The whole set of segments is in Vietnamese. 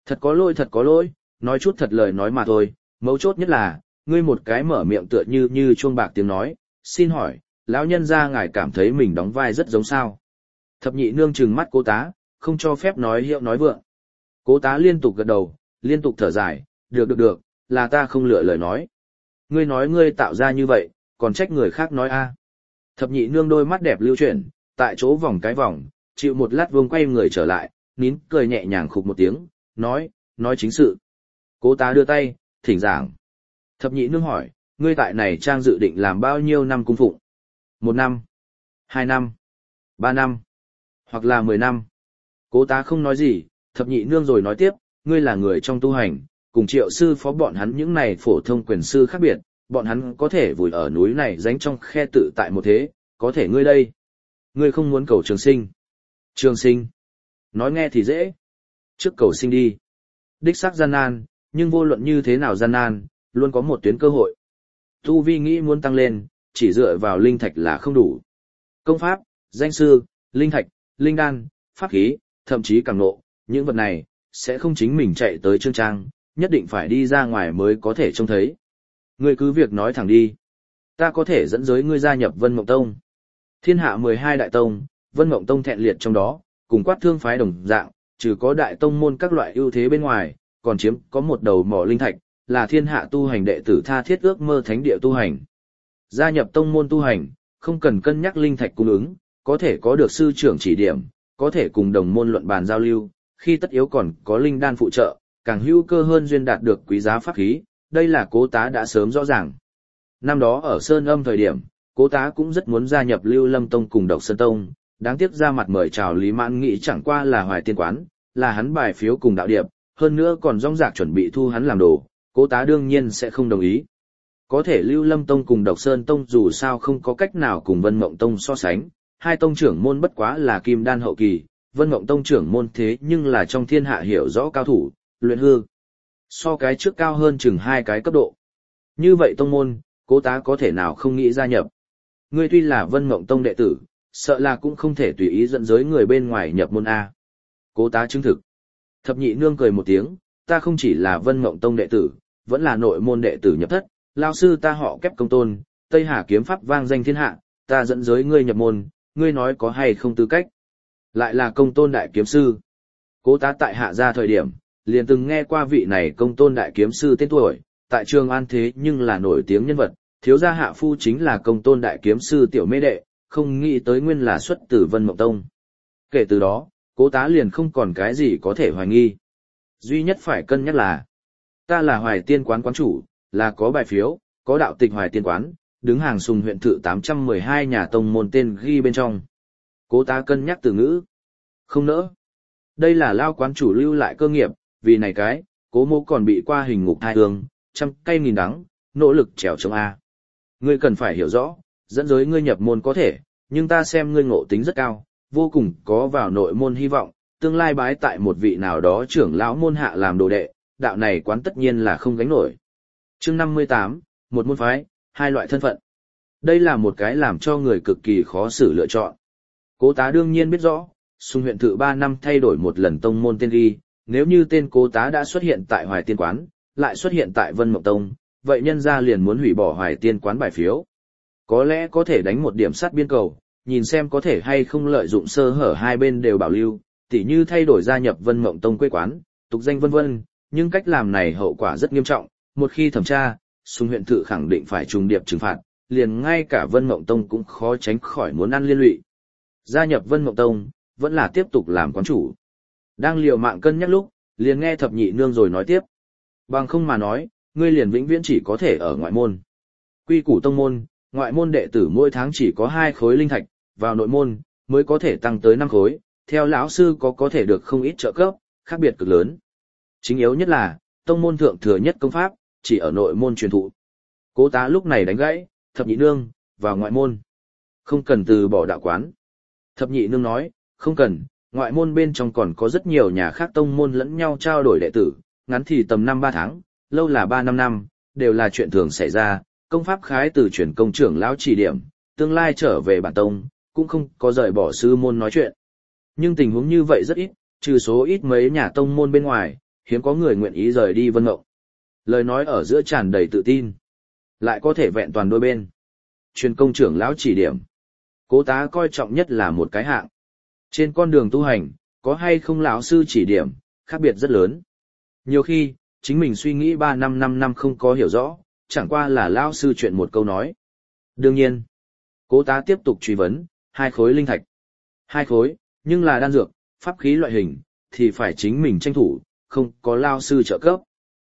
Thật có lỗi, nói chút thật lời nói mà thôi, mấu chốt nhất là, ngươi một cái mở miệng tựa như chuông bạc tiếng nói, xin hỏi, lão nhân gia ngài cảm thấy mình đóng vai rất giống sao. Thập nhị nương trừng mắt Cố Tá, không cho phép nói hiệu nói vượng. Cố Tá liên tục gật đầu, liên tục thở dài, được, là ta không lựa lời nói. Ngươi nói ngươi tạo ra như vậy, còn trách người khác nói a. Thập nhị nương đôi mắt đẹp lưu chuyển, tại chỗ vòng cái vòng, chịu một lát vương quay người trở lại, nín cười nhẹ nhàng khục một tiếng, nói chính sự. Cố Tá đưa tay, thỉnh giảng. Thập nhị nương hỏi, ngươi tại này trang dự định làm bao nhiêu năm cung phụng? 1 năm, 2 năm, 3 năm, hoặc là 10 năm. Cố Tá không nói gì, thập nhị nương rồi nói tiếp, ngươi là người trong tu hành, cùng Triệu sư phó bọn hắn những này phổ thông quyền sư khác biệt, bọn hắn có thể vùi ở núi này dánh trong khe tự tại một thế, có thể ngươi đây. Ngươi không muốn cầu trường sinh. Trường sinh. Nói nghe thì dễ. Trước cầu sinh đi. Đích xác gian nan, nhưng vô luận như thế nào gian nan, luôn có một tuyến cơ hội. Tu vi nghĩ muốn tăng lên, chỉ dựa vào linh thạch là không đủ. Công pháp, danh sư, linh thạch, linh đan, pháp khí, thậm chí càng nộ, những vật này, sẽ không chính mình chạy tới chương trang, nhất định phải đi ra ngoài mới có thể trông thấy. Ngươi cứ việc nói thẳng đi. Ta có thể dẫn giới ngươi gia nhập Vân Mộng Tông. Thiên hạ 12 đại tông, Vân Mộng Tông thẹn liệt trong đó, cùng Quát Thương phái đồng dạng, trừ có đại tông môn các loại ưu thế bên ngoài, còn chiếm có một đầu mỏ linh thạch, là thiên hạ tu hành đệ tử tha thiết ước mơ thánh địa tu hành. Gia nhập tông môn tu hành, không cần cân nhắc linh thạch cung ứng, có thể có được sư trưởng chỉ điểm, có thể cùng đồng môn luận bàn giao lưu, khi tất yếu còn có linh đan phụ trợ, càng hữu cơ hơn duyên đạt được quý giá pháp khí, đây là Cố Tá đã sớm rõ ràng. Năm đó ở Sơn Âm thời điểm, Cố Tá cũng rất muốn gia nhập Lưu Lâm Tông cùng Độc Sơn Tông, đáng tiếc ra mặt mời chào Lý Mãn Nghị chẳng qua là Hoài Tiên Quán, là hắn bài phiếu cùng đạo điệp, hơn nữa còn rong rạc chuẩn bị thu hắn làm đồ, Cố Tá đương nhiên sẽ không đồng ý. Có thể Lưu Lâm Tông cùng Độc Sơn Tông dù sao không có cách nào cùng Vân Mộng Tông so sánh, hai tông trưởng môn bất quá là kim đan hậu kỳ, Vân Mộng Tông trưởng môn thế nhưng là trong thiên hạ hiểu rõ cao thủ, luyện hư. So cái trước cao hơn chừng 2 cái cấp độ. Như vậy tông môn, Cố Tá có thể nào không nghĩ gia nhập. Ngươi tuy là Vân Mộng Tông đệ tử, sợ là cũng không thể tùy ý dẫn giới người bên ngoài nhập môn A. Cố Tá chứng thực. Thập nhị nương cười một tiếng, ta không chỉ là Vân Mộng Tông đệ tử, vẫn là nội môn đệ tử nhập thất, lao sư ta họ Kép Công Tôn, Tây Hà kiếm pháp vang danh thiên hạ, ta dẫn giới ngươi nhập môn, ngươi nói có hay không tư cách. Lại là Công Tôn đại kiếm sư. Cố Tá tại hạ gia thời điểm, liền từng nghe qua vị này Công Tôn đại kiếm sư tên tuổi, tại Trường An thế nhưng là nổi tiếng nhân vật, thiếu gia hạ phu chính là Công Tôn đại kiếm sư tiểu mê đệ, không nghĩ tới nguyên là xuất từ Vân Mộng Tông. Kể từ đó, Cố Tá liền không còn cái gì có thể hoài nghi. Duy nhất phải cân nhắc là, ta là Hoài Tiên Quán quán chủ, là có bài phiếu, có đạo tịch Hoài Tiên Quán, đứng hàng Sùng huyện thự 812 nhà tông môn tên ghi bên trong. Cố Tá cân nhắc từ ngữ. Không nỡ. Đây là lao quán chủ lưu lại cơ nghiệp, vì này cái, Cố mô còn bị qua hình ngục 2 hương, 100 cây nghìn đắng, nỗ lực trèo chống A. Ngươi cần phải hiểu rõ, dẫn giới ngươi nhập môn có thể, nhưng ta xem ngươi ngộ tính rất cao, vô cùng có vào nội môn hy vọng, tương lai bái tại một vị nào đó trưởng lão môn hạ làm đồ đệ, đạo này quán tất nhiên là không gánh nổi. Chương 58, một môn phái, 2 loại thân phận. Đây là một cái làm cho người cực kỳ khó xử lựa chọn. Cố Tá đương nhiên biết rõ, Sùng huyện thự 3 năm thay đổi một lần tông môn tên ghi, nếu như tên Cố Tá đã xuất hiện tại Hoài Tiên Quán, lại xuất hiện tại Vân Mộng Tông, vậy nhân gia liền muốn hủy bỏ Hoài Tiên Quán bài phiếu. Có lẽ có thể đánh một điểm sát biên cầu, nhìn xem có thể hay không lợi dụng sơ hở hai bên đều bảo lưu, tỉ như thay đổi gia nhập Vân Mộng Tông quê quán, tục danh vân vân, nhưng cách làm này hậu quả rất nghiêm trọng, một khi thẩm tra, Sùng huyện thự khẳng định phải trùng điệp trừng phạt, liền ngay cả Vân Mộng Tông cũng khó tránh khỏi muốn ăn liên lụy. Gia nhập Vân Mộng Tông, vẫn là tiếp tục làm quán chủ. Đang liều mạng cân nhắc lúc, liền nghe thập nhị nương rồi nói tiếp. Bằng không mà nói, ngươi liền vĩnh viễn chỉ có thể ở ngoại môn. Quy củ tông môn, ngoại môn đệ tử mỗi tháng chỉ có 2 khối linh thạch, vào nội môn mới có thể tăng tới 5 khối, theo lão sư có thể được không ít trợ cấp, khác biệt cực lớn. Chính yếu nhất là, tông môn thượng thừa nhất công pháp, chỉ ở nội môn truyền thụ. Cố Tá lúc này đánh gãy, thập nhị nương, vào ngoại môn. Không cần từ bỏ đạo quán. Thập nhị nương nói, không cần, ngoại môn bên trong còn có rất nhiều nhà khác tông môn lẫn nhau trao đổi đệ tử, ngắn thì tầm 5-3 tháng, lâu là 3-5 năm, đều là chuyện thường xảy ra, công pháp khái từ chuyển công trưởng lão chỉ điểm, tương lai trở về bản tông, cũng không có rời bỏ sư môn nói chuyện. Nhưng tình huống như vậy rất ít, trừ số ít mấy nhà tông môn bên ngoài, hiếm có người nguyện ý rời đi Vân Mộng. Lời nói ở giữa tràn đầy tự tin, lại có thể vẹn toàn đôi bên. Truyền công trưởng lão chỉ điểm. Cố Tá coi trọng nhất là một cái hạng. Trên con đường tu hành, có hay không lão sư chỉ điểm, khác biệt rất lớn. Nhiều khi, chính mình suy nghĩ 3 năm 5 năm không có hiểu rõ, chẳng qua là lão sư chuyện một câu nói. Đương nhiên, Cố Tá tiếp tục truy vấn, 2 khối linh thạch. 2 khối, nhưng là đan dược, pháp khí loại hình, thì phải chính mình tranh thủ, không có lão sư trợ cấp.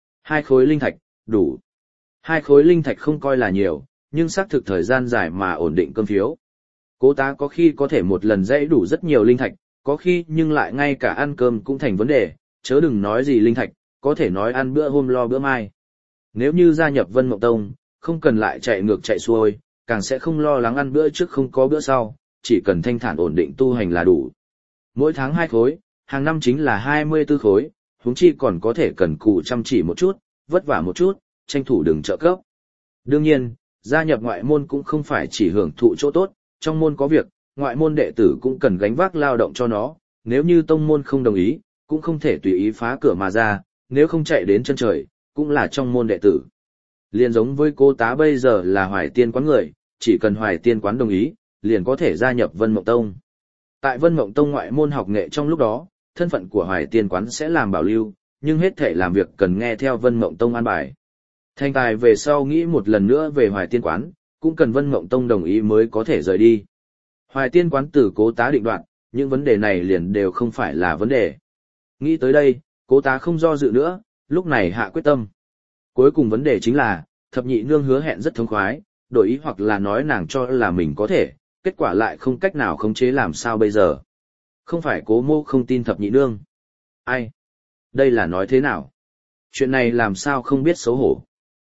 2 khối linh thạch, đủ. 2 khối linh thạch không coi là nhiều, nhưng xác thực thời gian dài mà ổn định cơm phiếu. Cố Tá có khi có thể một lần dãy đủ rất nhiều linh thạch, có khi nhưng lại ngay cả ăn cơm cũng thành vấn đề, chớ đừng nói gì linh thạch, có thể nói ăn bữa hôm lo bữa mai. Nếu như gia nhập Vân Mộng Tông, không cần lại chạy ngược chạy xuôi, càng sẽ không lo lắng ăn bữa trước không có bữa sau, chỉ cần thanh thản ổn định tu hành là đủ. Mỗi tháng 2 khối, hàng năm chính là 24 khối, huống chi còn có thể cần cù chăm chỉ một chút, vất vả một chút, tranh thủ đừng trợ cấp. Đương nhiên, gia nhập ngoại môn cũng không phải chỉ hưởng thụ chỗ tốt, trong môn có việc, ngoại môn đệ tử cũng cần gánh vác lao động cho nó, nếu như tông môn không đồng ý, cũng không thể tùy ý phá cửa mà ra, nếu không chạy đến chân trời, cũng là trong môn đệ tử. Liền giống với Cố Tá bây giờ là Hoài Tiên quán người, chỉ cần Hoài Tiên quán đồng ý, liền có thể gia nhập Vân Mộng Tông. Tại Vân Mộng Tông ngoại môn học nghệ trong lúc đó, thân phận của Hoài Tiên quán sẽ làm bảo lưu, nhưng hết thể làm việc cần nghe theo Vân Mộng Tông an bài. Thành tài về sau nghĩ một lần nữa về Hoài Tiên quán, cũng cần Vân Mộng Tông đồng ý mới có thể rời đi. Hoài Tiên quán từ Cố Tá định đoạt, những vấn đề này liền đều không phải là vấn đề. Nghĩ tới đây, Cố Tá không do dự nữa, lúc này hạ quyết tâm. Cuối cùng vấn đề chính là, thập nhị nương hứa hẹn rất thống khoái, đổi ý hoặc là nói nàng cho là mình có thể, kết quả lại không cách nào khống chế làm sao bây giờ. Không phải Cố Mô không tin thập nhị nương. Ai? Đây là nói thế nào? Chuyện này làm sao không biết xấu hổ.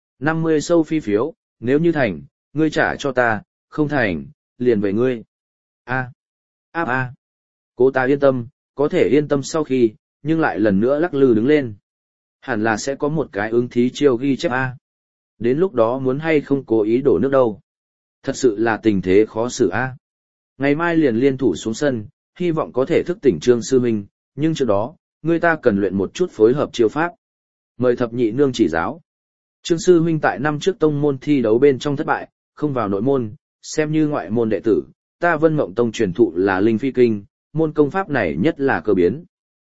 50 sâu phi phiếu, nếu như thành, ngươi trả cho ta, không thành, liền về ngươi. A. Cố Tá yên tâm, có thể yên tâm sau khi, nhưng lại lần nữa lắc lư đứng lên. Hẳn là sẽ có một cái ứng thí chiêu ghi chép A. Đến lúc đó muốn hay không cố ý đổ nước đâu. Thật sự là tình thế khó xử A. Ngày mai liền liên thủ xuống sân, hy vọng có thể thức tỉnh Trương sư huynh, nhưng trước đó, người ta cần luyện một chút phối hợp chiêu pháp. Mời thập nhị nương chỉ giáo. Trương sư huynh tại năm trước tông môn thi đấu bên trong thất bại, không vào nội môn, xem như ngoại môn đệ tử, ta Vân Mộng Tông truyền thụ là Linh Phi Kinh, môn công pháp này nhất là cơ biến.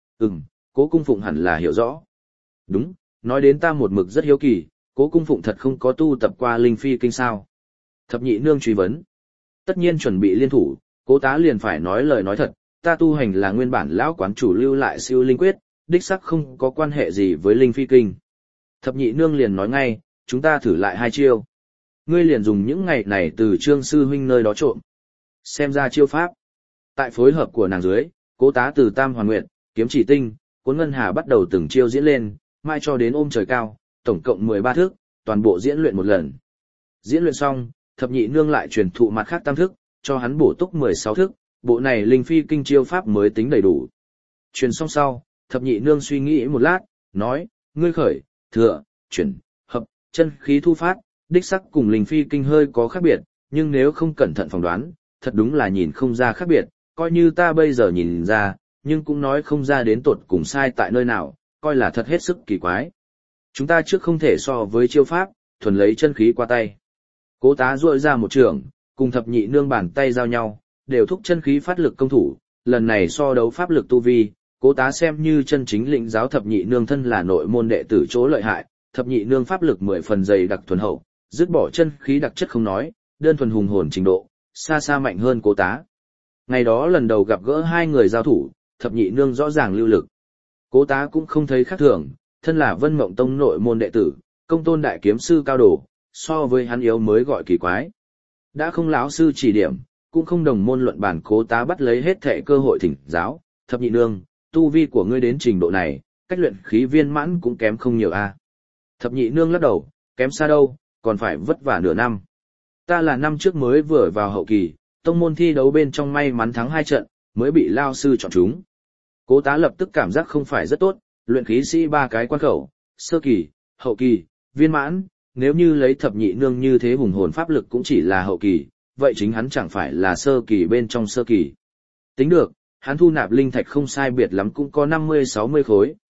Cố Cung Phụng hẳn là hiểu rõ. Đúng, nói đến ta một mực rất hiếu kỳ, Cố Cung Phụng thật không có tu tập qua Linh Phi Kinh sao? Thập nhị nương truy vấn. Tất nhiên chuẩn bị liên thủ, Cố Tá liền phải nói lời nói thật, ta tu hành là nguyên bản lão quán chủ lưu lại siêu linh quyết, đích sắc không có quan hệ gì với Linh Phi Kinh. Thập nhị nương liền nói ngay, chúng ta thử lại 2 chiêu. Ngươi liền dùng những ngày này từ Trương sư huynh nơi đó trộm. Xem ra chiêu pháp. Tại phối hợp của nàng dưới, Cố Tá từ Tam Hoàn Nguyệt, Kiếm Chỉ Tinh, Cuốn Ngân Hà bắt đầu từng chiêu diễn lên, mai cho đến ôm trời cao, tổng cộng 13 thức, toàn bộ diễn luyện một lần. Diễn luyện xong, thập nhị nương lại truyền thụ mặt khác tam thức, cho hắn bổ túc 16 thức, bộ này Linh Phi Kinh chiêu pháp mới tính đầy đủ. Truyền xong sau, thập nhị nương suy nghĩ một lát, nói, ngươi khởi, thừa, chuyển, hợp, chân khí thu phát, đích sắc cùng Linh Phi Kinh hơi có khác biệt, nhưng nếu không cẩn thận phỏng đoán, thật đúng là nhìn không ra khác biệt, coi như ta bây giờ nhìn ra, nhưng cũng nói không ra đến tột cùng sai tại nơi nào, coi là thật hết sức kỳ quái. Chúng ta trước không thể so với chiêu pháp, thuần lấy chân khí qua tay. Cố Tá duỗi ra một trường, cùng thập nhị nương bàn tay giao nhau, đều thúc chân khí phát lực công thủ, lần này so đấu pháp lực tu vi, Cố Tá xem như chân chính lĩnh giáo thập nhị nương thân là nội môn đệ tử chỗ lợi hại, thập nhị nương pháp lực 10 phần dày đặc thuần hậu, dứt bỏ chân khí đặc chất không nói, đơn thuần hùng hồn trình độ, xa xa mạnh hơn Cố Tá. Ngày đó lần đầu gặp gỡ 2 người giao thủ, thập nhị nương rõ ràng lưu lực. Cố Tá cũng không thấy khác thường, thân là Vân Mộng Tông nội môn đệ tử, công tôn đại kiếm sư cao đồ, so với hắn yếu mới gọi kỳ quái. Đã không lão sư chỉ điểm, cũng không đồng môn luận bản, Cố Tá bắt lấy hết thệ cơ hội thỉnh giáo, thập nhị nương, tu vi của ngươi đến trình độ này, cách luyện khí viên mãn cũng kém không nhiều a. Thập nhị nương lắc đầu, kém xa đâu, còn phải vất vả nửa năm. Ta là năm trước mới vừa vào hậu kỳ, tông môn thi đấu bên trong may mắn thắng 2 trận, mới bị lao sư chọn chúng. Cố Tá lập tức cảm giác không phải rất tốt, luyện khí sĩ 3 cái quan khẩu, sơ kỳ, hậu kỳ, viên mãn, nếu như lấy thập nhị nương như thế hùng hồn pháp lực cũng chỉ là hậu kỳ, vậy chính hắn chẳng phải là sơ kỳ bên trong sơ kỳ. Tính được, hắn thu nạp linh thạch không sai biệt lắm cũng có 50-60 khối,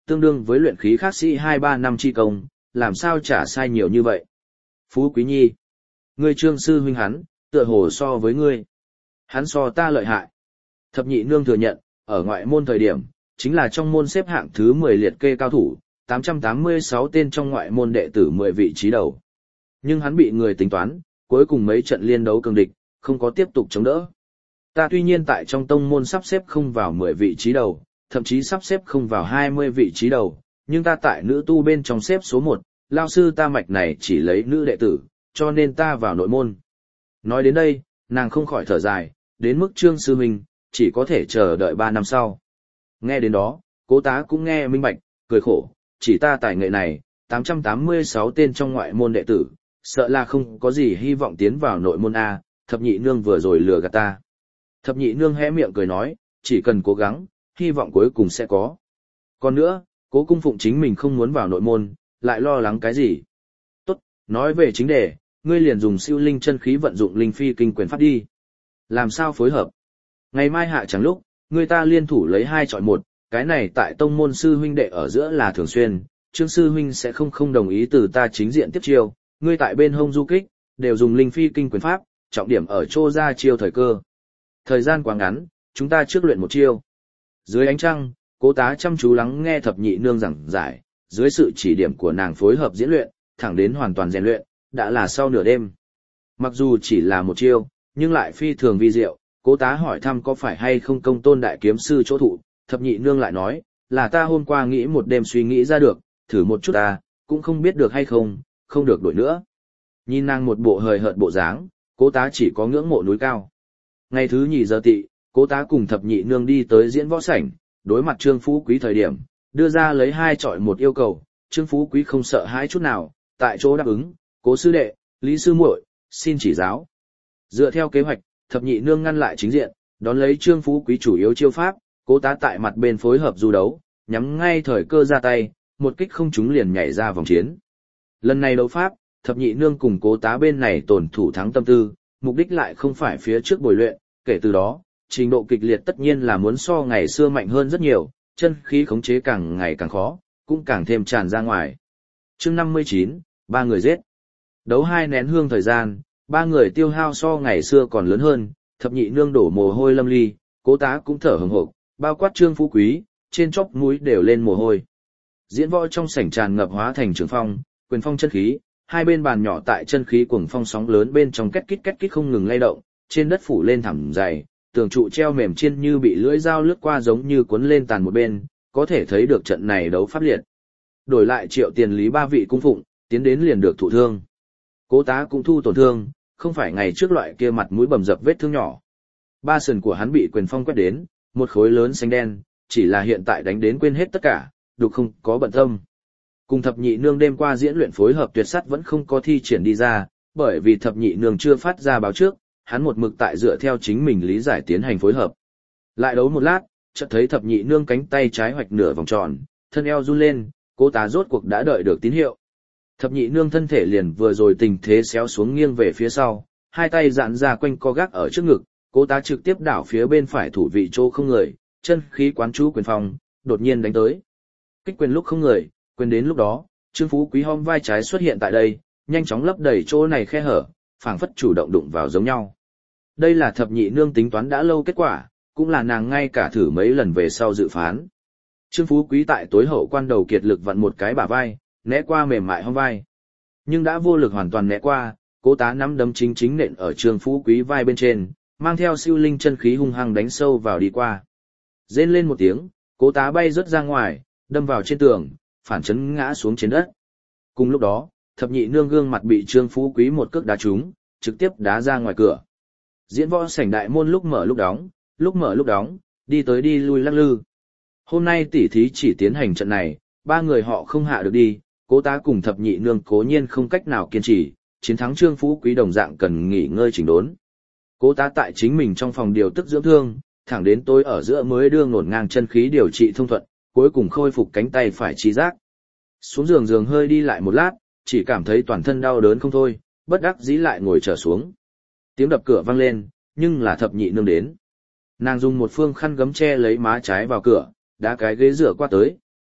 tương đương với luyện khí khắc sĩ 2-3 năm chi công, làm sao trả sai nhiều như vậy. Phú Quý Nhi, ngươi Trương sư huynh hắn, tựa hồ so với ngươi. Hắn so ta lợi hại. Thập nhị nương thừa nhận, ở ngoại môn thời điểm, chính là trong môn xếp hạng thứ 10 liệt kê cao thủ, 886 tên trong ngoại môn đệ tử 10 vị trí đầu. Nhưng hắn bị người tính toán, cuối cùng mấy trận liên đấu cường địch, không có tiếp tục chống đỡ. Ta tuy nhiên tại trong tông môn sắp xếp không vào 10 vị trí đầu, thậm chí sắp xếp không vào 20 vị trí đầu, nhưng ta tại nữ tu bên trong xếp số 1, lao sư ta mạch này chỉ lấy nữ đệ tử, cho nên ta vào nội môn. Nói đến đây, nàng không khỏi thở dài, đến mức Trương sư huynh, chỉ có thể chờ đợi 3 năm sau. Nghe đến đó, Cố Tá cũng nghe minh bạch, cười khổ, chỉ ta tài nghệ này, 886 tên trong ngoại môn đệ tử, sợ là không có gì hy vọng tiến vào nội môn A, thập nhị nương vừa rồi lừa gạt ta. Thập nhị nương hé miệng cười nói, chỉ cần cố gắng, hy vọng cuối cùng sẽ có. Còn nữa, Cố Cung Phụng chính mình không muốn vào nội môn, lại lo lắng cái gì. Tốt, nói về chính đề, ngươi liền dùng siêu linh chân khí vận dụng linh phi kinh quyền pháp đi. Làm sao phối hợp? Ngày mai hạ chẳng lúc, người ta liên thủ lấy 2 chọi 1, cái này tại tông môn sư huynh đệ ở giữa là thường xuyên, Trương sư huynh sẽ không đồng ý từ ta chính diện tiếp chiêu, ngươi tại bên hông du kích, đều dùng linh phi kinh quyền pháp, trọng điểm ở chỗ ra chiêu thời cơ. Thời gian quá ngắn, chúng ta trước luyện một chiêu. Dưới ánh trăng, Cố Tá chăm chú lắng nghe thập nhị nương giảng giải, dưới sự chỉ điểm của nàng phối hợp diễn luyện, thẳng đến hoàn toàn rèn luyện, đã là sau nửa đêm. Mặc dù chỉ là một chiêu, nhưng lại phi thường vi diệu. Cố Tá hỏi thăm có phải hay không Công Tôn đại kiếm sư chỗ thụ, thập nhị nương lại nói, là ta hôm qua nghĩ một đêm suy nghĩ ra được, thử một chút ta, cũng không biết được hay không, không được đổi nữa. Nhìn nàng một bộ hời hợt bộ dáng, Cố Tá chỉ có ngưỡng mộ núi cao. Ngày thứ nhì giờ tị, Cố Tá cùng thập nhị nương đi tới diễn võ sảnh, đối mặt Trương Phú Quý thời điểm, đưa ra lấy 2 chọi 1 yêu cầu, Trương Phú Quý không sợ hãi chút nào, tại chỗ đáp ứng, Cố sư đệ, Lý sư muội, xin chỉ giáo. Dựa theo kế hoạch, thập nhị nương ngăn lại chính diện, đón lấy Trương Phú Quý chủ yếu chiêu pháp, Cố Tá tại mặt bên phối hợp du đấu, nhắm ngay thời cơ ra tay, một kích không trúng liền nhảy ra vòng chiến. Lần này đấu pháp, thập nhị nương cùng Cố Tá bên này tổn thủ thắng tâm tư, mục đích lại không phải phía trước bồi luyện, kể từ đó, trình độ kịch liệt tất nhiên là muốn so ngày xưa mạnh hơn rất nhiều, chân khí khống chế càng ngày càng khó, cũng càng thêm tràn ra ngoài. Chương 59, 3 người giết. Đấu 2 nén hương thời gian, 3 người tiêu hao so ngày xưa còn lớn hơn, thập nhị nương đổ mồ hôi lâm ly, Cố Tá cũng thở hừng hực, bao quát Trương Phú Quý, trên chóp mũi đều lên mồ hôi. Diễn võ trong sảnh tràn ngập hóa thành trường phong, quyền phong chân khí, hai bên bàn nhỏ tại chân khí cuồng phong sóng lớn bên trong két kít không ngừng lay động, trên đất phủ lên thảm dày, tường trụ treo mềm chiên như bị lưỡi dao lướt qua giống như cuốn lên tàn một bên, có thể thấy được trận này đấu pháp liệt. Đổi lại Triệu Tiền Lý 3 vị cung phụng, tiến đến liền được thụ thương. Cố Tá cũng thu tổn thương, không phải ngày trước loại kia mặt mũi bầm dập vết thương nhỏ. 3 sườn của hắn bị quyền phong quét đến, một khối lớn xanh đen, chỉ là hiện tại đánh đến quên hết tất cả, đục không có bận tâm. Cùng thập nhị nương đêm qua diễn luyện phối hợp tuyệt sắt vẫn không có thi triển đi ra, bởi vì thập nhị nương chưa phát ra báo trước, hắn một mực tại dựa theo chính mình lý giải tiến hành phối hợp. Lại đấu một lát, chợt thấy thập nhị nương cánh tay trái hoạch nửa vòng tròn, thân eo run lên, Cố Tá rốt cuộc đã đợi được tín hiệu. Thập nhị nương thân thể liền vừa rồi tình thế xéo xuống nghiêng về phía sau, hai tay giãn ra quanh co gác ở trước ngực, Cố Tá trực tiếp đảo phía bên phải thủ vị chỗ không người, chân khí quán chú quyền phong, đột nhiên đánh tới. Kích quyền lúc không người, quyền đến lúc đó, Trương Phú Quý hông vai trái xuất hiện tại đây, nhanh chóng lấp đầy chỗ này khe hở, phảng phất chủ động đụng vào giống nhau. Đây là thập nhị nương tính toán đã lâu kết quả, cũng là nàng ngay cả thử mấy lần về sau dự phán. Trương Phú Quý tại tối hậu quan đầu kiệt lực vặn một cái bả vai, né qua mềm mại hông vai. Nhưng đã vô lực hoàn toàn né qua, Cố Tá nắm đấm chính nện ở Trương Phú Quý vai bên trên, mang theo siêu linh chân khí hung hăng đánh sâu vào đi qua. Rên lên một tiếng, Cố Tá bay rớt ra ngoài, đâm vào trên tường, phản chấn ngã xuống trên đất. Cùng lúc đó, thập nhị nương gương mặt bị Trương Phú Quý một cước đá trúng, trực tiếp đá ra ngoài cửa. Diễn võ sảnh đại môn lúc mở lúc đóng, đi tới đi lui lắc lư. Hôm nay tỉ thí chỉ tiến hành trận này, 3 người họ không hạ được đi, Cố Tá cùng thập nhị nương cố nhiên không cách nào kiên trì, chiến thắng Trương Phú Quý đồng dạng cần nghỉ ngơi chỉnh đốn. Cố Tá tại chính mình trong phòng điều tức dưỡng thương, thẳng đến tối ở giữa mới đưa ngổn ngang chân khí điều trị thông thuận, cuối cùng khôi phục cánh tay phải trí giác. Xuống giường hơi đi lại một lát, chỉ cảm thấy toàn thân đau đớn không thôi, bất đắc dĩ lại ngồi trở xuống. Tiếng đập cửa vang lên, nhưng là thập nhị nương đến. Nàng dùng một phương khăn gấm che lấy má trái vào cửa, đá cái ghế dựa qua tới,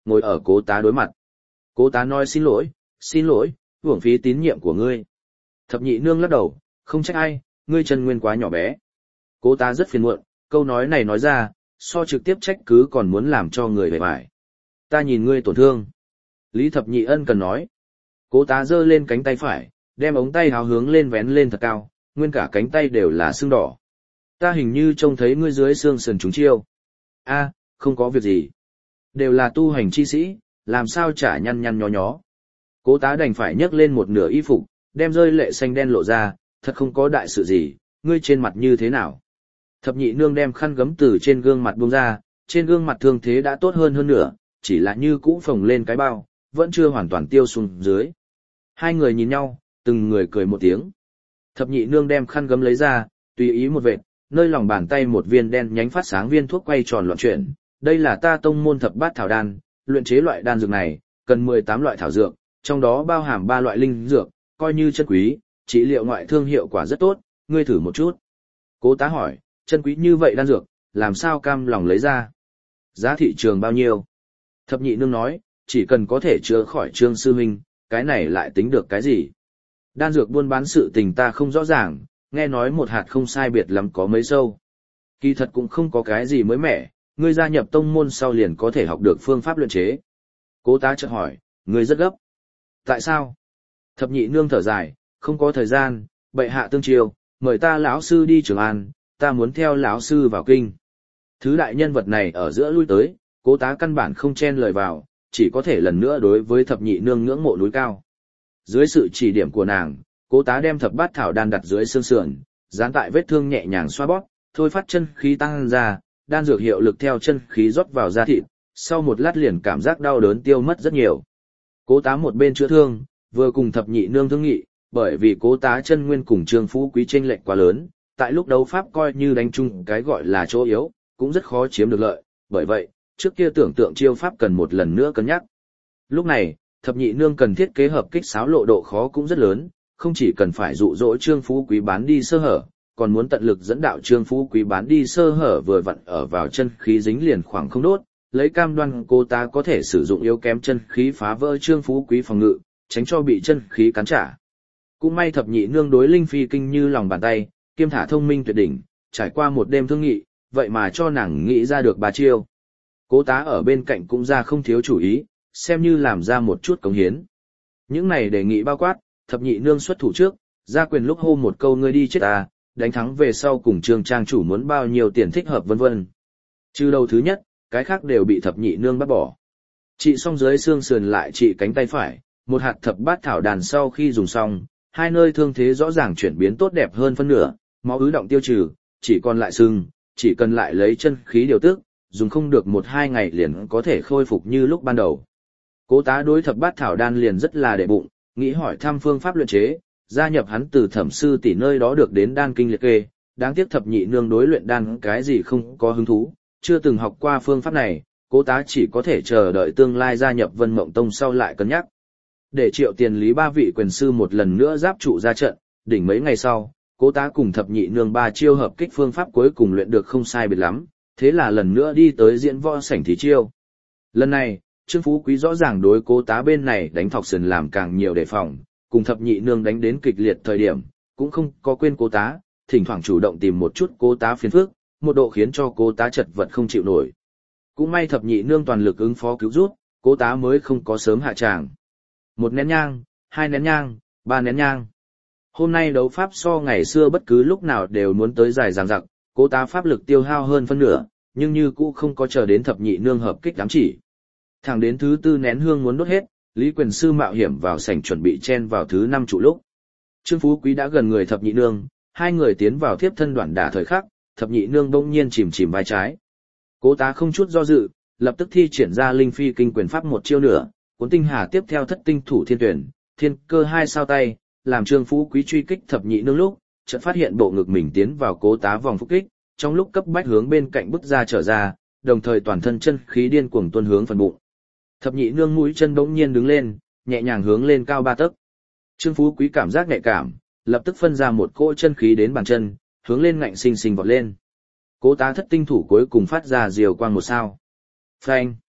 ngồi ở Cố Tá đối mặt. Cố Tá nói xin lỗi, uổng phí tín nhiệm của ngươi. Thập nhị nương lắc đầu, không trách ai, ngươi chân nguyên quá nhỏ bé. Cố Tá rất phiền muộn, câu nói này nói ra, so trực tiếp trách cứ còn muốn làm cho người bề bại. Ta nhìn ngươi tổn thương. Lý Thập Nhị ân cần nói. Cố Tá giơ lên cánh tay phải, đem ống tay háo hướng lên vén lên thật cao, nguyên cả cánh tay đều là sưng đỏ. Ta hình như trông thấy ngươi dưới xương sườn trúng chiêu. A, không có việc gì. Đều là tu hành chi sĩ, làm sao chả nhăn nhăn nhó nhó. Cố Tá đành phải nhấc lên một nửa y phục, đem rơi lệ xanh đen lộ ra, thật không có đại sự gì, ngươi trên mặt như thế nào. Thập nhị nương đem khăn gấm từ trên gương mặt buông ra, trên gương mặt thương thế đã tốt hơn nửa, chỉ là như cũ phồng lên cái bao, vẫn chưa hoàn toàn tiêu xuống dưới. Hai người nhìn nhau, từng người cười một tiếng. Thập nhị nương đem khăn gấm lấy ra, tùy ý một vệt, nơi lòng bàn tay một viên đen nhánh phát sáng viên thuốc quay tròn loạn chuyển. Đây là ta tông môn thập bát thảo đan, luyện chế loại đan dược này, cần 18 loại thảo dược, trong đó bao hàm 3 loại linh dược, coi như chân quý, trị liệu ngoại thương hiệu quả rất tốt, ngươi thử một chút. Cố Tá hỏi, chân quý như vậy đan dược, làm sao cam lòng lấy ra? Giá thị trường bao nhiêu? Thập nhị nương nói, chỉ cần có thể chữa khỏi Trương sư huynh, cái này lại tính được cái gì? Đan dược buôn bán sự tình ta không rõ ràng, nghe nói một hạt không sai biệt lắm có mấy sâu. Kỳ thật cũng không có cái gì mới mẻ, ngươi gia nhập tông môn sau liền có thể học được phương pháp luyện chế. Cố Tá chợt hỏi, ngươi rất gấp. Tại sao? Thập nhị nương thở dài, không có thời gian, bệ hạ tương triều, mời ta lão sư đi Trường An, ta muốn theo lão sư vào kinh. Thứ đại nhân vật này ở giữa lui tới, Cố Tá căn bản không chen lời vào, chỉ có thể lần nữa đối với thập nhị nương ngưỡng mộ núi cao. Dưới sự chỉ điểm của nàng, Cố Tá đem thập bát thảo đan đặt dưới xương sườn, dán tại vết thương nhẹ nhàng xoa bóp, thôi phát chân khí tăng ra, đan dược hiệu lực theo chân khí rót vào da thịt, sau một lát liền cảm giác đau đớn tiêu mất rất nhiều. Cố Tá một bên chữa thương, vừa cùng thập nhị nương thương nghị, bởi vì Cố Tá chân nguyên cùng Trương Phú Quý chênh lệch quá lớn, tại lúc đấu pháp coi như đánh chung cái gọi là chỗ yếu, cũng rất khó chiếm được lợi, bởi vậy, trước kia tưởng tượng chiêu pháp cần một lần nữa cân nhắc. Lúc này, thập nhị nương cần thiết kế hợp kích xáo lộ độ khó cũng rất lớn, không chỉ cần phải dụ dỗ Trương Phú Quý bán đi sơ hở, còn muốn tận lực dẫn đạo Trương Phú Quý bán đi sơ hở vừa vặn ở vào chân khí dính liền khoảng không đốt, lấy cam đoan Cố Tá có thể sử dụng yếu kém chân khí phá vỡ Trương Phú Quý phòng ngự, tránh cho bị chân khí cắn trả. Cũng may thập nhị nương đối linh phi kinh như lòng bàn tay, kiêm thả thông minh tuyệt đỉnh, trải qua một đêm thương nghị, vậy mà cho nàng nghĩ ra được 3 chiêu. Cố Tá ở bên cạnh cũng ra không thiếu chủ ý, xem như làm ra một chút cống hiến. Những này đề nghị bao quát, thập nhị nương xuất thủ trước, ra quyền lúc hô một câu ngươi đi chết ta, đánh thắng về sau cùng Trương trang chủ muốn bao nhiêu tiền thích hợp vân vân. Trừ đầu thứ nhất, cái khác đều bị thập nhị nương bắt bỏ. Trị xong dưới xương sườn lại trị cánh tay phải, một hạt thập bát thảo đàn sau khi dùng xong, hai nơi thương thế rõ ràng chuyển biến tốt đẹp hơn phân nửa, máu ứ động tiêu trừ, chỉ còn lại sưng, chỉ cần lại lấy chân khí điều tức, dùng không được 1-2 ngày liền có thể khôi phục như lúc ban đầu. Cố Tá đối thập bát thảo đan liền rất là đệ bụng, nghĩ hỏi thăm phương pháp luyện chế, gia nhập hắn từ Thẩm sư tỷ nơi đó được đến đan kinh liệt kê, đáng tiếc thập nhị nương đối luyện đan cái gì không có hứng thú, chưa từng học qua phương pháp này, Cố Tá chỉ có thể chờ đợi tương lai gia nhập Vân Mộng Tông sau lại cân nhắc. Để triệu tiền lý 3 vị quyền sư một lần nữa giáp trụ ra trận, đỉnh mấy ngày sau, Cố Tá cùng thập nhị nương 3 chiêu hợp kích phương pháp cuối cùng luyện được không sai biệt lắm, thế là lần nữa đi tới diễn võ sảnh thí chiêu. Lần này, Trương Phú Quý rõ ràng đối Cố Tá bên này đánh thọc sườn làm càng nhiều đề phòng, cùng thập nhị nương đánh đến kịch liệt thời điểm, cũng không có quên Cố Tá, thỉnh thoảng chủ động tìm một chút Cố Tá phiền phức, một độ khiến cho Cố Tá chật vật không chịu nổi. Cũng may thập nhị nương toàn lực ứng phó cứu giúp, Cố Tá mới không có sớm hạ tràng. 1 nén nhang, 2 nén nhang, 3 nén nhang. Hôm nay đấu pháp so ngày xưa bất cứ lúc nào đều muốn tới dài dằng dặc, Cố Tá pháp lực tiêu hao hơn phân nửa, nhưng như cũ không có chờ đến thập nhị nương hợp kích ám chỉ. Thẳng đến thứ 4 nén hương muốn đốt hết, Lý quyền sư mạo hiểm vào sảnh chuẩn bị chen vào thứ 5 trụ lúc. Trương Phú Quý đã gần người thập nhị nương, hai người tiến vào tiếp thân đoạn đả thời khắc, thập nhị nương bỗng nhiên chìm vai trái. Cố Tá không chút do dự, lập tức thi triển ra linh phi kinh quyền pháp một chiêu nữa, cuốn tinh hà tiếp theo thất tinh thủ thiên tuyển, thiên cơ 2 sao tay, làm Trương Phú Quý truy kích thập nhị nương lúc, chợt phát hiện bộ ngực mình tiến vào Cố Tá vòng phúc kích, trong lúc cấp bách hướng bên cạnh bức ra trở ra, đồng thời toàn thân chân khí điên cuồng tuôn hướng phần bụng. Thập nhị nương mũi chân bỗng nhiên đứng lên, nhẹ nhàng hướng lên cao 3 tấc. Trương Phú Quý cảm giác nhạy cảm, lập tức phân ra một cỗ chân khí đến bàn chân, hướng lên ngạnh sinh sinh vọt lên. Cố Tá thất tinh thủ cuối cùng phát ra diều quang một sao. Phanh!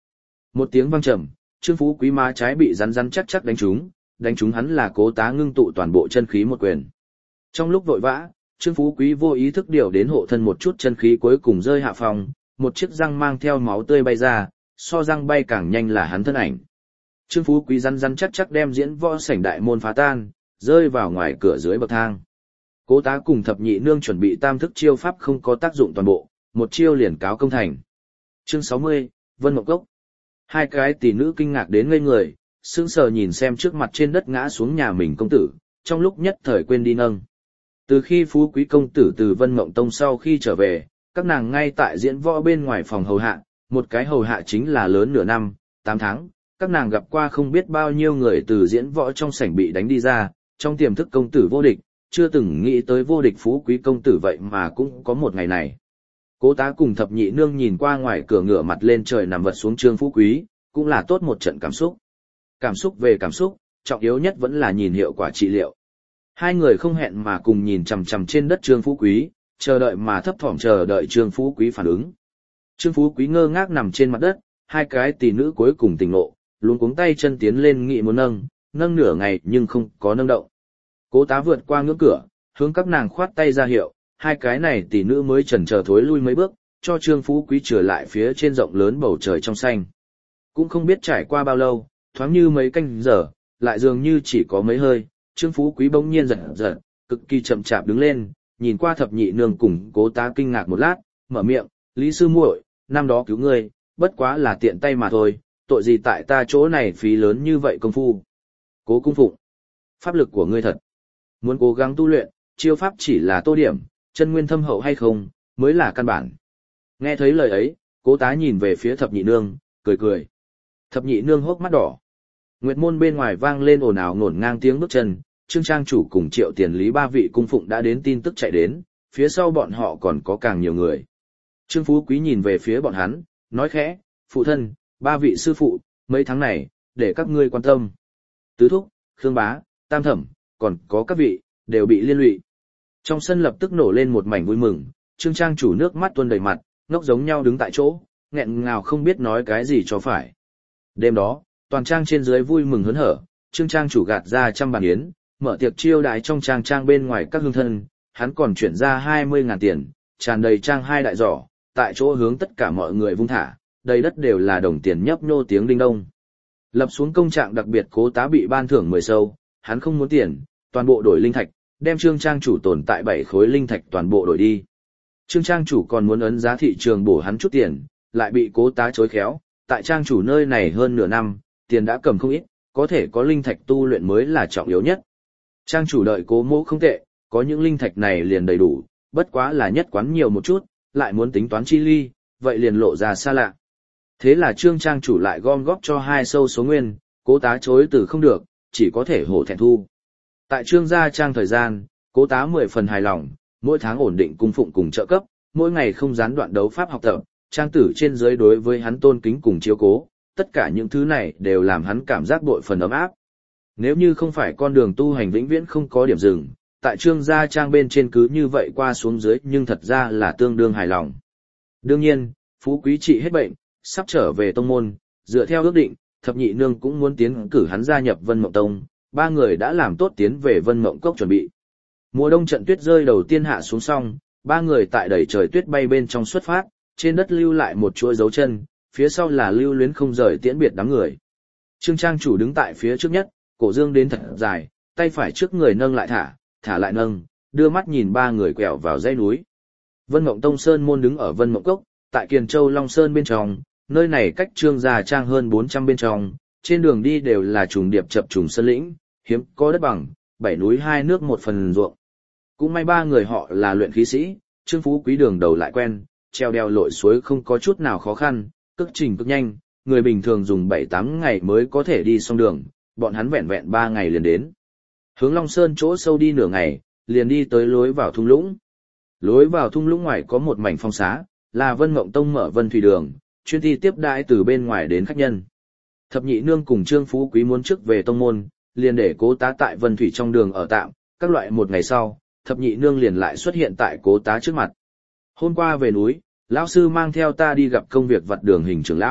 Một tiếng vang trầm, Trương Phú Quý má trái bị rắn rắn chắc chắc đánh trúng hắn là Cố Tá ngưng tụ toàn bộ chân khí một quyền. Trong lúc vội vã, Trương Phú Quý vô ý thức điều đến hộ thân một chút chân khí cuối cùng rơi hạ phòng, một chiếc răng mang theo máu tươi bay ra, so răng bay càng nhanh là hắn thân ảnh. Trương Phú Quý rắn rắn chắc chắc đem diễn võ sảnh đại môn phá tan, rơi vào ngoài cửa dưới bậc thang. Cố Tá cùng thập nhị nương chuẩn bị tam thức chiêu pháp không có tác dụng toàn bộ, một chiêu liền cáo công thành. Chương 60, Vân Mộng Cốc. Hai cái tỷ nữ kinh ngạc đến ngây người, sững sờ nhìn xem trước mặt trên đất ngã xuống nhà mình công tử, trong lúc nhất thời quên đi nâng. Từ khi Phú Quý công tử từ Vân Mộng Tông sau khi trở về, các nàng ngay tại diễn võ bên ngoài phòng hầu hạ, một cái hầu hạ chính là lớn nửa năm, 8 tháng, các nàng gặp qua không biết bao nhiêu người từ diễn võ trong sảnh bị đánh đi ra, trong tiềm thức công tử vô địch, chưa từng nghĩ tới vô địch Phú Quý công tử vậy mà cũng có một ngày này. Cố Tá cùng thập nhị nương nhìn qua ngoài cửa ngửa mặt lên trời nằm vật xuống Trương Phú Quý, cũng là tốt một trận cảm xúc. Cảm xúc về cảm xúc, trọng yếu nhất vẫn là nhìn hiệu quả trị liệu. Hai người không hẹn mà cùng nhìn chằm chằm trên đất Trương Phú Quý, chờ đợi mà thấp thỏm chờ đợi Trương Phú Quý phản ứng. Trương Phú Quý ngơ ngác nằm trên mặt đất, hai cái tỷ nữ cuối cùng tỉnh ngộ, luống cuống tay chân tiến lên nghị muốn nâng nửa ngày nhưng không có nâng động. Cố Tá vượt qua ngưỡng cửa, hướng các nàng khoát tay ra hiệu, hai cái này tỷ nữ mới chần chờ thối lui mấy bước, cho Trương Phú Quý trở lại phía trên rộng lớn bầu trời trong xanh. Cũng không biết trải qua bao lâu, thoáng như mấy canh giờ, lại dường như chỉ có mấy hơi, Trương Phú Quý bỗng nhiên giật giật, cực kỳ chậm chạp đứng lên, nhìn qua thập nhị nương cùng Cố Tá kinh ngạc một lát, mở miệng, Lý sư muội, năm đó cứu ngươi, bất quá là tiện tay mà thôi, tội gì tại ta chỗ này phí lớn như vậy công phu. Cố cung phụng, pháp lực của ngươi thật, muốn cố gắng tu luyện, chiêu pháp chỉ là tô điểm, chân nguyên thâm hậu hay không, mới là căn bản. Nghe thấy lời ấy, Cố Tá nhìn về phía thập nhị nương, cười cười. Thập nhị nương hốc mắt đỏ. Nguyệt môn bên ngoài vang lên ồn ào ngổn ngang tiếng bước chân, Trương Trang chủ cùng Triệu Tiền Lý ba vị cung phụng đã đến tin tức chạy đến, phía sau bọn họ còn có càng nhiều người. Trương Phú Quý nhìn về phía bọn hắn, nói khẽ, phụ thân, ba vị sư phụ, mấy tháng này, để các ngươi quan tâm. Tứ thúc, Khương bá, Tam thẩm, còn có các vị, đều bị liên lụy. Trong sân lập tức nổ lên một mảnh vui mừng, Trương Trang chủ nước mắt tuôn đầy mặt, ngốc giống nhau đứng tại chỗ, nghẹn ngào không biết nói cái gì cho phải. Đêm đó, toàn trang trên dưới vui mừng hớn hở, Trương Trang chủ gạt ra 100 bàn yến, mở tiệc chiêu đãi trong trang bên ngoài các hương thân, hắn còn chuyển ra 20.000 tiền, tràn đầy trang 2 đại giỏ, tại chỗ hướng tất cả mọi người vung thả, đầy đất đều là đồng tiền nhấp nhô tiếng đinh đông. Lập xuống công trạng đặc biệt Cố Tá bị ban thưởng 10 sâu, hắn không muốn tiền, toàn bộ đổi linh thạch, đem Trương Trang chủ tồn tại 7 khối linh thạch toàn bộ đổi đi. Trương Trang chủ còn muốn ấn giá thị trường bổ hắn chút tiền, lại bị Cố Tá chối khéo, tại Trang chủ nơi này hơn nửa năm, tiền đã cầm không ít, có thể có linh thạch tu luyện mới là trọng yếu nhất. Trang chủ đợi Cố mỗ không tệ, có những linh thạch này liền đầy đủ, bất quá là nhất quán nhiều một chút, lại muốn tính toán chi ly, vậy liền lộ ra xa lạ. Thế là Trương Trang chủ lại gom góp cho 2 sâu số nguyên, Cố Tá chối từ không được, chỉ có thể hổ thẹn thu. Tại Trương gia trang thời gian, Cố Tá 10 phần hài lòng, mỗi tháng ổn định cung phụng cùng trợ cấp, mỗi ngày không gián đoạn đấu pháp học tập, trang tử trên dưới đối với hắn tôn kính cùng chiếu cố, tất cả những thứ này đều làm hắn cảm giác bội phần ấm áp. Nếu như không phải con đường tu hành vĩnh viễn không có điểm dừng, tại Trương gia trang bên trên cứ như vậy qua xuống dưới nhưng thật ra là tương đương hài lòng. Đương nhiên, Phú Quý trị hết bệnh, sắp trở về tông môn, dựa theo ước định, thập nhị nương cũng muốn tiến cử hắn gia nhập Vân Mộng Tông, ba người đã làm tốt tiến về Vân Mộng Cốc chuẩn bị. Mùa đông trận tuyết rơi đầu tiên hạ xuống xong, ba người tại đầy trời tuyết bay bên trong xuất phát, trên đất lưu lại một chuỗi dấu chân, phía sau là lưu luyến không rời tiễn biệt đám người. Trương Trang chủ đứng tại phía trước nhất, cổ dương đến thật dài, tay phải trước người nâng lại thả lại nâng, đưa mắt nhìn ba người quẹo vào dãy núi. Vân Mộng Tông Sơn môn đứng ở Vân Mộng Cốc, tại Kiền Châu Long Sơn bên trong, nơi này cách Trương gia trang hơn 400 bên trong, trên đường đi đều là trùng điệp chập trùng sơn lĩnh, hiếm có đất bằng, 7 núi 2 nước một phần ruộng. Cũng may ba người họ là luyện khí sĩ, Trương Phú Quý đường đầu lại quen, treo đèo lội suối không có chút nào khó khăn, cước trình cực nhanh, người bình thường dùng 7-8 ngày mới có thể đi xong đường, bọn hắn vẹn vẹn 3 ngày liền đến. Hướng Long Sơn chỗ sâu đi nửa ngày, liền đi tới lối vào thung lũng. Lối vào thung lũng ngoài có một mảnh phong xá, là Vân Mộng Tông mở Vân Thủy Đường, chuyên thi tiếp đãi từ bên ngoài đến khách nhân. Thập nhị nương cùng Trương Phú Quý muốn trước về tông môn, liền để Cố Tá tại Vân Thủy trong đường ở tạm, các loại một ngày sau, thập nhị nương liền lại xuất hiện tại Cố Tá trước mặt. Hôm qua về núi, lão sư mang theo ta đi gặp công việc vặt đường hình trưởng lão,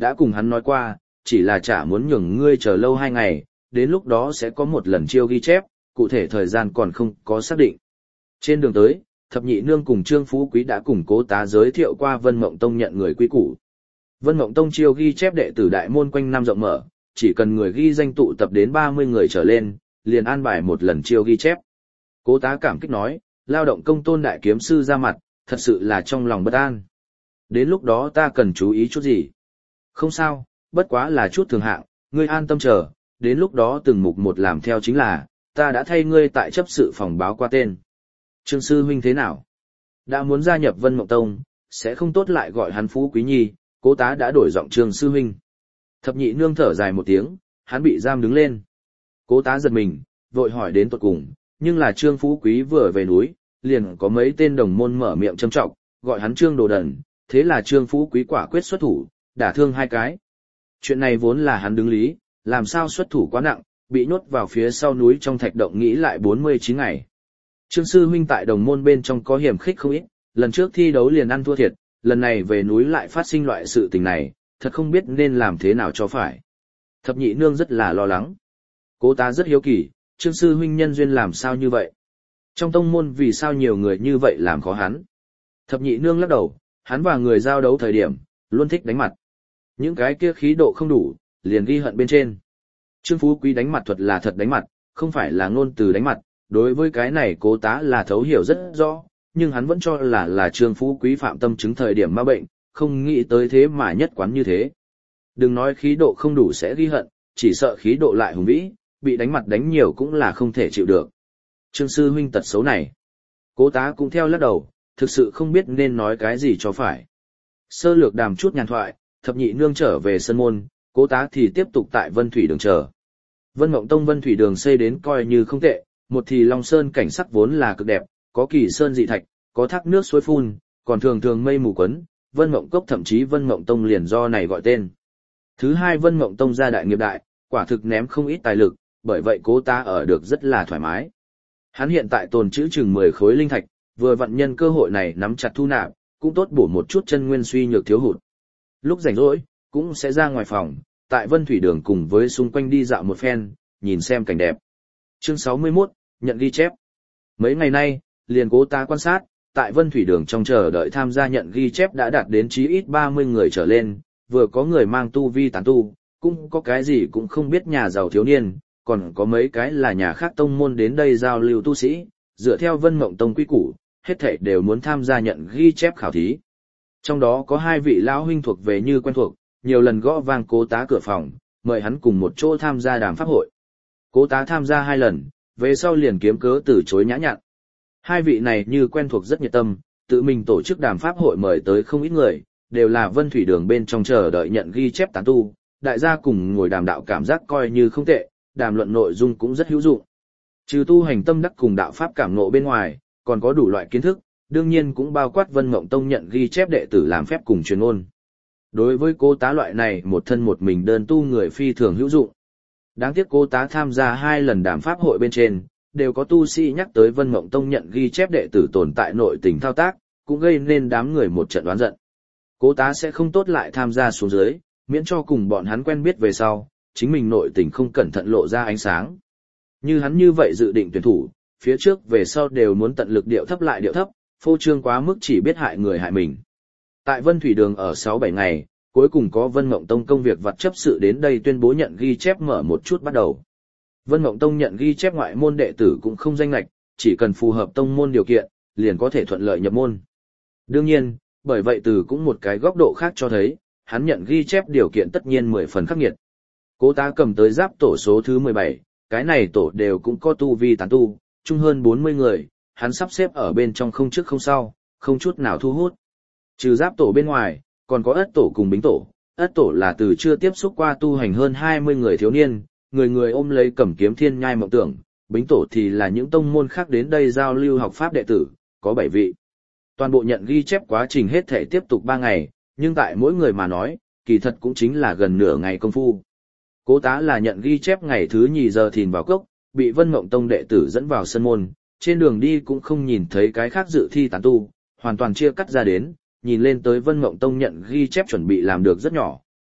đã cùng hắn nói qua, chỉ là chả muốn nhường ngươi chờ lâu 2 ngày, đến lúc đó sẽ có một lần chiêu ghi chép, cụ thể thời gian còn không có xác định. Trên đường tới, Thập Nhị Nương cùng Trương Phú Quý đã cùng Cố Tá giới thiệu qua Vân Mộng Tông nhận người quy củ. Vân Mộng Tông chiêu ghi chép đệ tử đại môn quanh năm rộng mở, chỉ cần người ghi danh tụ tập đến 30 người trở lên, liền an bài một lần chiêu ghi chép. Cố Tá cảm kích nói, lao động công tôn đại kiếm sư ra mặt, thật sự là trong lòng bất an. Đến lúc đó ta cần chú ý chút gì? Không sao, bất quá là chút thường hạng, ngươi an tâm chờ, đến lúc đó từng mục một làm theo chính là, ta đã thay ngươi tại chấp sự phòng báo qua tên. Trương sư huynh thế nào? Đã muốn gia nhập Vân Mộng Tông, sẽ không tốt lại gọi hắn Phú Quý Nhi, Cố Tá đã đổi giọng Trương sư huynh. Thập Nhị Nương thở dài một tiếng, hắn bị giam đứng lên. Cố Tá giật mình, vội hỏi đến tuột cùng, nhưng là Trương Phú Quý vừa về núi, liền có mấy tên đồng môn mở miệng châm trọng, gọi hắn Trương đồ đần, thế là Trương Phú Quý quả quyết xuất thủ, đả thương 2 cái. Chuyện này vốn là hắn đứng lý, làm sao xuất thủ quá nặng, bị nhốt vào phía sau núi trong thạch động nghĩ lại 49 ngày. Trương sư huynh tại đồng môn bên trong có hiểm khích không ít, lần trước thi đấu liền ăn thua thiệt, lần này về núi lại phát sinh loại sự tình này, thật không biết nên làm thế nào cho phải. Thập Nhị Nương rất là lo lắng. Cố Tá rất hiếu kỳ, Trương sư huynh nhân duyên làm sao như vậy? Trong tông môn vì sao nhiều người như vậy làm khó hắn? Thập Nhị Nương lắc đầu, hắn và người giao đấu thời điểm, luôn thích đánh mặt. Những cái kia khí độ không đủ, liền ghi hận bên trên. Trương Phú Quý đánh mặt thuật là thật đánh mặt, không phải là ngôn từ đánh mặt, đối với cái này Cố Tá là thấu hiểu rất rõ, nhưng hắn vẫn cho là Trương Phú Quý phạm tâm chứng thời điểm ma bệnh, không nghĩ tới thế mà nhất quán như thế. Đừng nói khí độ không đủ sẽ ghi hận, chỉ sợ khí độ lại hùng vĩ, bị đánh mặt đánh nhiều cũng là không thể chịu được. Trương sư huynh tật xấu này. Cố Tá cũng theo lắc đầu, thực sự không biết nên nói cái gì cho phải. Sơ lược đàm chút nhàn thoại, Thập Nhị Nương trở về sân môn, Cố Tá thì tiếp tục tại Vân Thủy Đường chờ. Vân Mộng Tông Vân Thủy Đường xây đến coi như không tệ, một thì Long Sơn cảnh sắc vốn là cực đẹp, có kỳ sơn dị thạch, có thác nước suối phun, còn thường thường mây mù quấn, Vân Mộng Cốc thậm chí Vân Mộng Tông liền do này gọi tên. Thứ hai Vân Mộng Tông gia đại nghiệp đại, quả thực ném không ít tài lực, bởi vậy Cố Tá ở được rất là thoải mái. Hắn hiện tại tồn trữ chừng 10 khối linh thạch, vừa vận nhân cơ hội này nắm chặt thu nạp, cũng tốt bổ một chút chân nguyên suy nhược thiếu hụt. Lúc rảnh rỗi, cũng sẽ ra ngoài phòng, tại Vân Thủy Đường cùng với xung quanh đi dạo một phen, nhìn xem cảnh đẹp. Chương 61, nhận ghi chép. Mấy ngày nay, liền Cố Tá quan sát, tại Vân Thủy Đường trong chờ đợi tham gia nhận ghi chép đã đạt đến chí ít 30 người trở lên, vừa có người mang tu vi tán tu, cũng có cái gì cũng không biết nhà giàu thiếu niên, còn có mấy cái là nhà khác tông môn đến đây giao lưu tu sĩ, dựa theo Vân Mộng Tông quy củ, hết thảy đều muốn tham gia nhận ghi chép khảo thí. Trong đó có 2 vị lão huynh thuộc về như quen thuộc, nhiều lần gõ vang Cố Tá cửa phòng, mời hắn cùng một chỗ tham gia đàm pháp hội. Cố Tá tham gia 2 lần, về sau liền kiếm cớ từ chối nhã nhặn. 2 vị này như quen thuộc rất nhiệt tâm, tự mình tổ chức đàm pháp hội mời tới không ít người, đều là Vân Thủy Đường bên trong chờ đợi nhận ghi chép tán tu, đại gia cùng ngồi đàm đạo cảm giác coi như không tệ, đàm luận nội dung cũng rất hữu dụng. Trừ tu hành tâm đắc cùng đạo pháp cảm ngộ bên ngoài, còn có đủ loại kiến thức, đương nhiên cũng bao quát Vân Mộng Tông nhận ghi chép đệ tử làm phép cùng truyền ngôn. Đối với Cố Tá loại này một thân một mình đơn tu người phi thường hữu dụng. Đáng tiếc Cố Tá tham gia 2 lần đàm pháp hội bên trên, đều có tu sĩ nhắc tới Vân Mộng Tông nhận ghi chép đệ tử tồn tại nội tình thao tác, cũng gây nên đám người một trận đoán giận. Cố Tá sẽ không tốt lại tham gia xuống dưới, miễn cho cùng bọn hắn quen biết về sau, chính mình nội tình không cẩn thận lộ ra ánh sáng. Như hắn như vậy dự định tuyển thủ, phía trước về sau đều muốn tận lực điệu thấp lại điệu thấp, phô trương quá mức chỉ biết hại người hại mình. Tại Vân Thủy Đường ở 6-7 ngày, cuối cùng có Vân Mộng Tông công việc vặt chấp sự đến đây tuyên bố nhận ghi chép mở một chút bắt đầu. Vân Mộng Tông nhận ghi chép ngoại môn đệ tử cũng không danh lệch, chỉ cần phù hợp tông môn điều kiện, liền có thể thuận lợi nhập môn. Đương nhiên, bởi vậy từ cũng một cái góc độ khác cho thấy, hắn nhận ghi chép điều kiện tất nhiên 10 phần khắc nghiệt. Cố Tá cầm tới giáp tổ số thứ 17, cái này tổ đều cũng có tu vi tán tu, chung hơn 40 người, hắn sắp xếp ở bên trong không trước không sau, không chút nào thu hút. Trừ giáp tổ bên ngoài, còn có ất tổ cùng bính tổ. Ất tổ là từ chưa tiếp xúc qua tu hành hơn 20 người thiếu niên, người người ôm lấy cầm kiếm thiên nhai mộng tưởng, bính tổ thì là những tông môn khác đến đây giao lưu học pháp đệ tử, có 7 vị. Toàn bộ nhận ghi chép quá trình hết thể tiếp tục 3 ngày, nhưng tại mỗi người mà nói, kỳ thật cũng chính là gần nửa ngày công phu. Cố Tá là nhận ghi chép ngày thứ nhì giờ thìn vào cốc, bị Vân Mộng Tông đệ tử dẫn vào sân môn, trên đường đi cũng không nhìn thấy cái khác dự thi tán tu, hoàn toàn chia cắt ra đến, nhìn lên tới Vân Mộng Tông nhận ghi chép chuẩn bị làm được rất nhỏ,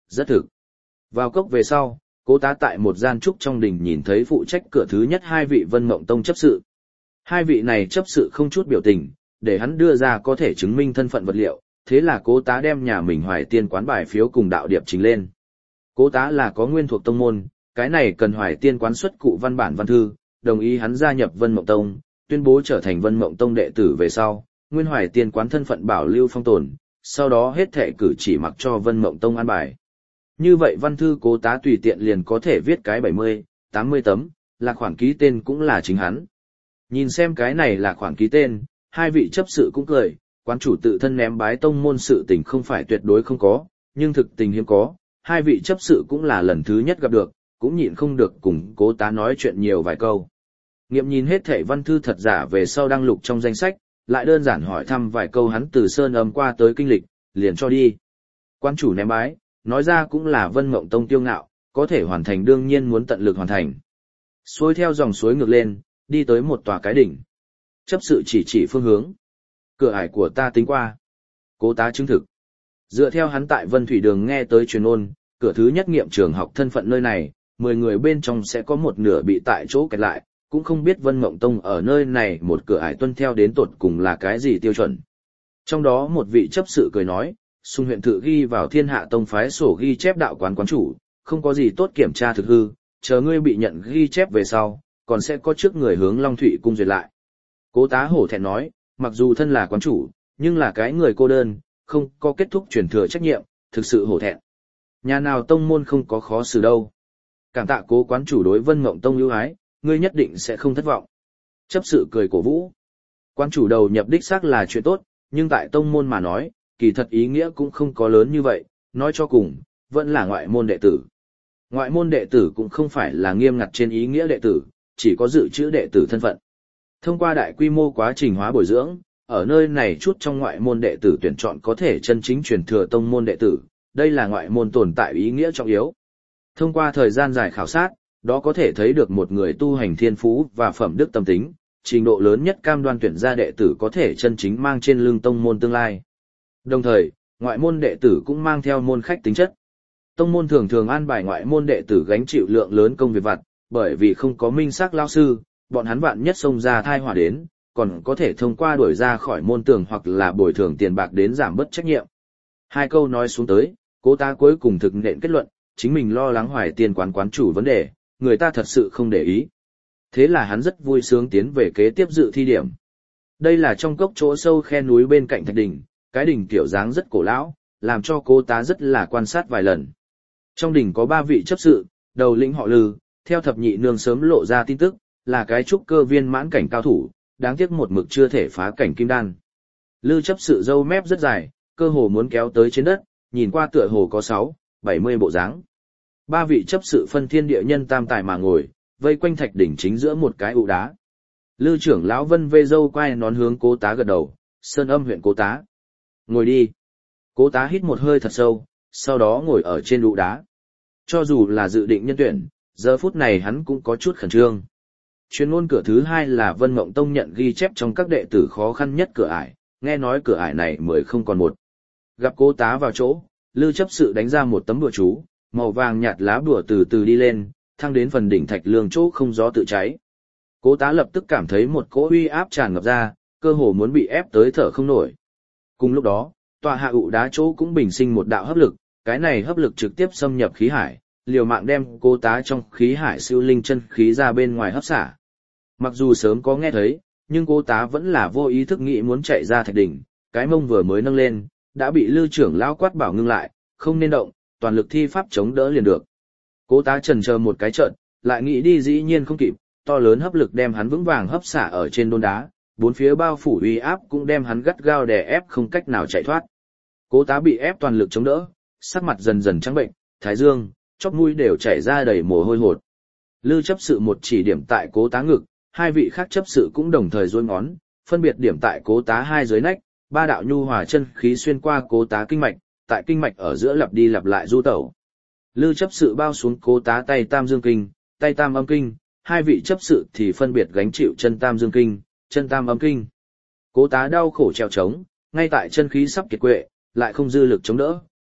rất thực. Vào cốc về sau, Cố Tá tại một gian trúc trong đình nhìn thấy phụ trách cửa thứ nhất hai vị Vân Mộng Tông chấp sự. Hai vị này chấp sự không chút biểu tình, để hắn đưa ra có thể chứng minh thân phận vật liệu, thế là Cố Tá đem nhà mình Hoài Tiên quán bài phiếu cùng đạo điệp trình lên. Cố Tá là có nguyên thuộc tông môn, cái này cần Hoài Tiên quán xuất cụ văn bản văn thư, đồng ý hắn gia nhập Vân Mộng Tông, tuyên bố trở thành Vân Mộng Tông đệ tử về sau, nguyên Hoài Tiên quán thân phận bảo lưu phong tồn, sau đó hết thệ cử chỉ mặc cho Vân Mộng Tông an bài. Như vậy văn thư Cố Tá tùy tiện liền có thể viết cái 70, 80 tấm, là khoản ký tên cũng là chính hắn. Nhìn xem cái này là khoản ký tên, hai vị chấp sự cũng cười, quán chủ tự thân ném bái tông môn sự tình không phải tuyệt đối không có, nhưng thực tình hiếm có, hai vị chấp sự cũng là lần thứ nhất gặp được, cũng nhịn không được cùng Cố Tá nói chuyện nhiều vài câu. Nghiệm nhìn hết thảy văn thư thật giả về sau đăng lục trong danh sách, lại đơn giản hỏi thăm vài câu hắn từ Sơn Âm qua tới kinh lịch, liền cho đi. Quan chủ ném bái, nói ra cũng là Vân Mộng Tông tiêu ngạo, có thể hoàn thành đương nhiên muốn tận lực hoàn thành. Xuôi theo dòng suối ngược lên, đi tới một tòa cái đỉnh. Chấp sự chỉ phương hướng. Cửa ải của ta tính qua. Cố Tá chứng thực. Dựa theo hắn tại Vân Thủy Đường nghe tới truyền ôn, cửa thứ nhất nghiệm trường học thân phận nơi này, 10 người bên trong sẽ có một nửa bị tại chỗ kẹt lại, cũng không biết Vân Mộng Tông ở nơi này một cửa ải tuân theo đến tột cùng là cái gì tiêu chuẩn. Trong đó một vị chấp sự cười nói, Xung huyện thự ghi vào Thiên Hạ Tông phái sổ ghi chép đạo quán quán chủ, không có gì tốt kiểm tra thực hư, chờ ngươi bị nhận ghi chép về sau, còn sẽ có trước người hướng Long Thụy cung duyệt lại. Cố Tá hổ thẹn nói, mặc dù thân là quán chủ, nhưng là cái người cô đơn, không có kết thúc truyền thừa trách nhiệm, thực sự hổ thẹn. Nhà nào tông môn không có khó xử đâu. Cảm tạ Cố quán chủ đối Vân Mộng Tông ưu ái, ngươi nhất định sẽ không thất vọng. Chấp sự cười cổ vũ. Quán chủ đầu nhập đích xác là chuyện tốt, nhưng tại tông môn mà nói, kỳ thật ý nghĩa cũng không có lớn như vậy, nói cho cùng, vẫn là ngoại môn đệ tử. Ngoại môn đệ tử cũng không phải là nghiêm ngặt trên ý nghĩa đệ tử, chỉ có dự trữ đệ tử thân phận. Thông qua đại quy mô quá trình hóa bồi dưỡng, ở nơi này chút trong ngoại môn đệ tử tuyển chọn có thể chân chính truyền thừa tông môn đệ tử, đây là ngoại môn tồn tại ý nghĩa trọng yếu. Thông qua thời gian dài khảo sát, đó có thể thấy được một người tu hành thiên phú và phẩm đức tâm tính, trình độ lớn nhất cam đoan tuyển ra đệ tử có thể chân chính mang trên lưng tông môn tương lai. Đồng thời, ngoại môn đệ tử cũng mang theo môn khách tính chất. Tông môn thường thường an bài ngoại môn đệ tử gánh chịu lượng lớn công việc vặt, bởi vì không có minh xác lao sư, bọn hắn vạn nhất xông ra thai họa đến, còn có thể thông qua đuổi ra khỏi môn tường hoặc là bồi thường tiền bạc đến giảm bớt trách nhiệm. Hai câu nói xuống tới, Cố Tá cuối cùng thực nện kết luận, chính mình lo lắng Hoài Tiên quán quán chủ vấn đề, người ta thật sự không để ý. Thế là hắn rất vui sướng tiến về kế tiếp dự thi điểm. Đây là trong cốc chỗ sâu khe núi bên cạnh thạch đỉnh, cái đỉnh kiểu dáng rất cổ lão, làm cho Cố Tá rất là quan sát vài lần. Trong đỉnh có 3 vị chấp sự, đầu lĩnh họ Lư, theo thập nhị nương sớm lộ ra tin tức, là cái trúc cơ viên mãn cảnh cao thủ, đáng tiếc một mực chưa thể phá cảnh kim đan. Lư chấp sự râu mép rất dài, cơ hồ muốn kéo tới trên đất, nhìn qua tựa hồ có 6-70 bộ dáng. 3 vị chấp sự phân thiên địa nhân tam tài mà ngồi, vây quanh thạch đỉnh chính giữa một cái ụ đá. Lư trưởng lão Vân vê râu quay nón hướng Cố Tá gật đầu, Sơn Âm huyện Cố Tá. Ngồi đi. Cố Tá hít một hơi thật sâu, sau đó ngồi ở trên ụ đá. Cho dù là dự định nhân tuyển, giờ phút này hắn cũng có chút khẩn trương. Chuyên môn cửa thứ 2 là Vân Mộng Tông nhận ghi chép trong các đệ tử khó khăn nhất cửa ải, nghe nói cửa ải này 10 không còn 1. Gặp Cố Tá vào chỗ, Lư chấp sự đánh ra một tấm bùa chú, màu vàng nhạt lá bùa từ từ đi lên, thăng đến phần đỉnh thạch lương chỗ không gió tự cháy. Cố Tá lập tức cảm thấy một cỗ uy áp tràn ngập ra, cơ hồ muốn bị ép tới thở không nổi. Cùng lúc đó, tòa hạ ụ đá chỗ cũng bình sinh một đạo hấp lực, cái này hấp lực trực tiếp xâm nhập khí hải, liều mạng đem Cố Tá trong khí hải siêu linh chân khí ra bên ngoài hấp xả. Mặc dù sớm có nghe thấy, nhưng Cố Tá vẫn là vô ý thức nghĩ muốn chạy ra thạch đỉnh, cái mông vừa mới nâng lên, đã bị Lư trưởng lão quát bảo ngưng lại, không nên động, toàn lực thi pháp chống đỡ liền được. Cố Tá chần chờ một cái chợt, lại nghĩ đi dĩ nhiên không kịp, to lớn hấp lực đem hắn vững vàng hấp xả ở trên đôn đá, bốn phía bao phủ uy áp cũng đem hắn gắt gao đè ép không cách nào chạy thoát. Cố Tá bị ép toàn lực chống đỡ, sắc mặt dần dần trắng bệnh, thái dương, chóp mũi đều chảy ra đầy mồ hôi hột. Lư chấp sự một chỉ điểm tại Cố Tá ngực, 2 vị khác chấp sự cũng đồng thời duỗi ngón, phân biệt điểm tại Cố Tá 2 dưới nách, 3 đạo nhu hòa chân khí xuyên qua Cố Tá kinh mạch, tại kinh mạch ở giữa lặp đi lặp lại du tẩu. Lư chấp sự bao xuống Cố Tá tay tam dương kinh, tay tam âm kinh, 2 vị chấp sự thì phân biệt gánh chịu chân tam dương kinh, chân tam âm kinh. Cố Tá đau khổ trèo trống, ngay tại chân khí sắp kiệt quệ, lại không dư lực chống đỡ,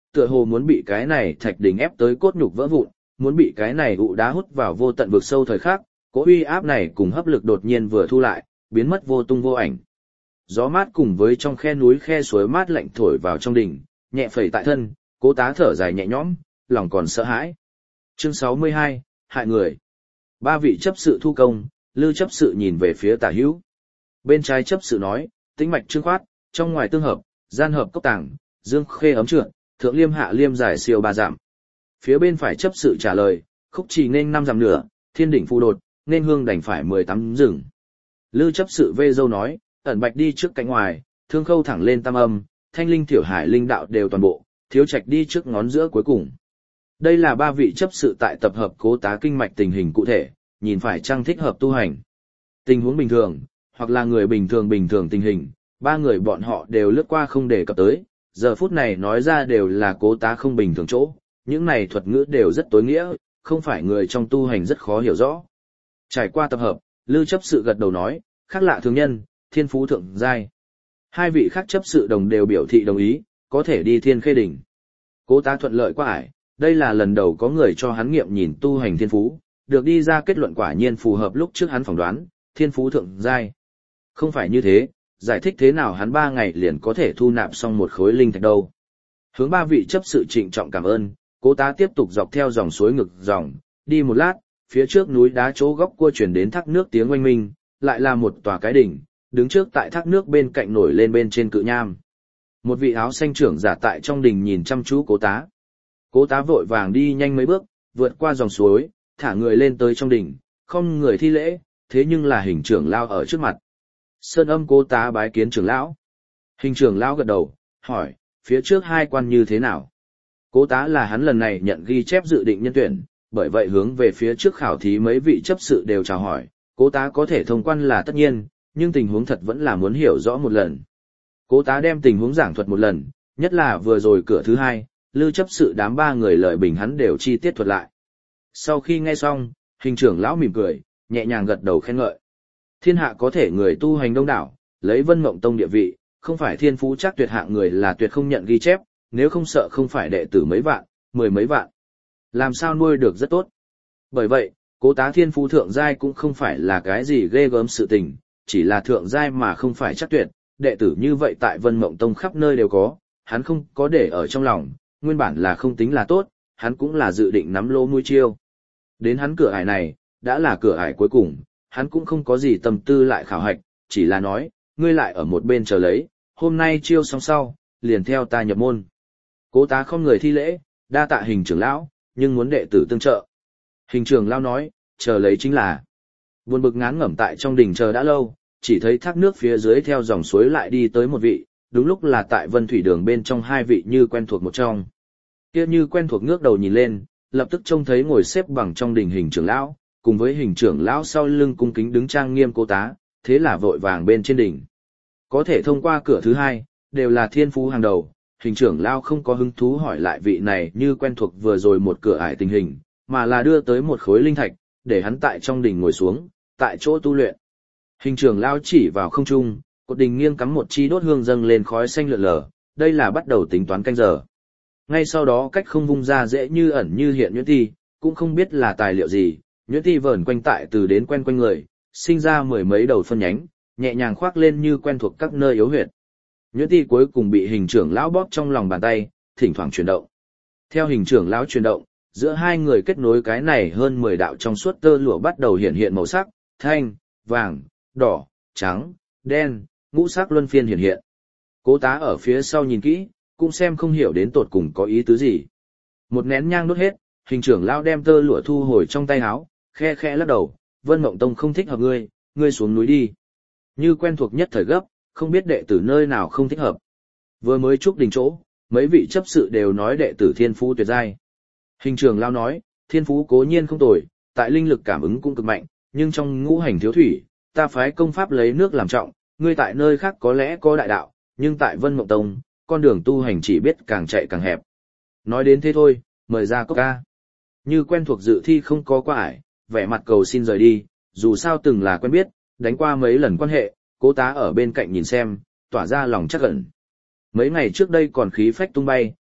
tựa hồ muốn bị cái này thạch đỉnh ép tới cốt nhục vỡ vụn, muốn bị cái này ụ đá hút vào vô tận vực sâu thời khắc, cỗ uy áp này cùng hấp lực đột nhiên vừa thu lại, biến mất vô tung vô ảnh. Gió mát cùng với trong khe núi khe suối mát lạnh thổi vào trong đỉnh, nhẹ phẩy tại thân, Cố Tá thở dài nhẹ nhõm, lòng còn sợ hãi. Chương 62, hại người. Ba vị chấp sự thu công, Lư chấp sự nhìn về phía Tả Hữu. Bên trái chấp sự nói, tĩnh mạch trương khoát, trong ngoài tương hợp, gian hợp cốc tàng, dương khê ấm trượt, thượng liêm hạ liêm giải siêu 3 dặm. Phía bên phải chấp sự trả lời, khúc trì nên 5 dặm nửa, thiên đỉnh phù đột, nên hương đành phải 18 rừng. Lư chấp sự vê dâu nói, ẩn bạch đi trước cánh ngoài, thương khâu thẳng lên tam âm, thanh linh thiểu hải linh đạo đều toàn bộ, thiếu trạch đi trước ngón giữa cuối cùng. Đây là ba vị chấp sự tại tập hợp Cố Tá kinh mạch tình hình cụ thể, nhìn phải chăng thích hợp tu hành. Tình huống bình thường, hoặc là người bình thường tình hình, ba người bọn họ đều lướt qua không đề cập tới, giờ phút này nói ra đều là Cố Tá không bình thường chỗ, những này thuật ngữ đều rất tối nghĩa, không phải người trong tu hành rất khó hiểu rõ. Trải qua tập hợp, Lư chấp sự gật đầu nói, khác lạ thường nhân, thiên phú thượng giai. Hai vị khác chấp sự đồng đều biểu thị đồng ý, có thể đi Thiên Khê đỉnh. Cố Tá thuận lợi quá ải, đây là lần đầu có người cho hắn nghiệm nhìn tu hành thiên phú, được đi ra kết luận quả nhiên phù hợp lúc trước hắn phỏng đoán, thiên phú thượng giai. Không phải như thế, giải thích thế nào hắn 3 ngày liền có thể thu nạp xong một khối linh thạch đâu. Hướng ba vị chấp sự trịnh trọng cảm ơn, Cố Tá tiếp tục dọc theo dòng suối ngực dòng, đi một lát, phía trước núi đá chỗ góc cua chuyển đến thác nước tiếng oanh minh, lại là một tòa cái đỉnh, đứng trước tại thác nước bên cạnh nổi lên bên trên cự nham. Một vị áo xanh trưởng giả tại trong đình nhìn chăm chú Cố Tá. Cố Tá vội vàng đi nhanh mấy bước, vượt qua dòng suối, thả người lên tới trong đình, không người thi lễ, thế nhưng là Hình trưởng lão ở trước mặt. Sơn Âm Cố Tá bái kiến trưởng lão. Hình trưởng lão gật đầu, hỏi, phía trước hai quan như thế nào? Cố Tá là hắn lần này nhận ghi chép dự định nhân tuyển, bởi vậy hướng về phía trước khảo thí mấy vị chấp sự đều chào hỏi, Cố Tá có thể thông quan là tất nhiên, nhưng tình huống thật vẫn là muốn hiểu rõ một lần. Cố Tá đem tình huống giảng thuật một lần, nhất là vừa rồi cửa thứ 2, Lư chấp sự đám 3 người lợi bình hắn đều chi tiết thuật lại. Sau khi nghe xong, Hình trưởng lão mỉm cười, nhẹ nhàng gật đầu khen ngợi. Thiên hạ có thể người tu hành đông đảo, lấy Vân Mộng Tông địa vị, không phải thiên phú chắc tuyệt hạng người là tuyệt không nhận ghi chép, nếu không sợ không phải đệ tử mấy vạn, 10 mấy vạn. Làm sao nuôi được rất tốt. Bởi vậy, Cố Tá thiên phú thượng giai cũng không phải là cái gì ghê gớm sự tình, chỉ là thượng giai mà không phải chắc tuyệt, đệ tử như vậy tại Vân Mộng Tông khắp nơi đều có, hắn không có để ở trong lòng, nguyên bản là không tính là tốt, hắn cũng là dự định nắm lỗ mũi chiêu. Đến hắn cửa ải này, đã là cửa ải cuối cùng, hắn cũng không có gì tâm tư lại khảo hạch, chỉ là nói, ngươi lại ở một bên chờ lấy, hôm nay chiêu xong sau, liền theo ta nhập môn. Cố Tá không người thi lễ, đa tạ Hình trưởng lão, nhưng muốn đệ tử tương trợ. Hình trưởng lão nói, chờ lấy chính là. Buồn bực ngán ngẩm tại trong đình chờ đã lâu, chỉ thấy thác nước phía dưới theo dòng suối lại đi tới một vị, đúng lúc là tại Vân Thủy Đường bên trong hai vị Như quen thuộc một trong. Kia Như quen thuộc ngước đầu nhìn lên, lập tức trông thấy ngồi xếp bằng trong đình Hình trưởng lão, cùng với Hình trưởng lão sau lưng cung kính đứng trang nghiêm Cố Tá, thế là vội vàng bên trên đỉnh. Có thể thông qua cửa thứ 2, đều là thiên phú hàng đầu, Hình trưởng lão không có hứng thú hỏi lại vị này Như quen thuộc vừa rồi một cửa ải tình hình, mà là đưa tới một khối linh thạch, để hắn tại trong đỉnh ngồi xuống, tại chỗ tu luyện. Hình trưởng lão chỉ vào không trung, cột đình nghiêng cắm một chi đốt hương dâng lên khói xanh lượn lờ, đây là bắt đầu tính toán canh giờ. Ngay sau đó cách không vung ra dễ như ẩn như hiện nhuyễn ti, cũng không biết là tài liệu gì, nhuyễn ti vờn quanh tại từ đến quen quanh người, sinh ra 10 mấy đầu phân nhánh, nhẹ nhàng khoác lên như quen thuộc các nơi yếu huyệt. Nhuyễn ti cuối cùng bị Hình trưởng lão bóp trong lòng bàn tay, thỉnh thoảng chuyển động. Theo Hình trưởng lão chuyển động, giữa hai người kết nối cái này hơn 10 đạo trong suốt tơ lụa bắt đầu hiện hiện màu sắc, thanh, vàng, đỏ, trắng, đen, ngũ sắc luân phiên hiện hiện. Cố Tá ở phía sau nhìn kỹ, cũng xem không hiểu đến tột cùng có ý tứ gì. Một nén nhang đốt hết, Hình trưởng lão đem tơ lụa thu hồi trong tay áo, khe khẽ lắc đầu, Vân Mộng Tông không thích hợp ngươi xuống núi đi. Như quen thuộc nhất thời gấp, không biết đệ tử nơi nào không thích hợp. Vừa mới chúc đình chỗ, mấy vị chấp sự đều nói đệ tử thiên phú tuyệt giai. Hình trưởng lão nói, thiên phú cố nhiên không tồi, tại linh lực cảm ứng cũng cực mạnh, nhưng trong ngũ hành thiếu thủy, ta phái công pháp lấy nước làm trọng, ngươi tại nơi khác có lẽ có đại đạo, nhưng tại Vân Mộng Tông, con đường tu hành chỉ biết càng chạy càng hẹp. Nói đến thế thôi, mời ra cốc ca. Như quen thuộc dự thi không có qua ải, vẻ mặt cầu xin rời đi, dù sao từng là quen biết, đánh qua mấy lần quan hệ, Cố Tá ở bên cạnh nhìn xem, tỏa ra lòng chắc ẩn. Mấy ngày trước đây còn khí phách tung bay,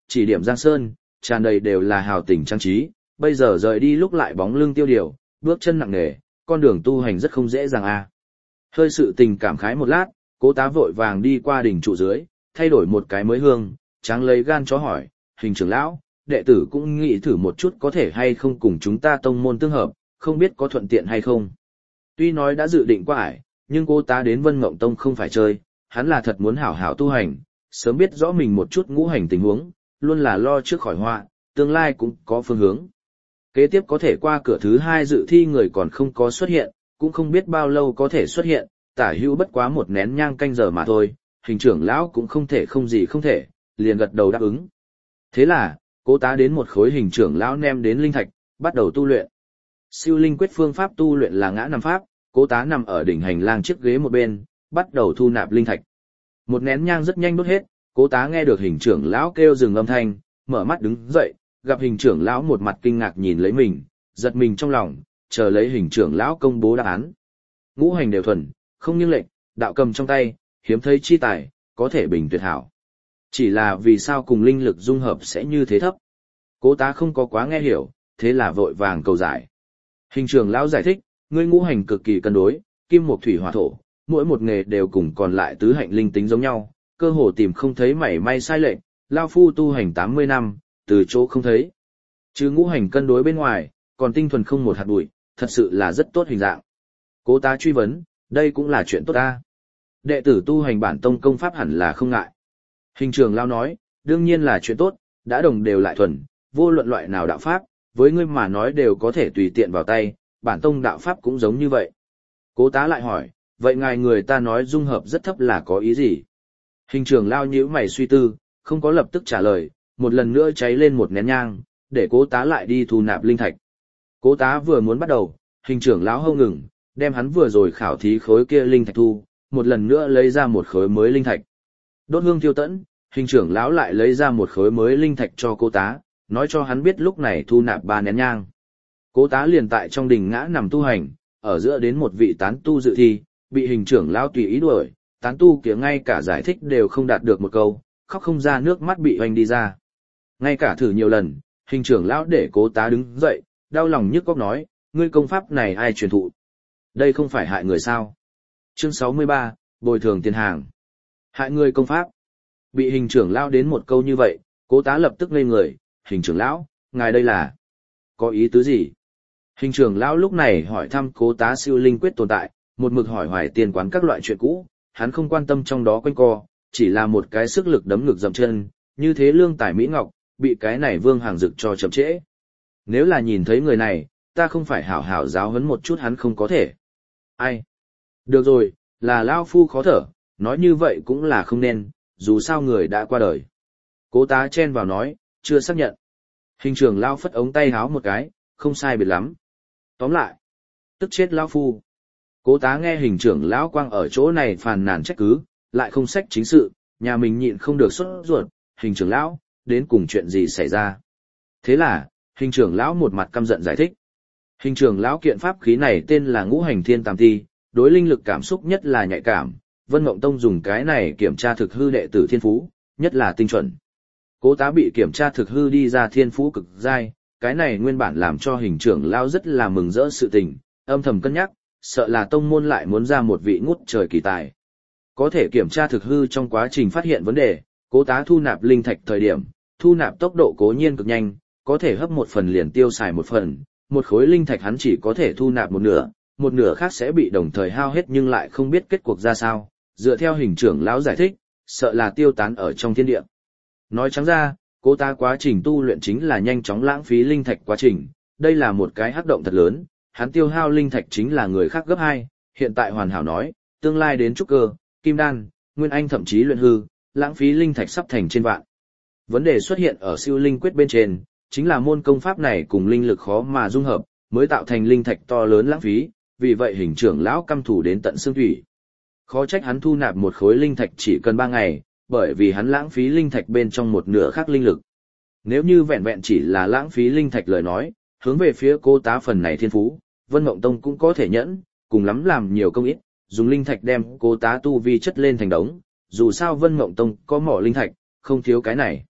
chỉ điểm giang sơn, tràn đầy đều là hào tình trang trí, bây giờ rời đi lúc lại bóng lưng tiêu điều, bước chân nặng nề, con đường tu hành rất không dễ dàng a. Hơi sự tình cảm khái một lát, Cố Tá vội vàng đi qua đỉnh trụ dưới, thay đổi một cái mới hương, tráng lấy gan chó hỏi, Hình trưởng lão, đệ tử cũng nghĩ thử một chút có thể hay không cùng chúng ta tông môn tương hợp, không biết có thuận tiện hay không. Tuy nói đã dự định qua ải, nhưng Cố Tá đến Vân Mộng Tông không phải chơi, hắn là thật muốn hảo hảo tu hành, sớm biết rõ mình một chút ngũ hành tình huống, luôn là lo trước khỏi họa, tương lai cũng có phương hướng. Kế tiếp có thể qua cửa thứ 2 dự thi người còn không có xuất hiện, cũng không biết bao lâu có thể xuất hiện, tả hữu bất quá một nén nhang canh giờ mà thôi, Hình trưởng lão cũng không thể không gì không thể, liền gật đầu đáp ứng. Thế là, Cố Tá đến một khối Hình trưởng lão nem đến linh thạch, bắt đầu tu luyện. Siêu linh quyết phương pháp tu luyện là ngã nằm pháp, Cố Tá nằm ở đỉnh hành lang chiếc ghế một bên, bắt đầu thu nạp linh thạch. Một nén nhang rất nhanh đốt hết, Cố Tá nghe được Hình trưởng lão kêu dừng âm thanh, mở mắt đứng dậy, gặp Hình trưởng lão một mặt kinh ngạc nhìn lấy mình, giật mình trong lòng, chờ lấy Hình trưởng lão công bố đáp án. Ngũ hành đều thuần, không nghiêng lệch, đạo cầm trong tay, hiếm thấy chi tài, có thể bình tuyệt hảo. Chỉ là vì sao cùng linh lực dung hợp sẽ như thế thấp? Cố Tá không có quá nghe hiểu, thế là vội vàng cầu giải. Hình trưởng lão giải thích, ngươi ngũ hành cực kỳ cân đối, kim mộc thủy hỏa thổ, mỗi một nghề đều cùng còn lại tứ hạnh linh tính giống nhau, cơ hồ tìm không thấy mảy may sai lệch, lao phu tu hành 80 năm, từ chỗ không thấy. Chứ ngũ hành cân đối bên ngoài, còn tinh thuần không một hạt bụi, thật sự là rất tốt hình dạng. Cố Tá truy vấn, đây cũng là chuyện tốt ta. Đệ tử tu hành bản tông công pháp hẳn là không ngại. Hình trưởng lão nói, đương nhiên là chuyện tốt, đã đồng đều lại thuần, vô luận loại nào đạo pháp, với ngươi mà nói đều có thể tùy tiện vào tay, bản tông đạo pháp cũng giống như vậy. Cố Tá lại hỏi, vậy ngài người ta nói dung hợp rất thấp là có ý gì? Hình trưởng lão nhíu mày suy tư, không có lập tức trả lời, một lần nữa cháy lên một nén nhang, để Cố Tá lại đi thu nạp linh thạch. Cố Tá vừa muốn bắt đầu, hình trưởng lão hâu ngừng, đem hắn vừa rồi khảo thí khối kia linh thạch thu, một lần nữa lấy ra một khối mới linh thạch. Đốt hương thiêu tẫn, hình trưởng lão lại lấy ra một khối mới linh thạch cho Cố Tá, nói cho hắn biết lúc này thu nạp 3 nén nhang. Cố Tá liền tại trong đình ngã nằm tu hành, ở giữa đến một vị tán tu dự thi, bị hình trưởng lão tùy ý đuổi, tán tu kia ngay cả giải thích đều không đạt được một câu, khóc không ra nước mắt bị hoành đi ra. Ngay cả thử nhiều lần, hình trưởng lão để Cố Tá đứng dậy, đau lòng nhức óc nói, ngươi công pháp này ai truyền thụ? Đây không phải hại người sao? Chương 63, bồi thường tiền hàng. Hại người công pháp. Bị hình trưởng lão đến một câu như vậy, Cố Tá lập tức ngây người, hình trưởng lão, ngài đây là có ý tứ gì? Hình trưởng lão lúc này hỏi thăm Cố Tá siêu linh quyết tồn tại, một mực hỏi hoài tiền quán các loại chuyện cũ, hắn không quan tâm trong đó quanh co, chỉ là một cái sức lực đấm ngực dậm chân, như thế lương tài mỹ ngọc, bị cái này Vương Hàng Dực cho chậm trễ. Nếu là nhìn thấy người này, ta không phải hảo hảo giáo huấn một chút hắn không có thể. Ai? Được rồi, là lão phu khó thở, nói như vậy cũng là không nên, dù sao người đã qua đời. Cố Tá chen vào nói, chưa xác nhận. Hình trưởng lão phất ống tay háo một cái, không sai biệt lắm. Tóm lại, tức chết lão phu. Cố Tá nghe hình trưởng lão quang ở chỗ này phàn nàn trách cứ, lại không sách chính sự, nhà mình nhịn không được sốt ruột, hình trưởng lão, đến cùng chuyện gì xảy ra. Thế là, hình trưởng lão một mặt căm giận giải thích. Hình trưởng lão kiện pháp khí này tên là Ngũ Hành Thiên Tam Thi, đối linh lực cảm xúc nhất là nhạy cảm, Vân Mộng Tông dùng cái này kiểm tra thực hư đệ tử thiên phú, nhất là tinh chuẩn. Cố Tá bị kiểm tra thực hư đi ra thiên phú cực giai, cái này nguyên bản làm cho hình trưởng lão rất là mừng rỡ sự tình, âm thầm cân nhắc, sợ là tông môn lại muốn ra một vị ngút trời kỳ tài. Có thể kiểm tra thực hư trong quá trình phát hiện vấn đề, Cố Tá thu nạp linh thạch thời điểm, thu nạp tốc độ cố nhiên cực nhanh, có thể hấp một phần liền tiêu xài một phần, một khối linh thạch hắn chỉ có thể thu nạp một nửa khác sẽ bị đồng thời hao hết nhưng lại không biết kết cuộc ra sao, dựa theo hình trưởng lão giải thích, sợ là tiêu tán ở trong thiên địa. Nói trắng ra, Cố Tá quá trình tu luyện chính là nhanh chóng lãng phí linh thạch quá trình, đây là một cái hắc động thật lớn, hắn tiêu hao linh thạch chính là người khác gấp 2, hiện tại hoàn hảo nói, tương lai đến trúc cơ, kim đan, nguyên anh thậm chí luyện hư, lãng phí linh thạch sắp thành trên vạn. Vấn đề xuất hiện ở siêu linh quyết bên trên, chính là môn công pháp này cùng linh lực khó mà dung hợp, mới tạo thành linh thạch to lớn lãng phí, vì vậy hình trưởng lão căm thù đến tận xương thủy. Khó trách hắn thu nạp một khối linh thạch chỉ cần 3 ngày, bởi vì hắn lãng phí linh thạch bên trong một nửa khác linh lực. Nếu như vẹn vẹn chỉ là lãng phí linh thạch lời nói, hướng về phía Cố Tá phần này thiên phú, Vân Mộng Tông cũng có thể nhẫn, cùng lắm làm nhiều công ít, dùng linh thạch đem Cố Tá tu vi chất lên thành đống, dù sao Vân Mộng Tông có mỏ linh thạch, không thiếu cái này.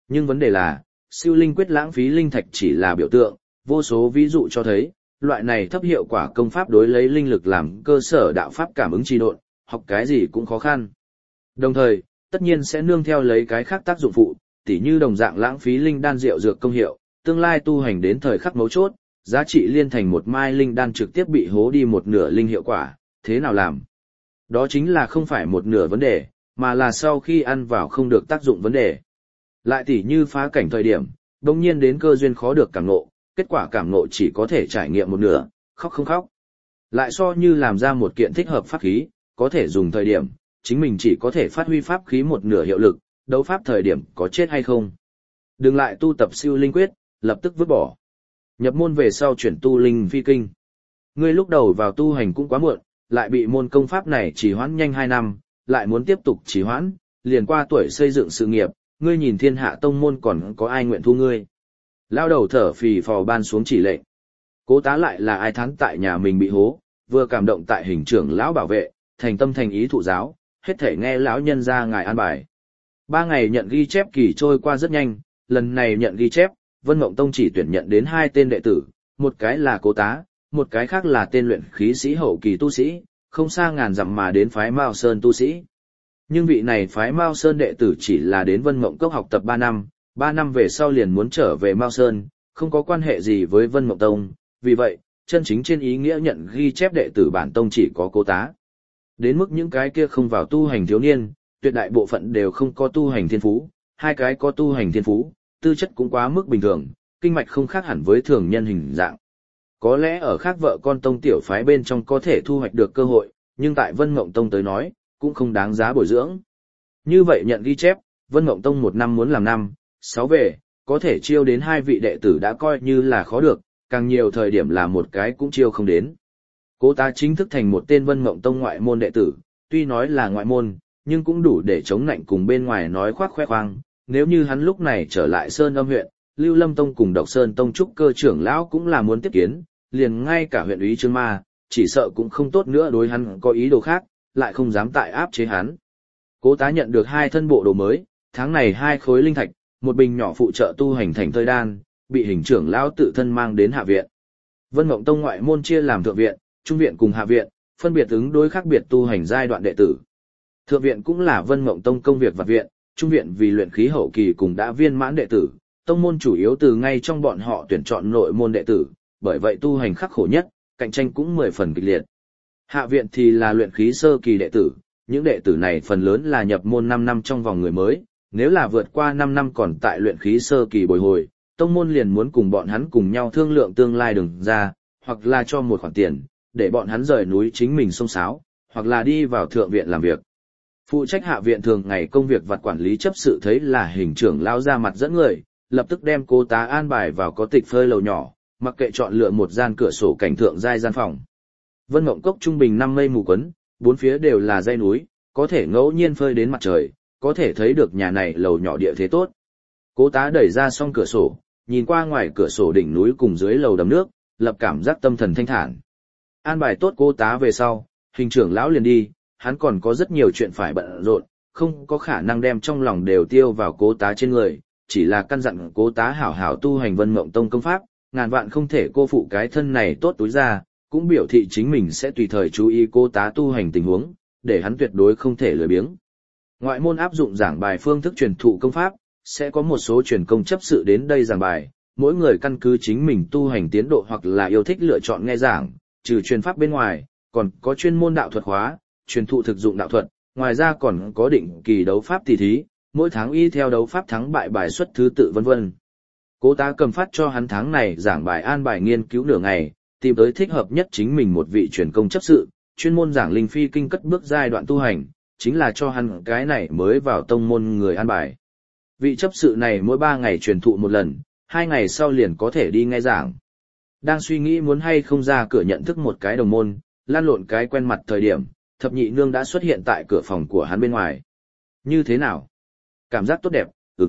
Nhưng vấn đề là, siêu linh quyết lãng phí linh thạch chỉ là biểu tượng, vô số ví dụ cho thấy, loại này thấp hiệu quả công pháp đối lấy linh lực làm cơ sở đạo pháp cảm ứng trì độn, học cái gì cũng khó khăn. Đồng thời, tất nhiên sẽ nương theo lấy cái khác tác dụng phụ, tỉ như đồng dạng lãng phí linh đan rượu dược công hiệu, tương lai tu hành đến thời khắc mấu chốt, giá trị liên thành một mai linh đan trực tiếp bị hố đi một nửa linh hiệu quả, thế nào làm? Đó chính là không phải một nửa vấn đề, mà là sau khi ăn vào không được tác dụng vấn đề. Lại tỉ như phá cảnh thời điểm, đồng nhiên đến cơ duyên khó được cảm ngộ, kết quả cảm ngộ chỉ có thể trải nghiệm một nửa, khóc không khóc. Lại so như làm ra một kiện thích hợp pháp khí, có thể dùng thời điểm, chính mình chỉ có thể phát huy pháp khí một nửa hiệu lực, đấu pháp thời điểm có chết hay không. Đừng lại tu tập siêu linh quyết, lập tức vứt bỏ. Nhập môn về sau chuyển tu linh phi kinh. Ngươi lúc đầu vào tu hành cũng quá muộn, lại bị môn công pháp này trì hoãn nhanh 2 năm, lại muốn tiếp tục trì hoãn, liền qua tuổi xây dựng sự nghiệp, ngươi nhìn thiên hạ tông môn còn có ai nguyện thu ngươi. Lao đầu thở phì phò ban xuống chỉ lệnh. Cố Tá lại là ai thán tại nhà mình bị hố, vừa cảm động tại hình trưởng lão bảo vệ, thành tâm thành ý thụ giáo, hết thể nghe lão nhân ra ngài an bài. 3 ngày nhận ghi chép kỳ trôi qua rất nhanh, lần này nhận ghi chép, Vân Mộng Tông chỉ tuyển nhận đến 2 tên đệ tử, một cái là Cố Tá, một cái khác là tên luyện khí sĩ hậu kỳ tu sĩ, không xa ngàn dặm mà đến phái Mao Sơn tu sĩ. Nhưng vị này phái Mao Sơn đệ tử chỉ là đến Vân Mộng Cốc học tập 3 năm, 3 năm về sau liền muốn trở về Mao Sơn, không có quan hệ gì với Vân Mộng Tông, vì vậy, chân chính trên ý nghĩa nhận ghi chép đệ tử bản tông chỉ có Cố Tá. Đến mức những cái kia không vào tu hành thiếu niên, tuyệt đại bộ phận đều không có tu hành thiên phú, 2 cái có tu hành thiên phú, tư chất cũng quá mức bình thường, kinh mạch không khác hẳn với thường nhân hình dạng. Có lẽ ở khác vợ con tông tiểu phái bên trong có thể thu hoạch được cơ hội, nhưng tại Vân Mộng Tông tới nói, cũng không đáng giá bồi dưỡng. Như vậy nhận ghi chép, Vân Mộng Tông 1 năm muốn làm 5, 6 về, có thể chiêu đến 2 vị đệ tử đã coi như là khó được, càng nhiều thời điểm là một cái cũng chiêu không đến. Cố Tá chính thức thành một tên Vân Mộng Tông ngoại môn đệ tử, tuy nói là ngoại môn, nhưng cũng đủ để chống nạnh cùng bên ngoài nói khoác khoe khoang. Nếu như hắn lúc này trở lại Sơn Âm huyện, Lưu Lâm Tông cùng Độc Sơn Tông trúc cơ trưởng lão cũng là muốn tiếp kiến, liền ngay cả huyện úy Trương Ma, chỉ sợ cũng không tốt nữa đối hắn có ý đồ khác, lại không dám tại áp chế hắn. Cố Tá nhận được 2 thân bộ đồ mới, tháng này 2 khối linh thạch, một bình nhỏ phụ trợ tu hành thành thơi đan, bị hình trưởng lão tự thân mang đến hạ viện. Vân Mộng Tông ngoại môn chia làm thượng viện, trung viện cùng hạ viện, phân biệt ứng đối khác biệt tu hành giai đoạn đệ tử. Thượng viện cũng là Vân Mộng Tông công việc vặt viện, trung viện vì luyện khí hậu kỳ cùng đã viên mãn đệ tử, tông môn chủ yếu từ ngay trong bọn họ tuyển chọn nội môn đệ tử, bởi vậy tu hành khắc khổ nhất, cạnh tranh cũng 10 phần kịch liệt. Hạ viện thì là luyện khí sơ kỳ đệ tử, những đệ tử này phần lớn là nhập môn 5 năm trong vòng người mới, nếu là vượt qua 5 năm còn tại luyện khí sơ kỳ bồi hồi, tông môn liền muốn cùng bọn hắn cùng nhau thương lượng tương lai đường ra, hoặc là cho một khoản tiền, để bọn hắn rời núi chính mình xông xáo, hoặc là đi vào thượng viện làm việc. Phụ trách hạ viện thường ngày công việc vặt quản lý chấp sự thấy là hình trưởng lao ra mặt dẫn người, lập tức đem Cố Tá an bài vào có tịch phơi lầu nhỏ, mặc kệ chọn lựa một gian cửa sổ cảnh thượng giai gian phòng. Vân Mộng Cốc trung bình 5 mây mù quấn, 4 phía đều là dãy núi, có thể ngẫu nhiên phơi đến mặt trời, có thể thấy được nhà này lầu nhỏ địa thế tốt. Cố Tá đẩy ra xong cửa sổ, nhìn qua ngoài cửa sổ đỉnh núi cùng dưới lầu đầm nước, lập cảm giác tâm thần thanh thản. An bài tốt Cố Tá về sau, hình trưởng lão liền đi, hắn còn có rất nhiều chuyện phải bận rộn, không có khả năng đem trong lòng đều tiêu vào Cố Tá trên người, chỉ là căn dặn Cố Tá hảo hảo tu hành Vân Mộng Tông công pháp, ngàn vạn không thể cô phụ cái thân này tốt túi ra, cũng biểu thị chính mình sẽ tùy thời chú ý Cố Tá tu hành tình huống, để hắn tuyệt đối không thể lười biếng. Ngoại môn áp dụng giảng bài phương thức truyền thụ công pháp, sẽ có một số truyền công chấp sự đến đây giảng bài, mỗi người căn cứ chính mình tu hành tiến độ hoặc là yêu thích lựa chọn nghe giảng, trừ truyền pháp bên ngoài, còn có chuyên môn đạo thuật khóa, truyền thụ thực dụng đạo thuật, ngoài ra còn có định kỳ đấu pháp tỷ thí, mỗi tháng y theo đấu pháp thắng bại bài xuất thứ tự vân vân. Cố Tá cầm phát cho hắn tháng này giảng bài an bài nghiên cứu nửa ngày, tìm tới thích hợp nhất chính mình một vị truyền công chấp sự, chuyên môn giảng linh phi kinh cất bước giai đoạn tu hành, chính là cho hắn cái này mới vào tông môn người an bài. Vị chấp sự này mỗi 3 ngày truyền thụ một lần, 2 ngày sau liền có thể đi nghe giảng. Đang suy nghĩ muốn hay không ra cửa nhận thức một cái đồng môn, lan lộn cái quen mặt thời điểm, thập nhị nương đã xuất hiện tại cửa phòng của hắn bên ngoài. Như thế nào? Cảm giác tốt đẹp,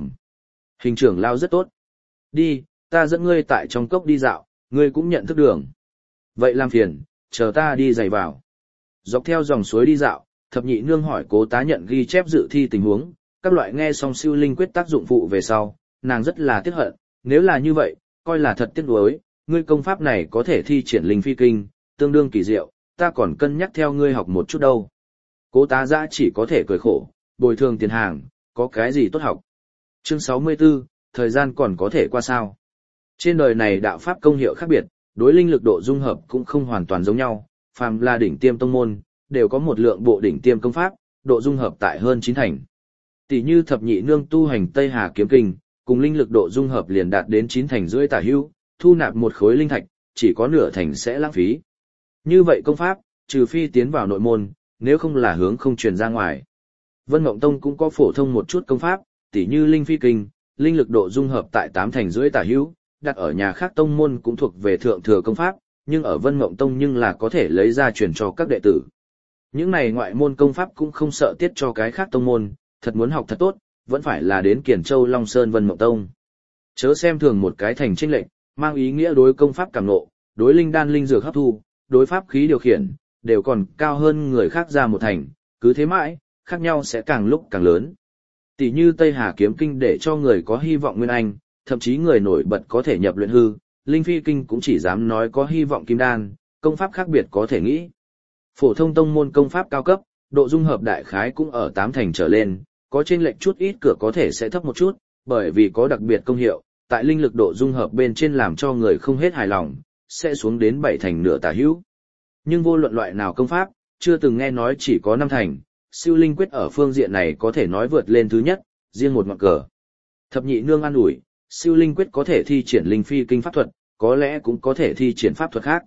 Hình trưởng lao rất tốt. Đi, ta dẫn ngươi tại trong cốc đi dạo, ngươi cũng nhận thức đường. Vậy làm phiền, chờ ta đi giày vào. Dọc theo dòng suối đi dạo, thập nhị nương hỏi Cố Tá nhận ghi chép dự thi tình huống, các loại nghe xong siêu linh quyết tác dụng phụ về sau, nàng rất là tiếc hận, nếu là như vậy, coi là thật tiếc nuối, ngươi công pháp này có thể thi triển linh phi kinh, tương đương kỳ diệu, ta còn cân nhắc theo ngươi học một chút đâu. Cố Tá Dã chỉ có thể cười khổ, bồi thường tiền hàng, có cái gì tốt học. Chương 64, thời gian còn có thể qua sao. Trên đời này đạo pháp công hiệu khác biệt, đối linh lực độ dung hợp cũng không hoàn toàn giống nhau, phàm là đỉnh tiêm tông môn, đều có một lượng bộ đỉnh tiêm công pháp, độ dung hợp tại hơn 9 thành. Tỷ như thập nhị nương tu hành Tây Hà kiếm kinh, cùng linh lực độ dung hợp liền đạt đến 9 thành rưỡi tả hữu, thu nạp một khối linh thạch, chỉ có nửa thành sẽ lãng phí. Như vậy công pháp, trừ phi tiến vào nội môn, nếu không là hướng không truyền ra ngoài. Vân Mộng Tông cũng có phổ thông một chút công pháp, tỉ như linh phi kinh, linh lực độ dung hợp tại 8 thành rưỡi tả hữu, đặt ở nhà khác tông môn cũng thuộc về thượng thừa công pháp, nhưng ở Vân Mộng Tông nhưng là có thể lấy ra truyền cho các đệ tử. Những này ngoại môn công pháp cũng không sợ tiết cho cái khác tông môn, thật muốn học thật tốt, vẫn phải là đến Kiền Châu Long Sơn Vân Mộng Tông. Chớ xem thường một cái thành chênh lệnh, mang ý nghĩa đối công pháp cảm ngộ, đối linh đan linh dược hấp thu, đối pháp khí điều khiển, đều còn cao hơn người khác ra một thành, cứ thế mãi, khác nhau sẽ càng lúc càng lớn. Tỷ như Tây Hà kiếm kinh để cho người có hy vọng nguyên anh, thậm chí người nổi bật có thể nhập luyện hư, linh phi kinh cũng chỉ dám nói có hy vọng kim đan, công pháp khác biệt có thể nghĩ. Phổ thông tông môn công pháp cao cấp, độ dung hợp đại khái cũng ở 8 thành trở lên, có chênh lệch chút ít cửa có thể sẽ thấp một chút, bởi vì có đặc biệt công hiệu, tại linh lực độ dung hợp bên trên làm cho người không hết hài lòng, sẽ xuống đến 7 thành nửa tả hữu. Nhưng vô luận loại nào công pháp, chưa từng nghe nói chỉ có 5 thành, siêu linh quyết ở phương diện này có thể nói vượt lên thứ nhất, riêng một ngọn cờ. Thập nhị nương an ủi, siêu linh quyết có thể thi triển linh phi kinh pháp thuật, có lẽ cũng có thể thi triển pháp thuật khác.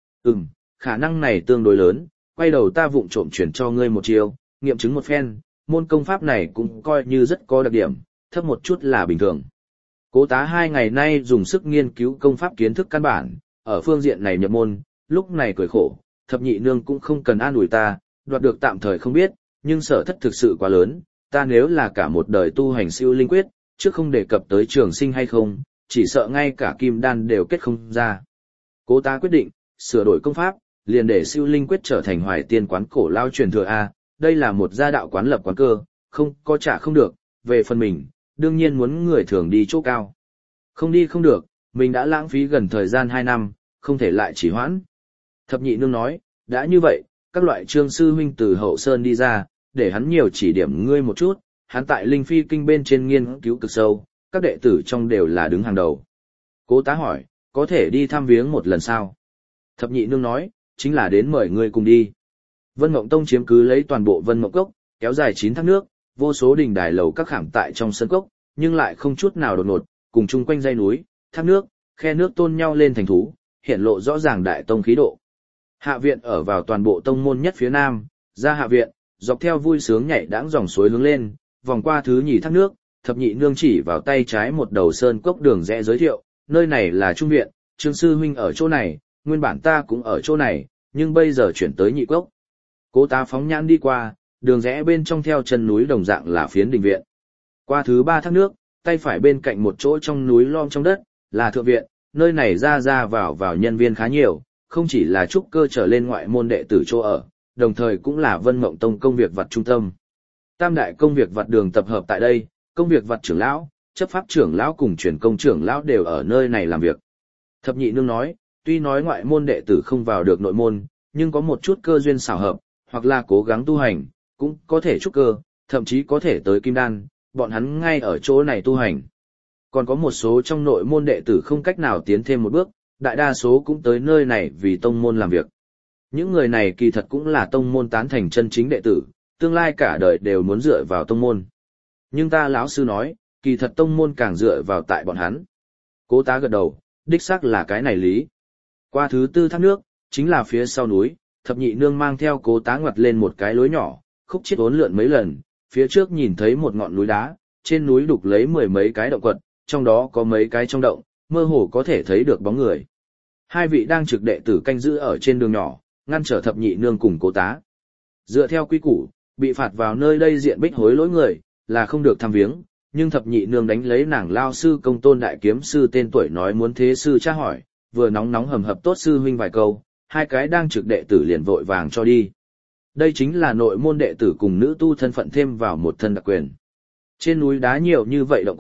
Khả năng này tương đối lớn, quay đầu ta vụng trộm chuyển cho ngươi một chiều, nghiệm chứng một phen, môn công pháp này cũng coi như rất có đặc điểm, thấp một chút là bình thường. Cố Tá 2 ngày nay dùng sức nghiên cứu công pháp kiến thức căn bản, ở phương diện này nhập môn, lúc này cười khổ, thập nhị nương cũng không cần an ủi ta, đoạt được tạm thời không biết, nhưng sở thất thực sự quá lớn, ta nếu là cả một đời tu hành siêu linh quyết, trước không đề cập tới trường sinh hay không, chỉ sợ ngay cả kim đan đều kết không ra. Cố Tá quyết định, sửa đổi công pháp, liền để siêu linh quyết trở thành Hoài Tiên quán cổ lao truyền thừa A, đây là một gia đạo quán lập quán cơ, không có trả không được, về phần mình, đương nhiên muốn người thường đi chỗ cao. Không đi không được, mình đã lãng phí gần thời gian 2 năm, không thể lại chỉ hoãn. Thập nhị nương nói, đã như vậy, các loại trương sư huynh từ hậu sơn đi ra, để hắn nhiều chỉ điểm ngươi một chút, hắn tại linh phi kinh bên trên nghiên cứu cực sâu, các đệ tử trong đều là đứng hàng đầu. Cố Tá hỏi, có thể đi thăm viếng một lần sao? Thập nhị nương nói, chính là đến mời ngươi cùng đi. Vân Mộng Tông chiếm cứ lấy toàn bộ Vân Mộng Cốc, kéo dài 9 thác nước, vô số đình đài lầu các khảm tại trong sân cốc, nhưng lại không chút nào đột ngột, cùng chung quanh dãy núi, thác nước, khe nước tôn nhau lên thành thú, hiện lộ rõ ràng đại tông khí độ. Hạ viện ở vào toàn bộ tông môn nhất phía nam, ra hạ viện, dọc theo vui sướng nhảy đãng dòng suối hướng lên, vòng qua thứ nhì thác nước, thập nhị nương chỉ vào tay trái một đầu sơn cốc đường rẽ giới thiệu, nơi này là trung viện, Trương sư huynh ở chỗ này, nguyên bản ta cũng ở chỗ này, nhưng bây giờ chuyển tới nhị cốc. Cố Tá phóng nhãn đi qua, đường rẽ bên trong theo chân núi đồng dạng là phiến đình viện. Qua thứ 3 thác nước, tay phải bên cạnh một chỗ trong núi lom trong đất, là thượng viện, nơi này ra vào nhân viên khá nhiều, không chỉ là trúc cơ trở lên ngoại môn đệ tử chỗ ở, đồng thời cũng là Vân Mộng Tông công việc vật trung tâm. Tam đại công việc vật đường tập hợp tại đây, công việc vật trưởng lão, chấp pháp trưởng lão cùng truyền công trưởng lão đều ở nơi này làm việc. Thập nhị nương nói, tuy nói ngoại môn đệ tử không vào được nội môn, nhưng có một chút cơ duyên xảo hợp, hoặc là cố gắng tu hành, cũng có thể trúc cơ, thậm chí có thể tới kim đan, bọn hắn ngay ở chỗ này tu hành. Còn có một số trong nội môn đệ tử không cách nào tiến thêm một bước, đại đa số cũng tới nơi này vì tông môn làm việc. Những người này kỳ thật cũng là tông môn tán thành chân chính đệ tử, tương lai cả đời đều muốn dựa vào tông môn. Nhưng ta lão sư nói, kỳ thật tông môn càng dựa vào tại bọn hắn. Cố Tá gật đầu, đích xác là cái này lý. Qua thứ 4 thác nước, chính là phía sau núi, thập nhị nương mang theo Cố Tá ngoặt lên một cái lối nhỏ, khúc chiết uốn lượn mấy lần, phía trước nhìn thấy một ngọn núi đá, trên núi đục lấy 10 mấy cái động quật, trong đó có mấy cái trong động, mơ hồ có thể thấy được bóng người. 2 vị đang trực đệ tử canh giữ ở trên đường nhỏ, ngăn trở thập nhị nương cùng Cố Tá. Dựa theo quy củ, bị phạt vào nơi đây diện bích hối lỗi người, là không được thăm viếng, nhưng thập nhị nương đánh lấy nàng lao sư công tôn đại kiếm sư tên tuổi nói muốn thế sư tra hỏi, vừa nóng nóng hầm hập tốt sư huynh vài câu, 2 cái đang trực đệ tử liền vội vàng cho đi. Đây chính là nội môn đệ tử cùng nữ tu thân phận thêm vào một thân đặc quyền. Trên núi đá nhiều như vậy động quật,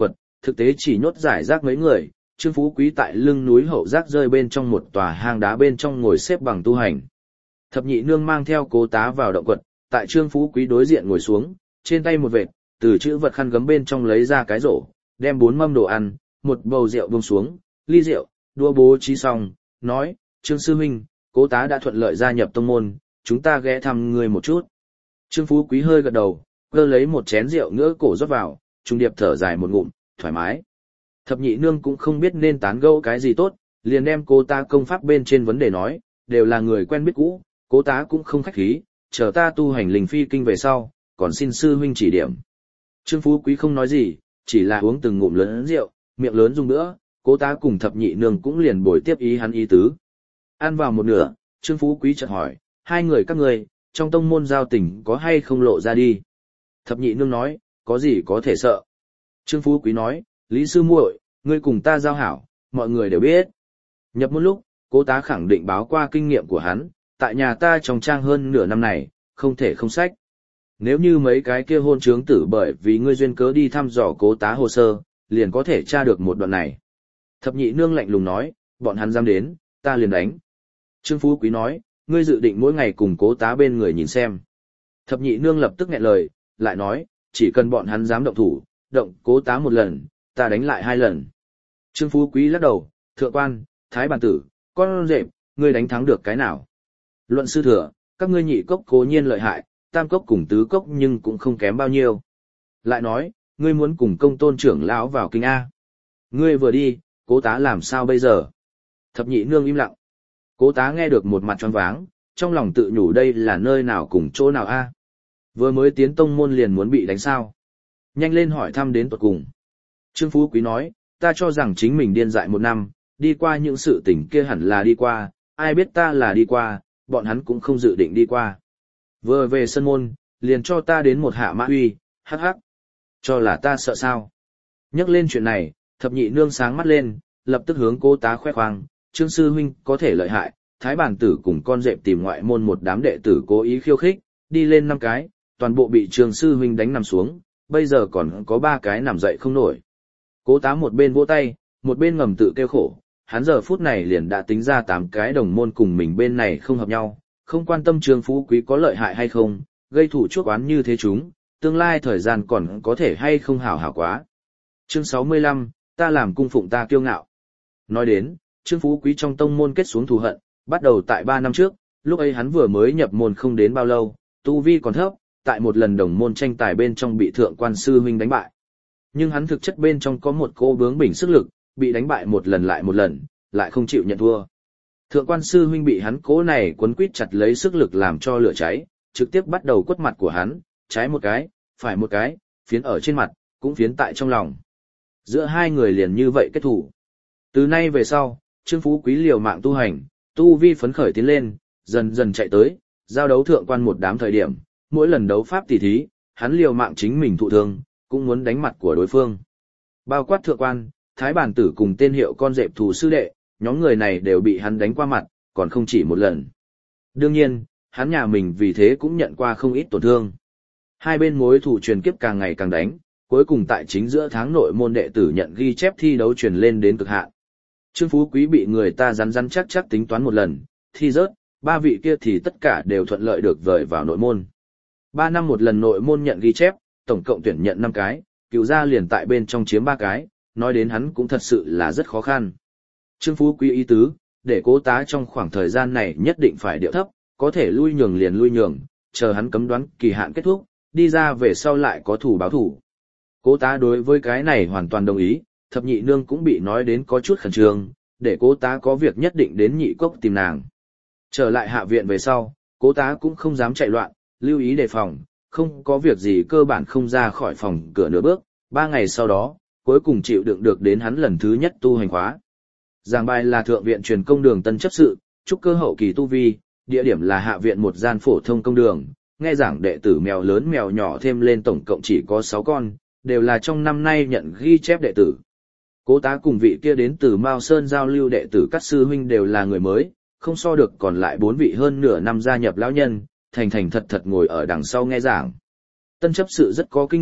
thực tế chỉ nhốt giải rác mấy người. Trương Phú Quý tại lưng núi hậu rác rơi bên trong một tòa hang đá bên trong ngồi xếp bằng tu hành. Thập nhị nương mang theo Cố Tá vào động quật, tại Trương Phú Quý đối diện ngồi xuống, trên tay một vệt, từ chữ vật khăn gấm bên trong lấy ra cái rổ, đem 4 mâm đồ ăn, một bầu rượu buông xuống, ly rượu, đua bố trí xong, nói, Trương Sư Huynh, Cố Tá đã thuận lợi gia nhập tông môn, chúng ta ghé thăm người một chút. Trương Phú Quý hơi gật đầu, cơ lấy một chén rượu ngỡ cổ rót vào, trung điệp thở dài một ngụm, thoải mái. Thập nhị nương cũng không biết nên tán gẫu cái gì tốt, liền đem Cố Tá công pháp bên trên vấn đề nói, đều là người quen biết cũ, Cố Tá cũng không khách khí, chờ ta tu hành linh phi kinh về sau, còn xin sư huynh chỉ điểm. Trương Phú Quý không nói gì, chỉ là uống từng ngụm lớn rượu, miệng lớn dùng nữa, Cố Tá cùng thập nhị nương cũng liền bồi tiếp ý hắn ý tứ. Ăn vào một nửa, Trương Phú Quý chợt hỏi, hai người các ngươi, trong tông môn giao tình có hay không lộ ra đi? Thập nhị nương nói, có gì có thể sợ. Trương Phú Quý nói, Lý sư muội, ngươi cùng ta giao hảo, mọi người đều biết. Nhập môn lúc, Cố Tá khẳng định báo qua kinh nghiệm của hắn, tại nhà ta trồng trang hơn nửa năm này, không thể không sách. Nếu như mấy cái kia hôn trướng tử bởi vì ngươi duyên cớ đi thăm dò Cố Tá hồ sơ, liền có thể tra được một đoạn này. Thập nhị nương lạnh lùng nói, bọn hắn dám đến, ta liền đánh. Trương Phú Quý nói, ngươi dự định mỗi ngày cùng Cố Tá bên người nhìn xem. Thập nhị nương lập tức nghẹn lời, lại nói, chỉ cần bọn hắn dám động thủ, động Cố Tá một lần, ta đánh lại 2 lần. Trương Phú Quý lắc đầu, thượng quan, thái bản tử, con rệp, ngươi đánh thắng được cái nào? Luận sư thừa, các ngươi nhị cốc cố nhiên lợi hại, tam cốc cùng tứ cốc nhưng cũng không kém bao nhiêu. Lại nói, ngươi muốn cùng công tôn trưởng lão vào kinh A. Ngươi vừa đi, Cố Tá làm sao bây giờ? Thập nhị nương im lặng. Cố Tá nghe được một mặt choáng váng, trong lòng tự nhủ đây là nơi nào cùng chỗ nào A. Vừa mới tiến tông môn liền muốn bị đánh sao. Nhanh lên hỏi thăm đến tuột cùng. Trương Phú Quý nói, ta cho rằng chính mình điên dại 1 năm, đi qua những sự tình kia hẳn là đi qua, ai biết ta là đi qua, bọn hắn cũng không dự định đi qua. Vừa về sân môn, liền cho ta đến một hạ mã uy, hắc hắc. Cho là ta sợ sao. Nhắc lên chuyện này, thập nhị nương sáng mắt lên, lập tức hướng Cố Tá khoe khoang, Trương sư huynh có thể lợi hại, thái bản tử cùng con rệp tìm ngoại môn một đám đệ tử cố ý khiêu khích, đi lên 5 cái, toàn bộ bị Trương sư huynh đánh nằm xuống, bây giờ còn có 3 cái nằm dậy không nổi. Cố Tá một bên vỗ tay, một bên ngầm tự kêu khổ, hắn giờ phút này liền đã tính ra 8 cái đồng môn cùng mình bên này không hợp nhau, không quan tâm Trương Phú Quý có lợi hại hay không, gây thủ chuốc oán như thế chúng, tương lai thời gian còn có thể hay không hảo hảo quá. Chương 65, ta làm cung phụng ta kiêu ngạo. Nói đến, Trương Phú Quý trong tông môn kết xuống thù hận, bắt đầu tại 3 năm trước, lúc ấy hắn vừa mới nhập môn không đến bao lâu, tu vi còn thấp, tại một lần đồng môn tranh tài bên trong bị thượng quan sư huynh đánh bại. Nhưng hắn thực chất bên trong có một cô bướng bỉnh sức lực, bị đánh bại một lần, lại không chịu nhận thua. Thượng quan sư huynh bị hắn cố này quấn quýt chặt lấy sức lực làm cho lửa cháy, trực tiếp bắt đầu quất mặt của hắn, trái một cái, phải một cái, phiến ở trên mặt, cũng phiến tại trong lòng. Giữa hai người liền như vậy kết thủ. Từ nay về sau, Trương Phú Quý liều mạng tu hành, tu vi phấn khởi tiến lên, dần dần chạy tới, giao đấu thượng quan một đám thời điểm, mỗi lần đấu pháp tỉ thí, hắn liều mạng chính mình thụ thương, cũng muốn đánh mặt của đối phương. Bao quát thượng quan, thái bản tử cùng tên hiệu con rệp thù sư đệ, nhóm người này đều bị hắn đánh qua mặt, còn không chỉ một lần. Đương nhiên, hắn nhà mình vì thế cũng nhận qua không ít tổn thương. Hai bên mối thù truyền kiếp càng ngày càng đánh, cuối cùng tại chính giữa tháng nội môn đệ tử nhận ghi chép thi đấu truyền lên đến cực hạn. Trương Phú Quý bị người ta rắn chắc tính toán một lần, thi rớt, 3 vị kia thì tất cả đều thuận lợi được vời vào nội môn. 3 năm một lần nội môn nhận ghi chép, tổng cộng tuyển nhận 5 cái, cựu gia liền tại bên trong chiếm 3 cái, nói đến hắn cũng thật sự là rất khó khăn. Trương Phú Quý ý tứ, để Cố Tá trong khoảng thời gian này nhất định phải điệu thấp, có thể lui nhường liền lui nhường, chờ hắn cấm đoán kỳ hạn kết thúc, đi ra về sau lại có thủ báo thủ. Cố Tá đối với cái này hoàn toàn đồng ý, thập nhị nương cũng bị nói đến có chút khẩn trương, để Cố Tá có việc nhất định đến nhị cốc tìm nàng. Trở lại hạ viện về sau, Cố Tá cũng không dám chạy loạn, lưu ý đề phòng, không có việc gì cơ bản không ra khỏi phòng cửa nửa bước. 3 ngày sau đó, cuối cùng chịu đựng được đến hắn lần thứ nhất tu hành khóa. Giảng bài là thượng viện truyền công đường tân chấp sự, trúc cơ hậu kỳ tu vi, địa điểm là hạ viện một gian phổ thông công đường, nghe giảng đệ tử mèo lớn mèo nhỏ thêm lên tổng cộng chỉ có 6 con, đều là trong năm nay nhận ghi chép đệ tử. Cố Tá cùng vị kia đến từ Mao Sơn giao lưu đệ tử các sư huynh đều là người mới, không so được còn lại 4 vị hơn nửa năm gia nhập lão nhân, thành thật ngồi ở đằng sau nghe giảng. Tân chấp sự rất có kinh nghiệm,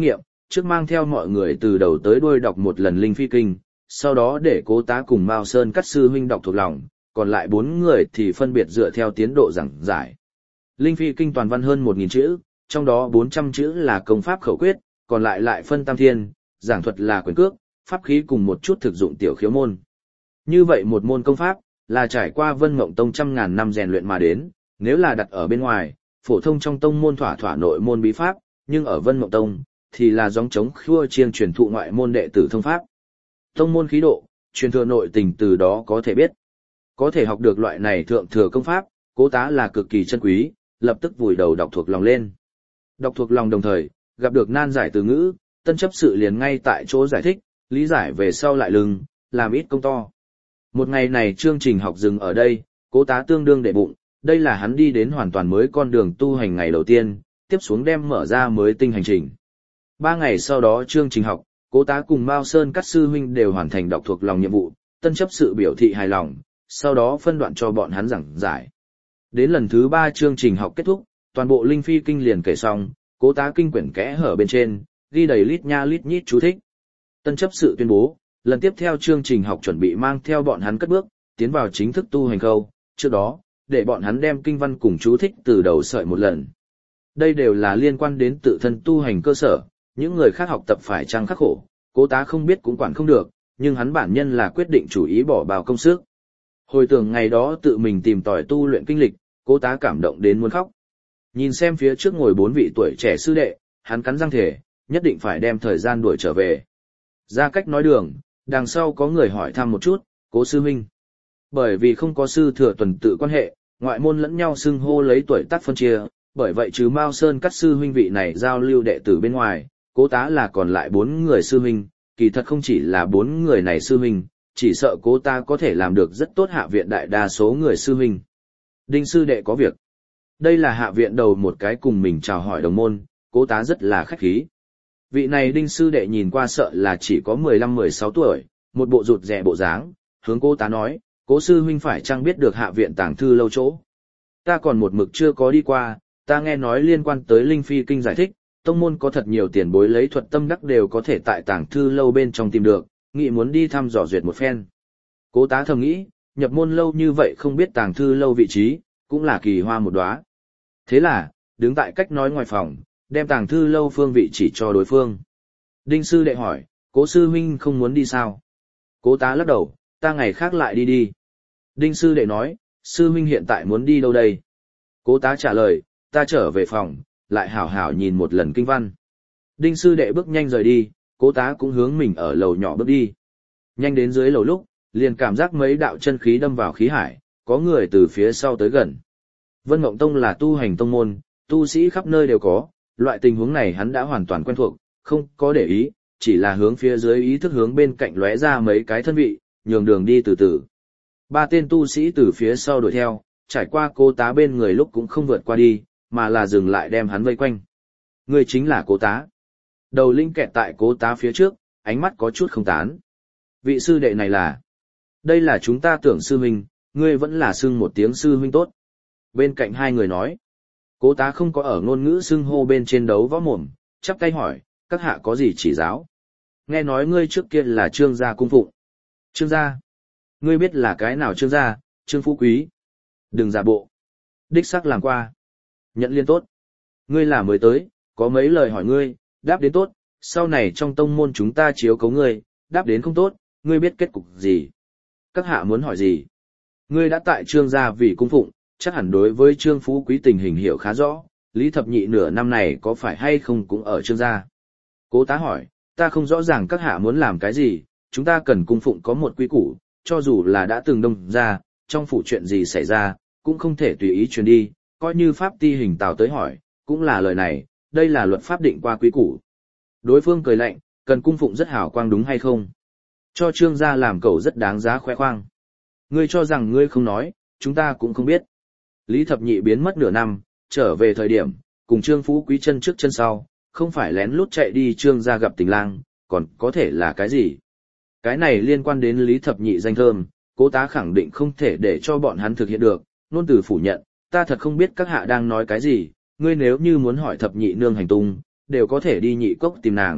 trước mang theo mọi người từ đầu tới đuôi đọc một lần Linh Phi Kinh, sau đó để Cố Tá cùng Mao Sơn Cắt sư huynh đọc thuộc lòng, còn lại 4 người thì phân biệt dựa theo tiến độ giảng giải. Linh Phi Kinh toàn văn hơn 1000 chữ, trong đó 400 chữ là công pháp khẩu quyết, còn lại phân tam thiên, giảng thuật là quyền cước, pháp khí cùng một chút thực dụng tiểu khiếu môn. Như vậy một môn công pháp, là trải qua Vân Mộng Tông trăm ngàn năm rèn luyện mà đến, nếu là đặt ở bên ngoài, phổ thông trong tông môn thỏa nội môn bí pháp, nhưng ở Vân Mộng Tông, thì là gióng trống khua chiêng truyền thụ ngoại môn đệ tử thông pháp. Tông môn khí độ, truyền thừa nội tình từ đó có thể biết. Có thể học được loại này thượng thừa công pháp, Cố Tá là cực kỳ chân quý, lập tức vùi đầu đọc thuộc lòng lên. Đọc thuộc lòng đồng thời, gặp được nan giải từ ngữ, tân chấp sự liền ngay tại chỗ giải thích, lý giải về sau lại lưng, làm ít công to. Một ngày này chương trình học dừng ở đây, Cố Tá tương đương để bụng, đây là hắn đi đến hoàn toàn mới con đường tu hành ngày đầu tiên, tiếp xuống đem mở ra mới tinh hành trình. 3 ngày sau đó chương trình học, Cố Tá cùng Mao Sơn Cắt sư huynh đều hoàn thành đọc thuộc lòng nhiệm vụ, tân chấp sự biểu thị hài lòng, sau đó phân đoạn cho bọn hắn giảng giải. Đến lần thứ 3 chương trình học kết thúc, toàn bộ Linh Phi Kinh liền kể xong, Cố Tá kinh quyển kẽ hở bên trên, ghi đầy lít nha lít nhít chú thích. Tân chấp sự tuyên bố, lần tiếp theo chương trình học chuẩn bị mang theo bọn hắn cất bước, tiến vào chính thức tu hành khâu, trước đó, để bọn hắn đem kinh văn cùng chú thích từ đầu sợi một lần. Đây đều là liên quan đến tự thân tu hành cơ sở, những người khác học tập phải chăng khắc khổ, Cố Tá không biết cũng quản không được, nhưng hắn bản nhân là quyết định chủ ý bỏ bao công sức. Hồi tưởng ngày đó tự mình tìm tòi tu luyện kinh lịch, Cố Tá cảm động đến muốn khóc. Nhìn xem phía trước ngồi 4 vị tuổi trẻ sư đệ, hắn cắn răng thể, nhất định phải đem thời gian đuổi trở về. Ra cách nói đường, đằng sau có người hỏi thăm một chút, Cố sư huynh. Bởi vì không có sư thừa tuần tự quan hệ, ngoại môn lẫn nhau xưng hô lấy tuổi tác phân chia, bởi vậy trừ Mao Sơn Cắt sư huynh vị này giao lưu đệ tử bên ngoài, Cố Tá là còn lại 4 người sư huynh, kỳ thật không chỉ là 4 người này sư huynh, chỉ sợ Cố Tá có thể làm được rất tốt hạ viện đại đa số người sư huynh. Đinh sư đệ có việc. Đây là hạ viện đầu một cái cùng mình chào hỏi đồng môn, Cố Tá rất là khách khí. Vị này Đinh sư đệ nhìn qua sợ là chỉ có 15-16 tuổi, một bộ rụt rè bộ dáng, hướng Cố Tá nói, Cố sư huynh phải chăng biết được hạ viện tàng thư lâu chỗ. Ta còn một mực chưa có đi qua, ta nghe nói liên quan tới Linh Phi Kinh giải thích, tông môn có thật nhiều tiền bối lấy thuật tâm đắc đều có thể tại tàng thư lâu bên trong tìm được, nghĩ muốn đi thăm dò duyệt một phen. Cố Tá thầm nghĩ, nhập môn lâu như vậy không biết tàng thư lâu vị trí, cũng là kỳ hoa một đóa. Thế là, đứng tại cách nói ngoài phòng, đem tàng thư lâu phương vị chỉ cho đối phương. Đinh sư đệ hỏi, Cố sư huynh không muốn đi sao? Cố Tá lắc đầu, ta ngày khác lại đi. Đinh sư đệ nói, sư huynh hiện tại muốn đi đâu đây? Cố Tá trả lời, ta trở về phòng, lại hảo hảo nhìn một lần kinh văn. Đinh sư đệ bước nhanh rời đi, Cố Tá cũng hướng mình ở lầu nhỏ bước đi. Nhanh đến dưới lầu lúc, liền cảm giác mấy đạo chân khí đâm vào khí hải, có người từ phía sau tới gần. Vân Mộng Tông là tu hành tông môn, tu sĩ khắp nơi đều có, loại tình huống này hắn đã hoàn toàn quen thuộc, không có để ý, chỉ là hướng phía dưới ý thức hướng bên cạnh lóe ra mấy cái thân vị, nhường đường đi từ từ. 3 tên tu sĩ từ phía sau đuổi theo, trải qua Cố Tá bên người lúc cũng không vượt qua đi, mà là dừng lại đem hắn vây quanh. Ngươi chính là Cố Tá. Đầu linh kẹt tại Cố Tá phía trước, ánh mắt có chút không tán. Vị sư đệ này là... Đây là chúng ta tưởng sư huynh, ngươi vẫn là xưng một tiếng sư huynh tốt. Bên cạnh 2 người nói. Cố Tá không có ở ngôn ngữ xưng hô bên trên đấu võ mồm, chắp tay hỏi, các hạ có gì chỉ giáo? Nghe nói ngươi trước kia là Trương gia cung phụng. Trương gia? Ngươi biết là cái nào Trương gia? Trương Phú Quý. Đừng giả bộ. Đích xác làm qua. Nhận liên tốt. Ngươi là mới tới, có mấy lời hỏi ngươi, đáp đến tốt, sau này trong tông môn chúng ta chiếu cấu ngươi, đáp đến không tốt, ngươi biết kết cục gì. Các hạ muốn hỏi gì? Ngươi đã tại Trương gia vì cung phụng, chắc hẳn đối với Trương Phú Quý tình hình hiểu khá rõ, Lý Thập Nhị nửa năm này có phải hay không cũng ở Trương gia. Cố Tá hỏi, ta không rõ ràng các hạ muốn làm cái gì, chúng ta cần cung phụng có một quy củ, cho dù là đã từng đông ra, trong phủ chuyện gì xảy ra, cũng không thể tùy ý truyền đi, coi như pháp ti hình Tào tới hỏi, cũng là lời này, đây là luật pháp định qua quy củ. Đối phương cười lạnh, cần cung phụng rất hảo quang đúng hay không? Cho Trương gia làm cẩu rất đáng giá khoe khoang. Ngươi cho rằng ngươi không nói, chúng ta cũng không biết. Lý Thập Nhị biến mất nửa năm, trở về thời điểm, cùng Trương Phú Quý chân trước chân sau, không phải lén lút chạy đi Trương gia gặp tình lang, còn có thể là cái gì? Cái này liên quan đến Lý Thập Nhị danh thơm, Cố Tá khẳng định không thể để cho bọn hắn thực hiện được, nôn từ phủ nhận, ta thật không biết các hạ đang nói cái gì, ngươi nếu như muốn hỏi Thập Nhị nương hành tung, đều có thể đi Nhị Cốc tìm nàng,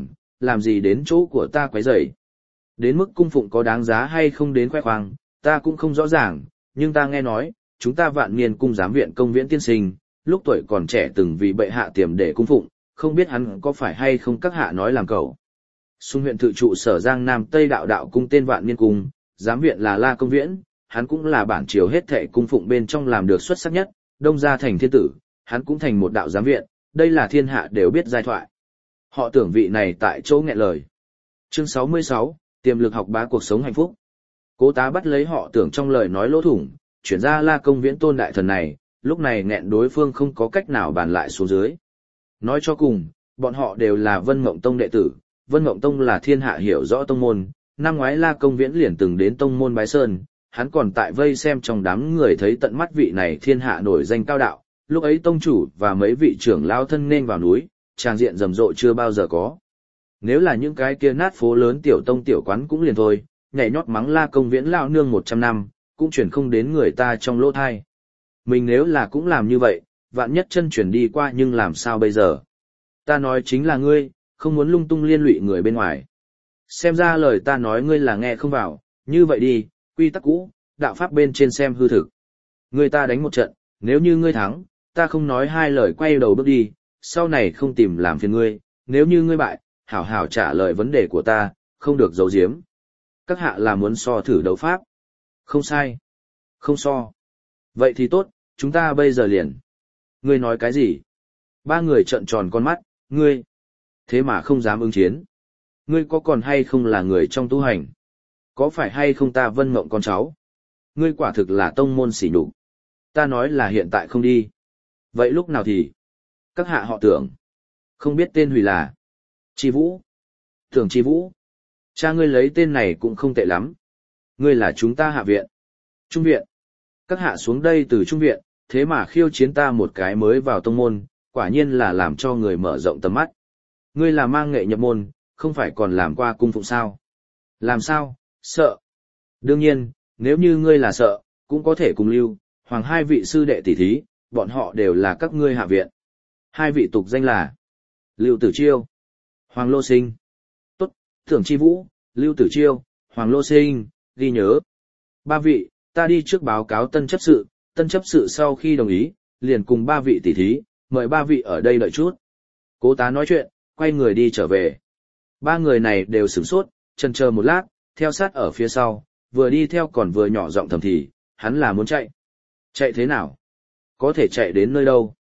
làm gì đến chỗ của ta quấy rầy. Đến mức cung phụng có đáng giá hay không đến khoe khoang, ta cũng không rõ ràng, nhưng ta nghe nói, chúng ta Vạn Niên cung giám viện Công Viễn tiên sinh, lúc tuổi còn trẻ từng vì bệ hạ tiềm để cung phụng, không biết hắn có phải hay không các hạ nói làm cẩu. Xung huyện tự trụ sở Giang Nam Tây đạo đạo cung tên Vạn Niên cung, giám viện là La Công Viễn, hắn cũng là bản triều hết thệ cung phụng bên trong làm được xuất sắc nhất, đông gia thành thiên tử, hắn cũng thành một đạo giám viện, đây là thiên hạ đều biết giai thoại. Họ Tưởng vị này tại chỗ nghẹn lời. Chương 66, tiềm lực học bá cuộc sống hạnh phúc. Cố Tá bắt lấy Họ Tưởng trong lời nói lỗ thủng, chuyển ra La Công Viễn tôn đại thần này, lúc này nghẹn đối phương không có cách nào bàn lại xuống dưới. Nói cho cùng, bọn họ đều là Vân Mộng Tông đệ tử, Vân Mộng Tông là thiên hạ hiểu rõ tông môn, năm ngoái La Công Viễn liền từng đến tông môn bái sơn, hắn còn tại vây xem trong đám người thấy tận mắt vị này thiên hạ nổi danh cao đạo, lúc ấy tông chủ và mấy vị trưởng lao thân nên vào núi, tràng diện rầm rộ chưa bao giờ có. Nếu là những cái kia nát phố lớn tiểu tông tiểu quán cũng liền thôi, nhảy nhót mắng La Công Viễn lao nương 100 năm, cũng chuyển không đến người ta trong lỗ thai. Mình nếu là cũng làm như vậy, vạn nhất chân chuyển đi qua nhưng làm sao bây giờ? Ta nói chính là ngươi, không muốn lung tung liên lụy người bên ngoài. Xem ra lời ta nói ngươi là nghe không vào, như vậy đi, quy tắc cũ, đạo pháp bên trên xem hư thực. Ngươi ta đánh một trận, nếu như ngươi thắng, ta không nói hai lời quay đầu bước đi, sau này không tìm làm phiền ngươi, nếu như ngươi bại, hảo hảo trả lời vấn đề của ta, không được giấu giếm. Các hạ là muốn so thử đấu pháp. Không sai. Không so. Vậy thì tốt, chúng ta bây giờ liền. Ngươi nói cái gì? Ba người trợn tròn con mắt, ngươi. Thế mà không dám ứng chiến. Ngươi có còn hay không là người trong tu hành? Có phải hay không ta Vân Mộng con cháu? Ngươi quả thực là tông môn sỉ nhục. Ta nói là hiện tại không đi. Vậy lúc nào thì? Các hạ họ Tưởng. Không biết tên hủy là. Chi Vũ. Tưởng Chi Vũ. Cha ngươi lấy tên này cũng không tệ lắm. Ngươi là chúng ta hạ viện. Trung viện. Các hạ xuống đây từ trung viện, thế mà khiêu chiến ta một cái mới vào tông môn, quả nhiên là làm cho người mở rộng tầm mắt. Ngươi là mang nghệ nhập môn, không phải còn làm qua cung phụng sao? Làm sao? Sợ. Đương nhiên, nếu như ngươi là sợ, cũng có thể cùng lưu, hoàng hai vị sư đệ tỷ thí, bọn họ đều là các ngươi hạ viện. Hai vị tục danh là Lưu Tử Chiêu, Hoàng Lô Sinh. Tốt, Tưởng Chi Vũ, Lưu Tử Chiêu, Hoàng Lô Sinh, ghi nhớ. Ba vị, ta đi trước báo cáo tân chấp sự sau khi đồng ý, liền cùng ba vị tỷ thí, mời ba vị ở đây đợi chút. Cố Tá nói chuyện, quay người đi trở về. Ba người này đều sửng sốt, chần chờ một lát, theo sát ở phía sau, vừa đi theo còn vừa nhỏ giọng thầm thì, hắn là muốn chạy. Chạy thế nào? Có thể chạy đến nơi đâu?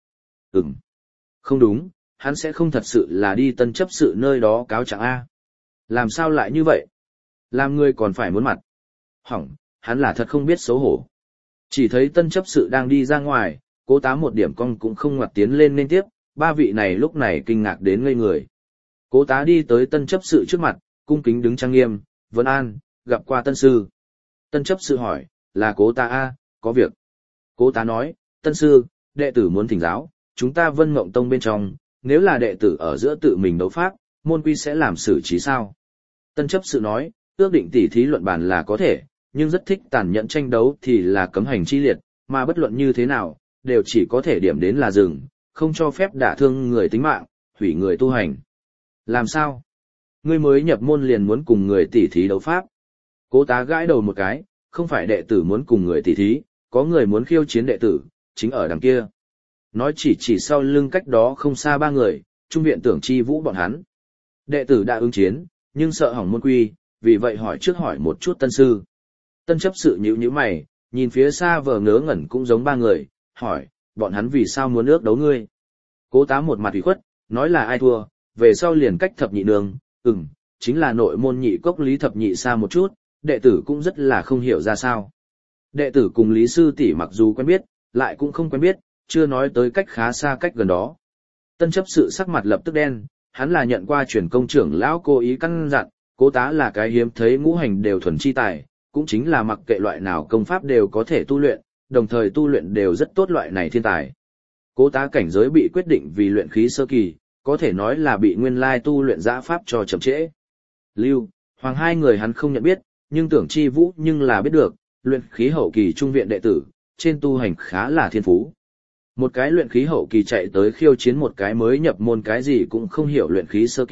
Không đúng, hắn sẽ không thật sự là đi tân chấp sự nơi đó cáo trạng A. Làm sao lại như vậy? Làm người còn phải muốn mặt. Hỏng, hắn là thật không biết xấu hổ. Chỉ thấy tân chấp sự đang đi ra ngoài, Cố Tá một điểm cong cũng không ngoặt tiến lên nên tiếp, ba vị này lúc này kinh ngạc đến ngây người. Cố Tá đi tới tân chấp sự trước mặt, cung kính đứng trang nghiêm, vấn an, gặp qua tân sư. Tân chấp sự hỏi, là Cố Tá A, có việc. Cố Tá nói, tân sư, đệ tử muốn thỉnh giáo, chúng ta Vân Mộng Tông bên trong, nếu là đệ tử ở giữa tự mình đấu pháp, môn quy sẽ làm xử trí sao? Tân chấp sự nói, ước định tỉ thí luận bàn là có thể, nhưng rất thích tàn nhẫn tranh đấu thì là cấm hành chi liệt, mà bất luận như thế nào, đều chỉ có thể điểm đến là dừng, không cho phép đả thương người tính mạng, hủy người tu hành. Làm sao? Ngươi mới nhập môn liền muốn cùng người tỉ thí đấu pháp. Cố Tá gãi đầu một cái, không phải đệ tử muốn cùng người tỉ thí, có người muốn khiêu chiến đệ tử, chính ở đằng kia. Nói chỉ sau lưng cách đó không xa ba người, trung viện Tưởng Chi Vũ bọn hắn. Đệ tử đã ứng chiến, nhưng sợ hỏng môn quy, vì vậy hỏi một chút tân sư. Tân chấp sự nhíu mày, nhìn phía xa vờ ngớ ngẩn cũng giống ba người, hỏi, bọn hắn vì sao muốn ước đấu ngươi? Cố Tá một mặt ủy khuất, nói là ai thua, về sau liền cách thập nhị đường, chính là nội môn nhị cốc Lý thập nhị xa một chút, đệ tử cũng rất là không hiểu ra sao. Đệ tử cùng Lý sư tỷ mặc dù quen biết, lại cũng không quen biết, chưa nói tới cách khá xa cách gần đó. Tân chấp sự sắc mặt lập tức đen, hắn là nhận qua truyền công trưởng lão cố ý căn dặn, Cố Tá là cái hiếm thấy ngũ hành đều thuần chi tài, cũng chính là mặc kệ loại nào công pháp đều có thể tu luyện, đồng thời tu luyện đều rất tốt loại này thiên tài. Cố Tá cảnh giới bị quyết định vì luyện khí sơ kỳ, có thể nói là bị nguyên lai tu luyện dã pháp cho chậm trễ. Lưu, Hoàng hai người hắn không nhận biết, nhưng Tưởng Chi Vũ nhưng là biết được, luyện khí hậu kỳ trung viện đệ tử, trên tu hành khá là thiên phú. Một cái luyện khí hậu kỳ chạy tới khiêu chiến một cái mới nhập môn cái gì cũng không hiểu luyện khí sơ kỳ,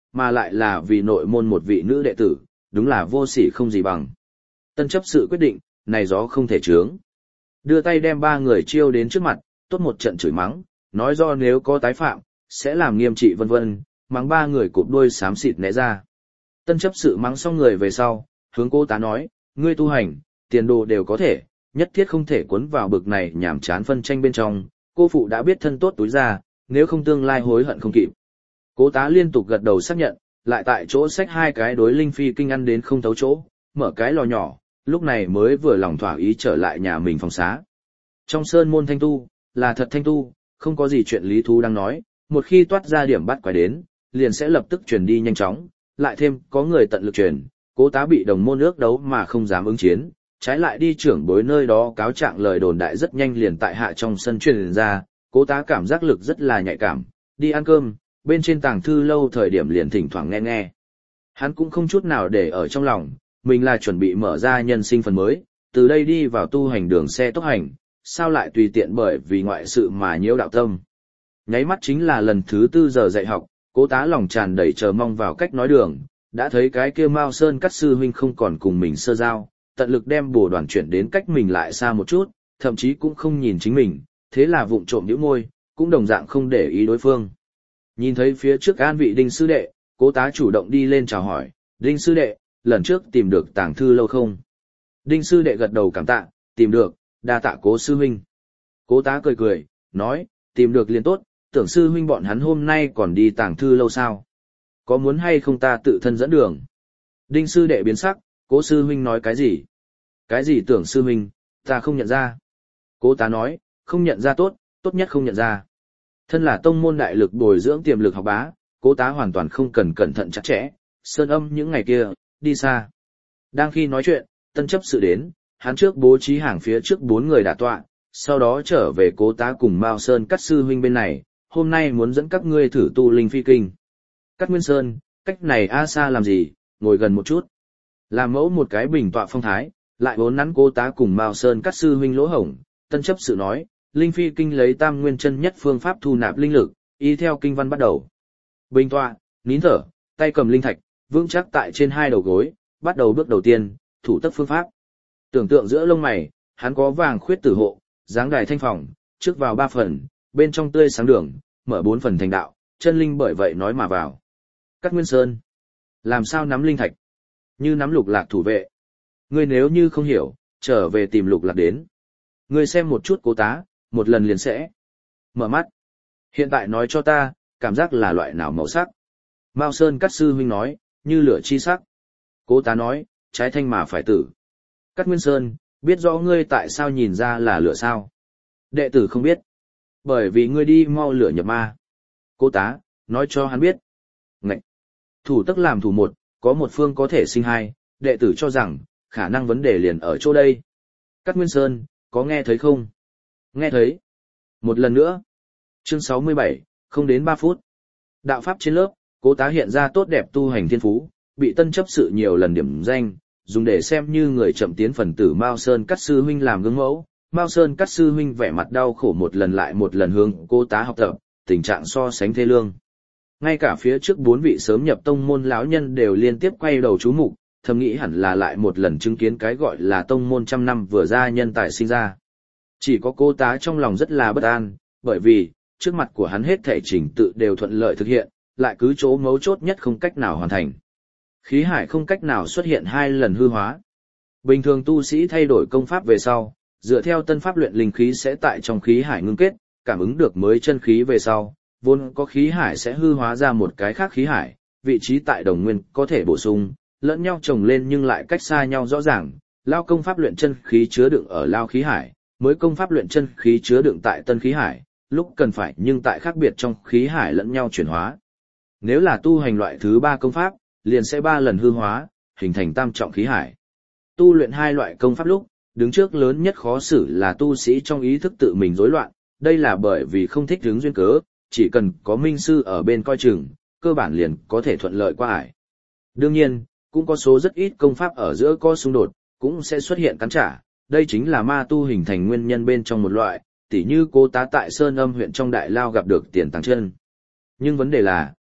mà lại là vì nội môn một vị nữ đệ tử, đúng là vô sỉ không gì bằng. Tân chấp sự quyết định, này gió không thể chướng. Đưa tay đem ba người chiêu đến trước mặt, tốt một trận chửi mắng, nói do nếu có tái phạm, sẽ làm nghiêm trị vân vân, mắng ba người cụp đuôi xám xịt né ra. Tân chấp sự mắng xong người về sau, hướng Cố Tá nói, ngươi tu hành, tiền đồ đều có thể, nhất thiết không thể cuốn vào bực này nhảm chán phân tranh bên trong, cô phụ đã biết thân tốt túi ra, nếu không tương lai hối hận không kịp. Cố Tá liên tục gật đầu xác nhận, lại tại chỗ xách hai cái đối linh phi kinh ăn đến không thấu chỗ, mở cái lò nhỏ, lúc này mới vừa lòng thỏa ý trở lại nhà mình phòng xá. Trong sơn môn thanh tu, là thật thanh tu, không có gì chuyện lý thú đang nói, một khi toát ra điểm bắt quái đến, liền sẽ lập tức truyền đi nhanh chóng, lại thêm có người tận lực truyền, Cố Tá bị đồng môn ước đấu mà không dám ứng chiến, trái lại đi trưởng bối nơi đó cáo trạng lời đồn đại rất nhanh liền tại hạ trong sân truyền ra, Cố Tá cảm giác lực rất là nhạy cảm, đi ăn cơm, bên trên tàng thư lâu thời điểm liền thỉnh thoảng nghe nghe. Hắn cũng không chút nào để ở trong lòng, mình là chuẩn bị mở ra nhân sinh phần mới, từ đây đi vào tu hành đường xe tốc hành, sao lại tùy tiện bởi vì ngoại sự mà nhiễu đạo tâm. Nháy mắt chính là lần thứ 4 giờ dạy học, Cố Tá lòng tràn đầy chờ mong vào cách nói đường, đã thấy cái kia Mao Sơn Cắt sư huynh không còn cùng mình sơ giao, tận lực đem bồ đoàn chuyển đến cách mình lại xa một chút, thậm chí cũng không nhìn chính mình, thế là vụng trộm nhíu môi, cũng đồng dạng không để ý đối phương. Nhìn thấy phía trước an vị Đinh sư đệ, Cố Tá chủ động đi lên chào hỏi, Đinh sư đệ, lần trước tìm được tàng thư lâu không? Đinh sư đệ gật đầu cảm tạ, tìm được, đa tạ Cố sư huynh. Cố Tá cười cười, nói, tìm được liền tốt, tưởng sư huynh bọn hắn hôm nay còn đi tàng thư lâu sao? Có muốn hay không ta tự thân dẫn đường? Đinh sư đệ biến sắc, Cố sư huynh nói cái gì? Cái gì tưởng sư huynh, ta không nhận ra. Cố Tá nói, không nhận ra tốt, tốt nhất không nhận ra. Thân là tông môn đại lực bồi dưỡng tiềm lực học bá, Cố Tá hoàn toàn không cần cẩn thận chặt chẽ, sơn âm những ngày kia, đi xa. Đang khi nói chuyện, tân chấp sự đến, hắn trước bố trí hàng phía trước 4 người đả tọa, sau đó trở về Cố Tá cùng Mao Sơn Cắt sư huynh bên này, hôm nay muốn dẫn các ngươi thử tu linh phi kinh. Cắt Nguyên Sơn, cách này xa làm gì, ngồi gần một chút. Làm mẫu một cái bình tọa phong thái, lại vốn nắn Cố Tá cùng Mao Sơn Cắt sư huynh lỗ hổng, tân chấp sự nói, linh phi kinh lấy tam nguyên chân nhất phương pháp thu nạp linh lực, y theo kinh văn bắt đầu. Bình tọa, nín thở, tay cầm linh thạch, vững chắc tại trên hai đầu gối, bắt đầu bước đầu tiên, thủ tấc phương pháp. Tưởng tượng giữa lông mày, hắn có vàng khuyết tử hộ, dáng đài thanh phòng, trước vào 3 phần, bên trong tươi sáng đường, mở 4 phần thành đạo, chân linh bởi vậy nói mà vào. Cắt Nguyên Sơn, làm sao nắm linh thạch? Như nắm lục lạc thủ vệ. Ngươi nếu như không hiểu, trở về tìm lục lạc đến. Ngươi xem một chút Cố Tá, một lần liền sẽ mở mắt. Hiện tại nói cho ta, cảm giác là loại nào màu sắc? Mao Sơn Cắt sư huynh nói, như lửa chi sắc. Cố Tá nói, trái thanh mà phải tử. Cắt Nguyên Sơn, biết rõ ngươi tại sao nhìn ra là lửa sao? Đệ tử không biết. Bởi vì ngươi đi mau lửa nhập ma. Cố Tá, nói cho hắn biết. Ngậy. Thủ tức làm thủ một, có một phương có thể sinh hai, đệ tử cho rằng, khả năng vấn đề liền ở chỗ đây. Cắt Nguyên Sơn, có nghe thấy không? Nghe thấy. Một lần nữa. Chương 67, không đến 3 phút. Đạo pháp trên lớp, Cố Tá hiện ra tốt đẹp tu hành thiên phú, bị tân chấp sự nhiều lần điểm danh, dùng để xem như người chậm tiến phần tử Mao Sơn Cắt sư huynh làm gương mẫu. Mao Sơn Cắt sư huynh vẻ mặt đau khổ một lần lại một lần hướng Cố Tá học tập, tình trạng so sánh thê lương. Ngay cả phía trước 4 vị sớm nhập tông môn lão nhân đều liên tiếp quay đầu chú mục, thầm nghĩ hẳn là lại một lần chứng kiến cái gọi là tông môn trăm năm vừa ra nhân tài sinh ra. Chỉ có Cố Tá trong lòng rất là bất an, bởi vì, trước mặt của hắn hết thể trình tự đều thuận lợi thực hiện, lại cứ chỗ mấu chốt nhất không cách nào hoàn thành. Khí hải không cách nào xuất hiện 2 lần hư hóa. Bình thường tu sĩ thay đổi công pháp về sau, dựa theo tân pháp luyện linh khí sẽ tại trong khí hải ngưng kết, cảm ứng được mới chân khí về sau, vốn có khí hải sẽ hư hóa ra một cái khác khí hải, vị trí tại đồng nguyên có thể bổ sung, lẫn nhau chồng lên nhưng lại cách xa nhau rõ ràng, lao công pháp luyện chân khí chứa đựng ở lao khí hải, mới công pháp luyện chân khí chứa đựng tại tân khí hải, lúc cần phải nhưng tại khác biệt trong khí hải lẫn nhau chuyển hóa. Nếu là tu hành loại thứ 3 công pháp, liền sẽ 3 lần hư hóa, hình thành tam trọng khí hải. Tu luyện 2 loại công pháp lúc, đứng trước lớn nhất khó xử là tu sĩ trong ý thức tự mình rối loạn, đây là bởi vì không thích hướng duyên cớ, chỉ cần có minh sư ở bên coi chừng, cơ bản liền có thể thuận lợi qua ải. Đương nhiên, cũng có số rất ít công pháp ở giữa có xung đột, cũng sẽ xuất hiện cắn trả, đây chính là ma tu hình thành nguyên nhân bên trong một loại, tỉ như Cố Tá tại Sơn Âm huyện trong đại lao gặp được Tiền Tàng Chân. Nhưng vấn đề là,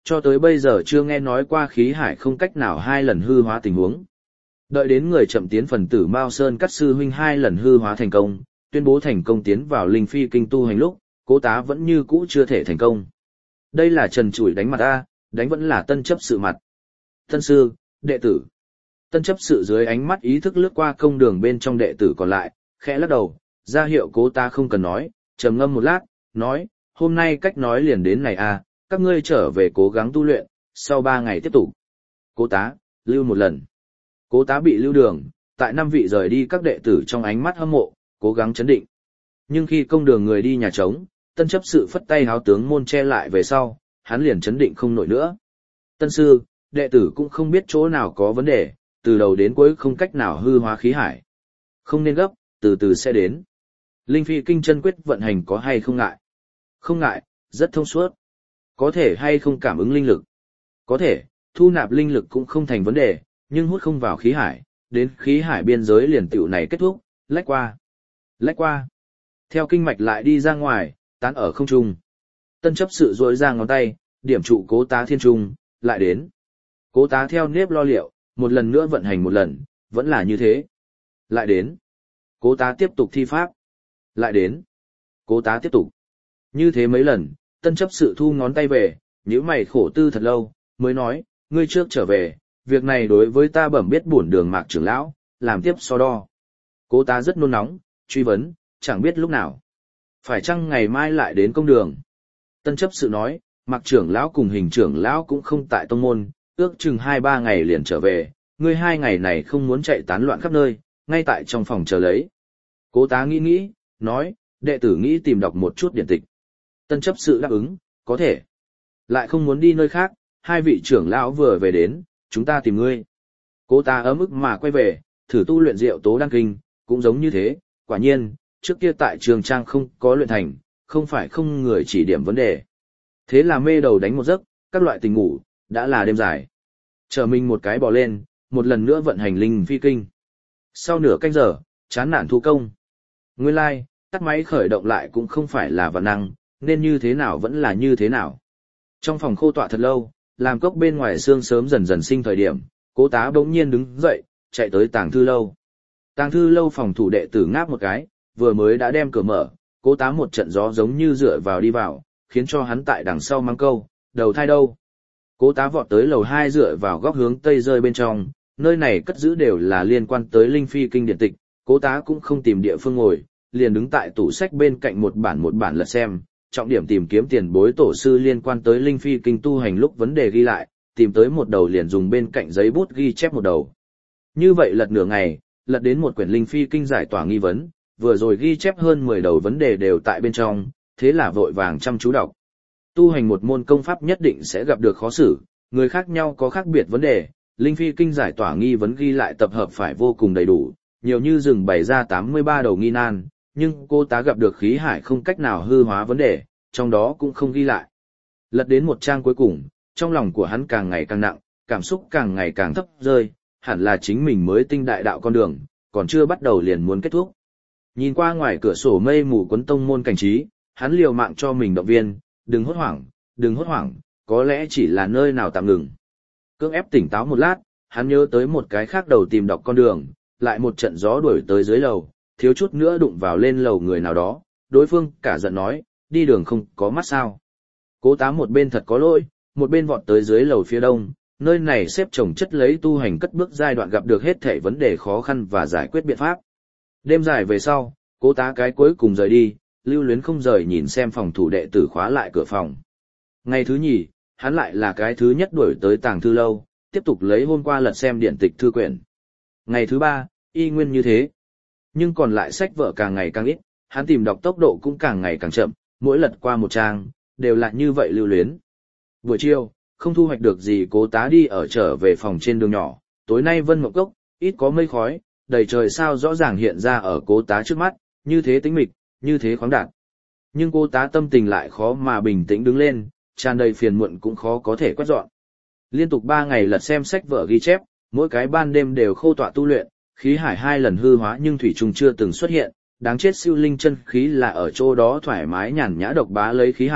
cho tới bây giờ chưa nghe nói qua khí hải không cách nào 2 lần hư hóa tình huống. Đợi đến người chậm tiến phần tử Mao Sơn Cắt sư huynh 2 lần hư hóa thành công, tuyên bố thành công tiến vào linh phi kinh tu hành lúc, Cố Tá vẫn như cũ chưa thể thành công. Đây là trần trụi đánh mặt a, đánh vẫn là tân chấp sự mặt. Tân sư, đệ tử. Tân chấp sự dưới ánh mắt ý thức lướt qua công đường bên trong đệ tử còn lại, khẽ lắc đầu, ra hiệu Cố Tá không cần nói, trầm ngâm một lát, nói, hôm nay cách nói liền đến này a, các ngươi trở về cố gắng tu luyện, sau 3 ngày tiếp tục. Cố Tá, lưu một lần. Cố Tá bị lưu đường, tại 5 vị rời đi các đệ tử trong ánh mắt hâm mộ, cố gắng chấn định. Nhưng khi công đường người đi nhà trống, tân chấp sự phất tay háo tướng môn che lại về sau, hắn liền chấn định không nổi nữa. Tân sư, đệ tử cũng không biết chỗ nào có vấn đề, từ đầu đến cuối không cách nào hư hóa khí hải. Không nên gấp, từ từ sẽ đến. Linh phi kinh chân quyết vận hành có hay không ngại? Không ngại, rất thông suốt. Có thể hay không cảm ứng linh lực? Có thể, thu nạp linh lực cũng không thành vấn đề, nhưng hút không vào khí hải, đến khí hải biên giới liền tựu này kết thúc, lách qua. Lách qua. Theo kinh mạch lại đi ra ngoài, tán ở không trung. Tân chấp sự rỗi ra ngón tay, điểm trụ Cố Tá thiên trung, lại đến. Cố Tá theo nếp lo liệu, một lần nữa vận hành một lần, vẫn là như thế. Lại đến. Cố Tá tiếp tục thi pháp. Lại đến. Cố Tá tiếp tục. Như thế mấy lần, tân chấp sự thu ngón tay về, nhíu mày khổ tư thật lâu, mới nói, ngươi trước trở về, việc này đối với ta bẩm biết bổn đường Mạc trưởng lão, làm tiếp so đo. Cố Tá rất nôn nóng, truy vấn, chẳng biết lúc nào. Phải chăng ngày mai lại đến công đường? Tân chấp sự nói, Mạc trưởng lão cùng Hình trưởng lão cũng không tại tông môn, ước chừng 2-3 ngày liền trở về, ngươi 2 ngày này không muốn chạy tán loạn khắp nơi, ngay tại trong phòng chờ lấy. Cố Tá nghĩ, nói, đệ tử nghĩ tìm đọc một chút điển tịch. Tân chấp sự đáp ứng, có thể. Lại không muốn đi nơi khác, 2 vị trưởng lão vừa về đến, chúng ta tìm ngươi. Cố Tá ấm ức mà quay về, thử tu luyện Diệu Tố Đăng Kinh, cũng giống như thế, quả nhiên, trước kia tại trường trang không có luyện thành, không phải không người chỉ điểm vấn đề. Thế là mê đầu đánh một giấc, các loại tình ngủ, đã là đêm dài. Chờ mình một cái bò lên, một lần nữa vận hành linh phi kinh. Sau nửa canh giờ, chán nản thu công. Nguyên lai, tắt máy khởi động lại cũng không phải là vạn năng, nên như thế nào vẫn là như thế nào. Trong phòng khô tọa thật lâu, làm cốc bên ngoài sương sớm dần dần sinh thời điểm, Cố Tá bỗng nhiên đứng dậy, chạy tới tàng thư lâu. Tàng thư lâu phòng thủ đệ tử ngáp một cái, vừa mới đã đem cửa mở, Cố Tá một trận gió giống như dựa vào đi vào, khiến cho hắn tại đằng sau mang câu, đầu thai đâu. Cố Tá vọt tới lầu 2 dựa vào góc hướng tây rơi bên trong, nơi này cất giữ đều là liên quan tới linh phi kinh điển tịch, Cố Tá cũng không tìm địa phương ngồi, liền đứng tại tủ sách bên cạnh một bản lật xem, trọng điểm tìm kiếm tiền bối tổ sư liên quan tới linh phi kinh tu hành lúc vấn đề ghi lại, tìm tới một đầu liền dùng bên cạnh giấy bút ghi chép một đầu. Như vậy lật nửa ngày, lật đến một quyển linh phi kinh giải tỏa nghi vấn, vừa rồi ghi chép hơn 10 đầu vấn đề đều tại bên trong, thế là vội vàng chăm chú đọc. Tu hành một môn công pháp nhất định sẽ gặp được khó xử, người khác nhau có khác biệt vấn đề, linh phi kinh giải tỏa nghi vấn ghi lại tập hợp phải vô cùng đầy đủ, nhiều như rừng bày ra 83 đầu nghi nan, nhưng Cố Tá gặp được khí hải không cách nào hư hóa vấn đề, trong đó cũng không ghi lại. Lật đến một trang cuối cùng, trong lòng của hắn càng ngày càng nặng, cảm xúc càng ngày càng thấp rơi, hẳn là chính mình mới tinh đại đạo con đường, còn chưa bắt đầu liền muốn kết thúc. Nhìn qua ngoài cửa sổ mây mù quấn tông môn cảnh trí, hắn liều mạng cho mình động viên, đừng hốt hoảng, có lẽ chỉ là nơi nào tạm ngừng. Cưỡng ép tỉnh táo một lát, hắn nhớ tới một cái khác đầu tìm đọc con đường, lại một trận gió đuổi tới dưới lầu, thiếu chút nữa đụng vào lên lầu người nào đó, đối phương cả giận nói, đi đường không có mắt sao. Cố Tá một bên thật có lỗi, một bên vọt tới dưới lầu phía đông, nơi này xếp chồng chất lấy tu hành cất bước giai đoạn gặp được hết thảy vấn đề khó khăn và giải quyết biện pháp. Đêm dài về sau, Cố Tá cái cuối cùng rời đi, lưu luyến không rời nhìn xem phòng thủ đệ tử khóa lại cửa phòng. Ngày thứ nhì, hắn lại là cái thứ nhất đuổi tới tàng thư lâu, tiếp tục lấy hôm qua lật xem điện tịch thư quyển. Ngày thứ ba, y nguyên như thế. Nhưng còn lại sách vở càng ngày càng ít, hắn tìm đọc tốc độ cũng càng ngày càng chậm, mỗi lật qua một trang, đều là như vậy lưu luyến. Buổi chiều, không thu hoạch được gì, Cố Tá đi ở trở về phòng trên đường nhỏ, tối nay vân mộng cốc, ít có mây khói, đầy trời sao rõ ràng hiện ra ở Cố Tá trước mắt, như thế tĩnh mịch, như thế khoáng đạt. Nhưng Cố Tá tâm tình lại khó mà bình tĩnh đứng lên, tràn đầy phiền muộn cũng khó có thể quét dọn. Liên tục 3 ngày lật xem sách vở ghi chép, mỗi cái ban đêm đều khô tọa tu luyện, khí hải 2 lần hư hóa nhưng thủy trùng chưa từng xuất hiện, đáng chết siêu linh chân khí là ở chỗ đó thoải mái nhàn nhã độc bá lấy khí hải,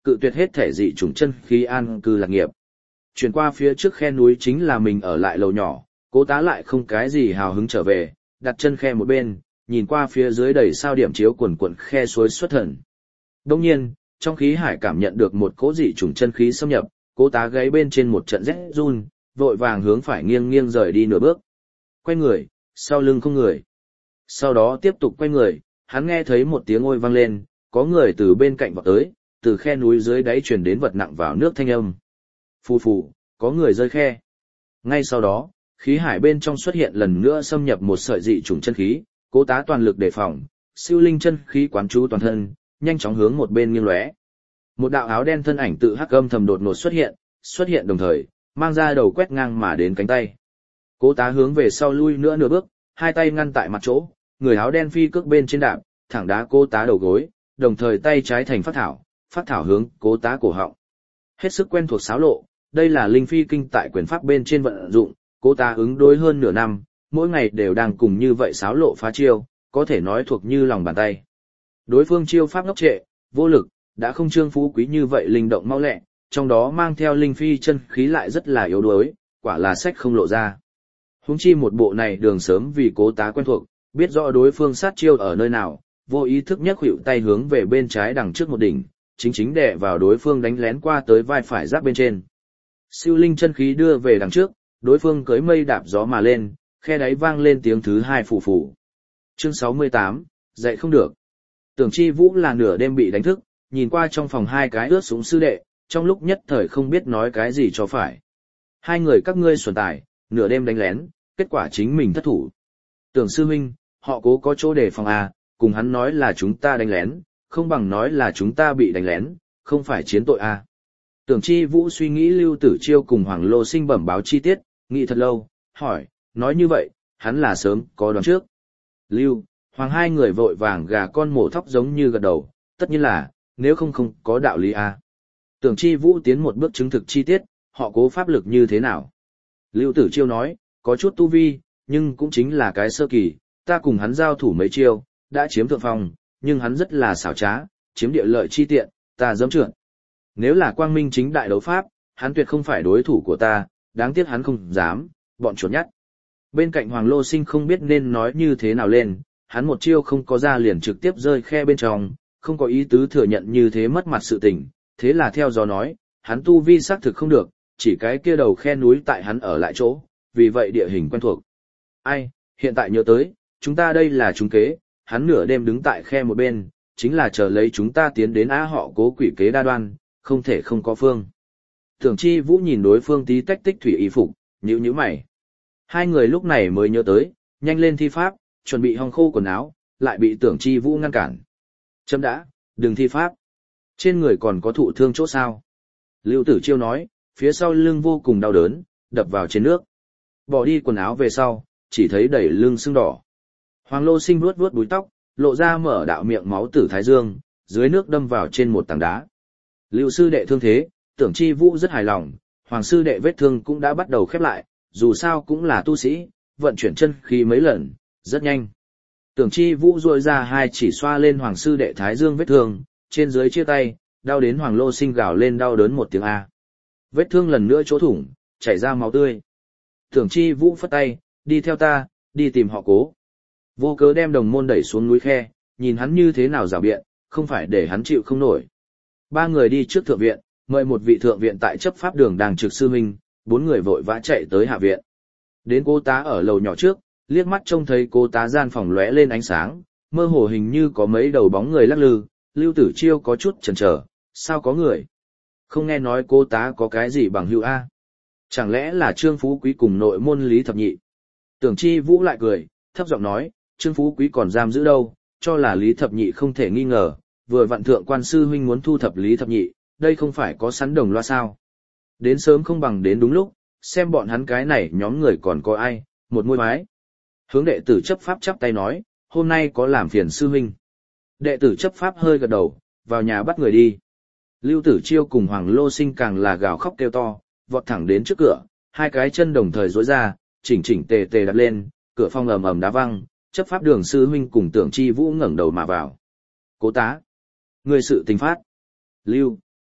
cự tuyệt hết thể dị chủng chân khí an cư lạc nghiệp. Chuyển qua phía trước khe núi chính là mình ở lại lầu nhỏ, Cố Tá lại không cái gì hào hứng trở về, đặt chân khe một bên, nhìn qua phía dưới đầy sao điểm chiếu quần quần khe suối xuất thần. Đồng nhiên, trong khí hải cảm nhận được một cỗ dị chủng chân khí xâm nhập, Cố Tá gáy bên trên một trận rét run, vội vàng hướng phải nghiêng nghiêng rời đi nửa bước. Quay người, sau lưng không người. Sau đó tiếp tục quay người, hắn nghe thấy một tiếng ôi vang lên, có người từ bên cạnh vọt tới, từ khe núi dưới đáy truyền đến vật nặng vào nước thanh âm. Phù phù, có người rơi khe. Ngay sau đó, khí hải bên trong xuất hiện lần nữa xâm nhập một sợi dị chủng chân khí, Cố Tá toàn lực đề phòng, siêu linh chân khí quán chú toàn thân, nhanh chóng hướng một bên nghiêng lóe. Một đạo áo đen thân ảnh tự hắc âm thầm đột ngột xuất hiện đồng thời, mang ra đầu quét ngang mà đến cánh tay. Cố Tá hướng về sau lui nữa nửa bước, hai tay ngăn tại mặt chỗ, người áo đen phi cước bên trên đạp, thẳng đá Cố Tá đầu gối, đồng thời tay trái thành phát thảo hướng Cố Tá cổ họng. Hết sức quen thuộc xáo lộ, đây là linh phi kinh tại quyền pháp bên trên vận dụng, Cố Tá ứng đối hơn nửa năm, mỗi ngày đều đang cùng như vậy xáo lộ phá chiêu, có thể nói thuộc như lòng bàn tay. Đối phương chiêu pháp ngốc trệ, vô lực, đã không Trương Phú Quý như vậy linh động mau lẹ, trong đó mang theo linh phi chân khí lại rất là yếu đuối, quả là sách không lộ ra. Huống chi một bộ này đường sớm vì Cố Tá quen thuộc, biết rõ đối phương sát chiêu ở nơi nào, vô ý thức nhấc hữu tay hướng về bên trái đằng trước một đỉnh, chính đè vào đối phương đánh lén qua tới vai phải giáp bên trên. Siêu linh chân khí đưa về đằng trước, đối phương cưỡi mây đạp gió mà lên, khe đáy vang lên tiếng thứ hai phù phù. Chương 68, dậy không được. Tưởng Chi Vũ là nửa đêm bị đánh thức, nhìn qua trong phòng hai cái ướt súng sư đệ, trong lúc nhất thời không biết nói cái gì cho phải. Hai người các ngươi xuẩn tài, nửa đêm đánh lén, kết quả chính mình thất thủ. Tưởng sư huynh, họ Cố có chỗ đề phòng à, cùng hắn nói là chúng ta đánh lén, không bằng nói là chúng ta bị đánh lén, không phải chiến tội à. Tưởng Chi Vũ suy nghĩ Lưu Tử Chiêu cùng Hoàng Lô Sinh bẩm báo chi tiết, nghĩ thật lâu, hỏi, nói như vậy, hắn là sớm có đoán trước. Lưu, Hoàng hai người vội vàng gà con mổ thóc giống như gật đầu, tất nhiên là, nếu không có đạo lý à. Tưởng Chi Vũ tiến một bước chứng thực chi tiết, họ Cố pháp lực như thế nào. Lưu Tử Chiêu nói, có chút tu vi, nhưng cũng chính là cái sơ kỳ, ta cùng hắn giao thủ mấy chiêu, đã chiếm thượng phong, nhưng hắn rất là xảo trá, chiếm địa lợi chi tiện, ta dẫm trượt. Nếu là quang minh chính đại đấu pháp, hắn tuyệt không phải đối thủ của ta, đáng tiếc hắn không dám, bọn chuột nhắt. Bên cạnh Hoàng Lô Sinh không biết nên nói như thế nào lên, hắn một chiêu không có ra liền trực tiếp rơi khe bên trong, không có ý tứ thừa nhận như thế mất mặt sự tình, thế là theo gió nói, hắn tu vi xác thực không được, chỉ cái kia đầu khe núi tại hắn ở lại chỗ, vì vậy địa hình quen thuộc. Ai, hiện tại nhớ tới, chúng ta đây là trúng kế, hắn nửa đêm đứng tại khe một bên, chính là chờ lấy chúng ta tiến đến á họ Cố quỷ kế đa đoan, không thể không có phương. Tưởng Chi Vũ nhìn đối phương tí tách tích thủy y phục, nhíu mày. Hai người lúc này mới nhớ tới, nhanh lên thi pháp, chuẩn bị hong khô quần áo, lại bị Tưởng Chi Vũ ngăn cản. Chấm đã, đừng thi pháp. Trên người còn có thụ thương chỗ sao. Lưu Tử Chiêu nói, phía sau lưng vô cùng đau đớn, đập vào trên nước. Bỏ đi quần áo về sau, chỉ thấy đầy lưng sưng đỏ. Hoàng Lô Sinh vuốt búi tóc, lộ ra mở đạo miệng máu tử thái dương, dưới nước đâm vào trên một tảng đá. Lưu sư đệ thương thế, Tưởng Chi Vũ rất hài lòng, Hoàng sư đệ vết thương cũng đã bắt đầu khép lại, dù sao cũng là tu sĩ, vận chuyển chân khí mấy lần, rất nhanh. Tưởng Chi Vũ duỗi ra hai chỉ xoa lên Hoàng sư đệ thái dương vết thương, trên dưới chia tay, đau đến Hoàng Lô Sinh gào lên đau đớn một tiếng a. Vết thương lần nữa chỗ thủng, chảy ra máu tươi. Tưởng Chi Vũ phất tay, đi theo ta, đi tìm họ Cố. Vô cớ đem đồng môn đẩy xuống núi khe, nhìn hắn như thế nào rào biện, không phải để hắn chịu không nổi. Ba người đi trước thượng viện, mời một vị thượng viện tại chấp pháp đường đàng trực sư huynh, bốn người vội vã chạy tới hạ viện. Đến Cố Tá ở lầu nhỏ trước, liếc mắt trông thấy Cố Tá gian phòng lóe lên ánh sáng, mơ hồ hình như có mấy đầu bóng người lắc lư, Lưu Tử Chiêu có chút chần chờ, sao có người? Không nghe nói Cố Tá có cái gì bằng hữu a? Chẳng lẽ là Trương Phú Quý cùng nội môn Lý Thập Nhị? Tưởng Chi Vũ lại cười, thấp giọng nói, Trương Phú Quý còn giam giữ đâu, cho là Lý Thập Nhị không thể nghi ngờ, vừa vặn thượng quan sư huynh muốn thu thập Lý Thập Nhị, đây không phải có sẵn đồng loa sao. Đến sớm không bằng đến đúng lúc, xem bọn hắn cái này nhóm người còn có ai, một môi mái. Hướng đệ tử chấp pháp chắp tay nói, hôm nay có làm phiền sư huynh. Đệ tử chấp pháp hơi gật đầu, vào nhà bắt người đi. Lưu Tử Chiêu cùng Hoàng Lô Sinh càng là gào khóc kêu to, vọt thẳng đến trước cửa, hai cái chân đồng thời duỗi ra, chỉnh tề đặt lên, cửa phòng ầm ầm đá văng, chấp pháp đường sư huynh cùng Tưởng Chi Vũ ngẩng đầu mà vào. Cố Tá, người sự tình phát. Lưu,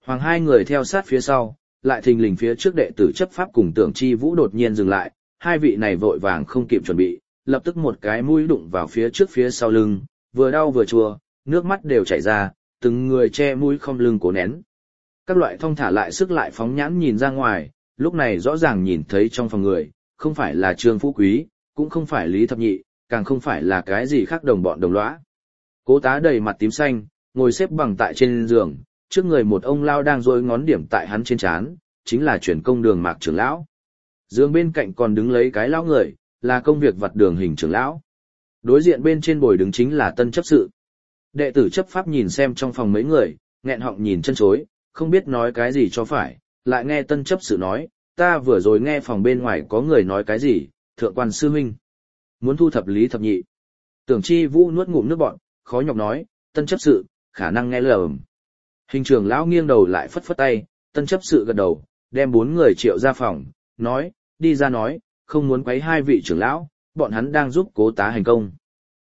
Hoàng hai người theo sát phía sau, lại thình lình phía trước đệ tử chấp pháp cùng Tưởng Chi Vũ đột nhiên dừng lại, hai vị này vội vàng không kịp chuẩn bị, lập tức một cái mũi đụng vào phía trước phía sau lưng, vừa đau vừa chua, nước mắt đều chảy ra, từng người che mũi không lưng cố nén. Các loại thong thả lại sức lại phóng nhãn nhìn ra ngoài, lúc này rõ ràng nhìn thấy trong phòng người, không phải là Trương Phú Quý, cũng không phải Lý Thập Nhị, càng không phải là cái gì khác đồng bọn đồng lõa. Cố Tá đầy mặt tím xanh, ngồi xếp bằng tại trên giường, trước người một ông lao đang dối ngón điểm tại hắn trên trán, chính là chuyển công đường Mạc trưởng lão. Giường bên cạnh còn đứng lấy cái lão người, là công việc vặt đường Hình trưởng lão. Đối diện bên trên bồi đứng chính là Tân chấp sự. Đệ tử chấp pháp nhìn xem trong phòng mấy người, nghẹn họng nhìn chân chối, không biết nói cái gì cho phải, lại nghe Tân chấp sự nói, ta vừa rồi nghe phòng bên ngoài có người nói cái gì, thượng quan sư huynh muốn thu thập Lý Thập Nhị. Tưởng Chi Vũ nuốt ngụm nước bọt, khó nhọc nói, Tân chấp sự, khả năng nghe lầm. Hình trưởng lão nghiêng đầu lại phất phất tay, Tân chấp sự gật đầu, đem 4 người triệu ra phòng, nói, đi ra nói, không muốn quấy hai vị trưởng lão, bọn hắn đang giúp Cố Tá hành công.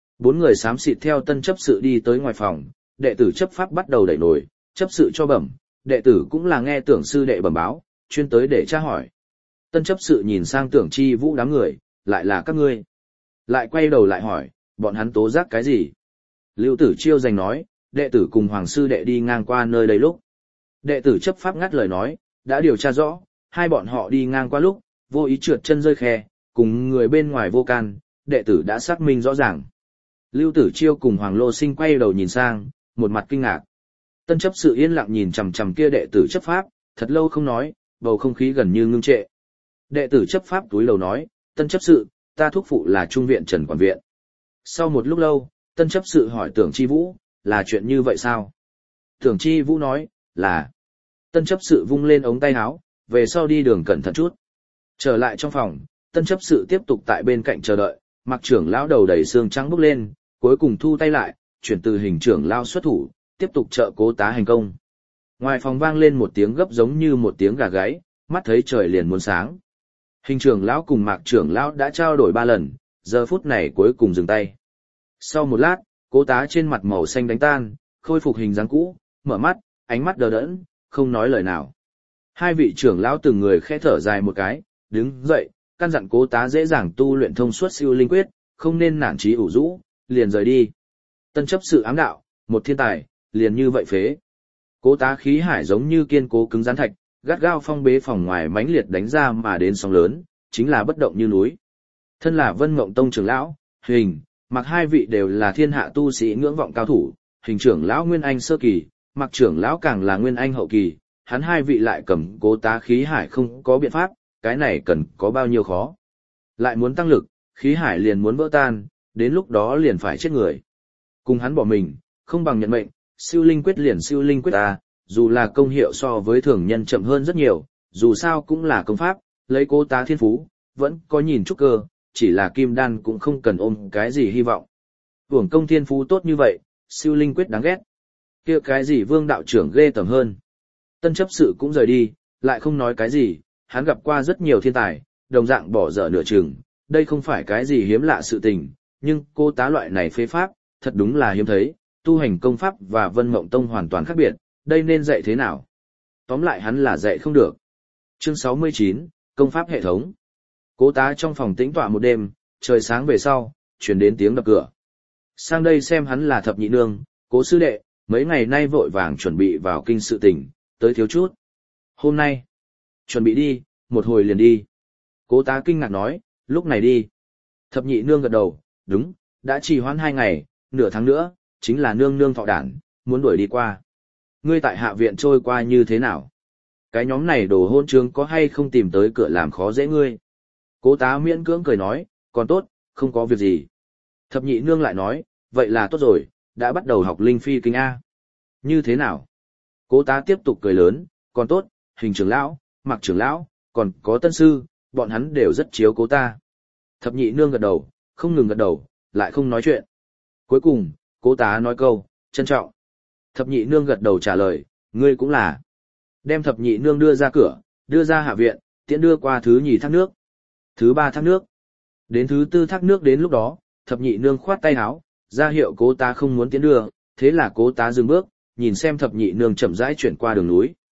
4 người xám xịt theo Tân chấp sự đi tới ngoài phòng, đệ tử chấp pháp bắt đầu đẩy nổi, chấp sự cho bẩm, đệ tử cũng là nghe Tưởng sư đệ bẩm báo, chuyên tới để tra hỏi. Tân chấp sự nhìn sang Tưởng Chi Vũ đám người, lại là các ngươi. Lại quay đầu lại hỏi, bọn hắn tố giác cái gì? Lưu Tử Chiêu giành nói, đệ tử cùng Hoàng sư đệ đi ngang qua nơi đây lúc. Đệ tử chấp pháp ngắt lời nói, đã điều tra rõ, hai bọn họ đi ngang qua lúc, vô ý trượt chân rơi khe, cùng người bên ngoài vô can, đệ tử đã xác minh rõ ràng. Lưu Tử Chiêu cùng Hoàng Lô Sinh quay đầu nhìn sang, một mặt kinh ngạc. Tân chấp sự yên lặng nhìn chằm chằm kia đệ tử chấp pháp, thật lâu không nói, bầu không khí gần như ngưng trệ. Đệ tử chấp pháp túi lầu nói, Tân chấp sự, ta thúc phụ là trung viện Trần Quản viện. Sau một lúc lâu, Tân chấp sự hỏi Tưởng Chi Vũ, là chuyện như vậy sao? Tưởng Chi Vũ nói, là. Tân chấp sự vung lên ống tay áo, về sau đi đường cẩn thận chút. Trở lại trong phòng, Tân chấp sự tiếp tục tại bên cạnh chờ đợi, Mặc trưởng lão đầu đầy xương trắng bốc lên, cuối cùng thu tay lại, chuyển từ Hình trưởng lão xuất thủ, tiếp tục trợ Cố Tá hành công. Ngoài phòng vang lên một tiếng gấp giống như một tiếng gà gáy, mắt thấy trời liền muốn sáng. Hình trưởng lão cùng Mạc trưởng lão đã trao đổi 3 lần, giờ phút này cuối cùng dừng tay. Sau một lát, Cố Tá trên mặt màu xanh đánh tan, khôi phục hình dáng cũ, mở mắt, ánh mắt đờ đẫn, không nói lời nào. Hai vị trưởng lão từng người khẽ thở dài một cái, đứng dậy, căn dặn Cố Tá dễ dàng tu luyện thông suốt siêu linh quyết, không nên nản chí ủ rũ, liền rời đi. Tân chấp sự ám đạo, một thiên tài, liền như vậy phế. Cố Tá khí hải giống như kiên cố cứng rắn thạch, gắt gao phong bế phòng ngoài mãnh liệt đánh ra mà đến sóng lớn, chính là bất động như núi. Thân là Vân Mộng Tông trưởng lão, Hình, Mặc hai vị đều là thiên hạ tu sĩ ngưỡng vọng cao thủ, Hình trưởng lão Nguyên Anh sơ kỳ, Mặc trưởng lão càng là Nguyên Anh hậu kỳ, hắn hai vị lại cầm Cố Tá khí hải không có biện pháp, cái này cần có bao nhiêu khó. Lại muốn tăng lực, khí hải liền muốn vỡ tan, đến lúc đó liền phải chết người. Cùng hắn bỏ mình, không bằng nhận mệnh, siêu linh quyết liền siêu linh quyết ta, dù là công hiệu so với thường nhân chậm hơn rất nhiều, dù sao cũng là công pháp, lấy Cố Tá thiên phú, vẫn có nhìn chút cơ, chỉ là kim đan cũng không cần ôm cái gì hy vọng. Hưởng công thiên phú tốt như vậy, siêu linh quyết đáng ghét. Kia cái gì Vương đạo trưởng ghê tởm hơn. Tân chấp sự cũng rời đi, lại không nói cái gì, hắn gặp qua rất nhiều thiên tài, đồng dạng bỏ dở nửa chừng, đây không phải cái gì hiếm lạ sự tình, nhưng Cố Tá loại này phế pháp, thật đúng là hiếm thấy, tu hành công pháp và Vân Mộng Tông hoàn toàn khác biệt, đây nên dạy thế nào? Tóm lại hắn là dạy không được. Chương 69, công pháp hệ thống. Cố Tá trong phòng tĩnh tọa một đêm, trời sáng về sau, truyền đến tiếng đập cửa. Sang đây xem hắn là Thập Nhị Nương, Cố sư đệ, mấy ngày nay vội vàng chuẩn bị vào kinh sự tình, tới thiếu chút. Hôm nay, chuẩn bị đi, một hồi liền đi. Cố Tá kinh ngạc nói, lúc này đi. Thập Nhị Nương gật đầu, đúng, đã trì hoãn 2 ngày, nửa tháng nữa, chính là nương nương thọ đản, muốn đuổi đi qua. Ngươi tại hạ viện trôi qua như thế nào? Cái nhóm này đồ hôn trướng có hay không tìm tới cửa làm khó dễ ngươi? Cố Tá miễn cưỡng cười nói, còn tốt, không có việc gì. Thập Nhị Nương lại nói, vậy là tốt rồi, đã bắt đầu học linh phi kinh A. Như thế nào? Cố Tá tiếp tục cười lớn, còn tốt, Hình trưởng lão, Mặc trưởng lão, còn có Tân sư, bọn hắn đều rất chiếu cố ta. Thập Nhị Nương gật đầu, không ngừng gật đầu, lại không nói chuyện. Cuối cùng, Cố Tá nói câu, trân trọng. Thập Nhị Nương gật đầu trả lời, ngươi cũng là. Đem Thập Nhị Nương đưa ra cửa, đưa ra hạ viện, tiễn đưa qua thứ nhì thác nước. Thứ 3 thác nước. Đến thứ 4 thác nước đến lúc đó, Thập Nhị Nương khoát tay áo, ra hiệu Cố Tá không muốn tiễn đưa, thế là Cố Tá dừng bước, nhìn xem Thập Nhị Nương chậm rãi chuyển qua đường núi.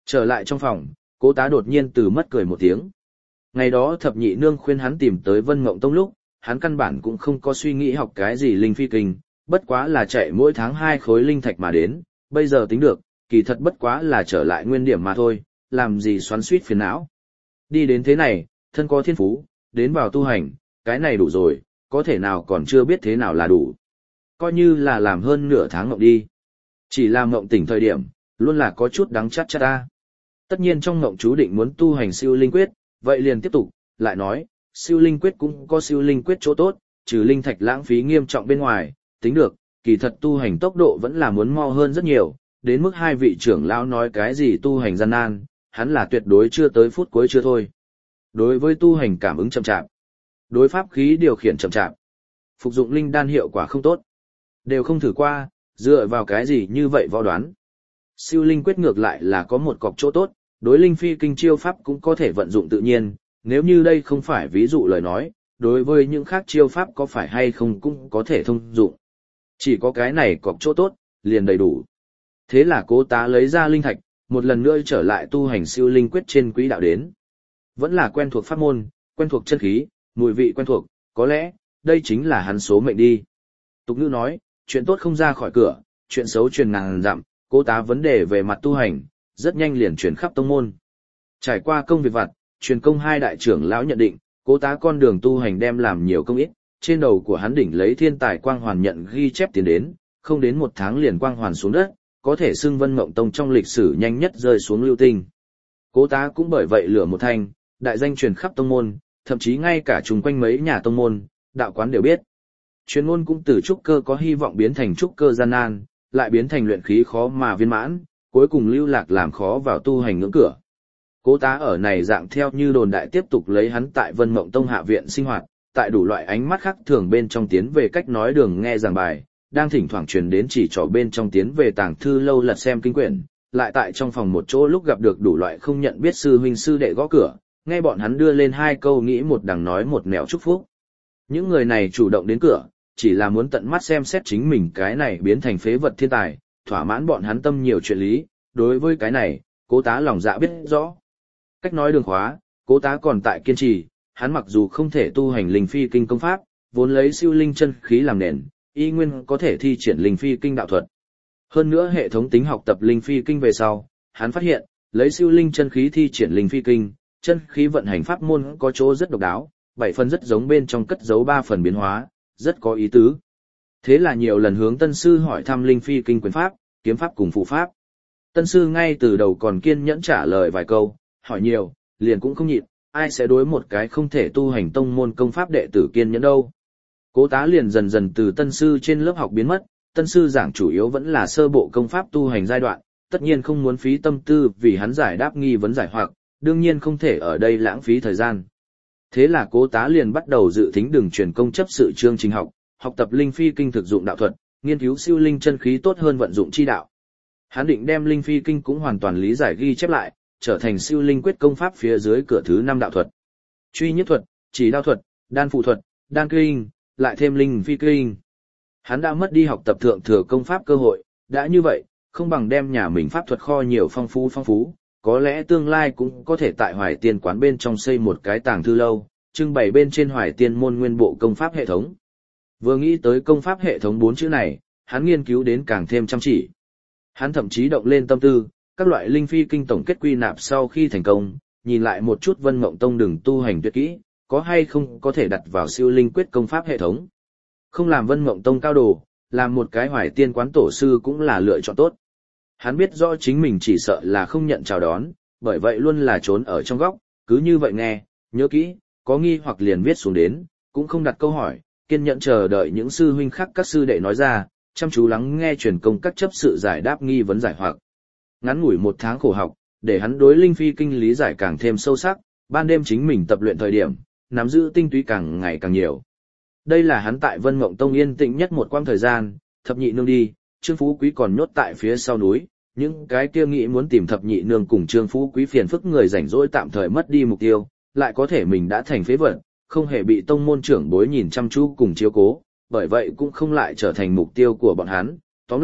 Trở lại trong phòng, Cố Tá đột nhiên từ mất cười một tiếng. Ngày đó thập nhị nương khuyên hắn tìm tới Vân Mộng Tông lúc, hắn căn bản cũng không có suy nghĩ học cái gì linh phi kinh, bất quá là chạy mỗi tháng 2 khối linh thạch mà đến, bây giờ tính được, kỳ thật bất quá là trở lại nguyên điểm mà thôi, làm gì xoắn xuýt phiền não. Đi đến thế này, thân có thiên phú, đến vào tu hành, cái này đủ rồi, có thể nào còn chưa biết thế nào là đủ. Coi như là làm hơn nửa tháng ngộng đi. Chỉ làm ngộng tỉnh thời điểm, luôn là có chút đắng chát chát ta. Tất nhiên trong ngộng chú định muốn tu hành siêu linh quyết, vậy liền tiếp tục, lại nói, siêu linh quyết cũng có siêu linh quyết chỗ tốt, trừ linh thạch lãng phí nghiêm trọng bên ngoài, tính được, kỳ thật tu hành tốc độ vẫn là muốn mau hơn rất nhiều, đến mức hai vị trưởng lão nói cái gì tu hành gian nan, hắn là tuyệt đối chưa tới phút cuối chưa thôi. Đối với tu hành cảm ứng chậm chạp, đối pháp khí điều khiển chậm chạp, phục dụng linh đan hiệu quả không tốt, đều không thử qua, dựa vào cái gì như vậy võ đoán. Siêu linh quyết ngược lại là có một cọc chỗ tốt, đối linh phi kinh chiêu pháp cũng có thể vận dụng tự nhiên, nếu như đây không phải ví dụ lời nói, đối với những khác chiêu pháp có phải hay không cũng có thể thông dụng. Chỉ có cái này cọc chỗ tốt, liền đầy đủ. Thế là Cố Tá lấy ra linh thạch, một lần nữa trở lại tu hành siêu linh quyết trên quỹ đạo đến. Vẫn là quen thuộc pháp môn, quen thuộc chân khí, mùi vị quen thuộc, có lẽ, đây chính là hắn số mệnh đi. Tục ngữ nói, chuyện tốt không ra khỏi cửa, chuyện xấu truyền ngàn dặm, Cố Tá vấn đề về mặt tu hành, rất nhanh liền truyền khắp tông môn. Trải qua công việc vặt, truyền công hai đại trưởng lão nhận định, Cố Tá con đường tu hành đem làm nhiều công ít, trên đầu của hắn đỉnh lấy thiên tài quang hoàn nhận ghi chép tiến đến, không đến 1 tháng liền quang hoàn xuống đất, có thể xưng Vân Mộng Tông trong lịch sử nhanh nhất rơi xuống lưu tinh. Cố Tá cũng bởi vậy lửa một thanh, đại danh truyền khắp tông môn, thậm chí ngay cả chung quanh mấy nhà tông môn, đạo quán đều biết. Chuyên môn cũng từ trúc cơ có hy vọng biến thành trúc cơ gian nan, lại biến thành luyện khí khó mà viên mãn, cuối cùng lưu lạc làm khó vào tu hành ngưỡng cửa. Cố Tá ở này dạng theo như đồn đại tiếp tục lấy hắn tại Vân Mộng Tông hạ viện sinh hoạt, tại đủ loại ánh mắt khác thường bên trong tiến về cách nói đường nghe giảng bài, đang thỉnh thoảng truyền đến chỉ trò bên trong tiến về tàng thư lâu lật xem kinh quyển, lại tại trong phòng một chỗ lúc gặp được đủ loại không nhận biết sư huynh sư đệ gõ cửa, nghe bọn hắn đưa lên 2 câu nghĩ một đằng nói một nẻo chúc phúc. Những người này chủ động đến cửa, chỉ là muốn tận mắt xem xét chính mình cái này biến thành phế vật thiên tài, thỏa mãn bọn hắn tâm nhiều chuyện lý, đối với cái này, Cố Tá lòng dạ biết rõ. Cách nói đường khóa, Cố Tá còn tại kiên trì, hắn mặc dù không thể tu hành linh phi kinh công pháp, vốn lấy siêu linh chân khí làm nền, y nguyên có thể thi triển linh phi kinh đạo thuật. Hơn nữa hệ thống tính học tập linh phi kinh về sau, hắn phát hiện, lấy siêu linh chân khí thi triển linh phi kinh, chân khí vận hành pháp môn có chỗ rất độc đáo, 7 phần rất giống bên trong cất giấu 3 phần biến hóa, rất có ý tứ. Thế là nhiều lần hướng tân sư hỏi thăm linh phi kinh quyền pháp, kiếm pháp cùng phụ pháp. Tân sư ngay từ đầu còn kiên nhẫn trả lời vài câu, hỏi nhiều, liền cũng không nhịn, ai sẽ đối một cái không thể tu hành tông môn công pháp đệ tử kiên nhẫn đâu. Cố Tá liền dần dần từ tân sư trên lớp học biến mất, tân sư giảng chủ yếu vẫn là sơ bộ công pháp tu hành giai đoạn, tất nhiên không muốn phí tâm tư vì hắn giải đáp nghi vấn giải hoặc, đương nhiên không thể ở đây lãng phí thời gian. Thế là Cố Tá liền bắt đầu dự thính đường truyền công chấp sự chương trình học, học tập linh phi kinh thực dụng đạo thuật, nghiên cứu siêu linh chân khí tốt hơn vận dụng chi đạo. Hắn định đem linh phi kinh cũng hoàn toàn lý giải ghi chép lại, trở thành siêu linh quyết công pháp phía dưới cửa thứ 5 đạo thuật. Truy nhất thuật, chỉ đao thuật, đan phụ thuật, đan kinh, lại thêm linh phi kinh. Hắn đã mất đi học tập thượng thừa công pháp cơ hội, đã như vậy, không bằng đem nhà mình pháp thuật kho nhiều phong phú, có lẽ tương lai cũng có thể tại Hoài Tiên quán bên trong xây một cái tàng thư lâu, trưng bày bên trên Hoài Tiên môn nguyên bộ công pháp hệ thống. Vừa nghĩ tới công pháp hệ thống 4 chữ này, hắn nghiên cứu đến càng thêm chăm chỉ. Hắn thậm chí động lên tâm tư, các loại linh phi kinh tổng kết quy nạp sau khi thành công, nhìn lại một chút Vân Mộng Tông đường tu hành tuyệt kỹ, có hay không có thể đặt vào siêu linh quyết công pháp hệ thống. Không làm Vân Mộng Tông cao đồ, làm một cái Hoài Tiên quán tổ sư cũng là lựa chọn tốt. Hắn biết rõ chính mình chỉ sợ là không nhận chào đón, bởi vậy luôn là trốn ở trong góc, cứ như vậy nghe, nhớ kỹ, có nghi hoặc liền viết xuống đến, cũng không đặt câu hỏi, kiên nhẫn chờ đợi những sư huynh khác các sư đệ nói ra, chăm chú lắng nghe truyền công các chấp sự giải đáp nghi vấn giải hoặc. Ngắn ngủi 1 tháng khổ học, để hắn đối linh phi kinh lý giải càng thêm sâu sắc, ban đêm chính mình tập luyện thời điểm, nắm giữ tinh túy càng ngày càng nhiều. Đây là hắn tại Vân Mộng Tông yên tĩnh nhất một quãng thời gian, thập nhị nương đi, Trương Phú Quý còn nhốt tại phía sau núi, những cái kia nghĩ muốn tìm thập nhị nương cùng Trương Phú Quý phiền phức người rảnh rỗi tạm thời mất đi mục tiêu, lại có thể mình đã thành phế vật, không hề bị tông môn trưởng bối nhìn chăm chú cùng chiếu cố, bởi vậy cũng không lại trở thành mục tiêu của bọn hắn. Tóm lại,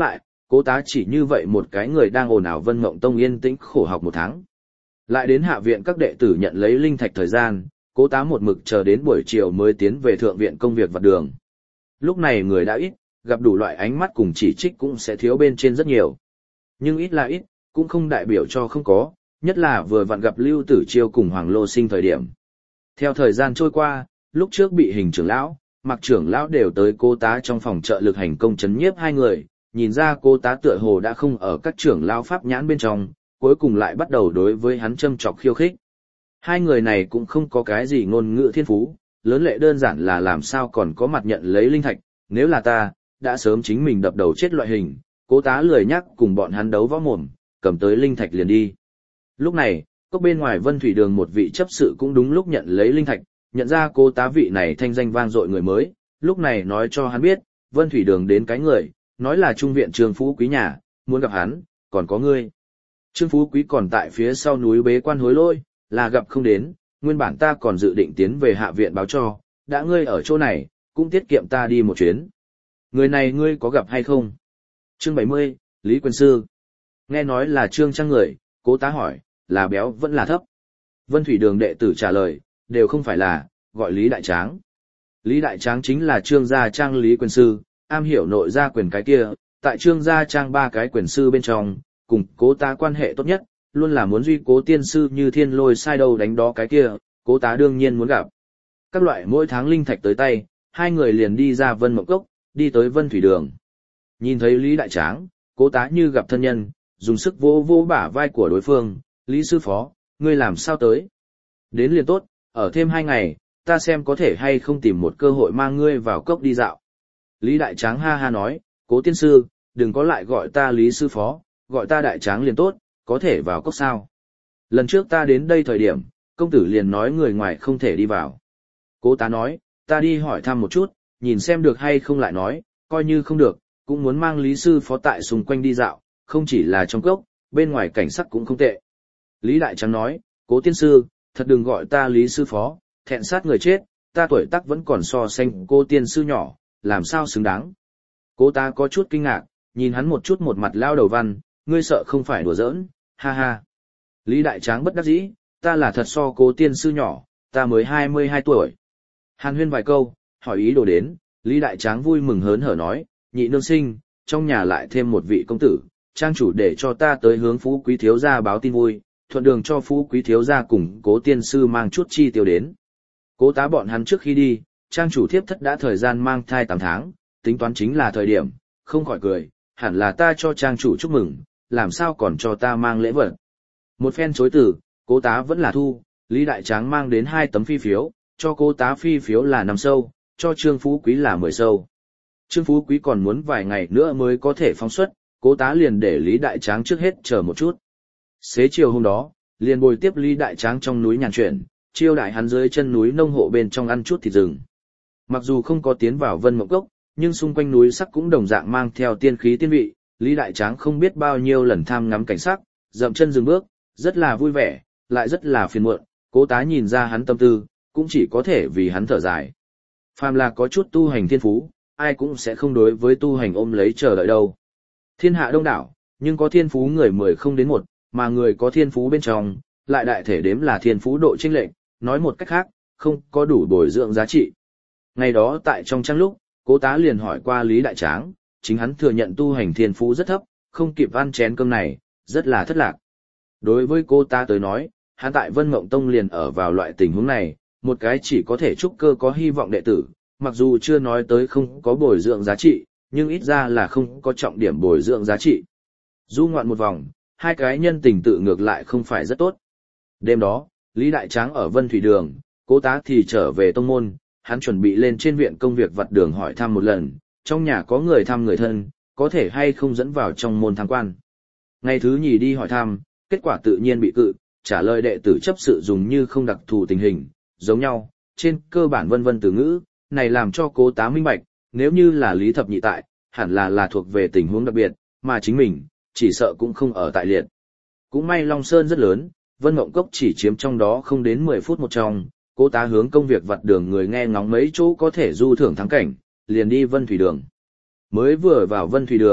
Cố tá chỉ như vậy một cái người đang ồn ào Vân Mộng Tông yên tĩnh khổ học 1 tháng. Lại đến hạ viện các đệ tử nhận lấy linh thạch thời gian, cố tá một mực chờ đến buổi chiều mới tiến về thượng viện công việc vặt đường. Lúc này người đã ít, gặp đủ loại ánh mắt cùng chỉ trích cũng sẽ thiếu bên trên rất nhiều. Nhưng ít là ít, cũng không đại biểu cho không có, nhất là vừa vặn gặp Lưu Tử Chiêu cùng Hoàng Lô Sinh thời điểm. Theo thời gian trôi qua, lúc trước bị Hình trưởng lão, Mạc trưởng lão đều tới cố tá trong phòng trợ lực hành công chấn nhiếp 2 người, nhìn ra cố tá tựa hồ đã không ở các trưởng lão pháp nhãn bên trong, cuối cùng lại bắt đầu đối với hắn châm chọc khiêu khích. 2 người này cũng không có cái gì ngôn ngữ thiên phú, lớn lệ đơn giản là làm sao còn có mặt nhận lấy linh thạch, nếu là ta, đã sớm chính mình đập đầu chết loại hình, cố tá lười nhắc cùng bọn hắn đấu võ mồm, cầm tới linh thạch liền đi. Lúc này, cốc bên ngoài Vân Thủy Đường một vị chấp sự cũng đúng lúc nhận lấy linh thạch, nhận ra cố tá vị này thanh danh vang dội người mới, lúc này nói cho hắn biết, Vân Thủy Đường đến cái người, nói là trung viện Trương Phú Quý nhà, muốn gặp hắn, còn có ngươi. Trương Phú Quý còn tại phía sau núi bế quan hối lôi, là gặp không đến, nguyên bản ta còn dự định tiến về hạ viện báo cho, đã ngươi ở chỗ này, cũng tiết kiệm ta đi một chuyến. Người này ngươi có gặp hay không? Chương 70, Lý Quyền Sư. Nghe nói là Trương Trang người, cố tá hỏi, là béo vẫn là thấp. Vân Thủy Đường đệ tử trả lời, đều không phải là, gọi Lý Đại Tráng. Lý Đại Tráng chính là Trương gia Trang Lý Quyền Sư, am hiểu nội gia quyền cái kia, tại Trương gia Trang 3 cái quyền sư bên trong, cùng cố tá quan hệ tốt nhất, luôn là muốn duy cố tiên sư như thiên lôi sai đâu đánh đó cái kia, cố tá đương nhiên muốn gặp. Các loại mỗi tháng linh thạch tới tay, 2 người liền đi ra Vân Mộng Cốc, đi tới Vân Thủy Đường. Nhìn thấy Lý Đại Tráng, cố tá như gặp thân nhân, dùng sức vỗ vỗ bả vai của đối phương, Lý sư phó, ngươi làm sao tới? Đến liền tốt, ở thêm 2 ngày, ta xem có thể hay không tìm một cơ hội mang ngươi vào cốc đi dạo. Lý Đại Tráng ha ha nói, cố tiên sư, đừng có lại gọi ta Lý sư phó, gọi ta Đại Tráng liền tốt, có thể vào cốc sao? Lần trước ta đến đây thời điểm, công tử liền nói người ngoài không thể đi vào. Cố tá nói, ta đi hỏi thăm một chút, nhìn xem được hay không lại nói, coi như không được, cũng muốn mang Lý sư phó tại xung quanh đi dạo, không chỉ là trong cốc, bên ngoài cảnh sắc cũng không tệ. Lý Đại Tráng nói, cố tiên sư, thật đừng gọi ta Lý sư phó, thẹn sát người chết, ta tuổi tác vẫn còn so sánh cô tiên sư nhỏ, làm sao xứng đáng. Cố tá có chút kinh ngạc, nhìn hắn một chút một mặt lao đầu văn, ngươi sợ không phải đùa giỡn, ha ha. Lý Đại Tráng bất đắc dĩ, ta là thật so cố tiên sư nhỏ, ta mới 22 tuổi. Hàn huyên vài câu, hỏi ý đồ đến, Lý Đại Tráng vui mừng hớn hở nói, nhị nương sinh, trong nhà lại thêm một vị công tử, trang chủ để cho ta tới hướng Phú Quý thiếu gia báo tin vui, thuận đường cho Phú Quý thiếu gia cùng cố tiên sư mang chút chi tiêu đến. Cố tá bọn hắn trước khi đi, trang chủ thiếp thất đã thời gian mang thai 8 tháng, tính toán chính là thời điểm, không khỏi cười, hẳn là ta cho trang chủ chúc mừng, làm sao còn cho ta mang lễ vật. Một phen chối từ, cố tá vẫn là thu, Lý Đại Tráng mang đến 2 tấm phi phiếu, cho cố tá phi phiếu là 5 sâu, cho Trương Phú Quý là 10 sâu. Trương Phú Quý còn muốn vài ngày nữa mới có thể phóng xuất, cố tá liền để Lý Đại Tráng trước hết chờ một chút. Xế chiều hôm đó, liền bồi tiếp Lý Đại Tráng trong núi nhàn chuyển, chiêu đại hắn dưới chân núi nông hộ bên trong ăn chút thịt rừng. Mặc dù không có tiến vào Vân Mộng Cốc, nhưng xung quanh núi sắc cũng đồng dạng mang theo tiên khí tiên vị, Lý Đại Tráng không biết bao nhiêu lần tham ngắm cảnh sắc, dậm chân dừng bước, rất là vui vẻ, lại rất là phiền muộn, cố tá nhìn ra hắn tâm tư, cũng chỉ có thể vì hắn thở dài. Phàm là có chút tu hành thiên phú, ai cũng sẽ không đối với tu hành ôm lấy chờ đợi đâu. Thiên hạ đông đảo, nhưng có thiên phú người 10 không đến 1, mà người có thiên phú bên trong, lại đại thể đếm là thiên phú độ chênh lệch, nói một cách khác, không có đủ bồi dưỡng giá trị. Ngày đó tại trong trang lúc, cố tá liền hỏi qua Lý Đại Tráng, chính hắn thừa nhận tu hành thiên phú rất thấp, không kịp ăn chén cơm này, rất là thất lạc. Đối với cô ta tới nói, hắn tại Vân Mộng Tông liền ở vào loại tình huống này, một cái chỉ có thể trúc cơ có hy vọng đệ tử, mặc dù chưa nói tới không có bồi dưỡng giá trị, nhưng ít ra là không có trọng điểm bồi dưỡng giá trị. Du ngoạn một vòng, 2 cái nhân tình tự ngược lại không phải rất tốt. Đêm đó, Lý Đại Tráng ở Vân Thủy Đường, cố tá thì trở về tông môn, hắn chuẩn bị lên trên viện công việc vặt đường hỏi thăm một lần, trong nhà có người thăm người thân, có thể hay không dẫn vào trong môn tham quan. Ngày thứ nhì đi hỏi thăm, kết quả tự nhiên bị cự, trả lời đệ tử chấp sự dùng như không đặc thù tình hình, giống nhau, trên cơ bản vân vân từ ngữ, này làm cho cố tá minh bạch, nếu như là Lý Thập Nhị tại, hẳn là thuộc về tình huống đặc biệt, mà chính mình, chỉ sợ cũng không ở tại liệt. Cũng may Long Sơn rất lớn, Vân Mộng Cốc chỉ chiếm trong đó không đến 10 phút một trong, cố tá hướng công việc vặt đường người nghe ngóng mấy chỗ có thể du thưởng thắng cảnh, liền đi Vân Thủy Đường. Mới vừa vào Vân Thủy Đường,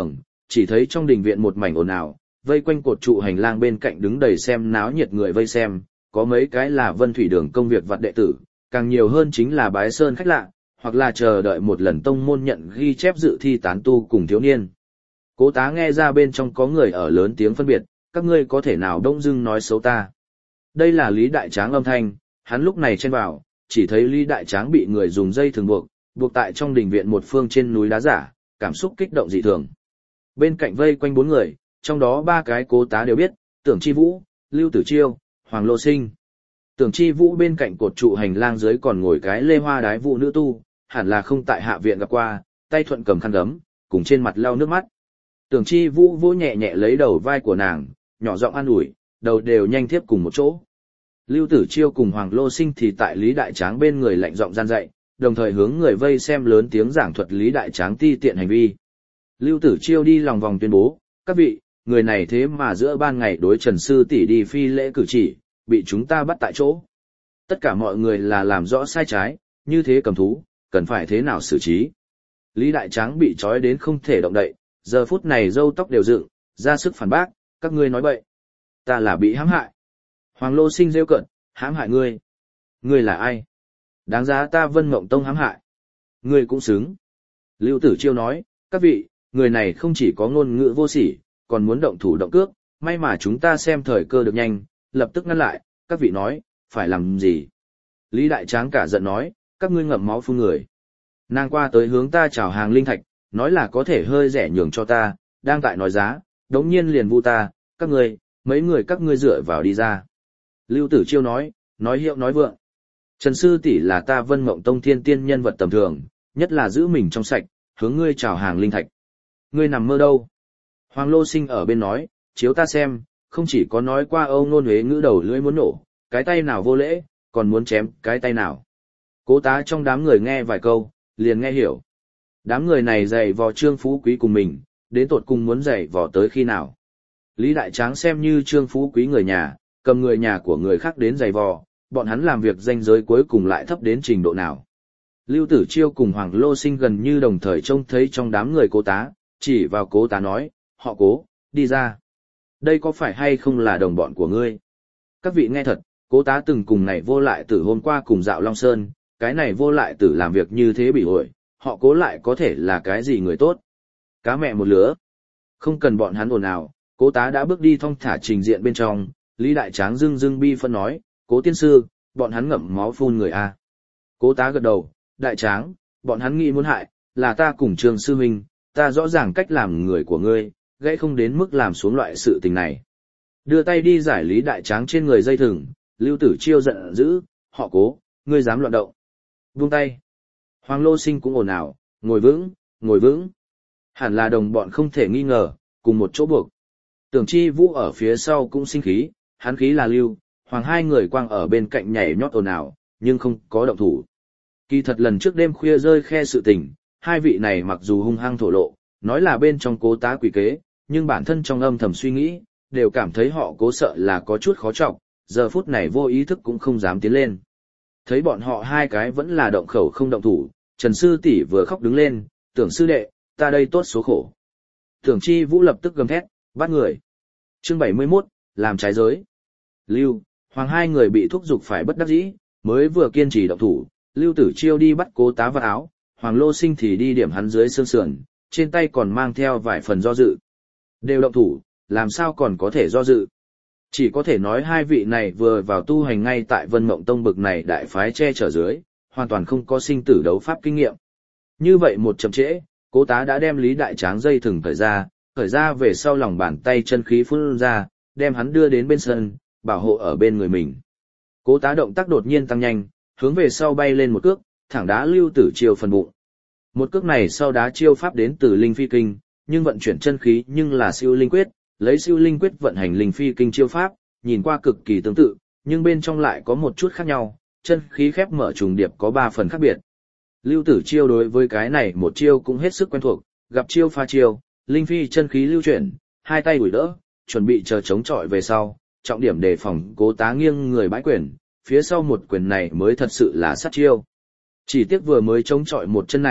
chỉ thấy trong đình viện một mảnh ồn ào, vây quanh cột trụ hành lang bên cạnh đứng đầy xem náo nhiệt người vây xem, có mấy cái là Vân Thủy Đường công việc vặt đệ tử, càng nhiều hơn chính là bái sơn khách lạ, hoặc là chờ đợi một lần tông môn nhận ghi chép dự thi tán tu cùng thiếu niên. Cố Tá nghe ra bên trong có người ở lớn tiếng phân biệt, các ngươi có thể nào đông dưng nói xấu ta. Đây là Lý Đại Tráng âm thanh, hắn lúc này chen vào, chỉ thấy Lý Đại Tráng bị người dùng dây thừng buộc tại trong đình viện một phương trên núi đá giả, cảm xúc kích động dị thường. Bên cạnh vây quanh 4 người, trong đó 3 cái Cố Tá đều biết, Tưởng Chi Vũ, Lưu Tử Chiêu, Hoàng Lô Sinh. Tưởng Chi Vũ bên cạnh cột trụ hành lang dưới còn ngồi cái lê hoa đái vụ nữ tu, hẳn là không tại hạ viện gặp qua, tay thuận cầm khăn gấm, cùng trên mặt lau nước mắt. Tưởng Chi Vũ vỗ nhẹ nhẹ lấy đầu vai của nàng, nhỏ giọng an ủi, đầu đều nhanh tiếp cùng một chỗ. Lưu Tử Chiêu cùng Hoàng Lô Sinh thì tại Lý Đại Tráng bên người lạnh giọng gian dạy, đồng thời hướng người vây xem lớn tiếng giảng thuật Lý Đại Tráng ti tiện hành vi. Lưu Tử Chiêu đi lòng vòng tuyên bố, các vị, người này thế mà giữa ban ngày đối Trần Sư tỷ đi phi lễ cử chỉ, bị chúng ta bắt tại chỗ. Tất cả mọi người là làm rõ sai trái, như thế cầm thú, cần phải thế nào xử trí. Lý Đại Tráng bị trói đến không thể động đậy, giờ phút này râu tóc đều dựng, ra sức phản bác, các ngươi nói bậy. Ta là bị hãm hại. Hoàng Lô Sinh rêu cợt, hãm hại ngươi. Ngươi là ai? Đáng giá ta Vân Mộng Tông hãm hại. Ngươi cũng xứng. Lưu Tử Chiêu nói, các vị, người này không chỉ có ngôn ngữ vô sỉ, còn muốn động thủ động cước, may mà chúng ta xem thời cơ được nhanh, lập tức ngăn lại, các vị nói, phải làm gì? Lý Đại Tráng cả giận nói, các ngươi ngậm máu phun người. Nàng qua tới hướng ta chào hàng linh thạch, nói là có thể hơi rẻ nhường cho ta, đang tại nói giá, đống nhiên liền vu ta, các ngươi, mấy người các ngươi dựa vào đi ra. Lưu Tử Chiêu nói hiệu nói vượng. Trần Sư tỷ là ta Vân Mộng Tông thiên tiên nhân vật tầm thường, nhất là giữ mình trong sạch, hướng ngươi chào hàng linh thạch. Ngươi nằm mơ đâu? Hoàng Lô Sinh ở bên nói, chiếu ta xem, không chỉ có nói qua âu ngôn huế ngữ đầu lưỡi muốn nổ, cái tay nào vô lễ, còn muốn chém cái tay nào. Cố Tá trong đám người nghe vài câu, liền nghe hiểu. Đám người này dạy vò Trương Phú Quý cùng mình, đến tột cùng muốn dạy vò tới khi nào. Lý Đại Tráng xem như Trương Phú Quý người nhà, cầm người nhà của người khác đến dạy vò, bọn hắn làm việc danh giới cuối cùng lại thấp đến trình độ nào. Lưu Tử Chiêu cùng Hoàng Lô Sinh gần như đồng thời trông thấy trong đám người Cố Tá, chỉ vào Cố Tá nói, họ Cố, đi ra. Đây có phải hay không là đồng bọn của ngươi? Các vị nghe thật, Cố Tá từng cùng này vô lại tử hôm qua cùng dạo Long Sơn, cái này vô lại tử làm việc như thế bị ổi, họ Cố lại có thể là cái gì người tốt? Cá mẹ một lứa. Không cần bọn hắn ồn ào, Cố Tá đã bước đi thong thả trình diện bên trong, Lý Đại Tráng dưng bi phân nói, Cố tiên sư, bọn hắn ngậm máu phun người a. Cố Tá gật đầu, Đại Tráng, bọn hắn nghĩ muốn hại, là ta cùng Trương sư huynh, ta rõ ràng cách làm người của ngươi, gãy không đến mức làm xuống loại sự tình này. Đưa tay đi giải Lý Đại Tráng trên người dây thừng, Lưu Tử Chiêu giận dữ, họ Cố, ngươi dám loạn động. Buông tay. Hoàng Lô Sinh cũng ồn ào, ngồi vững. Hẳn là đồng bọn không thể nghi ngờ, cùng một chỗ buộc. Tưởng Chi Vũ ở phía sau cũng sinh khí, hắn khí là Lưu, Hoàng hai người quang ở bên cạnh nhảy nhót ồn ào, nhưng không có động thủ. Kỳ thật lần trước đêm khuya rơi khe sự tình, hai vị này mặc dù hung hăng thổ lộ, nói là bên trong Cố Tá quỷ kế, nhưng bản thân trong âm thầm suy nghĩ, đều cảm thấy họ Cố sợ là có chút khó trọng, giờ phút này vô ý thức cũng không dám tiến lên. Thấy bọn họ hai cái vẫn là động khẩu không động thủ, Trần Sư tỷ vừa khóc đứng lên, Tưởng sư đệ, ta đây tốt số khổ. Tưởng Chi Vũ lập tức gầm thét, bắt người. Chương 71, làm trái giới. Lưu, Hoàng hai người bị thúc giục phải bất đắc dĩ, mới vừa kiên trì động thủ, Lưu Tử Chiêu đi bắt Cố Tá vào áo, Hoàng Lô Sinh thì đi điểm hắn dưới xương sườn, trên tay còn mang theo vài phần do dự. Đều động thủ, làm sao còn có thể do dự. Chỉ có thể nói hai vị này vừa vào tu hành ngay tại Vân Mộng Tông bực này đại phái che chở dưới, hoàn toàn không có sinh tử đấu pháp kinh nghiệm. Như vậy một chậm trễ, Cố Tá đã đem Lý Đại Tráng dây thừng khởi ra về sau lòng bàn tay chân khí phun ra, đem hắn đưa đến bên sân, bảo hộ ở bên người mình. Cố Tá động tác đột nhiên tăng nhanh, hướng về sau bay lên một cước, thẳng đá Lưu Tử Chiêu phần bụng. Một cước này sau đá chiêu pháp đến từ Linh Phi Kinh, nhưng vận chuyển chân khí nhưng là siêu linh quyết, lấy siêu linh quyết vận hành Linh Phi Kinh chiêu pháp, nhìn qua cực kỳ tương tự, nhưng bên trong lại có một chút khác nhau, chân khí khép mở trùng điệp có 3 phần khác biệt. Lưu Tử Chiêu đối với cái này một chiêu cũng hết sức quen thuộc, gặp chiêu phá chiêu, Linh Phi chân khí lưu chuyển, hai tay đuổi đỡ, chuẩn bị chờ chống chọi về sau, trọng điểm đề phòng Cố Tá nghiêng người bãi quyền, phía sau một quyền này mới thật sự là sát chiêu. Chỉ tiếc vừa mới chống chọi một chân này,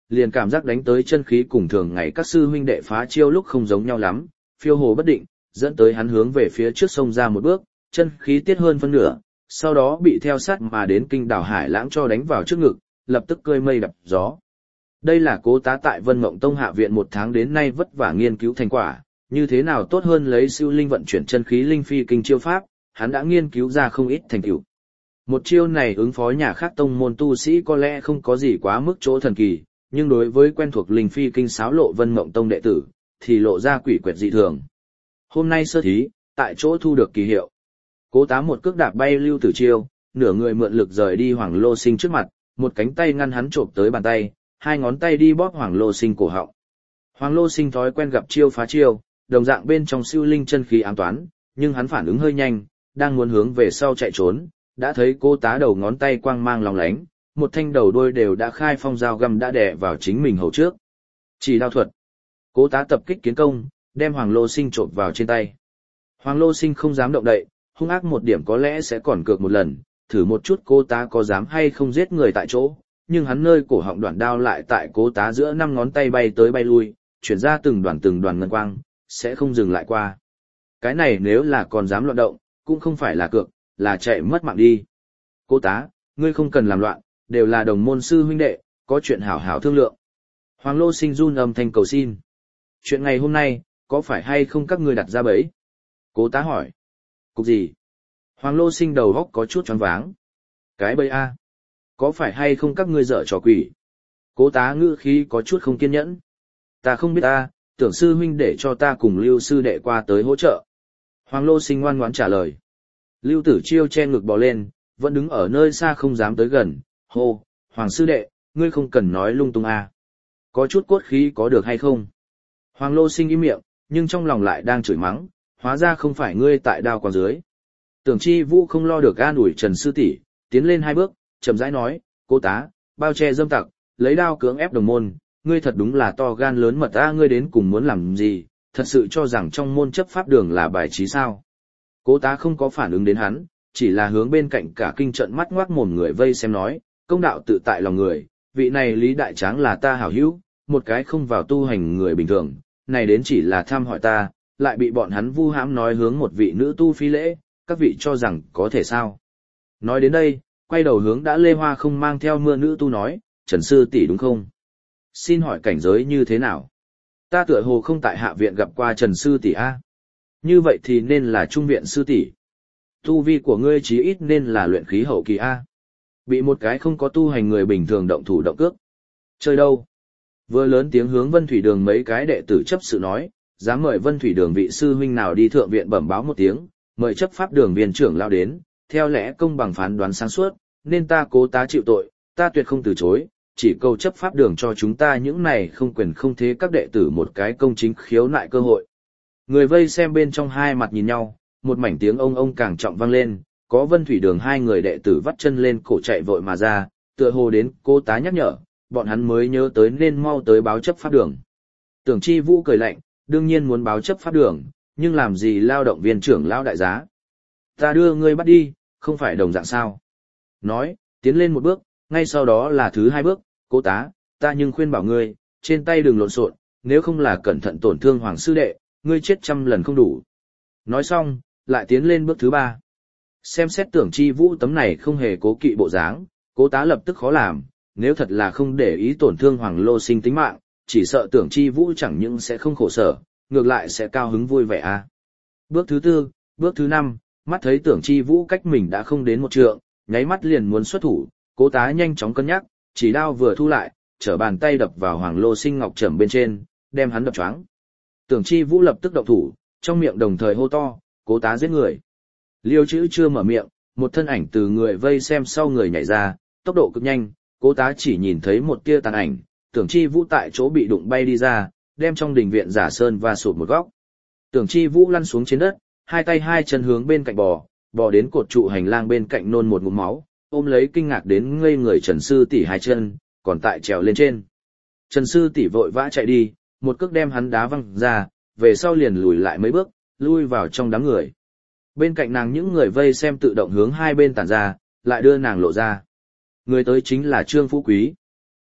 liền cảm giác đánh tới chân khí cùng thường ngày các sư huynh đệ phá chiêu lúc không giống nhau lắm, phiêu hồ bất định, dẫn tới hắn hướng về phía trước sông ra một bước, chân khí tiết hơn phân nửa, sau đó bị theo sát mà đến kinh đảo hải lãng cho đánh vào trước ngực, lập tức cơi mây đập gió. Đây là Cố Tá tại Vân Mộng Tông hạ viện 1 tháng đến nay vất vả nghiên cứu thành quả, như thế nào tốt hơn lấy siêu linh vận chuyển chân khí linh phi kinh chiêu pháp, hắn đã nghiên cứu ra không ít thành tựu. Một chiêu này ứng phó nhà khác tông môn tu sĩ có lẽ không có gì quá mức chỗ thần kỳ, nhưng đối với quen thuộc linh phi kinh sáo lộ Vân Mộng Tông đệ tử, thì lộ ra quỷ quyệt dị thường. Hôm nay sơ thí, tại chỗ thu được kỳ hiệu. Cố Tá một cước đạp bay Lưu Tử Chiêu, nửa người mượn lực rời đi Hoàng Lô Sinh trước mặt, một cánh tay ngăn hắn chộp tới bàn tay, hai ngón tay đi bóp Hoàng Lô Sinh cổ họng. Hoàng Lô Sinh thói quen gặp chiêu phá chiêu, đồng dạng bên trong siêu linh chân khí ám toán, nhưng hắn phản ứng hơi nhanh, đang muốn hướng về sau chạy trốn, đã thấy Cố Tá đầu ngón tay quang mang lóng lánh, một thanh đầu đôi đều đã khai phong dao găm đã đè vào chính mình hầu trước. Chỉ đao thuật. Cố Tá tập kích kiến công, đem Hoàng Lô Sinh trộn vào trên tay. Hoàng Lô Sinh không dám động đậy, hung ác một điểm có lẽ sẽ còn cược một lần, thử một chút Cố Tá có dám hay không giết người tại chỗ, nhưng hắn nơi cổ họng đoạn đao lại tại Cố Tá giữa 5 ngón tay bay tới bay lui, chuyển ra từng đoàn ngân quang, sẽ không dừng lại qua. Cái này nếu là còn dám loạn động, cũng không phải là cược, là chạy mất mạng đi. Cố Tá, ngươi không cần làm loạn, đều là đồng môn sư huynh đệ, có chuyện hảo hảo thương lượng. Hoàng Lô Sinh run âm thanh cầu xin. Chuyện ngày hôm nay, có phải hay không các ngươi đặt ra bẫy? Cố Tá hỏi. Cục gì? Hoàng Lô Sinh đầu óc có chút choáng váng. Cái bẫy a? Có phải hay không các ngươi dở trò quỷ? Cố Tá ngữ khí có chút không kiên nhẫn. Ta không biết ta, tưởng sư huynh để cho ta cùng Lưu sư đệ qua tới hỗ trợ. Hoàng Lô Sinh ngoan ngoãn trả lời. Lưu Tử Chiêu che ngực bò lên, vẫn đứng ở nơi xa không dám tới gần. Hô, Hoàng sư đệ, ngươi không cần nói lung tung a. Có chút cốt khí có được hay không? Hoàng Lô Sinh im miệng, nhưng trong lòng lại đang chửi mắng, hóa ra không phải ngươi tại đao quang dưới. Tưởng Chi Vũ không lo được an ủi Trần sư tỷ, tiến lên 2 bước, chậm rãi nói, Cố Tá, bao che dâm tặc, lấy đao cưỡng ép đồng môn, ngươi thật đúng là to gan lớn mật a, ngươi đến cùng muốn làm gì, thật sự cho rằng trong môn chấp pháp đường là bài trí sao? Cố Tá không có phản ứng đến hắn, chỉ là hướng bên cạnh cả kinh trận mắt ngoác mồm người vây xem nói, công đạo tự tại lòng người, vị này Lý Đại Tráng là ta hảo hữu, một cái không vào tu hành người bình thường, này đến chỉ là thăm hỏi ta, lại bị bọn hắn vu hãm nói hướng một vị nữ tu phi lễ, các vị cho rằng có thể sao? Nói đến đây, quay đầu hướng đã lê hoa không mang theo mưa nữ tu nói, Trần sư tỷ đúng không? Xin hỏi cảnh giới như thế nào? Ta tựa hồ không tại hạ viện gặp qua Trần sư tỷ a. Như vậy thì nên là trung viện sư tỷ. Tu vi của ngươi chí ít nên là luyện khí hậu kỳ a. Bị một cái không có tu hành người bình thường động thủ động cước. Chơi đâu? Vừa lớn tiếng hướng Vân Thủy Đường mấy cái đệ tử chấp sự nói, dám mời Vân Thủy Đường vị sư huynh nào đi thượng viện bẩm báo một tiếng, mời chấp pháp đường viên trưởng lao đến, theo lẽ công bằng phán đoán sáng suốt, nên ta Cố Tá chịu tội, ta tuyệt không từ chối, chỉ cầu chấp pháp đường cho chúng ta những này không quyền không thế các đệ tử một cái công chính khiếu nại cơ hội. Người vây xem bên trong hai mặt nhìn nhau, một mảnh tiếng ông càng trọng vang lên, có Vân Thủy Đường 2 người đệ tử vắt chân lên cổ chạy vội mà ra, tựa hồ đến Cố Tá nhắc nhở, bọn hắn mới nhớ tới nên mau tới báo chấp pháp đường. Tưởng Chi Vũ cười lạnh, đương nhiên muốn báo chấp pháp đường, nhưng làm gì lao động viên trưởng lao đại giá. Ta đưa ngươi bắt đi, không phải đồng dạng sao. Nói, tiến lên một bước, ngay sau đó là thứ 2 bước, Cố Tá, ta nhưng khuyên bảo ngươi, trên tay đừng lộn xộn, nếu không là cẩn thận tổn thương Hoàng sư đệ, ngươi chết 100 lần không đủ. Nói xong, lại tiến lên bước thứ 3. Xem xét Tưởng Chi Vũ tấm này không hề cố kỵ bộ dáng, Cố Tá lập tức khó làm, nếu thật là không để ý tổn thương Hoàng Lô Sinh tính mạng, chỉ sợ Tưởng Chi Vũ chẳng những sẽ không khổ sở, ngược lại sẽ cao hứng vui vẻ a. Bước thứ 4, bước thứ 5, mắt thấy Tưởng Chi Vũ cách mình đã không đến 1 trượng, nháy mắt liền muốn xuất thủ, Cố Tá nhanh chóng cân nhắc, chỉ đao vừa thu lại, trở bàn tay đập vào Hoàng Lô Sinh ngọc trầm bên trên, đem hắn đập choáng. Tưởng Chi Vũ lập tức động thủ, trong miệng đồng thời hô to, Cố Tá giết người. Liêu chữ chưa mở miệng, một thân ảnh từ người vây xem sau người nhảy ra, tốc độ cực nhanh, Cố Tá chỉ nhìn thấy một tia tàn ảnh, Tưởng Chi Vũ tại chỗ bị đụng bay đi ra, đem trong đình viện giả sơn và sụt một góc. Tưởng Chi Vũ lăn xuống trên đất, 2 tay 2 chân hướng bên cạnh bò đến cột trụ hành lang bên cạnh nôn một ngụm máu, ôm lấy kinh ngạc đến ngây người Trần sư tỷ 2 chân, còn tại trèo lên trên. Trần sư tỷ vội vã chạy đi, một cước đem hắn đá văng ra, về sau liền lùi lại mấy bước, lui vào trong đám người. Bên cạnh nàng những người vây xem tự động hướng hai bên tản ra, lại đưa nàng lộ ra. Người tới chính là Trương Phú Quý.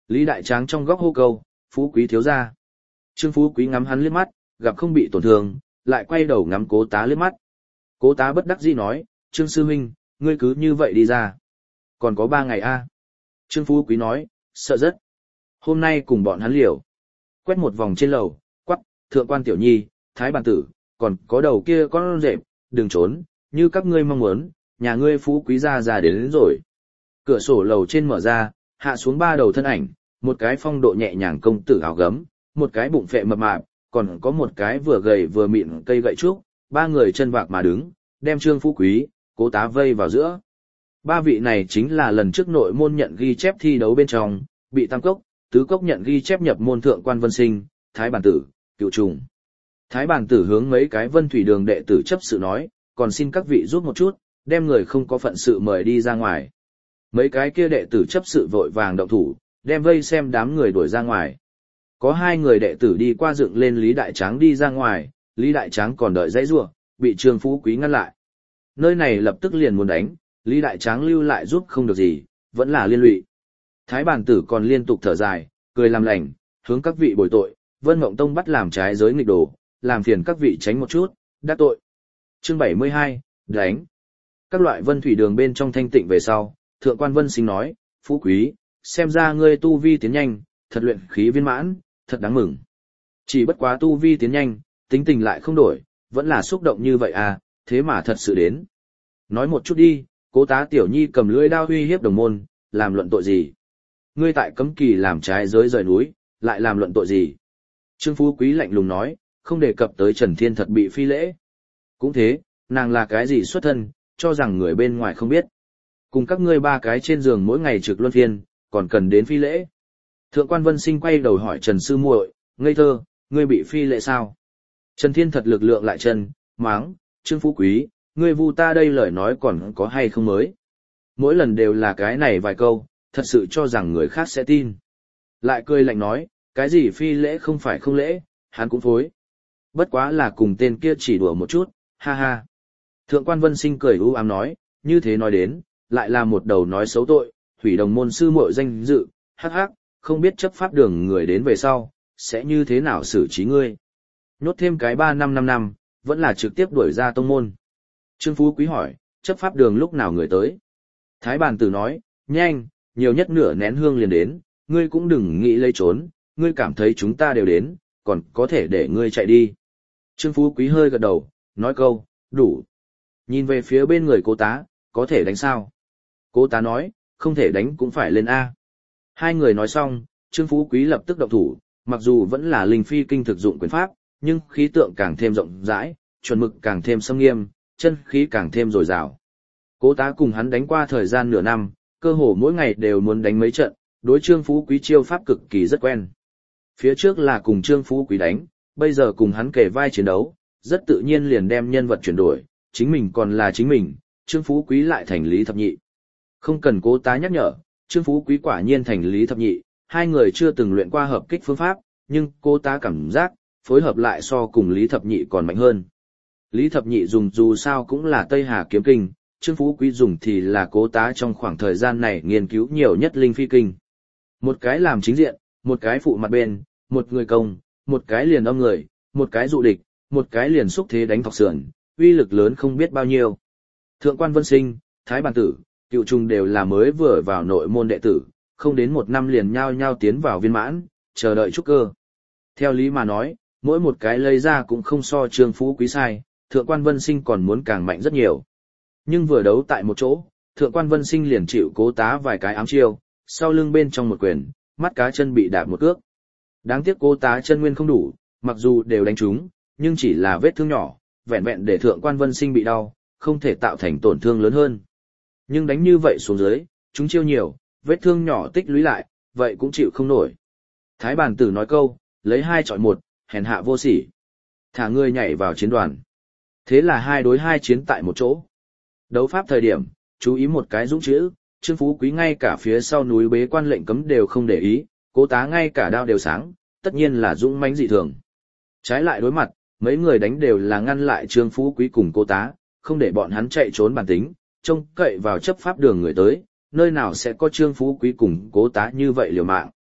Lý Đại Tráng trong góc hô câu, Phú Quý thiếu gia. Trương Phú Quý ngắm hắn liếc mắt, gặp không bị tổn thương, lại quay đầu ngắm Cố Tá liếc mắt. Cố Tá bất đắc dĩ nói, Trương sư huynh, ngươi cứ như vậy đi ra. Còn có 3 ngày a. Trương Phú Quý nói, sợ rất. Hôm nay cùng bọn hắn liều. Quét một vòng trên lầu, quắc, thượng quan tiểu nhi, thái bản tử, còn có đầu kia con rệp, đừng trốn, như các ngươi mong muốn, nhà ngươi Phú Quý ra đến rồi. Cửa sổ lầu trên mở ra, hạ xuống 3 đầu thân ảnh, một cái phong độ nhẹ nhàng công tử áo gấm, một cái bụng phệ mập mạp, còn có một cái vừa gầy vừa mịn cây gậy trúc, 3 người chân vạc mà đứng, đem Trương Phú Quý, Cố Tá vây vào giữa. 3 vị này chính là lần trước nội môn nhận ghi chép thi đấu bên trong, bị tam cốc, tứ cốc nhận ghi chép nhập môn thượng quan Vân Sinh, Thái Bản Tử, Cựu Trùng. Thái Bản Tử hướng mấy cái Vân Thủy Đường đệ tử chấp sự nói, còn xin các vị giúp một chút, đem người không có phận sự mời đi ra ngoài. Mấy cái kia đệ tử chấp sự vội vàng động thủ, đem vây xem đám người đuổi ra ngoài. Có 2 người đệ tử đi qua dựng lên Lý Đại Tráng đi ra ngoài, Lý Đại Tráng còn đợi dãy rủa, bị Trương Phú Quý ngăn lại. Nơi này lập tức liền muốn đánh, Lý Đại Tráng lưu lại giúp không được gì, vẫn là liên lụy. Thái Bản Tử còn liên tục thở dài, cười làm lành, hướng các vị bồi tội, Vân Mộng Tông bắt làm trái giới nghịch đồ, làm phiền các vị tránh một chút, đắc tội. Chương 72, đánh. Các loại Vân Thủy Đường bên trong thanh tịnh về sau, Thượng quan Vân Sinh nói, Phú Quý, xem ra ngươi tu vi tiến nhanh, thật luyện khí viên mãn, thật đáng mừng. Chỉ bất quá tu vi tiến nhanh, tính tình lại không đổi, vẫn là xúc động như vậy à, thế mà thật sự đến. Nói một chút đi, Cố Tá tiểu nhi cầm lưỡi đao uy hiếp đồng môn, làm luận tội gì? Ngươi tại cấm kỳ làm trái giới rời núi, lại làm luận tội gì? Trương Phú Quý lạnh lùng nói, không đề cập tới Trần Thiên thật bị phi lễ. Cũng thế, nàng là cái gì xuất thân, cho rằng người bên ngoài không biết. Cùng các ngươi 3 cái trên giường mỗi ngày trực luân phiên, còn cần đến phi lễ. Thượng quan Vân Sinh quay đầu hỏi Trần Sư muội, ngây thơ, ngươi bị phi lễ sao? Trần Thiên thật lực lượng lại chân, máng, Trương Phú Quý, ngươi vu ta đây lời nói còn có hay không mới? Mỗi lần đều là cái này vài câu, thật sự cho rằng người khác sẽ tin. Lại cười lạnh nói, cái gì phi lễ không phải không lễ, hắn cũng phối. Bất quá là cùng tên kia chỉ đùa một chút, ha ha. Thượng quan Vân Sinh cười u ám nói, như thế nói đến, lại là một đầu nói xấu tội, hủy đồng môn sư muội danh dự, hắc hắc, không biết chấp pháp đường người đến về sau, sẽ như thế nào xử trí ngươi. Nhốt thêm cái 3 năm 5 năm, vẫn là trực tiếp đuổi ra tông môn. Trương Phú Quý hỏi, chấp pháp đường lúc nào người tới? Thái Bản Tử nói, nhanh, nhiều nhất nửa nén hương liền đến, ngươi cũng đừng nghĩ lấy trốn, ngươi cảm thấy chúng ta đều đến, còn có thể để ngươi chạy đi. Trương Phú Quý hơi gật đầu, nói câu, đủ. Nhìn về phía bên người Cố Tá, có thể đánh sao? Cố Tá nói, không thể đánh cũng phải lên A. 2 người nói xong, Trương Phú Quý lập tức động thủ, mặc dù vẫn là linh phi kinh thực dụng quyền pháp, nhưng khí tượng càng thêm rộng rãi, chuẩn mực càng thêm xâm nghiêm, chân khí càng thêm dồi dào. Cố Tá cùng hắn đánh qua thời gian nửa năm, cơ hồ mỗi ngày đều muốn đánh mấy trận, đối Trương Phú Quý chiêu pháp cực kỳ rất quen. Phía trước là cùng Trương Phú Quý đánh, bây giờ cùng hắn kề vai chiến đấu, rất tự nhiên liền đem nhân vật chuyển đổi, chính mình còn là chính mình, Trương Phú Quý lại thành Lý Thập Nhị. Không cần Cố Tá nhắc nhở, Trương Phú Quý quả nhiên thành Lý Thập Nhị, 2 người chưa từng luyện qua hợp kích phương pháp, nhưng Cố Tá cảm giác, phối hợp lại so cùng Lý Thập Nhị còn mạnh hơn. Lý Thập Nhị dùng dù sao cũng là Tây Hà kiếm kinh, Trương Phú Quý dùng thì là Cố Tá trong khoảng thời gian này nghiên cứu nhiều nhất linh phi kinh. Một cái làm chính diện, một cái phụ mặt bên, một người công, một cái liền âm người, một cái dụ địch, một cái liền xúc thế đánh thọc sườn, uy lực lớn không biết bao nhiêu. Thượng quan Vân Sinh, Thái Bản Tử, Cựu Trùng đều là mới vừa vào nội môn đệ tử, không đến 1 năm liền nhao nhao tiến vào viên mãn, chờ đợi trúc cơ. Theo lý mà nói, mỗi một cái lấy ra cũng không so Trương Phú Quý sai, Thượng quan Vân Sinh còn muốn càng mạnh rất nhiều. Nhưng vừa đấu tại một chỗ, Thượng quan Vân Sinh liền chịu Cố Tá vài cái ám chiêu, sau lưng bên trong một quyền, mắt cá chân bị đạp một cước. Đáng tiếc Cố Tá chân nguyên không đủ, mặc dù đều đánh trúng, nhưng chỉ là vết thương nhỏ, vẹn vẹn để Thượng quan Vân Sinh bị đau, không thể tạo thành tổn thương lớn hơn. Nhưng đánh như vậy xuống dưới, chúng chiêu nhiều, vết thương nhỏ tích lũy lại, vậy cũng chịu không nổi. Thái Bản Tử nói câu, lấy 2 chọi 1, hèn hạ vô sỉ. Thả ngươi nhảy vào chiến đoàn. Thế là 2 đối 2 chiến tại một chỗ. Đấu pháp thời điểm, chú ý một cái dũng chữ, Trương Phú Quý ngay cả phía sau núi bế quan lệnh cấm đều không để ý, Cố Tá ngay cả đao đều sáng, tất nhiên là dũng mãnh dị thường. Trái lại đối mặt, mấy người đánh đều là ngăn lại Trương Phú Quý cùng Cố Tá, không để bọn hắn chạy trốn bản tính, trông cậy vào chấp pháp đường người tới, nơi nào sẽ có Trương Phú Quý cùng Cố Tá như vậy liều mạng.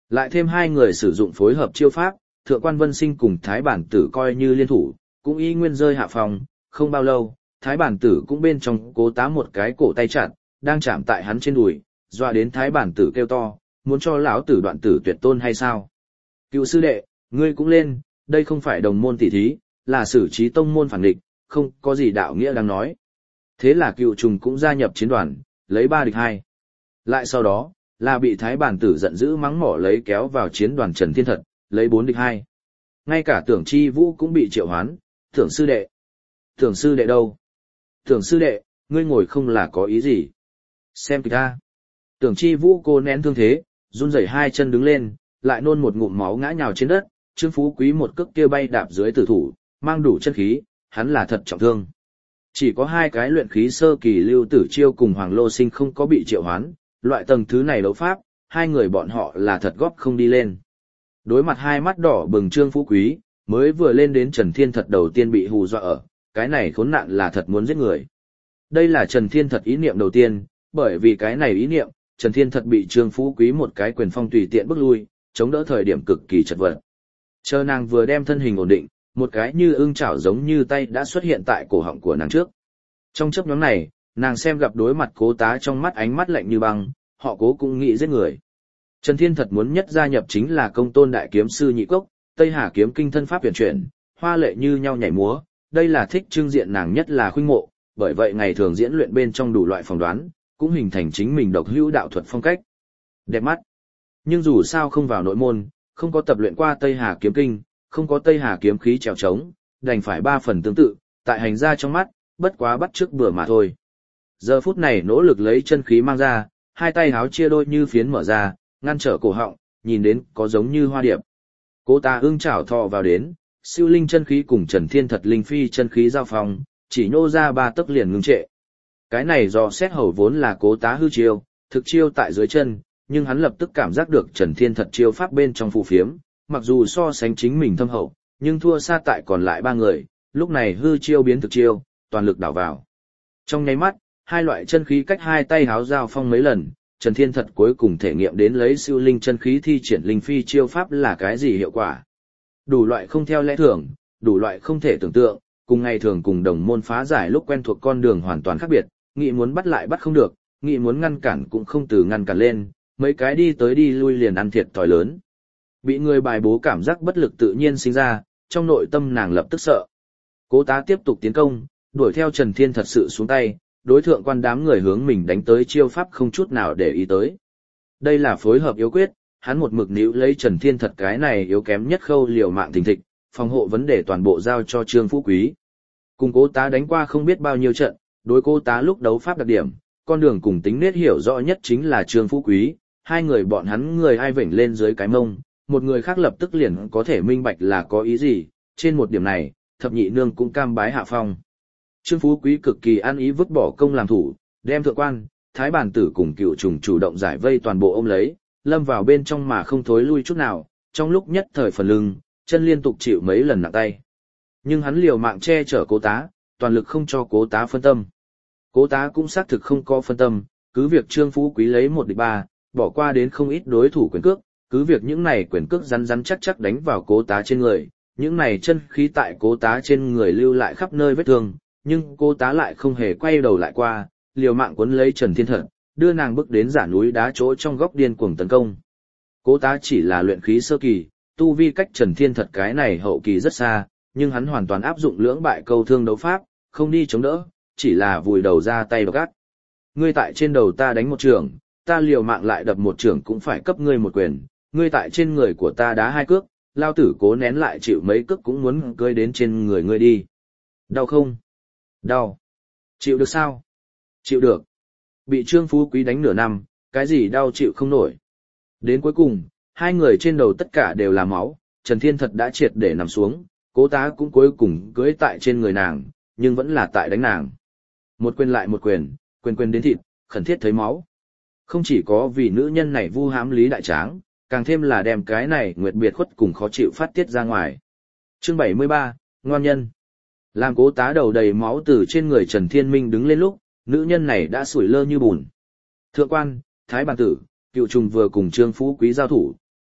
Lại thêm hai người sử dụng phối hợp chiêu pháp, Thượng quan Vân Sinh cùng Thái Bản Tử coi như liên thủ, cũng y nguyên rơi hạ phòng, không bao lâu, Thái Bản Tử cũng bên trong Cố Tá một cái cổ tay chặt, đang chạm tại hắn trên đùi, dọa đến Thái Bản Tử kêu to, muốn cho lão tử đoạn tử tuyệt tôn hay sao? Cựu sư đệ, ngươi cũng lên, đây không phải đồng môn tỷ thí, là xử trí tông môn phản địch, không có gì đạo nghĩa đang nói. Thế là Cựu Trùng cũng gia nhập chiến đoàn, lấy 3 địch 2. Lại sau đó, là bị Thái Bản Tử giận dữ mắng mỏ lấy kéo vào chiến đoàn Trần Thiên Thật, lấy 4 địch 2. Ngay cả Tưởng Chi Vũ cũng bị triệu hoán, Tưởng sư đệ. Tưởng sư đệ đâu? Tưởng sư đệ, ngươi ngồi không là có ý gì? Xem kìa ta. Tưởng Chi Vũ cô nén thương thế, run rẩy hai chân đứng lên, lại nôn một ngụm máu ngã nhào trên đất, Trương Phú Quý một cước kia bay đạp dưới tử thủ, mang đủ chân khí, hắn là thật trọng thương. Chỉ có hai cái luyện khí sơ kỳ Lưu Tử Chiêu cùng Hoàng Lô Sinh không có bị triệu hoán, loại tầng thứ này đấu pháp, hai người bọn họ là thật góp không đi lên. Đối mặt hai mắt đỏ bừng Trương Phú Quý, mới vừa lên đến Trần Thiên Thật đầu tiên bị hù dọa ở, cái này khốn nạn là thật muốn giết người. Đây là Trần Thiên Thật ý niệm đầu tiên, bởi vì cái này ý niệm, Trần Thiên Thật bị Trương Phú Quý một cái quyền phong tùy tiện bước lui, chống đỡ thời điểm cực kỳ chật vật. Chờ nàng vừa đem thân hình ổn định, một cái như ưng chảo giống như tay đã xuất hiện tại cổ họng của nàng trước. Trong chớp nhoáng này, nàng xem gặp đối mặt Cố Tá trong mắt ánh mắt lạnh như băng, họ Cố cũng nghĩ giết người. Trần Thiên Thật muốn nhất gia nhập chính là Công Tôn đại kiếm sư Nhị Cốc, Tây Hà kiếm kinh thân pháp huyền chuyển, hoa lệ như nhau nhảy múa, đây là thích trưng diện nàng nhất là khuynh mộ, bởi vậy ngày thường diễn luyện bên trong đủ loại phỏng đoán, cũng hình thành chính mình độc hữu đạo thuật phong cách. Đẹp mắt. Nhưng dù sao không vào nội môn, không có tập luyện qua Tây Hà kiếm kinh, không có Tây Hà kiếm khí trèo trống, đành phải 3 phần tương tự, tại hành ra trong mắt, bất quá bắt chước bừa mà thôi. Giờ phút này nỗ lực lấy chân khí mang ra, hai tay háo chia đôi như phiến mở ra, ngăn trở cổ họng, nhìn đến có giống như hoa điệp. Cố Tá ưng chảo thọ vào đến, siêu linh chân khí cùng Trần Thiên Thật linh phi chân khí giao phòng, chỉ nhô ra 3 tấc liền ngưng trệ. Cái này do xét hầu vốn là Cố Tá hư chiêu, thực chiêu tại dưới chân, nhưng hắn lập tức cảm giác được Trần Thiên Thật chiêu pháp bên trong phù phiếm, mặc dù so sánh chính mình thâm hậu, nhưng thua xa tại còn lại 3 người, lúc này hư chiêu biến thực chiêu, toàn lực đảo vào. Trong nháy mắt, hai loại chân khí cách hai tay háo giao phong mấy lần, Trần Thiên Thật cuối cùng thể nghiệm đến lấy siêu linh chân khí thi triển linh phi chiêu pháp là cái gì hiệu quả. Đủ loại không theo lẽ thường, đủ loại không thể tưởng tượng, cùng ngày thường cùng đồng môn phá giải lúc quen thuộc con đường hoàn toàn khác biệt, nghĩ muốn bắt lại bắt không được, nghĩ muốn ngăn cản cũng không từ ngăn cản lên, mấy cái đi tới đi lui liền ăn thiệt thòi lớn. Bị người bài bố cảm giác bất lực tự nhiên sinh ra, trong nội tâm nàng lập tức sợ. Cố Tá tiếp tục tiến công, đuổi theo Trần Thiên Thật sự xuống tay, đối thượng quan đám người hướng mình đánh tới chiêu pháp không chút nào để ý tới. Đây là phối hợp yếu quyết, hắn một mực níu lấy Trần Thiên Thật cái này yếu kém nhất khâu liều mạng thình thịch, phòng hộ vấn đề toàn bộ giao cho Trương Phú Quý. Cùng Cố Tá đánh qua không biết bao nhiêu trận, đối Cố Tá lúc đấu pháp đặc điểm, con đường cùng tính nết hiểu rõ nhất chính là Trương Phú Quý, hai người bọn hắn người ai vểnh lên dưới cái mông, một người khác lập tức liền có thể minh bạch là có ý gì, trên một điểm này, thập nhị nương cũng cam bái hạ phong. Trương Phú Quý cực kỳ an ý vứt bỏ công làm thủ, đem Thượng quan, Thái Bản Tử cùng Cựu Trùng chủ động giải vây toàn bộ ôm lấy, lâm vào bên trong mà không thối lui chút nào, trong lúc nhất thời phần lưng, chân liên tục chịu mấy lần nặng tay. Nhưng hắn liều mạng che chở Cố Tá, toàn lực không cho Cố Tá phân tâm. Cố Tá cũng xác thực không có phân tâm, cứ việc Trương Phú Quý lấy 1 địch 3, bỏ qua đến không ít đối thủ quyền cước, cứ việc những này quyền cước rắn rắn chắc chắc đánh vào Cố Tá trên người, những này chân khí tại Cố Tá trên người lưu lại khắp nơi vết thương, nhưng Cố Tá lại không hề quay đầu lại qua, liều mạng quấn lấy Trần Thiên Thật, đưa nàng bước đến giả núi đá chỗ trong góc điên cuồng tấn công. Cố Tá chỉ là luyện khí sơ kỳ, tu vi cách Trần Thiên Thật cái này hậu kỳ rất xa, nhưng hắn hoàn toàn áp dụng lưỡng bại câu thương đấu pháp, không đi chống đỡ, chỉ là vùi đầu ra tay độc ác. Ngươi tại trên đầu ta đánh một trường, ta liều mạng lại đập một trường cũng phải cấp ngươi một quyền, ngươi tại trên người của ta đá 2 cước, lao tử cố nén lại chịu mấy cước cũng muốn cơi đến trên người ngươi đi. Đau không? Đau. Chịu được sao? Chịu được. Bị Trương Phú Quý đánh nửa năm, cái gì đau chịu không nổi. Đến cuối cùng, hai người trên đầu tất cả đều là máu, Trần Thiên Thật đã triệt để nằm xuống, Cố Tá cũng cuối cùng cưỡi tại trên người nàng, nhưng vẫn là tại đánh nàng. Một quyền lại một quyền, quyền quyền đến thịt, khẩn thiết thấy máu. Không chỉ có vì nữ nhân này vu hãm Lý Đại Tráng, càng thêm là đem cái này nguyệt biệt khuất cùng khó chịu phát tiết ra ngoài. Chương 73, Ngoan nhân. Làm Cố Tá đầu đầy máu từ trên người Trần Thiên Minh đứng lên lúc, nữ nhân này đã sủi lơ như bùn. Thượng quan, Thái Bản Tử, Cựu Trùng vừa cùng Trương Phú Quý giao thủ,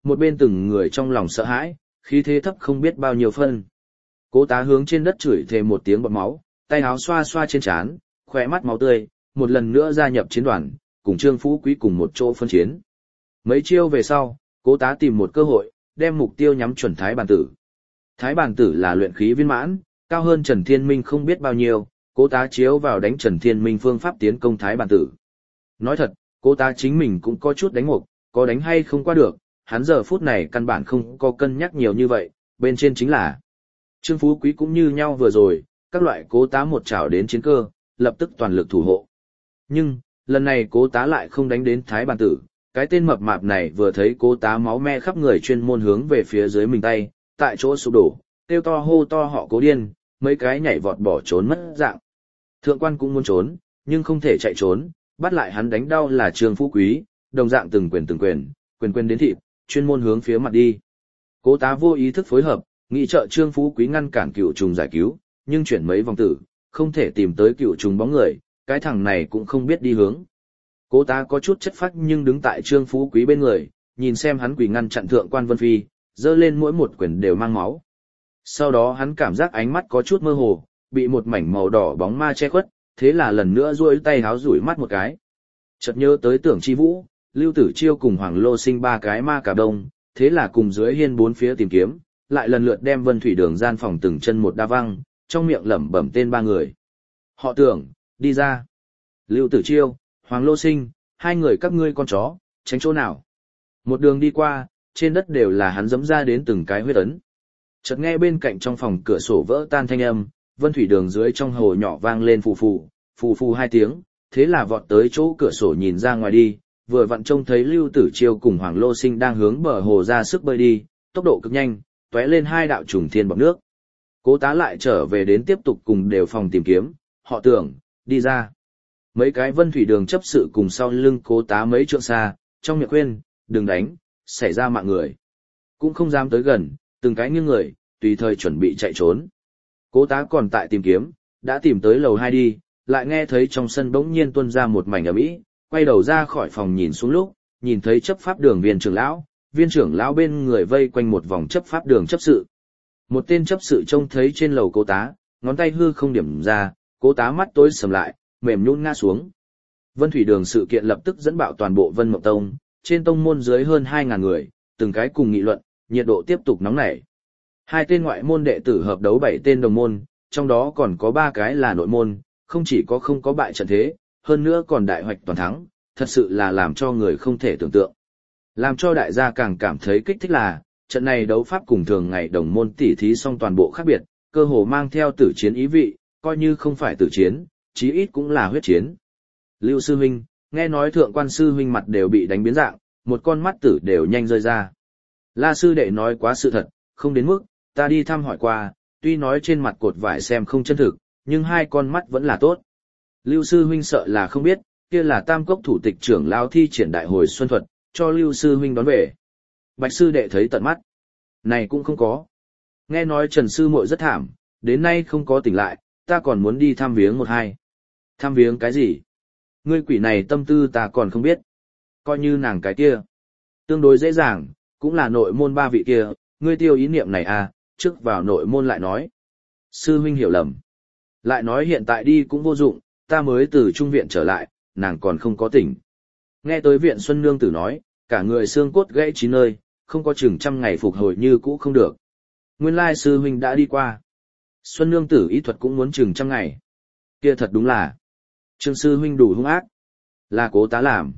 một bên từng người trong lòng sợ hãi, khí thế thấp không biết bao nhiêu phân. Cố tá hướng trên đất chửi thề một tiếng bọt máu, tay áo xoa xoa trên trán, khỏe mắt máu tươi, một lần nữa gia nhập chiến đoàn, cùng Trương Phú Quý cùng một chỗ phân chiến. Mấy chiêu về sau, cố tá tìm một cơ hội, đem mục tiêu nhắm chuẩn Thái Bàn Tử. Thái Bàn Tử là luyện khí viên mãn, cao hơn Trần Thiên Minh không biết bao nhiêu, cố tá chiếu vào đánh Trần Thiên Minh phương pháp tiến công Thái Bàn Tử. Nói thật, cố tá chính mình cũng có chút đánh mục, có đánh hay không qua được, hắn giờ phút này căn bản không có cân nhắc nhiều như vậy, bên trên chính là Trương Phú Quý cũng như nhau vừa rồi, các loại cố tá một chảo đến chiến cơ, lập tức toàn lực thủ hộ. Nhưng, lần này cố tá lại không đánh đến Thái Bàn Tử, cái tên mập mạp này vừa thấy cố tá máu me khắp người chuyên môn hướng về phía dưới mình tay, tại chỗ sụp đổ, kêu to hô to họ Cố điên, mấy cái nhảy vọt bỏ trốn mất dạng. Thượng quan cũng muốn trốn, nhưng không thể chạy trốn, bắt lại hắn đánh đau là Trương Phú Quý, đồng dạng từng quyền đến thịt, chuyên môn hướng phía mặt đi. Cố tá vô ý thức phối hợp, nghĩ trợ Trương Phú Quý ngăn cản cựu trùng giải cứu, nhưng chuyển mấy vòng tử, không thể tìm tới cựu trùng bóng người, cái thằng này cũng không biết đi hướng. Cố tá có chút chất phác nhưng đứng tại Trương Phú Quý bên người, nhìn xem hắn quỳ ngăn chặn thượng quan Vân Phi, giơ lên mỗi một quyền đều mang máu. Sau đó hắn cảm giác ánh mắt có chút mơ hồ, bị một mảnh màu đỏ bóng ma che khuất, thế là lần nữa duỗi tay háo rủi mắt một cái. Chợt nhớ tới Tưởng Chi Vũ, Lưu Tử Chiêu cùng Hoàng Lô Sinh ba cái ma cà đông, thế là cùng dưới hiên bốn phía tìm kiếm, lại lần lượt đem Vân Thủy Đường gian phòng từng chân một đa văng, trong miệng lẩm bẩm tên ba người. Họ Tưởng, đi ra. Lưu Tử Chiêu, Hoàng Lô Sinh, hai người các ngươi con chó, tránh chỗ nào. Một đường đi qua, trên đất đều là hắn dẫm ra đến từng cái huyết ấn. Chợt nghe bên cạnh trong phòng cửa sổ vỡ tan thanh âm, Vân Thủy Đường dưới trong hồ nhỏ vang lên phù phù hai tiếng, thế là vọt tới chỗ cửa sổ nhìn ra ngoài đi, vừa vặn trông thấy Lưu Tử Chiêu cùng Hoàng Lô Sinh đang hướng bờ hồ ra sức bơi đi, tốc độ cực nhanh, tóe lên hai đạo trùng thiên bọt nước. Cố tá lại trở về đến tiếp tục cùng đều phòng tìm kiếm, họ Tưởng, đi ra. Mấy cái Vân Thủy Đường chấp sự cùng sau lưng cố tá mấy trượng xa, trong miệng khuyên, đừng đánh, xảy ra mạng người. Cũng không dám tới gần, từng cái nghiêng người, tùy thời chuẩn bị chạy trốn. Cố tá còn tại tìm kiếm, đã tìm tới lầu 2 đi, lại nghe thấy trong sân bỗng nhiên tuôn ra một mảnh ầm ĩ, quay đầu ra khỏi phòng nhìn xuống lúc, nhìn thấy chấp pháp đường viên trưởng lão bên người vây quanh một vòng chấp pháp đường chấp sự. Một tên chấp sự trông thấy trên lầu cố tá, ngón tay hư không điểm ra, cố tá mắt tối sầm lại, mềm nhũn ngã xuống. Vân Thủy Đường sự kiện lập tức dẫn bạo toàn bộ Vân Mộng Tông, trên tông môn dưới hơn 2.000 người, từng cái cùng nghị luận, nhiệt độ tiếp tục nóng nảy. Hai tên ngoại môn đệ tử hợp đấu 7 tên đồng môn, trong đó còn có 3 cái là nội môn, không chỉ có không có bại trận thế, hơn nữa còn đại hoạch toàn thắng, thật sự là làm cho người không thể tưởng tượng. Làm cho đại gia càng cảm thấy kích thích là, trận này đấu pháp cùng thường ngày đồng môn tỉ thí song toàn bộ khác biệt, cơ hồ mang theo tử chiến ý vị, coi như không phải tử chiến, chí ít cũng là huyết chiến. Lưu sư huynh, nghe nói thượng quan sư huynh mặt đều bị đánh biến dạng, một con mắt tử đều nhanh rơi ra. La sư đệ nói quá sự thật, không đến mức, ta đi thăm hỏi qua, tuy nói trên mặt cột vải xem không chân thực, nhưng hai con mắt vẫn là tốt. Lưu sư huynh sợ là không biết, kia là Tam Cốc thủ tịch trưởng lão thi triển đại hồi xuân thuật, cho Lưu sư huynh đón về. Bạch sư đệ thấy tận mắt. Này cũng không có. Nghe nói Trần sư muội rất thảm, đến nay không có tỉnh lại, ta còn muốn đi thăm viếng một hai. Thăm viếng cái gì? Ngươi quỷ này tâm tư ta còn không biết. Coi như nàng cái kia. Tương đối dễ dàng, cũng là nội môn 3 vị kia, ngươi tiêu ý niệm này à, trước vào nội môn lại nói. Sư huynh hiểu lầm. Lại nói hiện tại đi cũng vô dụng, ta mới từ trung viện trở lại, nàng còn không có tỉnh. Nghe tới viện Xuân Nương Tử nói, cả người xương cốt gãy 9 nơi, không có chừng trăm ngày phục hồi như cũ không được. Nguyên lai sư huynh đã đi qua. Xuân Nương Tử ý thuật cũng muốn chừng trăm ngày. Kia thật đúng là. Trương sư huynh đủ hung ác. Là cố tá làm.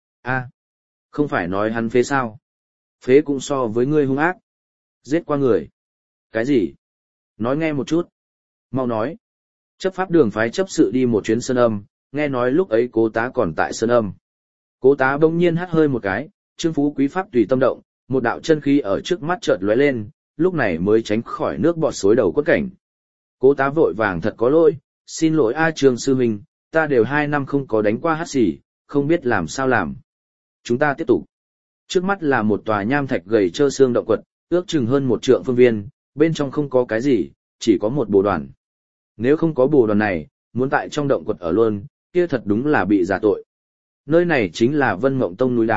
A, không phải nói hắn phế sao? Phế cũng so với ngươi hung ác. Giết qua người. Cái gì? Nói nghe một chút. Mau nói. Chấp pháp đường phái chấp sự đi một chuyến Sơn Âm, nghe nói lúc ấy cố tá còn tại Sơn Âm. Cố tá bỗng nhiên hắt hơi một cái, Trương Phú Quý pháp tùy tâm động, một đạo chân khí ở trước mắt chợt lóe lên, lúc này mới tránh khỏi nước bọt xối đầu quất cảnh. Cố tá vội vàng thật có lỗi, xin lỗi a Trương sư huynh, ta đều 2 năm không có đánh qua hắt xỉ, không biết làm sao làm. Chúng ta tiếp tục. Trước mắt là một tòa nham thạch gầy trơ xương động quật, ước chừng hơn 1 trượng phương viên, bên trong không có cái gì, chỉ có một bồ đoàn. Nếu không có bồ đoàn này, muốn tại trong động quật ở luôn, kia thật đúng là bị giả tội. Nơi này chính là Vân Mộng Tông núi đá,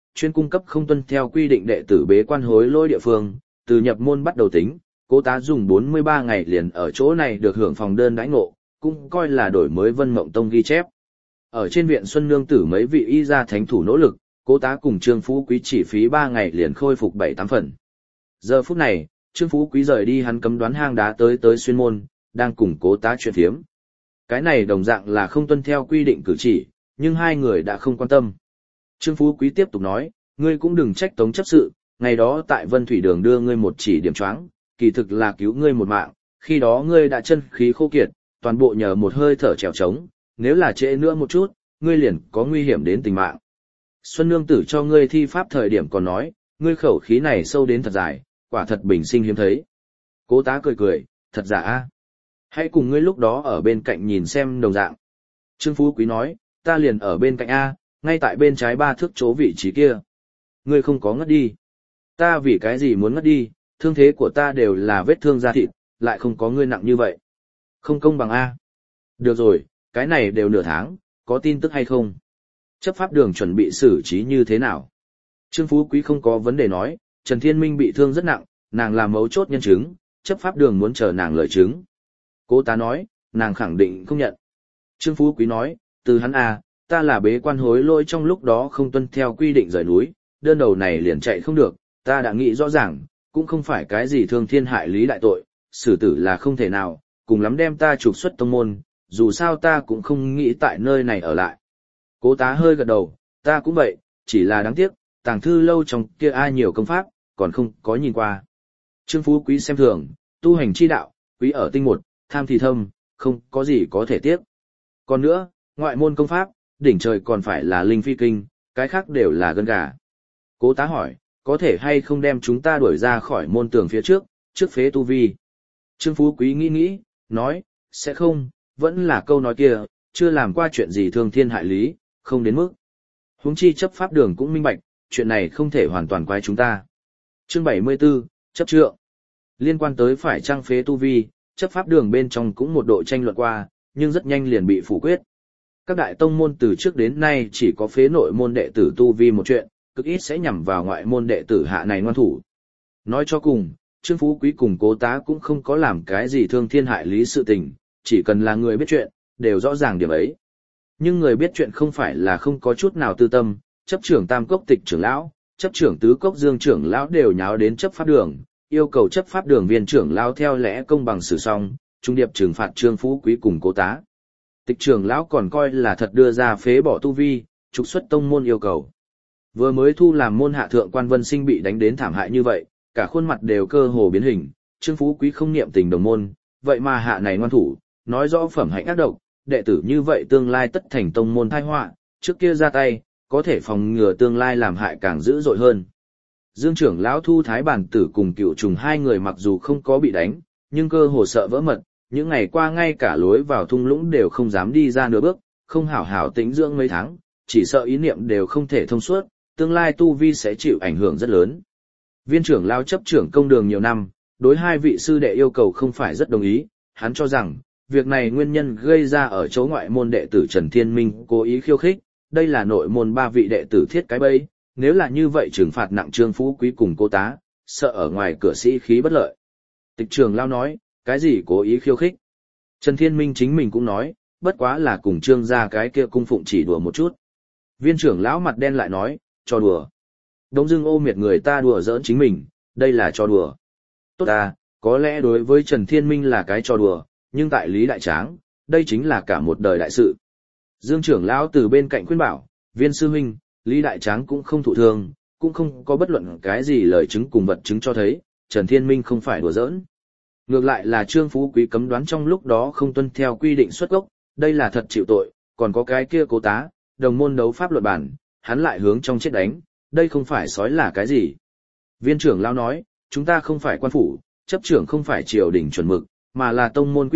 chuyên cung cấp không tuân theo quy định đệ tử bế quan hối lỗi địa phương, từ nhập môn bắt đầu tính, Cố Tá dùng 43 ngày liền ở chỗ này được hưởng phòng đơn đãi ngộ, cũng coi là đổi mới Vân Mộng Tông ghi chép. Ở trên viện Xuân Nương Tử mấy vị y gia thánh thủ nỗ lực, Cố Tá cùng Trương Phú Quý chỉ phí 3 ngày liền khôi phục 7-8 phần. Giờ phút này, Trương Phú Quý rời đi hắn cấm đoán hang đá tới xuyên môn, đang cùng Cố Tá chuyện phiếm. Cái này đồng dạng là không tuân theo quy định cử chỉ, nhưng hai người đã không quan tâm. Trương Phú Quý tiếp tục nói, ngươi cũng đừng trách Tống chấp sự, ngày đó tại Vân Thủy Đường đưa ngươi một chỉ điểm choáng, kỳ thực là cứu ngươi một mạng, khi đó ngươi đã chân khí khô kiệt, toàn bộ nhờ một hơi thở trèo trống, nếu là trễ nữa một chút, ngươi liền có nguy hiểm đến tính mạng. Xuân Nương Tử cho ngươi thi pháp thời điểm còn nói, ngươi khẩu khí này sâu đến thật dài, quả thật bình sinh hiếm thấy. Cố Tá cười cười, thật giả a? Hãy cùng ngươi lúc đó ở bên cạnh nhìn xem đồng dạng. Trương Phú Quý nói, ta liền ở bên cạnh A, ngay tại bên trái 3 thước chỗ vị trí kia. Ngươi không có ngất đi. Ta vì cái gì muốn ngất đi, thương thế của ta đều là vết thương da thịt, lại không có ngươi nặng như vậy. Không công bằng A. Được rồi, cái này đều nửa tháng, có tin tức hay không? Chấp pháp đường chuẩn bị xử trí như thế nào? Trương Phú Quý không có vấn đề nói, Trần Thiên Minh bị thương rất nặng, nàng là mấu chốt nhân chứng, chấp pháp đường muốn chờ nàng lợi chứng. Cố Tá nói, nàng khẳng định không nhận. Trương Phú Quý nói, từ hắn à, ta là bế quan hối lỗi trong lúc đó không tuân theo quy định rời núi, đơn đầu này liền chạy không được, ta đã nghĩ rõ ràng, cũng không phải cái gì thương thiên hại lý đại tội, xử tử là không thể nào, cùng lắm đem ta trục xuất tông môn, dù sao ta cũng không nghĩ tại nơi này ở lại. Cố Tá hơi gật đầu, ta cũng vậy, chỉ là đáng tiếc, tàng thư lâu trong kia ai nhiều công pháp, còn không có nhìn qua. Trương Phú Quý xem thường, tu hành chi đạo, quý ở tinh một, tham thì thâm, không có gì có thể tiếc. Còn nữa, ngoại môn công pháp, đỉnh trời còn phải là linh phi kinh, cái khác đều là gân gà. Cố Tá hỏi, có thể hay không đem chúng ta đuổi ra khỏi môn tường phía trước phế tu vi. Trương Phú Quý nghĩ, nói, sẽ không, vẫn là câu nói kia, chưa làm qua chuyện gì thương thiên hại lý, không đến mức. Huống chi chấp pháp đường cũng minh bạch, chuyện này không thể hoàn toàn quay chúng ta. Chương 74, chấp trượng. Liên quan tới phải trang phế tu vi, chấp pháp đường bên trong cũng một độ tranh luận qua, nhưng rất nhanh liền bị phủ quyết. Các đại tông môn từ trước đến nay chỉ có phế nội môn đệ tử tu vi một chuyện, cực ít sẽ nhằm vào ngoại môn đệ tử hạ này ngoan thủ. Nói cho cùng, Trương Phú Quý cùng Cố Tá cũng không có làm cái gì thương thiên hại lý sự tình, chỉ cần là người biết chuyện, đều rõ ràng điểm ấy. Nhưng người biết chuyện không phải là không có chút nào tư tâm, chấp trưởng Tam Cốc Tịch trưởng lão, chấp trưởng Tứ Cốc Dương trưởng lão đều nháo đến chấp pháp đường, yêu cầu chấp pháp đường viên trưởng lão theo lẽ công bằng xử xong, trung điệp trừng phạt Trương Phú Quý cùng Cố Tá. Tịch trưởng lão còn coi là thật đưa ra phế bỏ tu vi, trục xuất tông môn yêu cầu. Vừa mới thu làm môn hạ thượng quan Vân Sinh bị đánh đến thảm hại như vậy, cả khuôn mặt đều cơ hồ biến hình, Trương Phú Quý không niệm tình đồng môn, vậy mà hạ này ngoan thủ, nói rõ phẩm hạnh ác độc, đệ tử như vậy tương lai tất thành tông môn tai họa, trước kia ra tay, có thể phòng ngừa tương lai làm hại càng dữ dội hơn. Dương trưởng lão Thu Thái Bản Tử cùng Cựu Trùng hai người mặc dù không có bị đánh, nhưng cơ hồ sợ vỡ mật, những ngày qua ngay cả lối vào thung lũng đều không dám đi ra nửa bước, không hảo hảo tĩnh dưỡng mấy tháng, chỉ sợ ý niệm đều không thể thông suốt, tương lai tu vi sẽ chịu ảnh hưởng rất lớn. Viên trưởng lão chấp trưởng công đường nhiều năm, đối hai vị sư đệ yêu cầu không phải rất đồng ý, hắn cho rằng, việc này nguyên nhân gây ra ở chỗ ngoại môn đệ tử Trần Thiên Minh cố ý khiêu khích, đây là nội môn 3 vị đệ tử thiết cái bẫy, nếu là như vậy trừng phạt nặng Trương Phú Quý cùng Cố Tá, sợ ở ngoài cửa sĩ khí bất lợi. Tịch trưởng lão nói, cái gì cố ý khiêu khích? Trần Thiên Minh chính mình cũng nói, bất quá là cùng Trương gia cái kia cung phụng chỉ đùa một chút. Viên trưởng lão mặt đen lại nói, cho đùa. Đống dưng ô miệt người ta đùa giỡn chính mình, đây là cho đùa. Tốt ta, có lẽ đối với Trần Thiên Minh là cái cho đùa, nhưng tại Lý Đại Tráng, đây chính là cả một đời đại sự. Dương trưởng lão từ bên cạnh khuyên bảo, Viên sư huynh, Lý Đại Tráng cũng không thụ thương, cũng không có bất luận cái gì lời chứng cùng vật chứng cho thấy, Trần Thiên Minh không phải đùa giỡn. Ngược lại là Trương Phú Quý cấm đoán trong lúc đó không tuân theo quy định xuất gốc, đây là thật chịu tội, còn có cái kia Cố Tá, đồng môn đấu pháp luật bản, hắn lại hướng trong chết đánh, đây không phải sói là cái gì. Viên trưởng lão nói, chúng ta không phải quan phủ, chấp trưởng không phải triều đình chuẩn mực, mà là tông môn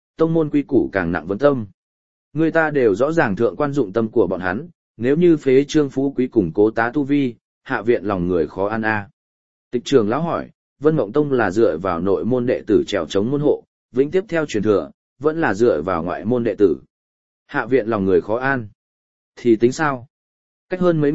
quy củ càng nặng vấn tâm. Người ta đều rõ ràng thượng quan dụng tâm của bọn hắn, nếu như phế Trương Phú Quý cùng Cố Tá tu vi, hạ viện lòng người khó ăn a. Tịch trưởng lão hỏi, Vân Mộng Tông là dựa vào nội môn đệ tử trèo chống môn hộ, vĩnh tiếp theo truyền thừa, vẫn là dựa vào ngoại môn đệ tử. Hạ viện lòng người khó an. Thì tính sao? Cách hơn mấy nguyệt,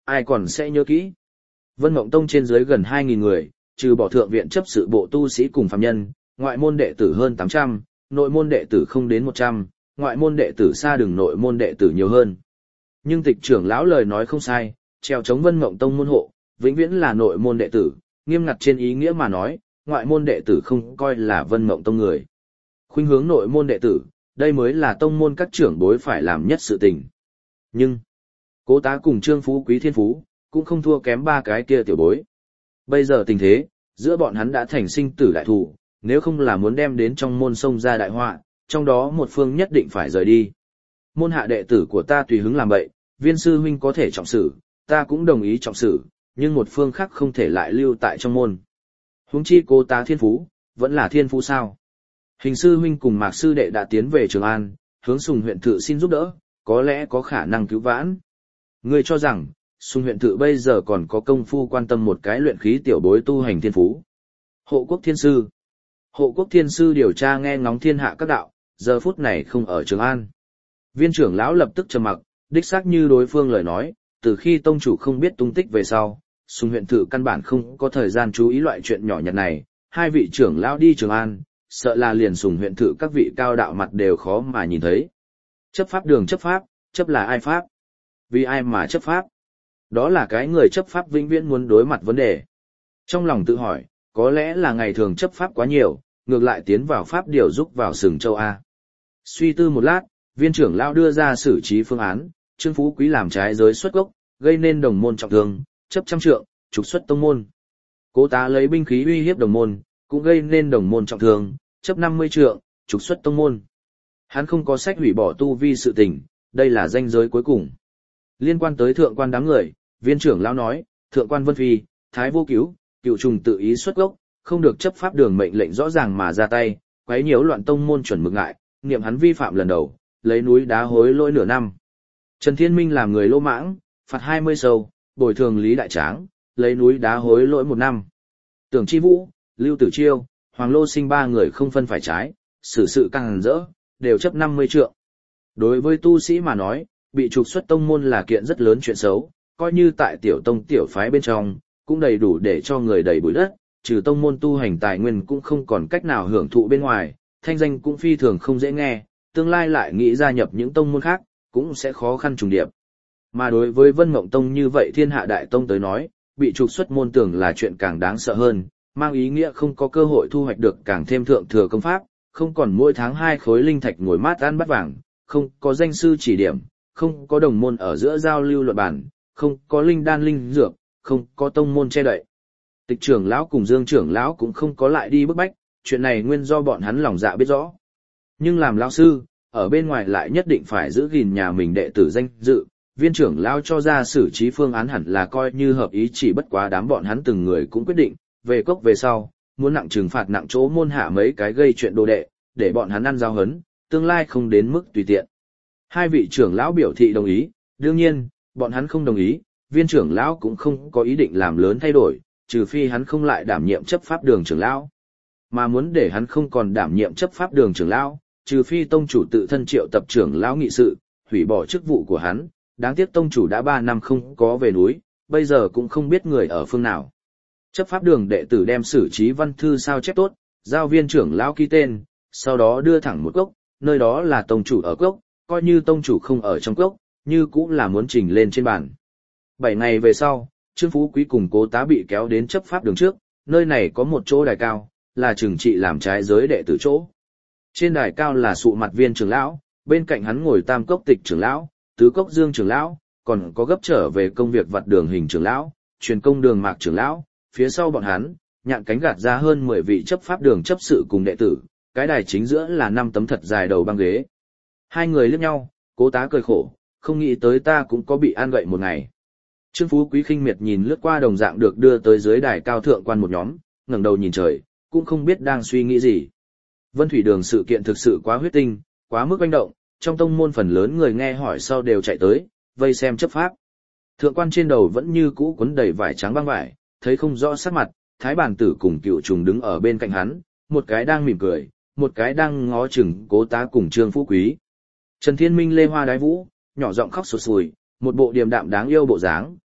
ai còn sẽ nhớ kỹ. Vân Mộng Tông trên dưới gần 2.000 người, trừ bỏ thượng viện chấp sự bộ tu sĩ cùng phàm nhân, ngoại môn đệ tử hơn 800, nội môn đệ tử không đến 100, ngoại môn đệ tử xa đường nội môn đệ tử nhiều hơn. Nhưng tịch trưởng lão lời nói không sai, treo chống Vân Mộng Tông môn hộ, vĩnh viễn là nội môn đệ tử, nghiêm ngặt trên ý nghĩa mà nói, ngoại môn đệ tử không coi là Vân Mộng Tông người. Khuynh hướng nội môn đệ tử, đây mới là tông môn các trưởng bối phải làm nhất sự tình. Nhưng, Cố Tá cùng Trương Phú Quý Thiên Phú, cũng không thua kém ba cái kia tiểu bối. Bây giờ tình thế, giữa bọn hắn đã thành sinh tử đại thủ, nếu không là muốn đem đến trong môn sông ra đại họa, trong đó một phương nhất định phải rời đi. Môn hạ đệ tử của ta tùy hứng làm bậy, Viên sư huynh có thể trọng xử, ta cũng đồng ý trọng xử, nhưng một phương khác không thể lại lưu tại trong môn. Huống chi Cố Tá thiên phú, vẫn là thiên phú sao? Hình sư huynh cùng Mạc sư đệ đã tiến về Trường An, hướng Sùng huyện thự xin giúp đỡ, có lẽ có khả năng cứu vãn. Ngươi cho rằng, Sùng huyện thự bây giờ còn có công phu quan tâm một cái luyện khí tiểu bối tu hành thiên phú. Hộ quốc thiên sư. Hộ quốc thiên sư điều tra nghe ngóng thiên hạ các đạo, giờ phút này không ở Trường An. Viên trưởng lão lập tức trầm mặc, đích xác như đối phương lời nói, từ khi tông chủ không biết tung tích về sau, Sùng huyện thự căn bản không có thời gian chú ý loại chuyện nhỏ nhặt này, hai vị trưởng lão đi Trường An, sợ là liền Sùng huyện thự các vị cao đạo mặt đều khó mà nhìn thấy. Chấp pháp đường chấp pháp, chấp là ai pháp? Vì ai mà chấp pháp? Đó là cái người chấp pháp vĩnh viễn muốn đối mặt vấn đề. Trong lòng tự hỏi, có lẽ là ngày thường chấp pháp quá nhiều, ngược lại tiến vào pháp điều giúp vào sừng châu A. Suy tư một lát, viên trưởng lão đưa ra xử trí phương án, Trương Phú Quý làm trái giới xuất gốc, gây nên đồng môn trọng thương, chấp 100 trượng, trục xuất tông môn. Cố Tá lấy binh khí uy hiếp đồng môn, cũng gây nên đồng môn trọng thương, chấp 50 trượng, trục xuất tông môn. Hắn không có sách hủy bỏ tu vi sự tình, đây là ranh giới cuối cùng. Liên quan tới thượng quan đám người, viên trưởng lão nói, thượng quan Vân Phi, Thái Vô Cứu, Cựu Trùng tự ý xuất gốc, không được chấp pháp đường mệnh lệnh rõ ràng mà ra tay, quấy nhiễu loạn tông môn chuẩn mực ngại, niệm hắn vi phạm lần đầu, lấy núi đá hối lỗi nửa năm. Trần Thiên Minh làm người lỗ mãng, phạt 20 sâu, bồi thường Lý Đại Tráng, lấy núi đá hối lỗi 1 năm. Tưởng Chi Vũ, Lưu Tử Chiêu, Hoàng Lô Sinh 3 người không phân phải trái, xử sự càng rỡ, đều chấp 50 trượng. Đối với tu sĩ mà nói, bị trục xuất tông môn là kiện rất lớn chuyện xấu, coi như tại tiểu tông tiểu phái bên trong, cũng đầy đủ để cho người đầy bụi đất, trừ tông môn tu hành tài nguyên cũng không còn cách nào hưởng thụ bên ngoài, thanh danh cũng phi thường không dễ nghe, tương lai lại nghĩ gia nhập những tông môn khác, cũng sẽ khó khăn trùng điệp. Mà đối với Vân Mộng Tông như vậy thiên hạ đại tông tới nói, bị trục xuất môn tưởng là chuyện càng đáng sợ hơn, mang ý nghĩa không có cơ hội thu hoạch được càng thêm thượng thừa công pháp, không còn mỗi tháng 2 khối linh thạch ngồi mát ăn bát vàng, không có danh sư chỉ điểm, không có đồng môn ở giữa giao lưu luận bản, không có linh đan linh dược, không có tông môn che đậy. Tịch trưởng lão cùng Dương trưởng lão cũng không có lại đi bức bách, chuyện này nguyên do bọn hắn lòng dạ biết rõ. Nhưng làm lão sư, ở bên ngoài lại nhất định phải giữ gìn nhà mình đệ tử danh dự, viên trưởng lão cho ra xử trí phương án hẳn là coi như hợp ý, chỉ bất quá đám bọn hắn từng người cũng quyết định, về cốc về sau, muốn nặng trừng phạt nặng chỗ môn hạ mấy cái gây chuyện đồ đệ, để bọn hắn ăn giao hấn, tương lai không đến mức tùy tiện. Hai vị trưởng lão biểu thị đồng ý, đương nhiên, bọn hắn không đồng ý, viên trưởng lão cũng không có ý định làm lớn thay đổi, trừ phi hắn không lại đảm nhiệm chấp pháp đường trưởng lão. Mà muốn để hắn không còn đảm nhiệm chấp pháp đường trưởng lão, trừ phi tông chủ tự thân triệu tập trưởng lão nghị sự, hủy bỏ chức vụ của hắn, đáng tiếc tông chủ đã 3 năm không có về núi, bây giờ cũng không biết người ở phương nào. Chấp pháp đường đệ tử đem xử trí văn thư sao chép tốt, giao viên trưởng lão ký tên, sau đó đưa thẳng một cốc, nơi đó là tông chủ ở cốc, coi như tông chủ không ở trong cốc, như cũng là muốn trình lên trên bàn. 7 ngày về sau, Trương Phú Quý cùng Cố Tá bị kéo đến chấp pháp đường trước, nơi này có một chỗ đài cao, là trừng trị làm trái giới đệ tử chỗ. Trên đài cao là sụ mặt viên trưởng lão, bên cạnh hắn ngồi tam cốc tịch trưởng lão, tứ cốc Dương trưởng lão, còn có gấp trở về công việc vặt đường Hình trưởng lão, truyền công đường Mạc trưởng lão, phía sau bọn hắn, nhạn cánh gạt ra hơn 10 vị chấp pháp đường chấp sự cùng đệ tử, cái đài chính giữa là 5 tấm thật dài đầu băng ghế. Hai người liếc nhau, Cố Tá cười khổ, không nghĩ tới ta cũng có bị an gậy một ngày. Trương Phú Quý khinh miệt nhìn lướt qua đồng dạng được đưa tới dưới đài cao thượng quan một nhóm, ngẩng đầu nhìn trời, cũng không biết đang suy nghĩ gì. Vân Thủy Đường sự kiện thực sự quá huyết tinh, quá mức oanh động, trong tông môn phần lớn người nghe hỏi sau đều chạy tới, vây xem chấp pháp. Thượng quan trên đầu vẫn như cũ quấn đầy vải trắng băng vải, thấy không rõ sắc mặt, Thái Bản Tử cùng Cựu Trùng đứng ở bên cạnh hắn, một cái đang mỉm cười, một cái đang ngó chừng Cố Tá cùng Trương Phú Quý. Trần Thiên Minh lê hoa đái vũ, nhỏ giọng khóc sụt sùi, một bộ điềm đạm đáng yêu bộ dáng,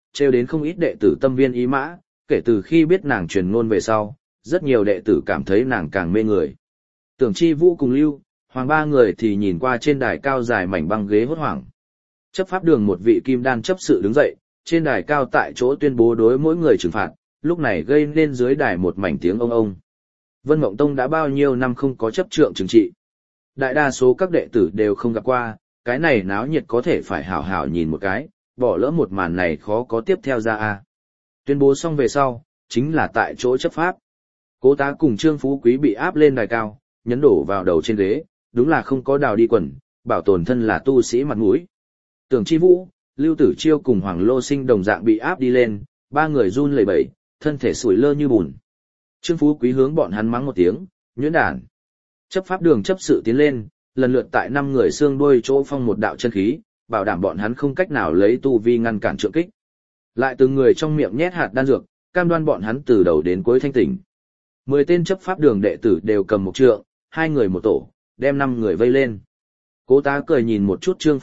trêu đến không ít đệ tử tâm viên ý mã, kể từ khi biết nàng truyền ngôn về sau, rất nhiều đệ tử cảm thấy nàng càng mê người. Tưởng Chi Vũ cùng Lưu, Hoàng ba người thì nhìn qua trên đài cao dài mảnh băng ghế hốt hoảng. Chấp pháp đường một vị kim đan chấp sự đứng dậy, trên đài cao tại chỗ tuyên bố đối mỗi người trừng phạt, lúc này gây nên dưới đài một mảnh tiếng ông ông. Vân Mộng Tông đã bao nhiêu năm không có chấp trượng trừng trị. Đại đa số các đệ tử đều không gặp qua, cái này náo nhiệt có thể phải hảo hảo nhìn một cái, bỏ lỡ một màn này khó có tiếp theo ra a. Tuyên bố xong về sau, chính là tại chỗ chấp pháp. Cố Tá cùng Trương Phú Quý bị áp lên đài cao, nhấn đổ vào đầu trên ghế, đúng là không có đào đi quần, bảo tồn thân là tu sĩ mặt mũi. Tưởng Chi Vũ, Lưu Tử Chiêu cùng Hoàng Lô Sinh đồng dạng bị áp đi lên, ba người run lẩy bẩy, thân thể sủi lơ như bùn. Trương Phú Quý hướng bọn hắn mắng một tiếng, nhuyễn đản. Chấp pháp đường chấp sự tiến lên, lần lượt tại 5 người xương đuôi chỗ phong một đạo chân khí, bảo đảm bọn hắn không cách nào lấy tu vi ngăn cản trượng kích. Lại từng người trong miệng nhét hạt đan dược, cam đoan bọn hắn từ đầu đến cuối thanh tỉnh. 10 tên chấp pháp đường đệ tử đều cầm một trượng, 2 người một tổ, đem 5 người vây lên. Cố Tá cười nhìn một chút Trương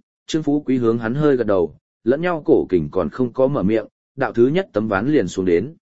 Phú Quý hướng hắn hơi gật đầu, lẫn nhau cổ kình còn không có mở miệng, đạo thứ nhất tấm ván liền xuống đến.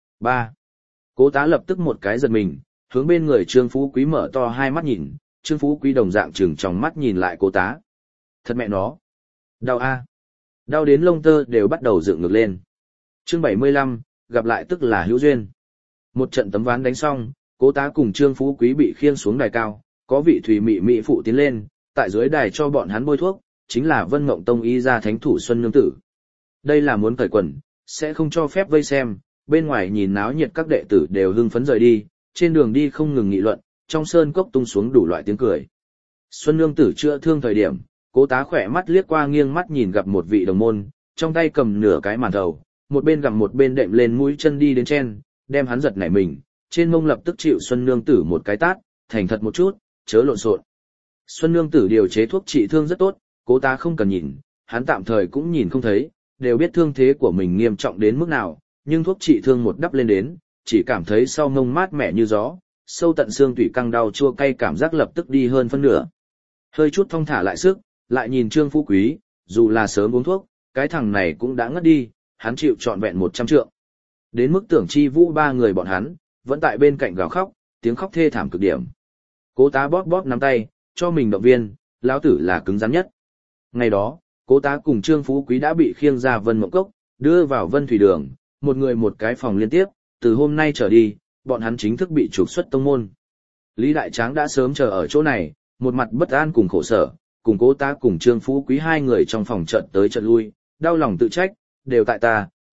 3. Cố Tá lập tức một cái giật mình, hướng bên người Trương Phú Quý mở to hai mắt nhìn, Trương Phú Quý đồng dạng trừng trong mắt nhìn lại Cố Tá. Thật mẹ nó. Đau a. Đau đến lông tơ đều bắt đầu dựng ngược lên. Chương 75, gặp lại tức là hữu duyên. Một trận tấm ván đánh xong, Cố Tá cùng Trương Phú Quý bị khiêng xuống đài cao, có vị thủy mỹ phụ tiến lên, tại dưới đài cho bọn hắn bôi thuốc, chính là Vân Mộng Tông y gia thánh thủ Xuân Nương Tử. Đây là muốn cởi quần, sẽ không cho phép vây xem, bên ngoài nhìn náo nhiệt các đệ tử đều hưng phấn rời đi, trên đường đi không ngừng nghị luận, trong sơn cốc tung xuống đủ loại tiếng cười. Xuân Nương Tử chữa thương thời điểm, Cố Tá khỏe mắt liếc qua nghiêng mắt nhìn gặp một vị đồng môn, trong tay cầm nửa cái màn thầu, một bên gặm một bên đệm lên mũi chân đi đến chen, đem hắn giật nảy mình, trên mông lập tức chịu Xuân Nương Tử một cái tát, thành thật một chút, chớ lộn xộn. Xuân Nương Tử điều chế thuốc trị thương rất tốt, Cố Tá không cần nhìn, hắn tạm thời cũng nhìn không thấy, đều biết thương thế của mình nghiêm trọng đến mức nào, nhưng thuốc trị thương một đắp lên đến, chỉ cảm thấy sau mông mát mẻ như gió, sâu tận xương tủy căng đau chua cay cảm giác lập tức đi hơn phân nửa. Hơi chút thong thả lại sức, lại nhìn Trương Phú Quý, dù là sớm uống thuốc, cái thằng này cũng đã ngất đi, hắn chịu trọn vẹn 100 trượng. Đến mức Tưởng Chi Vũ ba người bọn hắn, vẫn tại bên cạnh gào khóc, tiếng khóc thê thảm cực điểm. Cố Tá bóp bóp nắm tay, cho mình động viên, lão tử là cứng rắn nhất. Ngày đó, Cố Tá cùng Trương Phú Quý đã bị khiêng ra Vân Mộng Cốc, đưa vào Vân Thủy Đường, một người một cái phòng liên tiếp, từ hôm nay trở đi, bọn hắn chính thức bị trục xuất tông môn. Lý Đại Tráng đã sớm chờ ở chỗ này, một mặt bất an cùng khổ sở, cùng Cố Tá cùng Trương Phú Quý hai người trong phòng trận tới trận lui, đau lòng tự trách, đều tại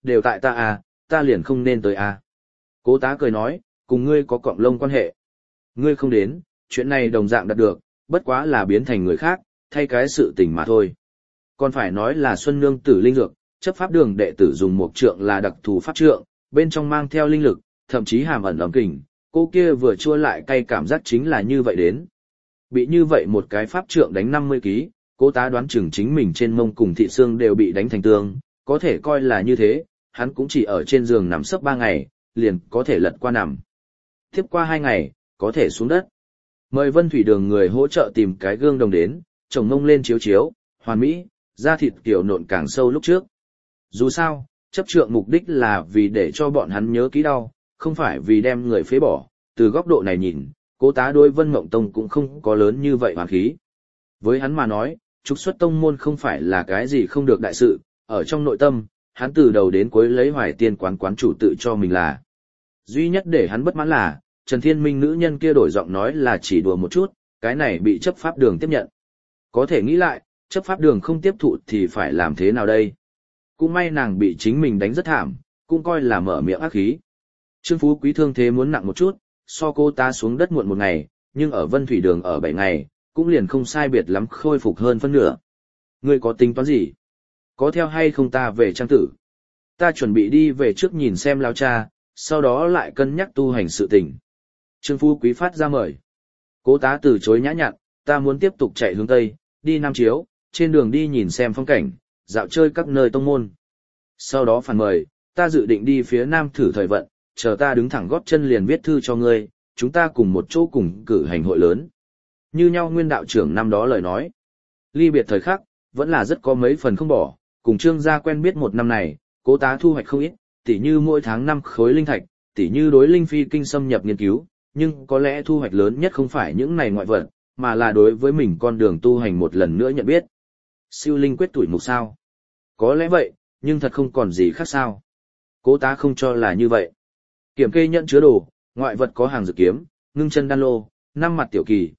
ta à, ta liền không nên tới à. Cố Tá cười nói, cùng ngươi có cọng lông quan hệ. Ngươi không đến, chuyện này đồng dạng đạt được, bất quá là biến thành người khác, thay cái sự tình mà thôi. Còn phải nói là Xuân Nương Tử linh dược, chấp pháp đường đệ tử dùng một trượng là đặc thù pháp trượng, bên trong mang theo linh lực, thậm chí hàm ẩn ấm kình, cô kia vừa chua lại cay cảm giác chính là như vậy đến. Bị như vậy một cái pháp trượng đánh 50 kg, Cố Tá đoán chừng chính mình trên mông cùng thị xương đều bị đánh thành tương, có thể coi là như thế, hắn cũng chỉ ở trên giường nằm sấp 3 ngày, liền có thể lật qua nằm. Tiếp qua 2 ngày, có thể xuống đất. Mời Vân Thủy Đường người hỗ trợ tìm cái gương đồng đến, chồng mông lên chiếu chiếu, hoàn mỹ, da thịt kiểu nộn càng sâu lúc trước. Dù sao, chấp trượng mục đích là vì để cho bọn hắn nhớ kỹ đau, không phải vì đem người phế bỏ. Từ góc độ này nhìn, Cố Tá đối Vân Mộng Tông cũng không có lớn như vậy hoàn khí. Với hắn mà nói, trục xuất tông môn không phải là cái gì không được đại sự, ở trong nội tâm, hắn từ đầu đến cuối lấy Hoài Tiên quán chủ tự cho mình là. Duy nhất để hắn bất mãn là, Trần Thiên Minh nữ nhân kia đổi giọng nói là chỉ đùa một chút, cái này bị chấp pháp đường tiếp nhận. Có thể nghĩ lại, chấp pháp đường không tiếp thụ thì phải làm thế nào đây? Cũng may nàng bị chính mình đánh rất thảm, cũng coi là mở miệng ác khí. Trương Phú Quý thương thế muốn nặng một chút, so Cố Tá xuống đất muộn 1 ngày, nhưng ở Vân Thủy Đường ở 7 ngày, cũng liền không sai biệt lắm khôi phục hơn phân nửa. Ngươi có tính toán gì? Có theo hay không ta về trang tử? Ta chuẩn bị đi về trước nhìn xem lao cha, sau đó lại cân nhắc tu hành sự tình. Trương Phú Quý phát ra mời. Cố Tá từ chối nhã nhặn, ta muốn tiếp tục chạy hướng Tây, đi Nam Chiếu, trên đường đi nhìn xem phong cảnh, dạo chơi các nơi tông môn. Sau đó phản mời, ta dự định đi phía Nam thử thời vận, chờ ta đứng thẳng gót chân liền viết thư cho ngươi, chúng ta cùng một chỗ cùng cử hành hội lớn. Như nhau nguyên đạo trưởng năm đó lời nói. Ly biệt thời khắc, vẫn là rất có mấy phần không bỏ, cùng Trương gia quen biết 1 năm này, Cố Tá thu hoạch không ít, tỉ như mỗi tháng 5 khối linh thạch, tỉ như đối linh phi kinh xâm nhập nghiên cứu, nhưng có lẽ thu hoạch lớn nhất không phải những này ngoại vật, mà là đối với mình con đường tu hành một lần nữa nhận biết. Siêu linh quyết tuổi mục sao? Có lẽ vậy, nhưng thật không còn gì khác sao? Cố Tá không cho là như vậy. Kiểm kê nhận chứa đồ, ngoại vật có hàng dự kiếm, ngưng chân đan lô, 5 mặt tiểu kỳ,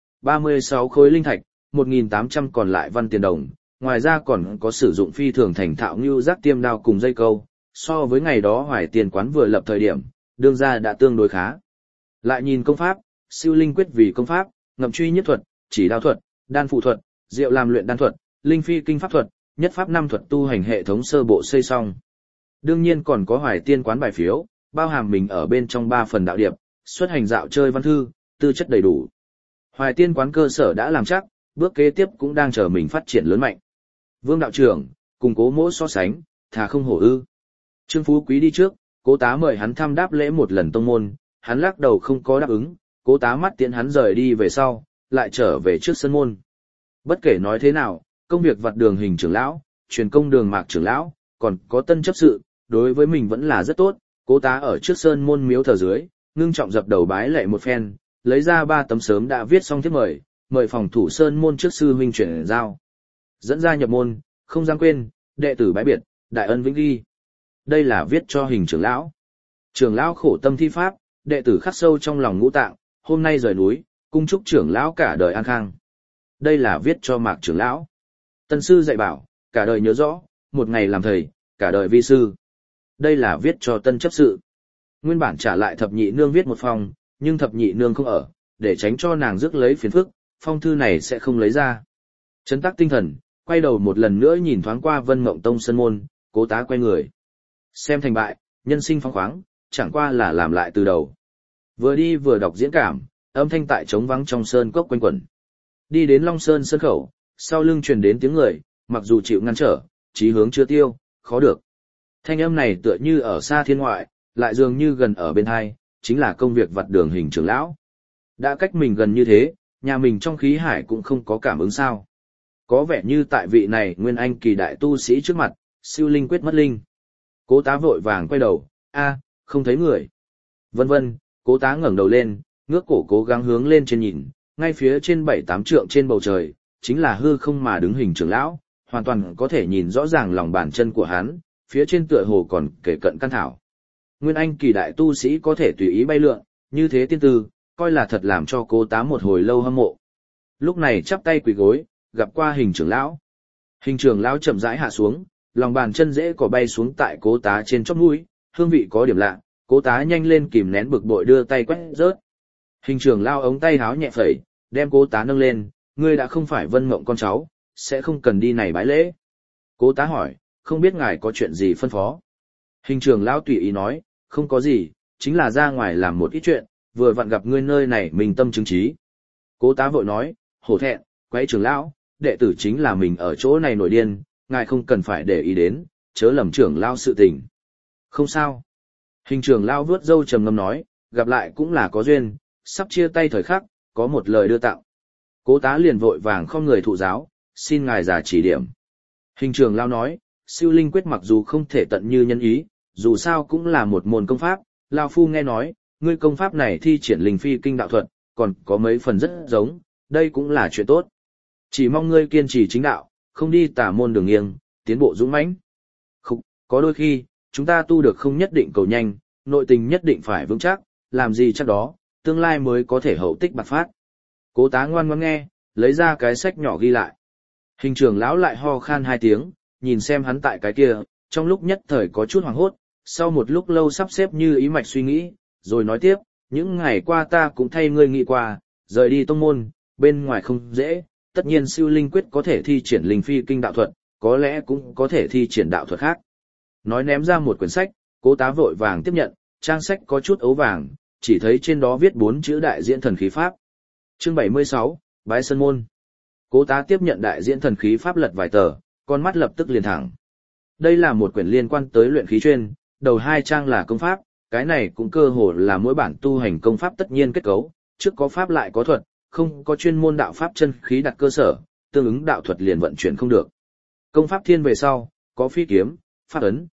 36 khối linh thạch, 1.800 còn lại văn tiền đồng, ngoài ra còn có sử dụng phi thường thành thạo như giác tiêm đao cùng dây câu, so với ngày đó Hoài Tiền quán vừa lập thời điểm, đương ra đã tương đối khá. Lại nhìn công pháp, siêu linh quyết vì công pháp, ngậm truy nhất thuật, chỉ đao thuật, đan phụ thuật, diệu làm luyện đan thuật, linh phi kinh pháp thuật, nhất pháp năm thuật tu hành hệ thống sơ bộ xây xong. Đương nhiên còn có Hoài Tiên quán bài phiếu, bao hàm mình ở bên trong 3 phần đạo điệp, xuất hành dạo chơi văn thư, tư chất đầy đủ. Hoài Tiên quán cơ sở đã làm chắc, bước kế tiếp cũng đang chờ mình phát triển lớn mạnh. Vương đạo trưởng, cùng Cố Mỗ so sánh, thà không hổ ư. Trương Phú Quý đi trước, Cố Tá mời hắn thăm đáp lễ một lần tông môn, hắn lắc đầu không có đáp ứng, Cố Tá mắt tiễn hắn rời đi về sau, lại trở về trước sân môn. Bất kể nói thế nào, công việc vặt đường Hình trưởng lão, truyền công đường Mạc trưởng lão, còn có Tân chấp sự, đối với mình vẫn là rất tốt. Cố Tá ở trước sơn môn miếu thờ dưới, ngưng trọng dập đầu bái lạy một phen, lấy ra 3 tấm sớm đã viết xong thiếp mời phòng thủ sơn môn trước sư huynh chuyển giao. Dẫn ra nhập môn, không dám quên, đệ tử bái biệt, đại ân vĩnh ghi. Đây là viết cho Hình trưởng lão. Trưởng lão khổ tâm thi pháp, đệ tử khắc sâu trong lòng ngũ tạng, hôm nay rời núi, cung chúc trưởng lão cả đời an khang. Đây là viết cho Mạc trưởng lão. Tân sư dạy bảo, cả đời nhớ rõ, một ngày làm thầy, cả đời vi sư. Đây là viết cho Tân chấp sự. Nguyên bản trả lại thập nhị nương viết một phong, nhưng thập nhị nương không ở, để tránh cho nàng rước lấy phiền phức, phong thư này sẽ không lấy ra. Chấn tác tinh thần, quay đầu một lần nữa nhìn thoáng qua Vân Mộng Tông sân môn, Cố Tá quay người. Xem thành bại, nhân sinh phóng khoáng, chẳng qua là làm lại từ đầu. Vừa đi vừa đọc diễn cảm, âm thanh tại trống vắng trong sơn cốc quanh quẩn. Đi đến Long Sơn sân khẩu, sau lưng truyền đến tiếng người, mặc dù chịu ngăn trở, chí hướng chưa tiêu, khó được. Thanh âm này tựa như ở xa thiên ngoại, lại dường như gần ở bên hai, chính là công việc vặt đường Hình trưởng lão. Đã cách mình gần như thế, nhà mình trong khí hải cũng không có cảm ứng sao. Có vẻ như tại vị này nguyên anh kỳ đại tu sĩ trước mặt, siêu linh quyết mất linh. Cố Tá vội vàng quay đầu, không thấy người. Vân vân, Cố Tá ngẩng đầu lên, ngước cổ cố gắng hướng lên trên nhìn, ngay phía trên 7-8 trượng trên bầu trời, chính là hư không mà đứng Hình trưởng lão, hoàn toàn có thể nhìn rõ ràng lòng bàn chân của hắn, phía trên tựa hồ còn kể cận căn thảo. Nguyên anh kỳ đại tu sĩ có thể tùy ý bay lượn, như thế tiên tư, coi là thật làm cho Cố Tá một hồi lâu hâm mộ. Lúc này chắp tay quỳ gối, gặp qua Hình trưởng lão. Hình trưởng lão chậm rãi hạ xuống, lòng bàn chân dễ cỏ bay xuống tại Cố Tá trên chóp mũi, hương vị có điểm lạ, Cố Tá nhanh lên kìm nén bực bội đưa tay quét rớt. Hình trưởng lão ống tay háo nhẹ phẩy, đem Cố Tá nâng lên, ngươi đã không phải Vân Mộng con cháu, sẽ không cần đi này bái lễ. Cố Tá hỏi, không biết ngài có chuyện gì phân phó. Hình trưởng lão tùy ý nói, không có gì, chính là ra ngoài làm một ít chuyện, vừa vặn gặp ngươi nơi này mình tâm chứng trí. Cố Tá vội nói, hổ thẹn, quấy trưởng lão, đệ tử chính là mình ở chỗ này nổi điên, ngài không cần phải để ý đến, chớ lầm trưởng lão sự tình. Không sao. Hình trưởng lão vuốt râu trầm ngâm nói, gặp lại cũng là có duyên, sắp chia tay thời khắc, có một lời đưa tặng. Cố Tá liền vội vàng không người thụ giáo, xin ngài già chỉ điểm. Hình trưởng lão nói, siêu linh quyết mặc dù không thể tận như nhân ý, dù sao cũng là một môn công pháp, lão phu nghe nói, ngươi công pháp này thi triển linh phi kinh đạo thuật, còn có mấy phần rất giống, đây cũng là chuyện tốt. Chỉ mong ngươi kiên trì chính đạo, không đi tà môn đường nghiêng, tiến bộ dũng mãnh. Không, có đôi khi, chúng ta tu được không nhất định cầu nhanh, nội tình nhất định phải vững chắc, làm gì chắc đó, tương lai mới có thể hậu tích bạc phát. Cố Tá ngoan ngoãn nghe, lấy ra cái sách nhỏ ghi lại. Hình trưởng lão lại ho khan 2 tiếng, nhìn xem hắn tại cái kia, trong lúc nhất thời có chút hoảng hốt, sau một lúc lâu sắp xếp như ý mạch suy nghĩ, rồi nói tiếp, những ngày qua ta cũng thay ngươi nghĩ qua, rời đi tông môn, bên ngoài không dễ, tất nhiên siêu linh quyết có thể thi triển linh phi kinh đạo thuật, có lẽ cũng có thể thi triển đạo thuật khác. Nói ném ra một quyển sách, Cố Tá vội vàng tiếp nhận, trang sách có chút ấu vàng, chỉ thấy trên đó viết 4 chữ đại diễn thần khí pháp. Chương 76, Bái Sơn Môn. Cố Tá tiếp nhận đại diễn thần khí pháp lật vài tờ, con mắt lập tức liền thẳng. Đây là một quyển liên quan tới luyện khí chuyên, đầu 2 trang là công pháp, cái này cũng cơ hồ là mỗi bản tu hành công pháp tất nhiên kết cấu, trước có pháp lại có thuật, không có chuyên môn đạo pháp chân khí đặt cơ sở, tương ứng đạo thuật liền vận chuyển không được. Công pháp thiên về sau, có phi kiếm, pháp ấn,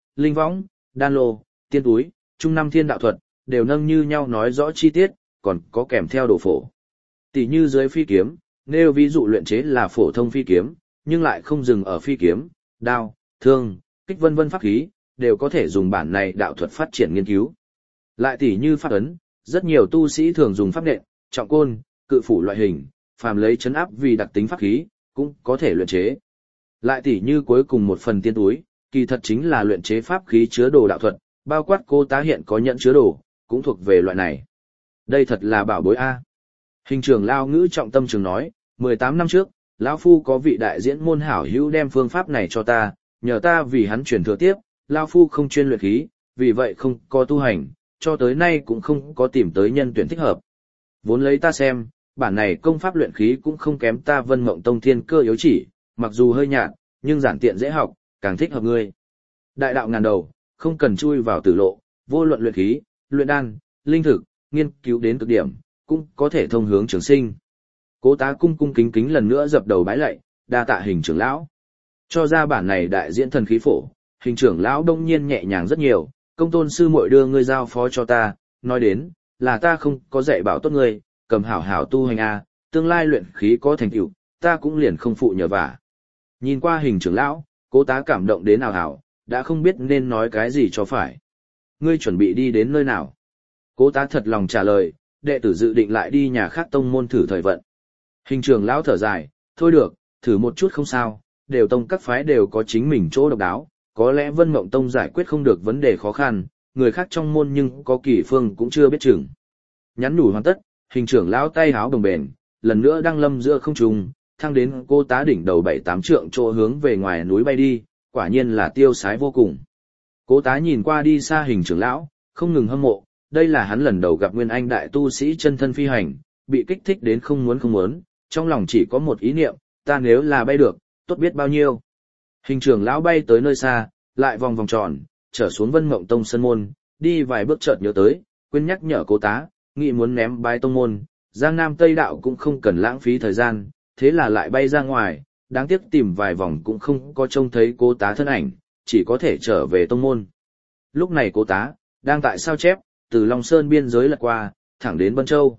linh võng, đan lô, tiên túi, trung năm thiên đạo thuật, đều nâng như nhau nói rõ chi tiết, còn có kèm theo đồ phổ. Tỷ như dưới phi kiếm, nêu ví dụ luyện chế là phổ thông phi kiếm, nhưng lại không dừng ở phi kiếm, đao, thương, kích vân vân pháp khí, đều có thể dùng bản này đạo thuật phát triển nghiên cứu. Lại tỷ như pháp ấn, rất nhiều tu sĩ thường dùng pháp nện, trọng côn, cự phủ loại hình, phàm lấy chấn áp vì đặc tính pháp khí, cũng có thể luyện chế. Lại tỷ như cuối cùng một phần tiên túi, kỳ thật chính là luyện chế pháp khí chứa đồ đạo thuật, bao quát cô tá hiện có nhận chứa đồ, cũng thuộc về loại này. Đây thật là bảo bối A. Hình trưởng lao ngữ trọng tâm trường nói, 18 năm trước, lão phu có vị đại diễn môn hảo hữu đem phương pháp này cho ta, nhờ ta vì hắn truyền thừa tiếp, lão phu không chuyên luyện khí, vì vậy không có tu hành, cho tới nay cũng không có tìm tới nhân tuyển thích hợp. Vốn lấy ta xem, bản này công pháp luyện khí cũng không kém ta Vân Mộng Tông thiên cơ yếu chỉ, mặc dù hơi nhạt, nhưng giản tiện dễ học, càng thích hợp ngươi. Đại đạo ngàn đầu, không cần chui vào tử lộ, vô luận luyện khí, luyện đan, linh thực, nghiên cứu đến cực điểm, cũng có thể thông hướng trường sinh. Cố tá cung cung kính kính lần nữa dập đầu bái lạy, đa tạ hình trưởng lão. Cho ra bản này đại diễn thần khí phổ, hình trưởng lão đông nhiên nhẹ nhàng rất nhiều, công tôn sư muội đưa ngươi giao phó cho ta, nói đến, là ta không có dạy bảo tốt ngươi, cầm hảo hảo tu hành a, tương lai luyện khí có thành tựu, ta cũng liền không phụ nhờ vả. Nhìn qua hình trưởng lão, cố tá cảm động đến nào hảo, đã không biết nên nói cái gì cho phải. Ngươi chuẩn bị đi đến nơi nào? Cố tá thật lòng trả lời, đệ tử dự định lại đi nhà khác tông môn thử thời vận. Hình trưởng lão thở dài, thôi được, thử một chút không sao, đều tông các phái đều có chính mình chỗ độc đáo, có lẽ Vân Mộng Tông giải quyết không được vấn đề khó khăn, người khác trong môn nhưng có kỳ phương cũng chưa biết chừng. Nhắn nhủ hoàn tất, hình trưởng lão tay háo đồng bền, lần nữa đăng lâm giữa không trung, thăng đến cô tá đỉnh đầu 7-8 trượng chỗ hướng về ngoài núi bay đi, quả nhiên là tiêu sái vô cùng. Cố tá nhìn qua đi xa hình trưởng lão, không ngừng hâm mộ, đây là hắn lần đầu gặp nguyên anh đại tu sĩ chân thân phi hành, bị kích thích đến không muốn, trong lòng chỉ có một ý niệm, ta nếu là bay được, tốt biết bao nhiêu. Hình trưởng lão bay tới nơi xa, lại vòng vòng tròn, trở xuống Vân Mộng Tông sân môn, đi vài bước chợt nhớ tới, quên nhắc nhở cố tá, nghĩ muốn ném bái tông môn, Giang Nam Tây đạo cũng không cần lãng phí thời gian, thế là lại bay ra ngoài, đáng tiếc tìm vài vòng cũng không có trông thấy cố tá thân ảnh, chỉ có thể trở về tông môn. Lúc này cố tá, đang tại sao chép, từ Long Sơn biên giới lật qua, thẳng đến Bân Châu.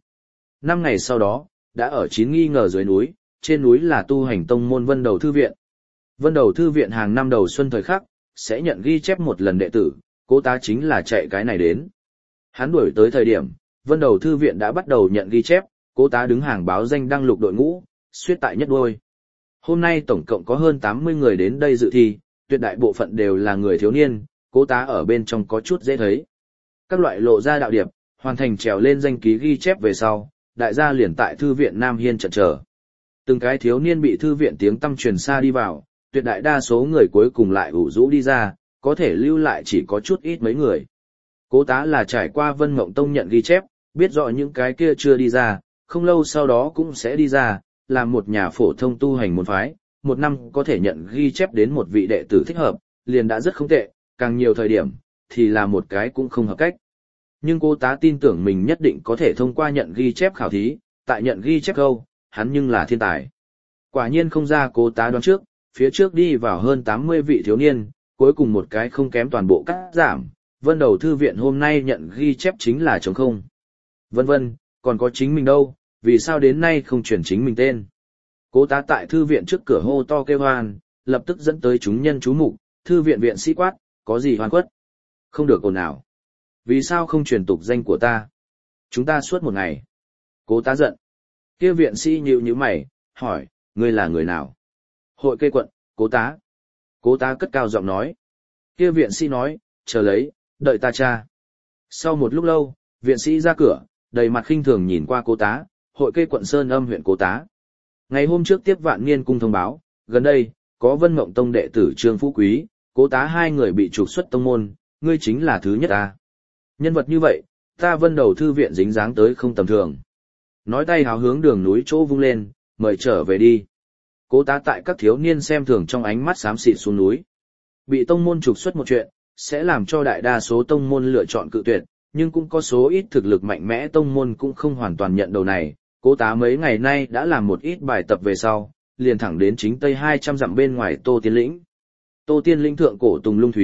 5 ngày sau đó, đã ở Chín Nghi Ngờ dưới núi, trên núi là tu hành tông môn Vân Đầu Thư Viện. Vân Đầu Thư Viện hàng năm đầu xuân thời khắc, sẽ nhận ghi chép một lần đệ tử, cố tá chính là chạy cái này đến. Hắn đuổi tới thời điểm, Vân Đầu Thư Viện đã bắt đầu nhận ghi chép, cố tá đứng hàng báo danh đăng lục đội ngũ, suýt tại nhất đuôi. Hôm nay tổng cộng có hơn 80 người đến đây dự thi, tuyệt đại bộ phận đều là người thiếu niên, cố tá ở bên trong có chút dễ thấy. Các loại lộ ra đạo điệp, hoàn thành trèo lên danh ký ghi chép về sau, đại gia liền tại thư viện Nam Hiên chợt chờ. Từng cái thiếu niên bị thư viện tiếng tăm truyền xa đi vào, tuyệt đại đa số người cuối cùng lại ủ rũ đi ra, có thể lưu lại chỉ có chút ít mấy người. Cố tá là trải qua Vân Mộng Tông nhận ghi chép, biết rõ những cái kia chưa đi ra, không lâu sau đó cũng sẽ đi ra, làm một nhà phổ thông tu hành môn phái, một năm có thể nhận ghi chép đến một vị đệ tử thích hợp, liền đã rất không tệ, càng nhiều thời điểm, thì là một cái cũng không hợp cách. Nhưng cô tá tin tưởng mình nhất định có thể thông qua nhận ghi chép khảo thí, tại nhận ghi chép câu, hắn nhưng là thiên tài. Quả nhiên không ra cô tá đoán trước, phía trước đi vào hơn 80 vị thiếu niên, cuối cùng một cái không kém toàn bộ cắt giảm, Vân Đầu Thư Viện hôm nay nhận ghi chép chính là trống không. Vân vân, còn có chính mình đâu, vì sao đến nay không chuyển chính mình tên. Cố tá tại thư viện trước cửa hô to kêu hoan, lập tức dẫn tới chúng nhân chú mục, thư viện viện sĩ quát, có gì hoan quất? Không được ồn ào. Vì sao không truyền tục danh của ta? Chúng ta suốt một ngày. Cố tá giận. Kia viện sĩ nhíu mày, hỏi, ngươi là người nào? Hội Kê Quận, cố tá. Cố tá cất cao giọng nói. Kia viện sĩ nói, chờ lấy, đợi ta tra. Sau một lúc lâu, viện sĩ ra cửa, đầy mặt khinh thường nhìn qua cố tá, Hội Kê Quận Sơn Âm huyện cố tá. Ngày hôm trước tiếp Vạn Niên cung thông báo, gần đây, có Vân Mộng Tông đệ tử Trương Phú Quý, cố tá hai người bị trục xuất tông môn, ngươi chính là thứ nhất ta. Nhân vật như vậy, ta Vân Đầu Thư Viện dính dáng tới không tầm thường. Nói tay háo hướng đường núi chỗ vung lên, mời trở về đi. Cố tá tại các thiếu niên xem thường trong ánh mắt xám xịt xuống núi. Bị tông môn trục xuất một chuyện, sẽ làm cho đại đa số tông môn lựa chọn cự tuyệt, nhưng cũng có số ít thực lực mạnh mẽ tông môn cũng không hoàn toàn nhận đầu này. Cố tá mấy ngày nay đã làm một ít bài tập về sau, liền thẳng đến chính tây 200 dặm bên ngoài Tô Tiên Lĩnh. Tô Tiên Lĩnh thượng cổ tùng lung thúy,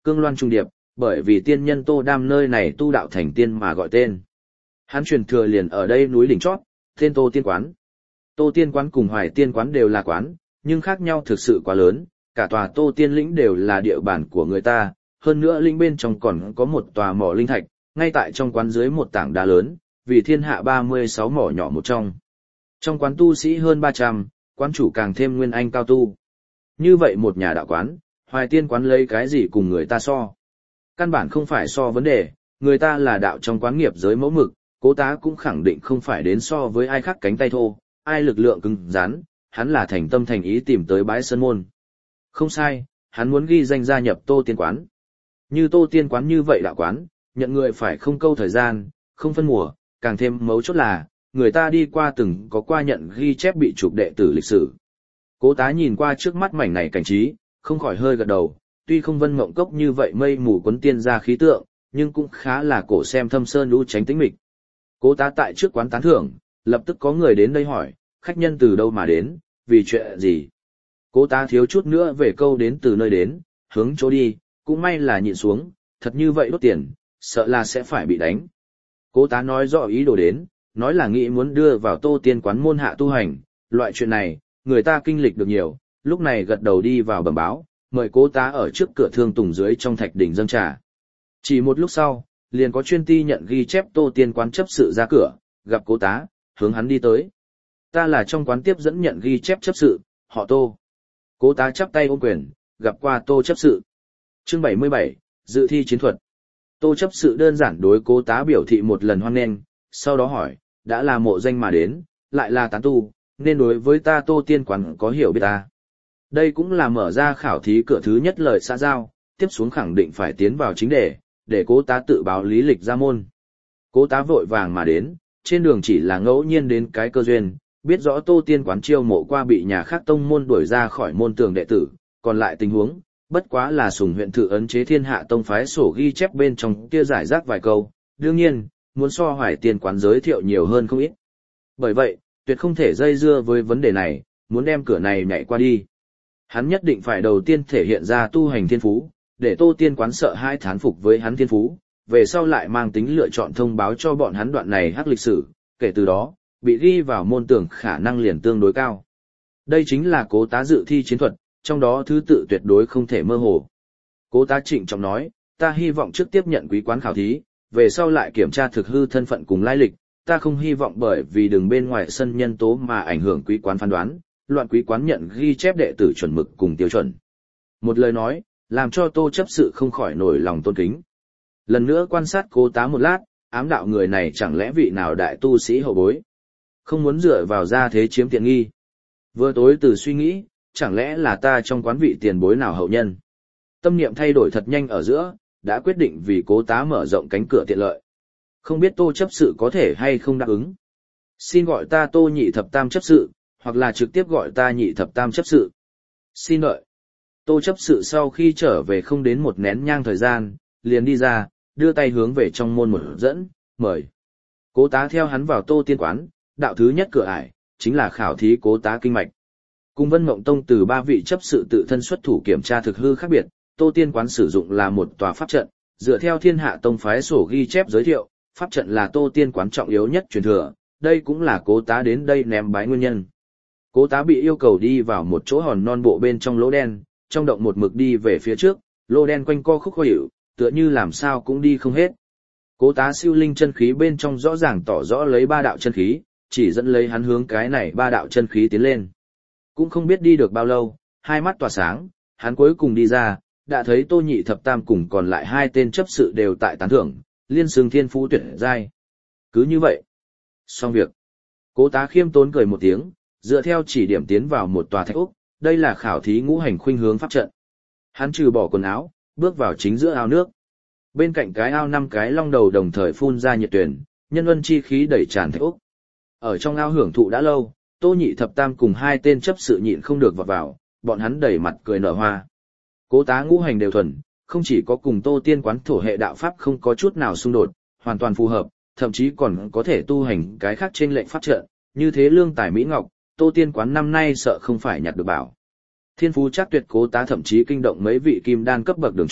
cương loan trung điệp, bởi vì tiên nhân Tô Đam nơi này tu đạo thành tiên mà gọi tên. Hắn truyền thừa liền ở đây núi đỉnh chót, tên Tô Tiên Quán. Tô Tiên Quán cùng Hoài Tiên Quán đều là quán, nhưng khác nhau thực sự quá lớn, cả tòa Tô Tiên lĩnh đều là địa bàn của người ta, hơn nữa lĩnh bên trong còn có một tòa mỏ linh thạch, ngay tại trong quán dưới một tảng đá lớn, vì thiên hạ 36 mỏ nhỏ một trong. Trong quán tu sĩ hơn 300, quán chủ càng thêm nguyên anh cao tu. Như vậy một nhà đạo quán, Hoài Tiên Quán lấy cái gì cùng người ta so? Căn bản không phải so vấn đề, người ta là đạo trong quán nghiệp giới mẫu mực, Cố Tá cũng khẳng định không phải đến so với ai khác cánh tay thô, ai lực lượng cứng rắn, hắn là thành tâm thành ý tìm tới bái sơn môn. Không sai, hắn muốn ghi danh gia nhập Tô Tiên Quán. Như Tô Tiên Quán như vậy đạo quán, nhận người phải không câu thời gian, không phân mùa, càng thêm mấu chốt là, người ta đi qua từng có qua nhận ghi chép bị trục đệ tử lịch sử. Cố Tá nhìn qua trước mắt mảnh này cảnh trí, không khỏi hơi gật đầu, tuy không vân mộng cốc như vậy mây mù quấn tiên ra khí tượng, nhưng cũng khá là cổ xem thâm sơn lũ tránh tĩnh mịch. Cố Tá tại trước quán tán thưởng, lập tức có người đến đây hỏi, khách nhân từ đâu mà đến, vì chuyện gì? Cố Tá thiếu chút nữa về câu đến từ nơi đến, hướng chỗ đi, cũng may là nhịn xuống, thật như vậy đốt tiền, sợ là sẽ phải bị đánh. Cố Tá nói rõ ý đồ đến, nói là nghĩ muốn đưa vào Tô Tiên Quán môn hạ tu hành, loại chuyện này, người ta kinh lịch được nhiều, lúc này gật đầu đi vào bẩm báo, mời Cố Tá ở trước cửa Thương Tùng dưới trong thạch đỉnh dâng trà. Chỉ một lúc sau, liền có chuyên ti nhận ghi chép Tô Tiên Quán chấp sự ra cửa, gặp Cố Tá, hướng hắn đi tới. Ta là trong quán tiếp dẫn nhận ghi chép chấp sự, họ Tô. Cố Tá chắp tay ôm quyền, gặp qua Tô chấp sự. Chương 77, dự thi chiến thuật. Tô chấp sự đơn giản đối Cố Tá biểu thị một lần hoan nghênh, sau đó hỏi, đã là mộ danh mà đến, lại là tán tu, nên đối với ta Tô Tiên Quán có hiểu biết ta. Đây cũng là mở ra khảo thí cửa thứ nhất lời xã giao, tiếp xuống khẳng định phải tiến vào chính đề, để Cố Tá tự báo lý lịch ra môn. Cố Tá vội vàng mà đến, trên đường chỉ là ngẫu nhiên đến cái cơ duyên, biết rõ Tô Tiên Quán chiêu mộ qua bị nhà khác tông môn đuổi ra khỏi môn tường đệ tử, còn lại tình huống, bất quá là Sùng huyện thự ấn chế Thiên Hạ tông phái sổ ghi chép bên trong kia giải rác vài câu, đương nhiên, muốn so Hoài Tiên Quán giới thiệu nhiều hơn không ít. Bởi vậy, tuyệt không thể dây dưa với vấn đề này, muốn đem cửa này nhảy qua đi. Hắn nhất định phải đầu tiên thể hiện ra tu hành thiên phú, để Tô Tiên Quán sợ hai thán phục với hắn thiên phú, về sau lại mang tính lựa chọn thông báo cho bọn hắn đoạn này hắc lịch sử, kể từ đó, bị ghi vào môn tưởng khả năng liền tương đối cao. Đây chính là Cố Tá dự thi chiến thuật, trong đó thứ tự tuyệt đối không thể mơ hồ. Cố Tá trịnh trọng nói, ta hy vọng trước tiếp nhận quý quán khảo thí, về sau lại kiểm tra thực hư thân phận cùng lai lịch, ta không hy vọng bởi vì đường bên ngoài sân nhân tố mà ảnh hưởng quý quán phán đoán, loạn quý quán nhận ghi chép đệ tử chuẩn mực cùng tiêu chuẩn. Một lời nói, làm cho Tô chấp sự không khỏi nổi lòng tôn kính. Lần nữa quan sát Cố Tá một lát, ám đạo người này chẳng lẽ vị nào đại tu sĩ hậu bối, không muốn dựa vào gia thế chiếm tiện nghi. Vừa tối từ suy nghĩ, chẳng lẽ là ta trong quán vị tiền bối nào hậu nhân. Tâm niệm thay đổi thật nhanh ở giữa, đã quyết định vì Cố Tá mở rộng cánh cửa tiện lợi. Không biết Tô chấp sự có thể hay không đáp ứng. Xin gọi ta Tô nhị thập tam chấp sự, hoặc là trực tiếp gọi ta nhị thập tam chấp sự. Xin đợi. Tô chấp sự sau khi trở về không đến một nén nhang thời gian, liền đi ra, đưa tay hướng về trong môn một dẫn, mời. Cố Tá theo hắn vào Tô Tiên Quán, đạo thứ nhất cửa ải, chính là khảo thí Cố Tá kinh mạch. Cùng Vân Mộng Tông từ 3 vị chấp sự tự thân xuất thủ kiểm tra thực hư khác biệt, Tô Tiên Quán sử dụng là một tòa pháp trận, dựa theo Thiên Hạ tông phái sổ ghi chép giới thiệu, pháp trận là Tô Tiên Quán trọng yếu nhất truyền thừa, đây cũng là Cố Tá đến đây ném bái nguyên nhân. Cố Tá bị yêu cầu đi vào một chỗ hòn non bộ bên trong lỗ đen, trong động một mực đi về phía trước, lỗ đen quanh co khúc khuỷu, tựa như làm sao cũng đi không hết. Cố Tá siêu linh chân khí bên trong rõ ràng tỏ rõ lấy 3 đạo chân khí, chỉ dẫn lấy hắn hướng cái này 3 đạo chân khí tiến lên. Cũng không biết đi được bao lâu, hai mắt tỏa sáng, hắn cuối cùng đi ra, đã thấy Tô nhị thập tam cùng còn lại 2 tên chấp sự đều tại tán thưởng, liên xưng thiên phú tuyệt giai. Cứ như vậy, xong việc. Cố Tá khiêm tốn cười một tiếng, dựa theo chỉ điểm tiến vào một tòa thạch ốc, đây là khảo thí ngũ hành khuynh hướng pháp trận. Hắn trừ bỏ quần áo, bước vào chính giữa ao nước. Bên cạnh cái ao 5 cái long đầu đồng thời phun ra nhiệt tuyển, nhân ân chi khí đẩy tràn thạch ốc. Ở trong ao hưởng thụ đã lâu, Tô nhị thập tam cùng 2 tên chấp sự nhịn không được vọt vào, bọn hắn đẩy mặt cười nở hoa. Cố Tá ngũ hành đều thuần, không chỉ có cùng Tô Tiên Quán thổ hệ đạo pháp không có chút nào xung đột, hoàn toàn phù hợp, thậm chí còn có thể tu hành cái khác trên lệnh pháp trận, như thế lương tài mỹ ngọc, Tô Tiên Quán năm nay sợ không phải nhặt được bảo. Thiên phú chắc tuyệt Cố Tá thậm chí kinh động mấy vị kim đan cấp bậc đường chủ,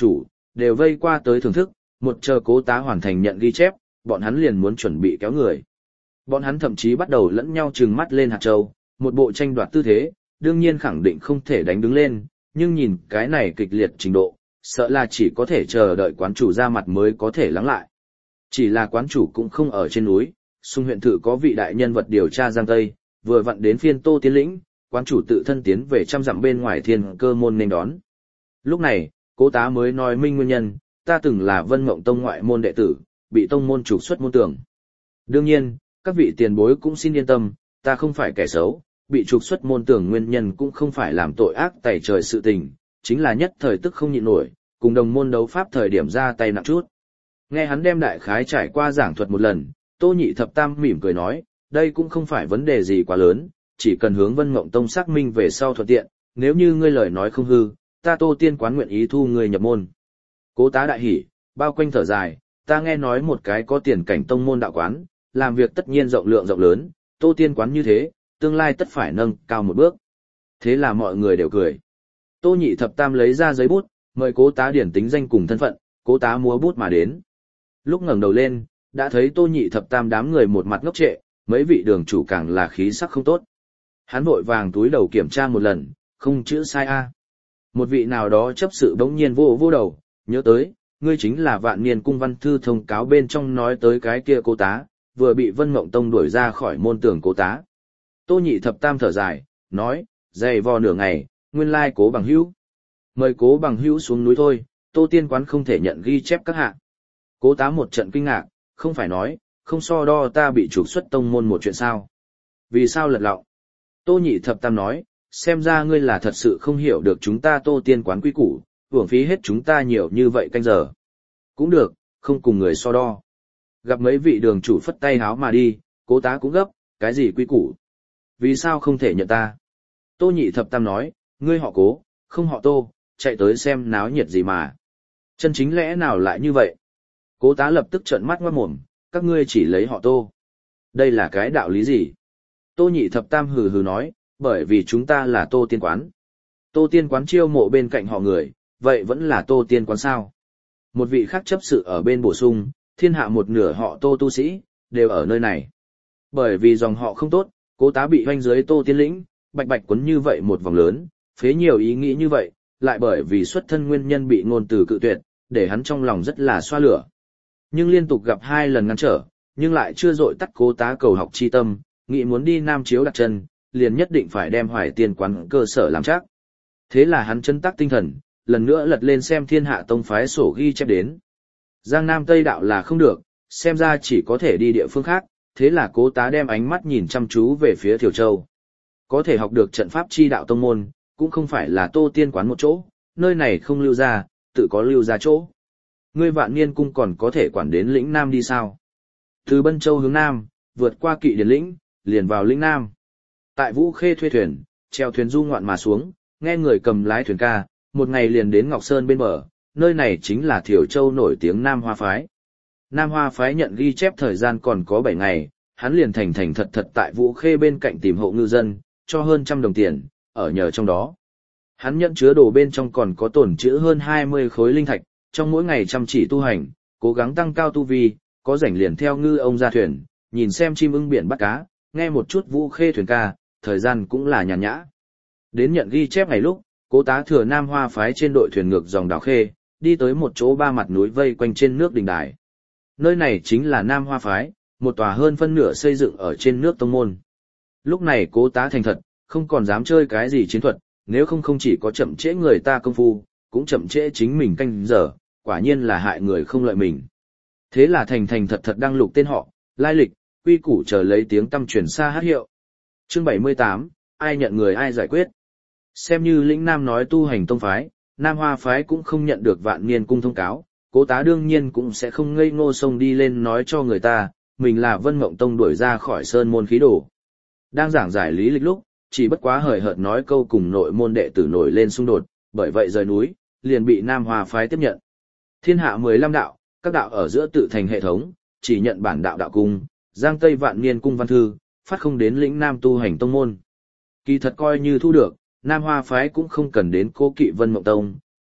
đều vây qua tới thưởng thức, một chờ Cố Tá hoàn thành nhận ghi chép, bọn hắn liền muốn chuẩn bị kéo người. Bọn hắn thậm chí bắt đầu lẫn nhau trừng mắt lên hạt châu, một bộ tranh đoạt tư thế, đương nhiên khẳng định không thể đánh đứng lên, nhưng nhìn cái này kịch liệt trình độ, sợ là chỉ có thể chờ đợi quán chủ ra mặt mới có thể lắng lại. Chỉ là quán chủ cũng không ở trên núi, xung huyện thự có vị đại nhân vật điều tra Giang Tây, vừa vặn đến phiên Tô Tiến Lĩnh, quán chủ tự thân tiến về trăm dặm bên ngoài Thiên Cơ môn nên đón. Lúc này, Cố Tá mới nói minh nguyên nhân, ta từng là Vân Mộng Tông ngoại môn đệ tử, bị tông môn trục xuất môn tưởng. Đương nhiên, các vị tiền bối cũng xin yên tâm, ta không phải kẻ xấu, bị trục xuất môn tưởng nguyên nhân cũng không phải làm tội ác tày trời sự tình, chính là nhất thời tức không nhịn nổi, cùng đồng môn đấu pháp thời điểm ra tay nặng chút. Nghe hắn đem đại khái trải qua giảng thuật một lần, Tô Nhị Thập Tam mỉm cười nói, đây cũng không phải vấn đề gì quá lớn, chỉ cần hướng Vân Mộng Tông xác minh về sau thuận tiện, nếu như ngươi lời nói không hư, ta Tô Tiên quán nguyện ý thu ngươi nhập môn. Cố Tá đại hỉ, bao quanh thở dài, ta nghe nói một cái có tiền cảnh tông môn đạo quán, làm việc tất nhiên rộng lượng rộng lớn, Tô Tiên quán như thế, tương lai tất phải nâng cao một bước. Thế là mọi người đều cười. Tô Nhị Thập Tam lấy ra giấy bút, mời Cố Tá điển tính danh cùng thân phận, Cố Tá múa bút mà đến. Lúc ngẩng đầu lên, đã thấy Tô Nhị Thập Tam đám người một mặt ngốc trệ, mấy vị đường chủ càng là khí sắc không tốt. Hắn vội vàng túi đầu kiểm tra một lần, không chữ sai a. Một vị nào đó chấp sự bỗng nhiên vô vô đầu, nhớ tới, ngươi chính là Vạn Niên cung văn thư thông cáo bên trong nói tới cái kia Cố Tá, vừa bị Vân Mộng Tông đuổi ra khỏi môn tưởng Cố Tá. Tô Nhị Thập Tam thở dài, nói, dày vò nửa ngày, nguyên lai Cố bằng hữu. Mời Cố bằng hữu xuống núi thôi, Tô Tiên quán không thể nhận ghi chép các hạ. Cố Tá một trận kinh ngạc, không phải nói, không so đo ta bị trục xuất tông môn một chuyện sao. Vì sao lật lọng? Tô Nhị Thập Tam nói, xem ra ngươi là thật sự không hiểu được chúng ta Tô Tiên quán quy củ, uổng phí hết chúng ta nhiều như vậy canh giờ. Cũng được, không cùng người so đo. Gặp mấy vị đường chủ phất tay háo mà đi, Cố Tá cũng gấp, cái gì quy củ? Vì sao không thể nhận ta? Tô Nhị Thập Tam nói, ngươi họ Cố, không họ Tô, chạy tới xem náo nhiệt gì mà. Chân chính lẽ nào lại như vậy? Cố Tá lập tức trợn mắt ngoác mồm, các ngươi chỉ lấy họ Tô. Đây là cái đạo lý gì? Tô Nhị Thập Tam hừ hừ nói, bởi vì chúng ta là Tô Tiên quán. Tô Tiên quán chiêu mộ bên cạnh họ người, vậy vẫn là Tô Tiên quán sao? Một vị khác chấp sự ở bên bổ sung, thiên hạ một nửa họ Tô tu sĩ, đều ở nơi này. Bởi vì dòng họ không tốt, Cố Tá bị hoanh dưới Tô Tiên lĩnh, bạch bạch quấn như vậy một vòng lớn, phế nhiều ý nghĩ như vậy, lại bởi vì xuất thân nguyên nhân bị ngôn từ cự tuyệt, để hắn trong lòng rất là xoa lửa. Nhưng liên tục gặp 2 lần ngăn trở, nhưng lại chưa dội tắt Cố Tá cầu học chi tâm, nghĩ muốn đi Nam Chiếu đặt chân, liền nhất định phải đem Hoài Tiên quán cơ sở làm chắc. Thế là hắn chân tắc tinh thần, lần nữa lật lên xem Thiên Hạ tông phái sổ ghi chép đến. Giang Nam Tây đạo là không được, xem ra chỉ có thể đi địa phương khác, thế là Cố Tá đem ánh mắt nhìn chăm chú về phía Thiều Châu. Có thể học được trận pháp chi đạo tông môn, cũng không phải là Tô Tiên quán một chỗ, nơi này không lưu ra, tự có lưu ra chỗ. Ngươi Vạn Niên cung còn có thể quản đến lĩnh Nam đi sao? Từ Bân Châu hướng Nam, vượt qua Kỵ Điền lĩnh, liền vào lĩnh Nam. Tại Vũ Khê thuê thuyền, treo thuyền du ngoạn mà xuống, nghe người cầm lái thuyền ca, một ngày liền đến Ngọc Sơn bên bờ, nơi này chính là Thiều Châu nổi tiếng Nam Hoa Phái. Nam Hoa Phái nhận ghi chép thời gian còn có 7 ngày, hắn liền thành thành thật thật tại Vũ Khê bên cạnh tìm hộ ngư dân, cho hơn 100 đồng tiền, ở nhờ trong đó. Hắn nhận chứa đồ bên trong còn có tổn trữ hơn 20 khối linh thạch, trong mỗi ngày chăm chỉ tu hành, cố gắng tăng cao tu vi, có rảnh liền theo ngư ông ra thuyền, nhìn xem chim ưng biển bắt cá, nghe một chút Vũ Khê thuyền ca, thời gian cũng là nhàn nhã. Đến nhận ghi chép ngày lúc, Cố Tá thừa Nam Hoa Phái trên đội thuyền ngược dòng đào khê, đi tới một chỗ 3 mặt núi vây quanh trên nước đình đài. Nơi này chính là Nam Hoa Phái, một tòa hơn phân nửa xây dựng ở trên nước tông môn. Lúc này Cố Tá thành thật, không còn dám chơi cái gì chiến thuật, nếu không không chỉ có chậm trễ người ta công phu, cũng chậm trễ chính mình canh giờ, quả nhiên là hại người không lợi mình. Thế là thành thành thật thật đăng lục tên họ, lai lịch, quy củ chờ lấy tiếng tăm truyền xa hát hiệu. Chương 78, ai nhận người ai giải quyết. Xem như lĩnh Nam nói tu hành tông phái, Nam Hoa Phái cũng không nhận được Vạn Niên cung thông cáo, Cố Tá đương nhiên cũng sẽ không ngây ngô sông đi lên nói cho người ta, mình là Vân Mộng Tông đuổi ra khỏi sơn môn khí đồ. Đang giảng giải lý lịch lúc, chỉ bất quá hời hợt nói câu cùng nội môn đệ tử nổi lên xung đột, bởi vậy rời núi, liền bị Nam Hoa Phái tiếp nhận. Thiên hạ 15 đạo, các đạo ở giữa tự thành hệ thống, chỉ nhận bản đạo đạo cung, Giang Tây Vạn Niên cung văn thư, phát không đến lĩnh Nam tu hành tông môn. Kỳ thật coi như thu được, Nam Hoa Phái cũng không cần đến Cố Kỵ Vân Mộng Tông,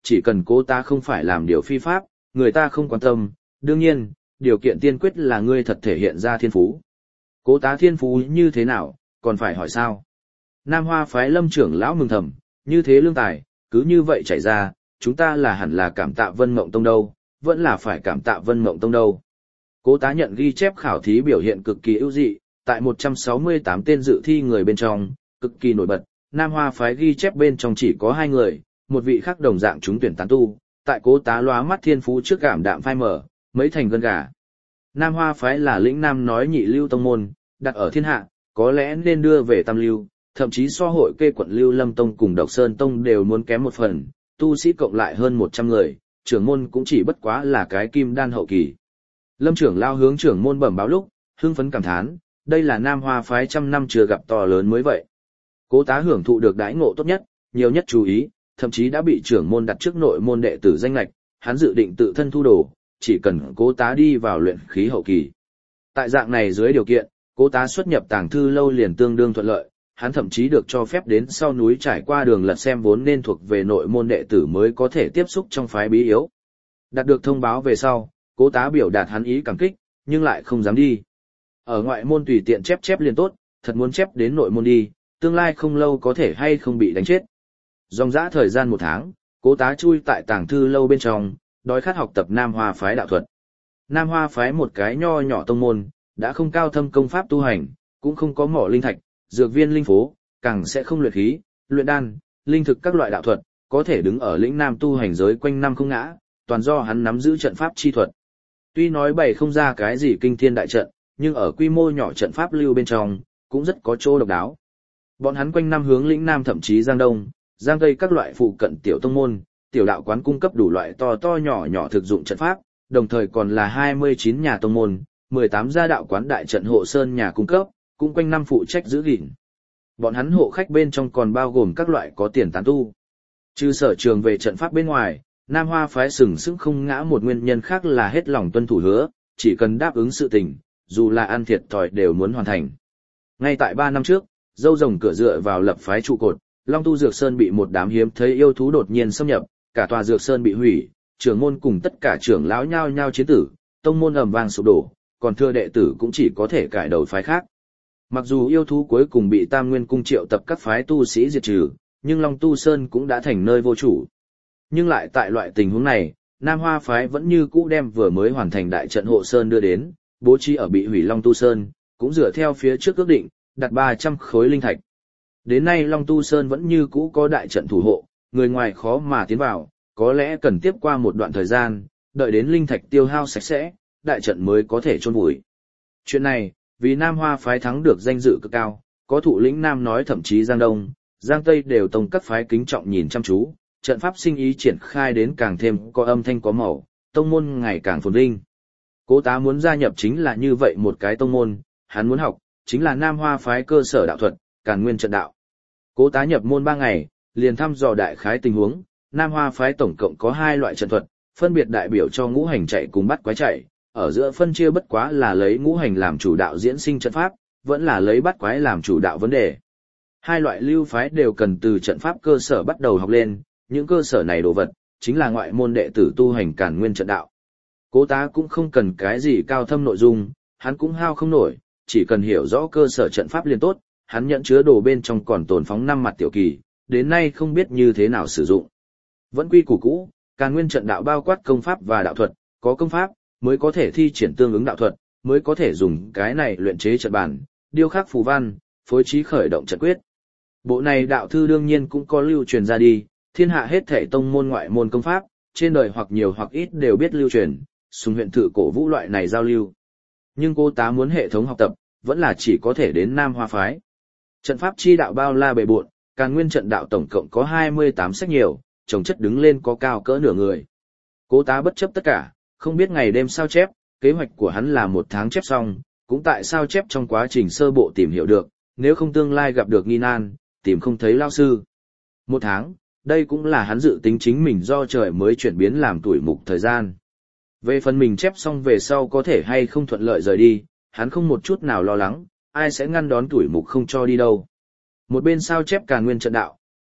chỉ cần cố tá không phải làm điều phi pháp, người ta không quan tâm, đương nhiên, điều kiện tiên quyết là ngươi thật thể hiện ra thiên phú. Cố tá thiên phú như thế nào, còn phải hỏi sao? Nam Hoa phái Lâm trưởng lão mừng thầm, như thế lương tài, cứ như vậy chảy ra, chúng ta là hẳn là cảm tạ Vân Mộng Tông đâu, vẫn là phải cảm tạ Vân Mộng Tông đâu. Cố tá nhận ghi chép khảo thí biểu hiện cực kỳ ưu dị, tại 168 tên dự thi người bên trong, cực kỳ nổi bật, Nam Hoa phái ghi chép bên trong chỉ có 2 người, một vị khác đồng dạng trúng tuyển tán tu, tại cố tá lóa mắt thiên phú trước cảm đạm phai mở, mấy thành gân gà. Nam Hoa phái là lĩnh Nam nói nhị lưu tông môn, đặt ở thiên hạ, có lẽ nên đưa về tam lưu, thậm chí so hội kê quận Lưu Lâm Tông cùng Độc Sơn Tông đều muốn kém một phần, tu sĩ cộng lại hơn 100 người, trưởng môn cũng chỉ bất quá là cái kim đan hậu kỳ. Lâm trưởng lao hướng trưởng môn bẩm báo lúc, hưng phấn cảm thán, đây là Nam Hoa phái trăm năm chưa gặp to lớn mới vậy. Cố tá hưởng thụ được đãi ngộ tốt nhất, nhiều nhất chú ý, thậm chí đã bị trưởng môn đặt trước nội môn đệ tử danh lệch, hắn dự định tự thân thu đồ, chỉ cần cố tá đi vào luyện khí hậu kỳ. Tại dạng này dưới điều kiện, cố tá xuất nhập tàng thư lâu liền tương đương thuận lợi, hắn thậm chí được cho phép đến sau núi trải qua đường lật xem vốn nên thuộc về nội môn đệ tử mới có thể tiếp xúc trong phái bí yếu. Đạt được thông báo về sau, cố tá biểu đạt hắn ý cảm kích, nhưng lại không dám đi. Ở ngoại môn tùy tiện chép liền tốt, thật muốn chép đến nội môn đi, tương lai không lâu có thể hay không bị đánh chết. Dòng dã thời gian 1 tháng, cố tá chui tại tàng thư lâu bên trong, đói khát học tập Nam Hoa phái đạo thuật. Nam Hoa phái một cái nho nhỏ tông môn, đã không cao thâm công pháp tu hành, cũng không có mỏ linh thạch, dược viên linh phố, càng sẽ không luyện khí, luyện đan, linh thực các loại đạo thuật, có thể đứng ở lĩnh Nam tu hành giới quanh năm không ngã, toàn do hắn nắm giữ trận pháp chi thuật. Tuy nói bày không ra cái gì kinh thiên đại trận, nhưng ở quy mô nhỏ trận pháp lưu bên trong, cũng rất có chỗ độc đáo. Bọn hắn quanh năm hướng lĩnh Nam thậm chí Giang Đông, Giang Tây các loại phụ cận tiểu tông môn, tiểu đạo quán cung cấp đủ loại to to nhỏ nhỏ thực dụng trận pháp, đồng thời còn là 29 nhà tông môn, 18 gia đạo quán đại trận hộ sơn nhà cung cấp, cũng quanh năm phụ trách giữ gìn. Bọn hắn hộ khách bên trong còn bao gồm các loại có tiền tán tu. Trừ sở trường về trận pháp bên ngoài, Nam Hoa phái sừng sững không ngã một nguyên nhân khác là hết lòng tuân thủ hứa, chỉ cần đáp ứng sự tình, dù là ăn thiệt thòi đều muốn hoàn thành. Ngay tại 3 năm trước, dâu rồng cửa dựa vào lập phái trụ cột, Long Tu Dược Sơn bị một đám hiếm thấy yêu thú đột nhiên xâm nhập, cả tòa Dược Sơn bị hủy, trưởng môn cùng tất cả trưởng lão nhao nhao chiến tử, tông môn ầm vang sụp đổ, còn thưa đệ tử cũng chỉ có thể cải đầu phái khác. Mặc dù yêu thú cuối cùng bị Tam Nguyên Cung triệu tập các phái tu sĩ diệt trừ, nhưng Long Tu Sơn cũng đã thành nơi vô chủ. Nhưng lại tại loại tình huống này, Nam Hoa phái vẫn như cũ đem vừa mới hoàn thành đại trận hộ sơn đưa đến, bố trí ở bị hủy Long Tu Sơn, cũng dựa theo phía trước ước định, đặt 300 khối linh thạch. Đến nay Long Tu Sơn vẫn như cũ có đại trận thủ hộ, người ngoài khó mà tiến vào, có lẽ cần tiếp qua một đoạn thời gian, đợi đến linh thạch tiêu hao sạch sẽ, đại trận mới có thể chôn vùi. Chuyện này, vì Nam Hoa phái thắng được danh dự cực cao, có thủ lĩnh Nam nói thậm chí Giang Đông, Giang Tây đều tông các phái kính trọng nhìn chăm chú, trận pháp sinh ý triển khai đến càng thêm có âm thanh có màu, tông môn ngày càng phồn vinh. Cố tá muốn gia nhập chính là như vậy một cái tông môn, hắn muốn học, chính là Nam Hoa phái cơ sở đạo thuật, Càn Nguyên trận đạo. Cố tá nhập môn 3 ngày, liền thăm dò đại khái tình huống, Nam Hoa phái tổng cộng có 2 loại trận thuật, phân biệt đại biểu cho ngũ hành chạy cùng bắt quái chạy, ở giữa phân chia bất quá là lấy ngũ hành làm chủ đạo diễn sinh trận pháp, vẫn là lấy bắt quái làm chủ đạo vấn đề. 2 loại lưu phái đều cần từ trận pháp cơ sở bắt đầu học lên, những cơ sở này đồ vật, chính là ngoại môn đệ tử tu hành Càn Nguyên trận đạo. Cố tá cũng không cần cái gì cao thâm nội dung, hắn cũng hao không nổi, chỉ cần hiểu rõ cơ sở trận pháp liền tốt, hắn nhận chứa đồ bên trong còn tồn phóng 5 mặt tiểu kỳ, đến nay không biết như thế nào sử dụng. Vẫn quy củ cũ, Càn Nguyên trận đạo bao quát công pháp và đạo thuật, có công pháp mới có thể thi triển tương ứng đạo thuật, mới có thể dùng cái này luyện chế trận bản, điêu khắc phù văn, phối trí khởi động trận quyết. Bộ này đạo thư đương nhiên cũng có lưu truyền ra đi, thiên hạ hết thảy tông môn ngoại môn công pháp, trên đời hoặc nhiều hoặc ít đều biết lưu truyền, xung huyện thự cổ vũ loại này giao lưu. Nhưng cô tá muốn hệ thống học tập, vẫn là chỉ có thể đến Nam Hoa phái. Trận pháp chi đạo bao la bề bộn, Càn Nguyên trận đạo tổng cộng có 28 sách nhiều, chồng chất đứng lên có cao cỡ nửa người. Cố tá bất chấp tất cả, không biết ngày đêm sao chép, kế hoạch của hắn là 1 tháng chép xong, cũng tại sao chép trong quá trình sơ bộ tìm hiểu được, nếu không tương lai gặp được nghi nan, tìm không thấy lao sư. 1 tháng, đây cũng là hắn dự tính chính mình do trời mới chuyển biến làm tuổi mục thời gian. Về phần mình chép xong về sau có thể hay không thuận lợi rời đi, hắn không một chút nào lo lắng, ai sẽ ngăn đón tuổi mục không cho đi đâu. Một bên sao chép Càn Nguyên trận đạo,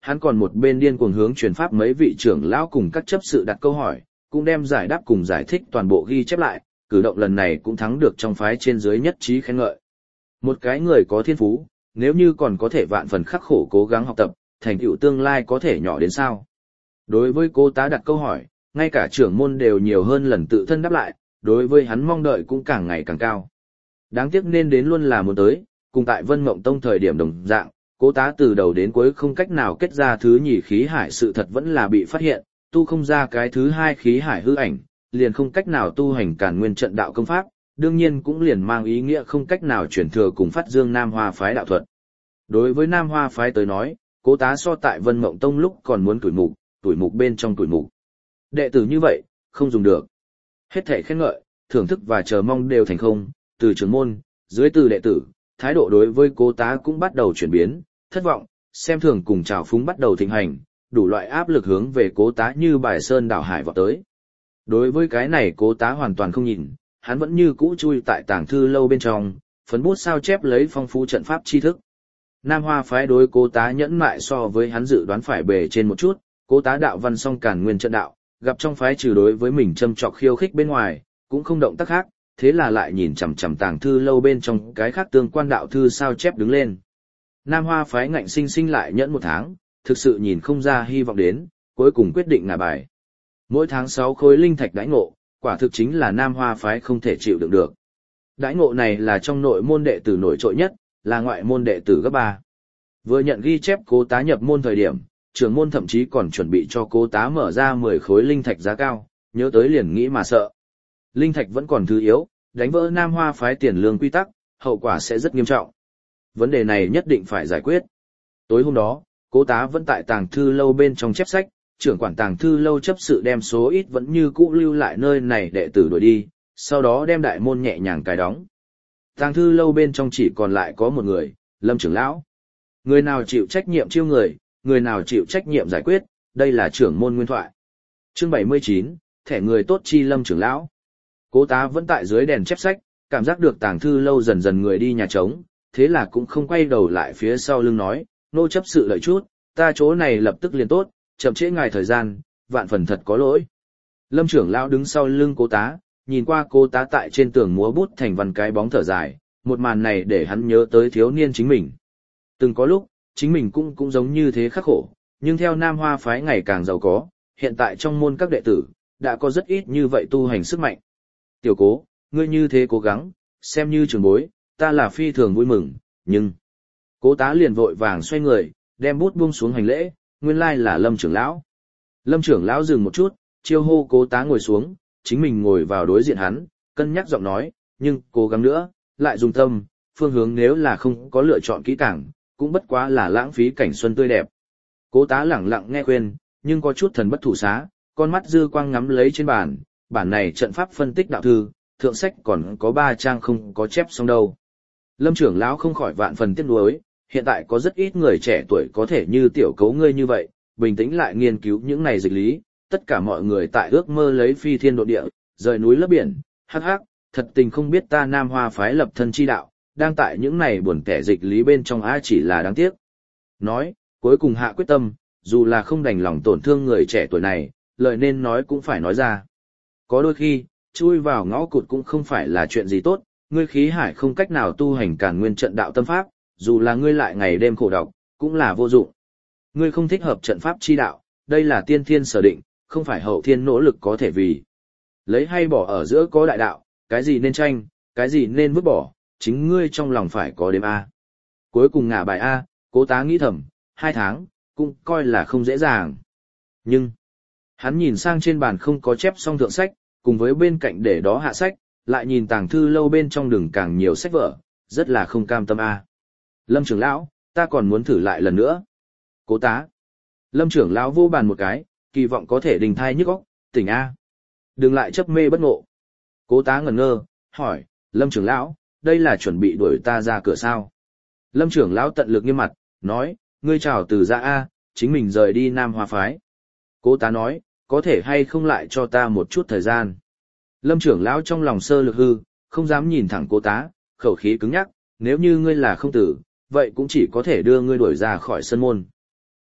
hắn còn một bên điên cuồng hướng truyền pháp mấy vị trưởng lão cùng các chấp sự đặt câu hỏi, cũng đem giải đáp cùng giải thích toàn bộ ghi chép lại, cử động lần này cũng thắng được trong phái trên dưới nhất trí khen ngợi. Một cái người có thiên phú, nếu như còn có thể vạn phần khắc khổ cố gắng học tập, thành tựu tương lai có thể nhỏ đến sao? Đối với Cố Tá đặt câu hỏi, ngay cả trưởng môn đều nhiều hơn lần tự thân đáp lại, đối với hắn mong đợi cũng càng ngày càng cao. Đáng tiếc nên đến luôn là muốn tới, cùng tại Vân Mộng Tông thời điểm đồng dạng, Cố Tá từ đầu đến cuối không cách nào kết ra thứ nhì khí hải, sự thật vẫn là bị phát hiện, tu không ra cái thứ hai khí hải hư ảnh, liền không cách nào tu hành Càn Nguyên trận đạo công pháp, đương nhiên cũng liền mang ý nghĩa không cách nào chuyển thừa cùng phát dương Nam Hoa phái đạo thuật. Đối với Nam Hoa phái tới nói, Cố Tá so tại Vân Mộng Tông lúc còn muốn tuổi mục bên trong tuổi mục. Đệ tử như vậy, không dùng được. Hết thảy khen ngợi, thưởng thức và chờ mong đều thành không, từ trưởng môn, dưới từ đệ tử, thái độ đối với Cố Tá cũng bắt đầu chuyển biến, thất vọng, xem thường cùng trào phúng bắt đầu thịnh hành, đủ loại áp lực hướng về Cố Tá như bài sơn đảo hải vọt tới. Đối với cái này Cố Tá hoàn toàn không nhìn, hắn vẫn như cũ chui tại tàng thư lâu bên trong, phấn bút sao chép lấy phong phú trận pháp tri thức. Nam Hoa phái đối Cố Tá nhẫn mại so với hắn dự đoán phải bề trên một chút, Cố Tá đạo văn song Càn Nguyên trận đạo, gặp trong phái trừ đối với mình châm chọc khiêu khích bên ngoài, cũng không động tác khác, thế là lại nhìn chằm chằm tàng thư lâu bên trong cái khác tương quan đạo thư sao chép đứng lên. Nam Hoa phái ngạnh sinh sinh lại nhẫn một tháng, thực sự nhìn không ra hy vọng đến, cuối cùng quyết định ngả bài. Mỗi tháng 6 khối linh thạch đãi ngộ, quả thực chính là Nam Hoa phái không thể chịu đựng được. Đãi ngộ này là trong nội môn đệ tử nổi trội nhất, là ngoại môn đệ tử gấp 3. Vừa nhận ghi chép Cố Tá nhập môn thời điểm, trưởng môn thậm chí còn chuẩn bị cho Cố Tá mở ra 10 khối linh thạch giá cao, nhớ tới liền nghĩ mà sợ. Linh thạch vẫn còn thứ yếu, đánh vỡ Nam Hoa phái tiền lương quy tắc, hậu quả sẽ rất nghiêm trọng. Vấn đề này nhất định phải giải quyết. Tối hôm đó, Cố Tá vẫn tại tàng thư lâu bên trong chép sách, trưởng quản tàng thư lâu chấp sự đem số ít vẫn như cũ lưu lại nơi này đệ tử đuổi đi, sau đó đem đại môn nhẹ nhàng cài đóng. Tàng thư lâu bên trong chỉ còn lại có một người, Lâm trưởng lão. Người nào chịu trách nhiệm chiêu người nào chịu trách nhiệm giải quyết, đây là trưởng môn nguyên thoại. Chương 79, thẻ người tốt chi Lâm trưởng lão. Cố Tá vẫn tại dưới đèn chép sách, cảm giác được tàng thư lâu dần dần người đi nhà trống, thế là cũng không quay đầu lại phía sau lưng nói, nô chấp sự lợi chút, ta chỗ này lập tức liền tốt, chậm trễ ngài thời gian, vạn phần thật có lỗi. Lâm trưởng lão đứng sau lưng Cố Tá, nhìn qua Cố Tá tại trên tường múa bút thành văn cái bóng thở dài, một màn này để hắn nhớ tới thiếu niên chính mình. Từng có lúc, chính mình cũng giống như thế khắc khổ, nhưng theo Nam Hoa phái ngày càng giàu có, hiện tại trong môn các đệ tử, đã có rất ít như vậy tu hành sức mạnh. Tiểu Cố, ngươi như thế cố gắng, xem như trưởng bối, ta là phi thường vui mừng, nhưng... Cố Tá liền vội vàng xoay người, đem bút buông xuống hành lễ, nguyên lai là Lâm trưởng lão. Lâm trưởng lão dừng một chút, chiêu hô Cố Tá ngồi xuống, chính mình ngồi vào đối diện hắn, cân nhắc giọng nói, nhưng cố gắng nữa, lại dùng tâm, phương hướng nếu là không có lựa chọn kỹ càng, cũng bất quá là lãng phí cảnh xuân tươi đẹp. Cố Tá lẳng lặng nghe khuyên, nhưng có chút thần bất thủ xá, con mắt dư quang ngắm lấy trên bàn, bản này trận pháp phân tích đạo thư, thượng sách còn có 3 trang không có chép xong đâu. Lâm trưởng lão không khỏi vạn phần tiếc nuối, hiện tại có rất ít người trẻ tuổi có thể như Tiểu Cố ngươi như vậy, bình tĩnh lại nghiên cứu những này dịch lý, tất cả mọi người tại ước mơ lấy phi thiên độ địa, rời núi lấp biển, hắc hắc, thật tình không biết ta Nam Hoa phái lập thân chi đạo, đang tại những này buồn kẻ dịch lý bên trong á chỉ là đáng tiếc. Nói, cuối cùng hạ quyết tâm, dù là không đành lòng tổn thương người trẻ tuổi này, lời nên nói cũng phải nói ra. Có đôi khi, chui vào ngõ cụt cũng không phải là chuyện gì tốt, ngươi khí hải không cách nào tu hành Càn Nguyên trận đạo tâm pháp, dù là ngươi lại ngày đêm khổ đọc, cũng là vô dụng. Ngươi không thích hợp trận pháp chi đạo, đây là tiên thiên sở định, không phải hậu thiên nỗ lực có thể vì. Lấy hay bỏ ở giữa có đại đạo, cái gì nên tranh, cái gì nên vứt bỏ, chính ngươi trong lòng phải có đếm A. Cuối cùng ngả bài A, Cố Tá nghĩ thầm, 2 tháng, cũng coi là không dễ dàng. Nhưng, hắn nhìn sang trên bàn không có chép xong thượng sách, cùng với bên cạnh để đó hạ sách, lại nhìn tàng thư lâu bên trong đường càng nhiều sách vở, rất là không cam tâm A. Lâm trưởng lão, ta còn muốn thử lại lần nữa. Cố Tá. Lâm trưởng lão vô bàn một cái, kỳ vọng có thể đình thai nhức óc, tỉnh A. Đừng lại chấp mê bất ngộ. Cố Tá ngẩn ngơ, hỏi, Lâm trưởng lão, đây là chuẩn bị đuổi ta ra cửa sao? Lâm trưởng lão tận lực nghiêm mặt, nói, ngươi chào từ ra A, chính mình rời đi Nam Hoa phái. Cố Tá nói, có thể hay không lại cho ta một chút thời gian. Lâm trưởng lão trong lòng sơ lược hư, không dám nhìn thẳng Cố Tá, khẩu khí cứng nhắc, nếu như ngươi là không tử, vậy cũng chỉ có thể đưa ngươi đuổi ra khỏi sân môn.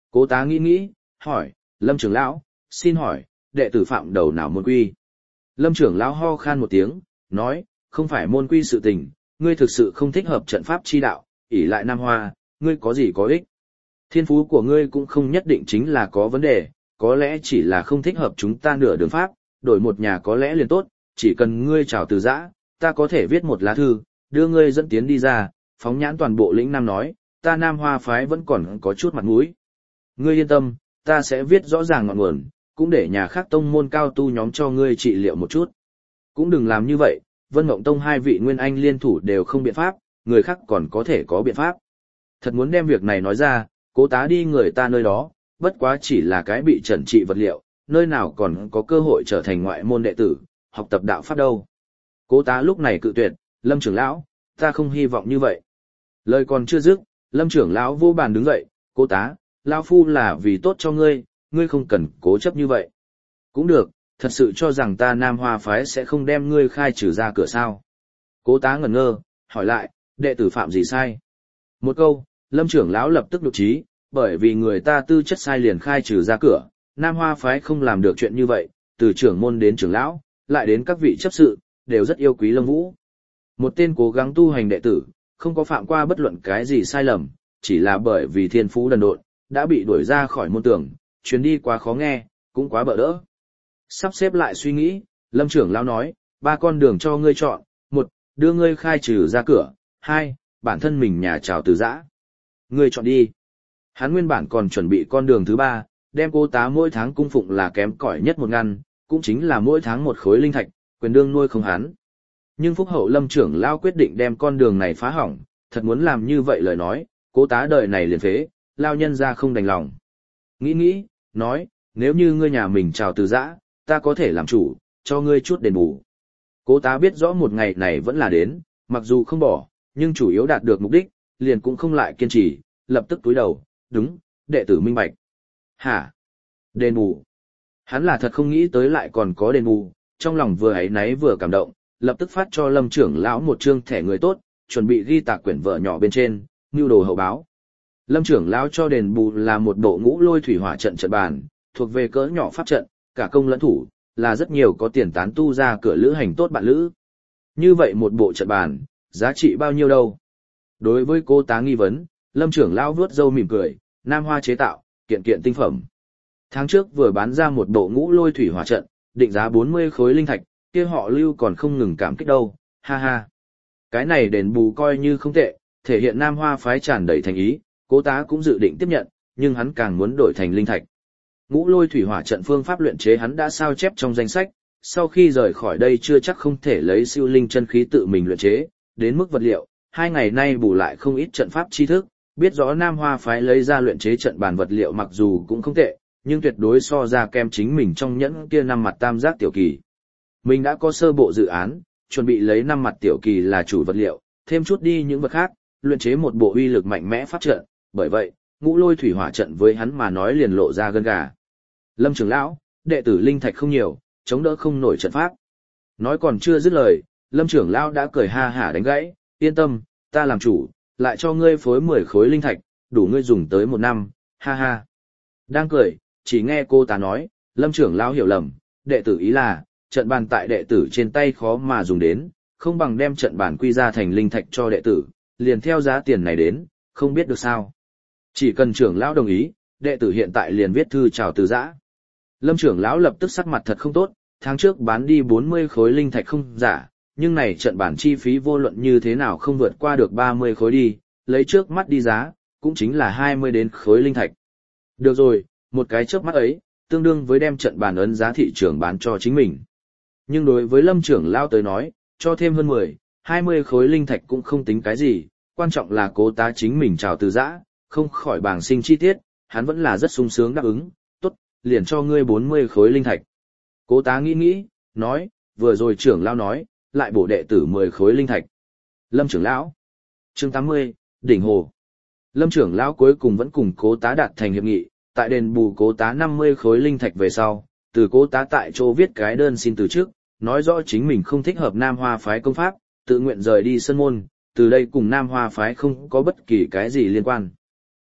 Cố tá nghĩ, hỏi, Lâm trưởng lão, xin hỏi, đệ tử phạm đầu nào môn quy? Lâm trưởng lão ho khan một tiếng, nói, không phải môn quy sự tình, ngươi thực sự không thích hợp trận pháp chi đạo, ỷ lại Nam Hoa, ngươi có gì có ích? Thiên phú của ngươi cũng không nhất định chính là có vấn đề, có lẽ chỉ là không thích hợp chúng ta nửa đường pháp, đổi một nhà có lẽ liền tốt, chỉ cần ngươi chào từ giã, ta có thể viết một lá thư, đưa ngươi dẫn tiến đi ra, phóng nhãn toàn bộ lĩnh Nam nói, ta Nam Hoa phái vẫn còn có chút mặt mũi. Ngươi yên tâm, ta sẽ viết rõ ràng ngọn nguồn, cũng để nhà khác tông môn cao tu nhóm cho ngươi trị liệu một chút. Cũng đừng làm như vậy, Vân Mộng Tông hai vị nguyên anh liên thủ đều không biện pháp, người khác còn có thể có biện pháp. Thật muốn đem việc này nói ra, Cố tá đi người ta nơi đó, bất quá chỉ là cái bị trần trị vật liệu, nơi nào còn có cơ hội trở thành ngoại môn đệ tử, học tập đạo pháp đâu. Cố tá lúc này cự tuyệt, Lâm trưởng lão, ta không hy vọng như vậy. Lời còn chưa dứt, Lâm trưởng lão vô bàn đứng dậy, Cố tá, lão phu là vì tốt cho ngươi, ngươi không cần cố chấp như vậy. Cũng được, thật sự cho rằng ta Nam Hoa phái sẽ không đem ngươi khai trừ ra cửa sao. Cố tá ngẩn ngơ, hỏi lại, đệ tử phạm gì sai? Một câu, Lâm trưởng lão lập tức đột trí, bởi vì người ta tư chất sai liền khai trừ ra cửa, Nam Hoa phái không làm được chuyện như vậy, từ trưởng môn đến trưởng lão, lại đến các vị chấp sự, đều rất yêu quý Lâm Vũ. Một tên cố gắng tu hành đệ tử, không có phạm qua bất luận cái gì sai lầm, chỉ là bởi vì thiên phú đần độn, đã bị đuổi ra khỏi môn tưởng, chuyến đi quá khó nghe, cũng quá bỡ đỡ. Sắp xếp lại suy nghĩ, Lâm trưởng lão nói, 3 con đường cho ngươi chọn, 1, đưa ngươi khai trừ ra cửa, 2, bản thân mình nhà chào từ giã. Ngươi chọn đi. Hắn nguyên bản còn chuẩn bị con đường thứ 3, đem Cố tá mỗi tháng cung phụng là kém cỏi nhất một ngăn, cũng chính là mỗi tháng một khối linh thạch, quyền đương nuôi không hắn. Nhưng phúc hậu Lâm trưởng lão quyết định đem con đường này phá hỏng, thật muốn làm như vậy lời nói, Cố tá đời này liền phế, lao nhân ra không đành lòng. Nghĩ, nói, nếu như ngươi nhà mình chào từ giã, ta có thể làm chủ, cho ngươi chút đền bù. Cố tá biết rõ một ngày này vẫn là đến, mặc dù không bỏ, nhưng chủ yếu đạt được mục đích, liền cũng không lại kiên trì, lập tức túi đầu, đúng, đệ tử minh bạch. Hả? Đền bù? Hắn là thật không nghĩ tới lại còn có đền bù, trong lòng vừa áy náy vừa cảm động, lập tức phát cho Lâm trưởng lão một trương thẻ người tốt, chuẩn bị ghi tạc quyển vợ nhỏ bên trên, mưu đồ hậu báo. Lâm trưởng lão cho đền bù là một bộ ngũ lôi thủy hỏa trận trận bàn, thuộc về cỡ nhỏ pháp trận, cả công lẫn thủ, là rất nhiều có tiền tán tu ra cửa lữ hành tốt bạn lữ. Như vậy một bộ trận bàn, giá trị bao nhiêu đâu? Đối với Cố tá nghi vấn, Lâm trưởng lão vuốt râu mỉm cười, Nam Hoa chế tạo, kiện kiện tinh phẩm. Tháng trước vừa bán ra một bộ ngũ lôi thủy hỏa trận, định giá 40 khối linh thạch, kia họ Lưu còn không ngừng cảm kích đâu, ha ha. Cái này đền bù coi như không tệ, thể hiện Nam Hoa phái tràn đầy thành ý, Cố tá cũng dự định tiếp nhận, nhưng hắn càng muốn đổi thành linh thạch. Ngũ lôi thủy hỏa trận phương pháp luyện chế hắn đã sao chép trong danh sách, sau khi rời khỏi đây chưa chắc không thể lấy siêu linh chân khí tự mình luyện chế, đến mức vật liệu, 2 ngày nay bù lại không ít trận pháp tri thức, biết rõ Nam Hoa phái lấy ra luyện chế trận bàn vật liệu mặc dù cũng không tệ, nhưng tuyệt đối so ra kem chính mình trong nhẫn kia 5 mặt tam giác tiểu kỳ. Mình đã có sơ bộ dự án, chuẩn bị lấy 5 mặt tiểu kỳ là chủ vật liệu, thêm chút đi những vật khác, luyện chế một bộ uy lực mạnh mẽ pháp trận, bởi vậy, ngũ lôi thủy hỏa trận với hắn mà nói liền lộ ra gân gà. Lâm trưởng lão, đệ tử linh thạch không nhiều, chống đỡ không nổi trận pháp. Nói còn chưa dứt lời, Lâm trưởng lão đã cười ha hả đánh gãy, yên tâm, ta làm chủ, lại cho ngươi phối 10 khối linh thạch, đủ ngươi dùng tới 1 năm, ha ha. Đang cười, chỉ nghe cô ta nói, Lâm trưởng lão hiểu lầm, đệ tử ý là, trận bàn tại đệ tử trên tay khó mà dùng đến, không bằng đem trận bàn quy ra thành linh thạch cho đệ tử, liền theo giá tiền này đến, không biết được sao. Chỉ cần trưởng lão đồng ý, đệ tử hiện tại liền viết thư chào từ giã. Lâm trưởng lão lập tức sắc mặt thật không tốt, tháng trước bán đi 40 khối linh thạch không giả, nhưng này trận bản chi phí vô luận như thế nào không vượt qua được 30 khối đi, lấy trước mắt đi giá, cũng chính là 20 đến khối linh thạch. Được rồi, một cái chớp mắt ấy, tương đương với đem trận bàn ấn giá thị trường bán cho chính mình. Nhưng đối với Lâm trưởng lão tới nói, cho thêm hơn 10, 20 khối linh thạch cũng không tính cái gì, quan trọng là Cố tá chính mình chào từ giã, không khỏi bảng sinh chi tiết, hắn vẫn là rất sung sướng đáp ứng, tốt, liền cho ngươi 40 khối linh thạch. Cố tá nghĩ, nói, vừa rồi trưởng lão nói, lại bổ đệ tử 10 khối linh thạch. Lâm trưởng lão. Chương 80, đỉnh hồ. Lâm trưởng lão cuối cùng vẫn cùng Cố tá đạt thành hiệp nghị, tại đền bù Cố tá 50 khối linh thạch về sau, từ Cố tá tại chỗ viết cái đơn xin từ trước, nói rõ chính mình không thích hợp Nam Hoa phái công pháp, tự nguyện rời đi sân môn, từ đây cùng Nam Hoa phái không có bất kỳ cái gì liên quan.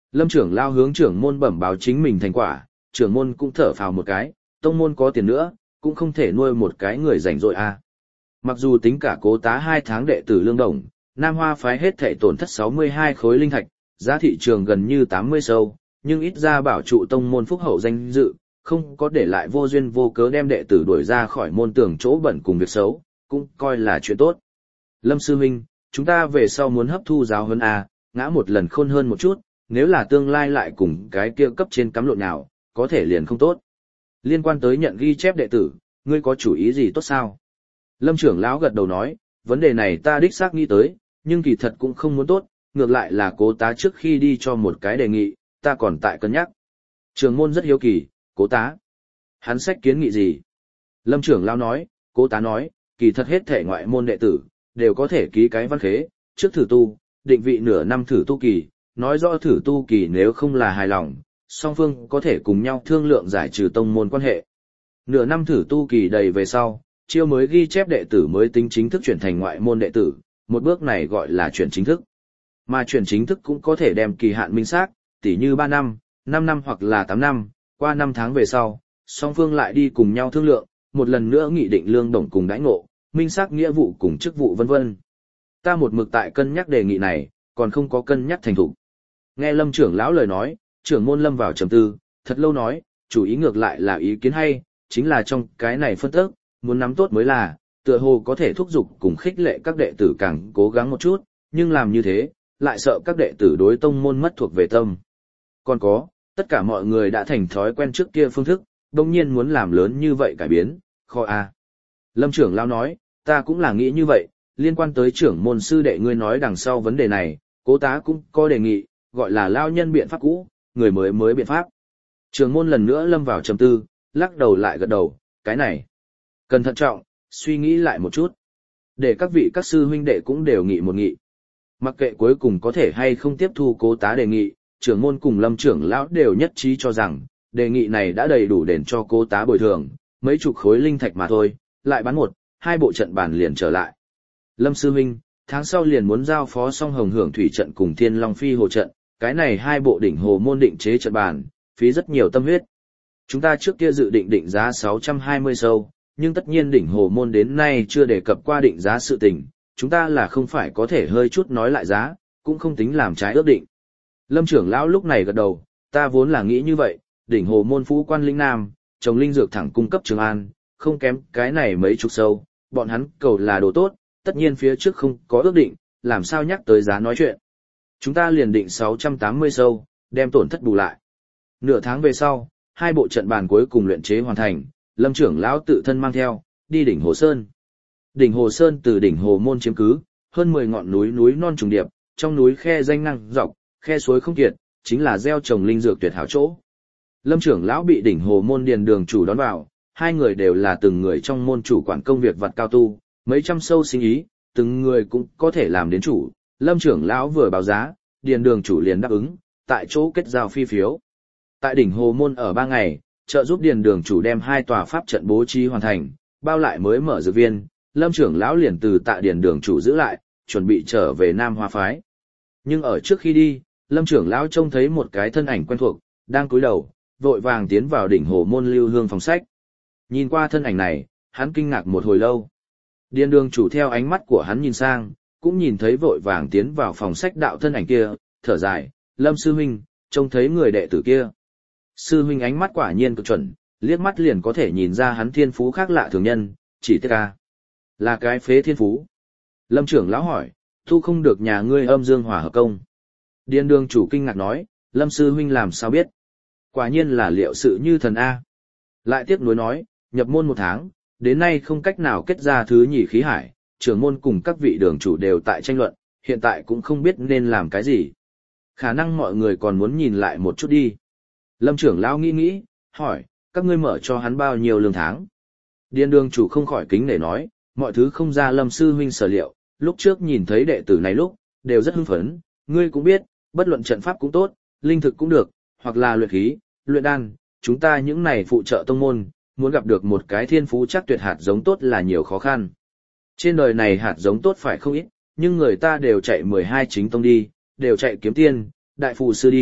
Lâm trưởng lao hướng trưởng môn bẩm báo chính mình thành quả, trưởng môn cũng thở phào một cái, tông môn có tiền nữa, cũng không thể nuôi một cái người rảnh rỗi à. Mặc dù tính cả cố tá 2 tháng đệ tử lương đồng, Nam Hoa phái hết thảy tổn thất 62 khối linh thạch, giá thị trường gần như 80 sâu, nhưng ít ra bảo trụ tông môn phúc hậu danh dự, không có để lại vô duyên vô cớ đem đệ tử đuổi ra khỏi môn tưởng chỗ bẩn cùng việc xấu, cũng coi là chuyện tốt. Lâm sư huynh, chúng ta về sau muốn hấp thu giáo huấn à, ngã một lần khôn hơn một chút, nếu là tương lai lại cùng cái kia cấp trên cắm lộn nào, có thể liền không tốt. Liên quan tới nhận ghi chép đệ tử, ngươi có chủ ý gì tốt sao? Lâm trưởng lão gật đầu nói, vấn đề này ta đích xác nghĩ tới, nhưng kỳ thật cũng không muốn tốt, ngược lại là cố tá trước khi đi cho một cái đề nghị, ta còn tại cân nhắc. Trường môn rất hiếu kỳ, cố tá. Hắn sách kiến nghị gì? Lâm trưởng lão nói, cố tá nói, kỳ thật hết thể ngoại môn đệ tử, đều có thể ký cái văn khế, trước thử tu, định vị nửa năm thử tu kỳ, nói rõ thử tu kỳ nếu không là hài lòng, song phương có thể cùng nhau thương lượng giải trừ tông môn quan hệ. Nửa năm thử tu kỳ đầy về sau, chiêu mới ghi chép đệ tử mới tính chính thức chuyển thành ngoại môn đệ tử, một bước này gọi là chuyển chính thức. Mà chuyển chính thức cũng có thể đem kỳ hạn minh xác, tỉ như 3 năm, 5 năm hoặc là 8 năm, qua 5 tháng về sau, song phương lại đi cùng nhau thương lượng, một lần nữa nghị định lương đồng cùng đãi ngộ, minh xác nghĩa vụ cùng chức vụ vân vân. Ta một mực tại cân nhắc đề nghị này, còn không có cân nhắc thành thục. Nghe Lâm trưởng lão lời nói, trưởng môn lâm vào trầm tư, thật lâu nói, chủ ý ngược lại là ý kiến hay, chính là trong cái này phân tức, muốn nắm tốt mới là, tựa hồ có thể thúc giục cùng khích lệ các đệ tử càng cố gắng một chút, nhưng làm như thế, lại sợ các đệ tử đối tông môn mất thuộc về tâm. Còn có, tất cả mọi người đã thành thói quen trước kia phương thức, đồng nhiên muốn làm lớn như vậy cải biến, khó a. Lâm trưởng lão nói, ta cũng là nghĩ như vậy, liên quan tới trưởng môn sư đệ ngươi nói đằng sau vấn đề này, cố tá cũng có đề nghị, gọi là lao nhân biện pháp cũ, người mới biện pháp. Trưởng môn lần nữa lâm vào trầm tư, lắc đầu lại gật đầu, cái này. Cần thận trọng, suy nghĩ lại một chút. Để các vị các sư huynh đệ cũng đều nghị một nghị. Mặc kệ cuối cùng có thể hay không tiếp thu cố tá đề nghị, trưởng môn cùng Lâm trưởng lão đều nhất trí cho rằng, đề nghị này đã đầy đủ đền cho cố tá bồi thường, mấy chục khối linh thạch mà thôi, lại bán 1-2 bộ trận bàn liền trở lại. Lâm sư huynh, tháng sau liền muốn giao phó xong Hồng Hưởng thủy trận cùng Thiên Long Phi hồ trận, cái này 2 bộ đỉnh hồ môn định chế trận bàn, phí rất nhiều tâm huyết. Chúng ta trước kia dự định giá 620 sâu, nhưng tất nhiên đỉnh hồ môn đến nay chưa đề cập qua định giá sự tình, chúng ta là không phải có thể hơi chút nói lại giá, cũng không tính làm trái ước định. Lâm trưởng lão lúc này gật đầu, ta vốn là nghĩ như vậy, đỉnh hồ môn phú quan lĩnh nam, trồng linh dược thẳng cung cấp Trường An, không kém cái này mấy chục sâu, bọn hắn cầu là đồ tốt, tất nhiên phía trước không có ước định, làm sao nhắc tới giá nói chuyện. Chúng ta liền định 680 sâu, đem tổn thất bù lại. Nửa tháng về sau, 2 bộ trận bàn cuối cùng luyện chế hoàn thành, Lâm trưởng lão tự thân mang theo, đi đỉnh Hồ Sơn. Đỉnh Hồ Sơn từ đỉnh Hồ Môn chiếm cứ, hơn 10 ngọn núi non trùng điệp, trong núi khe danh năng dọc, khe suối không kiệt, chính là gieo trồng linh dược tuyệt hảo chỗ. Lâm trưởng lão bị đỉnh Hồ Môn điền đường chủ đón vào, 2 người đều là từng người trong môn chủ quản công việc vặt cao tu, mấy trăm sâu sinh ý, từng người cũng có thể làm đến chủ. Lâm trưởng lão vừa báo giá, điền đường chủ liền đáp ứng, tại chỗ kết giao phi phiếu. Tại đỉnh Hồ Môn ở 3 ngày, trợ giúp điền đường chủ đem 2 tòa pháp trận bố trí hoàn thành, bao lại mới mở dược viên, Lâm trưởng lão liền từ tại điền đường chủ giữ lại, chuẩn bị trở về Nam Hoa phái. Nhưng ở trước khi đi, Lâm trưởng lão trông thấy một cái thân ảnh quen thuộc, đang cúi đầu, vội vàng tiến vào đỉnh Hồ Môn lưu hương phòng sách. Nhìn qua thân ảnh này, hắn kinh ngạc một hồi lâu. Điền đường chủ theo ánh mắt của hắn nhìn sang, cũng nhìn thấy vội vàng tiến vào phòng sách đạo thân ảnh kia, thở dài, Lâm sư huynh, trông thấy người đệ tử kia. Sư huynh ánh mắt quả nhiên cực chuẩn, liếc mắt liền có thể nhìn ra hắn thiên phú khác lạ thường nhân, chỉ tiếc ca. Là cái phế thiên phú. Lâm trưởng lão hỏi, thu không được nhà ngươi âm dương hỏa hợp công. Điền đường chủ kinh ngạc nói, Lâm sư huynh làm sao biết? Quả nhiên là liệu sự như thần A. Lại tiếc nuối nói, nhập môn 1 tháng, đến nay không cách nào kết ra thứ nhì khí hải, trưởng môn cùng các vị đường chủ đều tại tranh luận, hiện tại cũng không biết nên làm cái gì. Khả năng mọi người còn muốn nhìn lại một chút đi. Lâm trưởng lão nghĩ, hỏi, các ngươi mở cho hắn bao nhiêu lương tháng? Điền đường chủ không khỏi kính để nói, mọi thứ không ra Lâm sư huynh sở liệu, lúc trước nhìn thấy đệ tử này lúc, đều rất hưng phấn, ngươi cũng biết, bất luận trận pháp cũng tốt, linh thực cũng được, hoặc là luyện khí, luyện đan, chúng ta những này phụ trợ tông môn, muốn gặp được một cái thiên phú chắc tuyệt hạt giống tốt là nhiều khó khăn. Trên đời này hạt giống tốt phải không ít, nhưng người ta đều chạy 12 chính tông đi, đều chạy kiếm tiên, đại phù sư đi,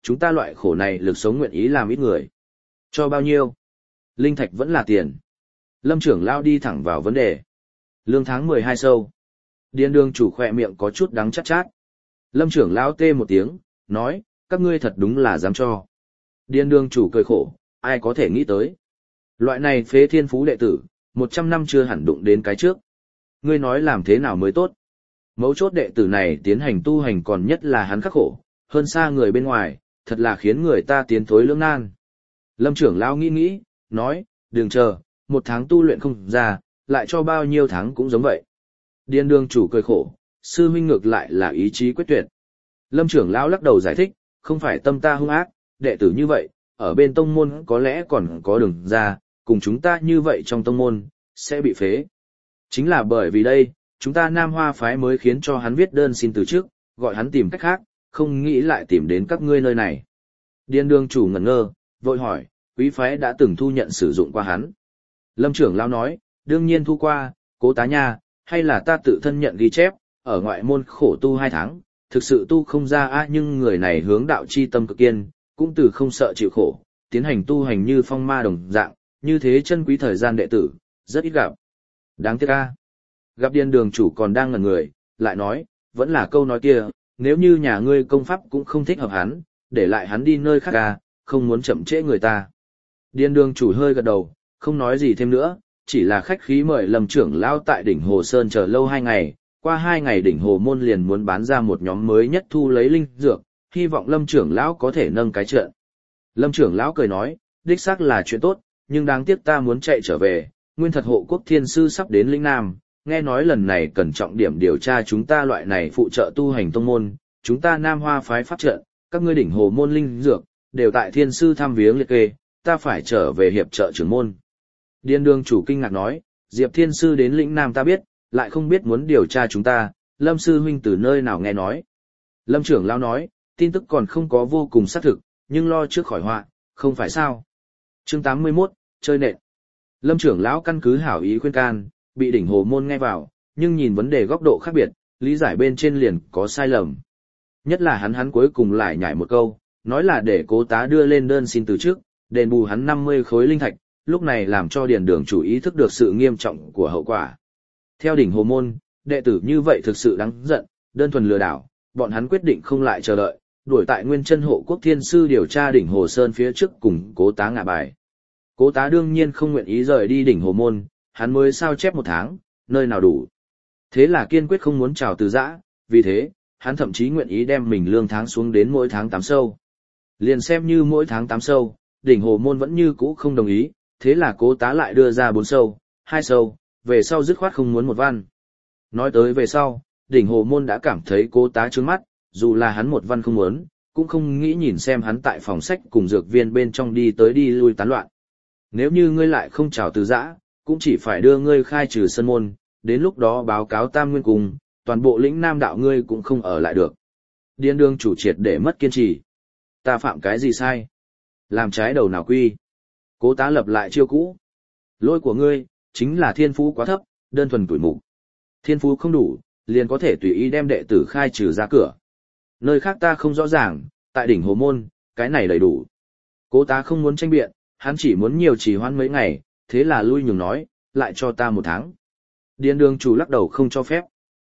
chúng ta loại khổ này lực sống nguyện ý làm ít người. Cho bao nhiêu? Linh thạch vẫn là tiền. Lâm trưởng lão đi thẳng vào vấn đề. Lương tháng 12 sâu. Điền đường chủ khỏe miệng có chút đắng chát chát. Lâm trưởng lão tê một tiếng, nói, các ngươi thật đúng là dám cho. Điền đường chủ cười khổ, ai có thể nghĩ tới. Loại này phế thiên phú đệ tử, 100 năm chưa hẳn đụng đến cái trước. Ngươi nói làm thế nào mới tốt? Mấu chốt đệ tử này tiến hành tu hành còn nhất là hắn khắc khổ, hơn xa người bên ngoài, thật là khiến người ta tiến thối lưỡng nan. Lâm trưởng lão nghĩ nghĩ, nói, đừng chờ, 1 tháng tu luyện không ra, lại cho bao nhiêu tháng cũng giống vậy. Điền đường chủ cười khổ, sư huynh ngược lại là ý chí quyết tuyệt. Lâm trưởng lão lắc đầu giải thích, không phải tâm ta hung ác, đệ tử như vậy, ở bên tông môn có lẽ còn có đường ra, cùng chúng ta như vậy trong tông môn, sẽ bị phế. Chính là bởi vì đây, chúng ta Nam Hoa phái mới khiến cho hắn viết đơn xin từ trước, gọi hắn tìm cách khác, không nghĩ lại tìm đến các ngươi nơi này. Điền đường chủ ngẩn ngơ, vội hỏi, quý phái đã từng thu nhận sử dụng qua hắn. Lâm trưởng lão nói, đương nhiên thu qua, Cố tá nha, hay là ta tự thân nhận ghi chép, ở ngoại môn khổ tu 2 tháng, thực sự tu không ra nhưng người này hướng đạo chi tâm cực kiên, cũng từ không sợ chịu khổ, tiến hành tu hành như phong ma đồng dạng, như thế chân quý thời gian đệ tử, rất ít gặp. Đáng tiếc a. Gặp điền đường chủ còn đang ngẩn người, lại nói, vẫn là câu nói kia, nếu như nhà ngươi công pháp cũng không thích hợp hắn, để lại hắn đi nơi khác không muốn chậm trễ người ta. Điền đường chủ hơi gật đầu, không nói gì thêm nữa, chỉ là khách khí mời Lâm trưởng lão tại đỉnh Hồ Sơn chờ lâu 2 ngày, qua 2 ngày đỉnh Hồ Môn liền muốn bán ra một nhóm mới nhất thu lấy linh dược, hy vọng Lâm trưởng lão có thể nâng cái trận. Lâm trưởng lão cười nói, đích xác là chuyện tốt, nhưng đáng tiếc ta muốn chạy trở về, nguyên thật hộ quốc thiên sư sắp đến lĩnh Nam, nghe nói lần này cần trọng điểm điều tra chúng ta loại này phụ trợ tu hành tông môn, chúng ta Nam Hoa phái pháp trận, các ngươi đỉnh Hồ Môn linh dược, đều tại thiên sư thăm viếng liệt kê, ta phải trở về hiệp trợ trưởng môn. Điền đường chủ kinh ngạc nói, Diệp thiên sư đến lĩnh Nam ta biết, lại không biết muốn điều tra chúng ta, Lâm sư huynh từ nơi nào nghe nói. Lâm trưởng lão nói, tin tức còn không có vô cùng xác thực, nhưng lo trước khỏi họa, không phải sao. Chương 81, chơi nện. Lâm trưởng lão căn cứ hảo ý khuyên can, bị đỉnh Hồ Môn nghe vào, nhưng nhìn vấn đề góc độ khác biệt, lý giải bên trên liền có sai lầm. Nhất là hắn cuối cùng lại nhảy một câu, nói là để Cố tá đưa lên đơn xin từ trước, đền bù hắn 50 khối linh thạch, lúc này làm cho điền đường chủ ý thức được sự nghiêm trọng của hậu quả. Theo đỉnh Hồ Môn, đệ tử như vậy thực sự đáng giận, đơn thuần lừa đảo, bọn hắn quyết định không lại chờ đợi, đuổi tại Nguyên Chân hộ quốc thiên sư điều tra đỉnh Hồ Sơn phía trước cùng Cố tá ngả bài. Cố tá đương nhiên không nguyện ý rời đi đỉnh Hồ Môn, hắn mới sao chép 1 tháng, nơi nào đủ. Thế là kiên quyết không muốn chào từ giã, vì thế, hắn thậm chí nguyện ý đem mình lương tháng xuống đến mỗi tháng 8 sâu. Liền xem như mỗi tháng 8 sâu, đỉnh Hồ Môn vẫn như cũ không đồng ý, thế là Cố tá lại đưa ra 4 sâu, 2 sâu, về sau dứt khoát không muốn 1 văn. Nói tới về sau, đỉnh Hồ Môn đã cảm thấy Cố tá trướng mắt, dù là hắn 1 văn không muốn, cũng không nghĩ nhìn xem hắn tại phòng sách cùng dược viên bên trong đi tới đi lui tán loạn. Nếu như ngươi lại không chào từ giã, cũng chỉ phải đưa ngươi khai trừ sân môn, đến lúc đó báo cáo Tam Nguyên cùng, toàn bộ lĩnh Nam đạo ngươi cũng không ở lại được. Điền đường chủ triệt để mất kiên trì. Ta phạm cái gì sai? Làm trái đầu nào quy? Cố tá lập lại chiêu cũ. Lỗi của ngươi, chính là thiên phú quá thấp, đơn thuần tuổi mục. Thiên phú không đủ, liền có thể tùy ý đem đệ tử khai trừ ra cửa. Nơi khác ta không rõ ràng, tại đỉnh Hồ Môn, cái này đầy đủ. Cố tá không muốn tranh biện, hắn chỉ muốn nhiều trì hoãn mấy ngày, thế là lui nhường nói, lại cho ta 1 tháng. Điền đường chủ lắc đầu không cho phép.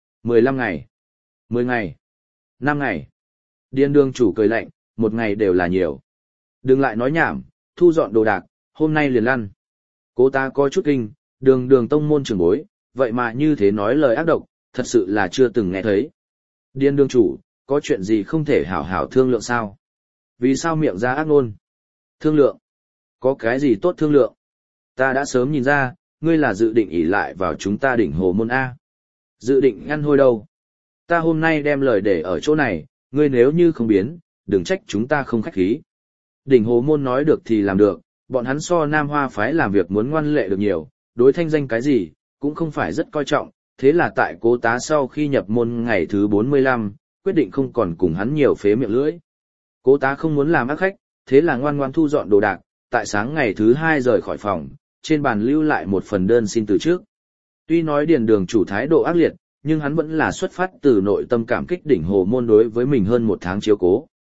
15 ngày, 10 ngày, 5 ngày. Điền đường chủ cười lạnh, 1 ngày đều là nhiều. Đừng lại nói nhảm, thu dọn đồ đạc, hôm nay liền lăn. Cố tá có chút kinh, đường tông môn trưởng bối, vậy mà như thế nói lời ác độc, thật sự là chưa từng nghe thấy. Điền đường chủ, có chuyện gì không thể hảo hảo thương lượng sao? Vì sao miệng ra ác ngôn? Thương lượng? Có cái gì tốt thương lượng? Ta đã sớm nhìn ra, ngươi là dự định ỷ lại vào chúng ta đỉnh Hồ Môn A. Dự định ngăn hôi đâu? Ta hôm nay đem lời để ở chỗ này, ngươi nếu như không biến, đừng trách chúng ta không khách khí. Đỉnh Hồ Môn nói được thì làm được, bọn hắn so Nam Hoa phái làm việc muốn ngoan lệ được nhiều, đối thanh danh cái gì, cũng không phải rất coi trọng, thế là tại Cố tá sau khi nhập môn ngày thứ 45, quyết định không còn cùng hắn nhiều phế miệng lưỡi. Cố tá không muốn làm ác khách, thế là ngoan ngoan thu dọn đồ đạc, tại sáng ngày thứ 2 rời khỏi phòng, trên bàn lưu lại một phần đơn xin từ trước. Tuy nói điền đường chủ thái độ ác liệt, nhưng hắn vẫn là xuất phát từ nội tâm cảm kích đỉnh Hồ Môn đối với mình hơn 1 tháng chiếu cố.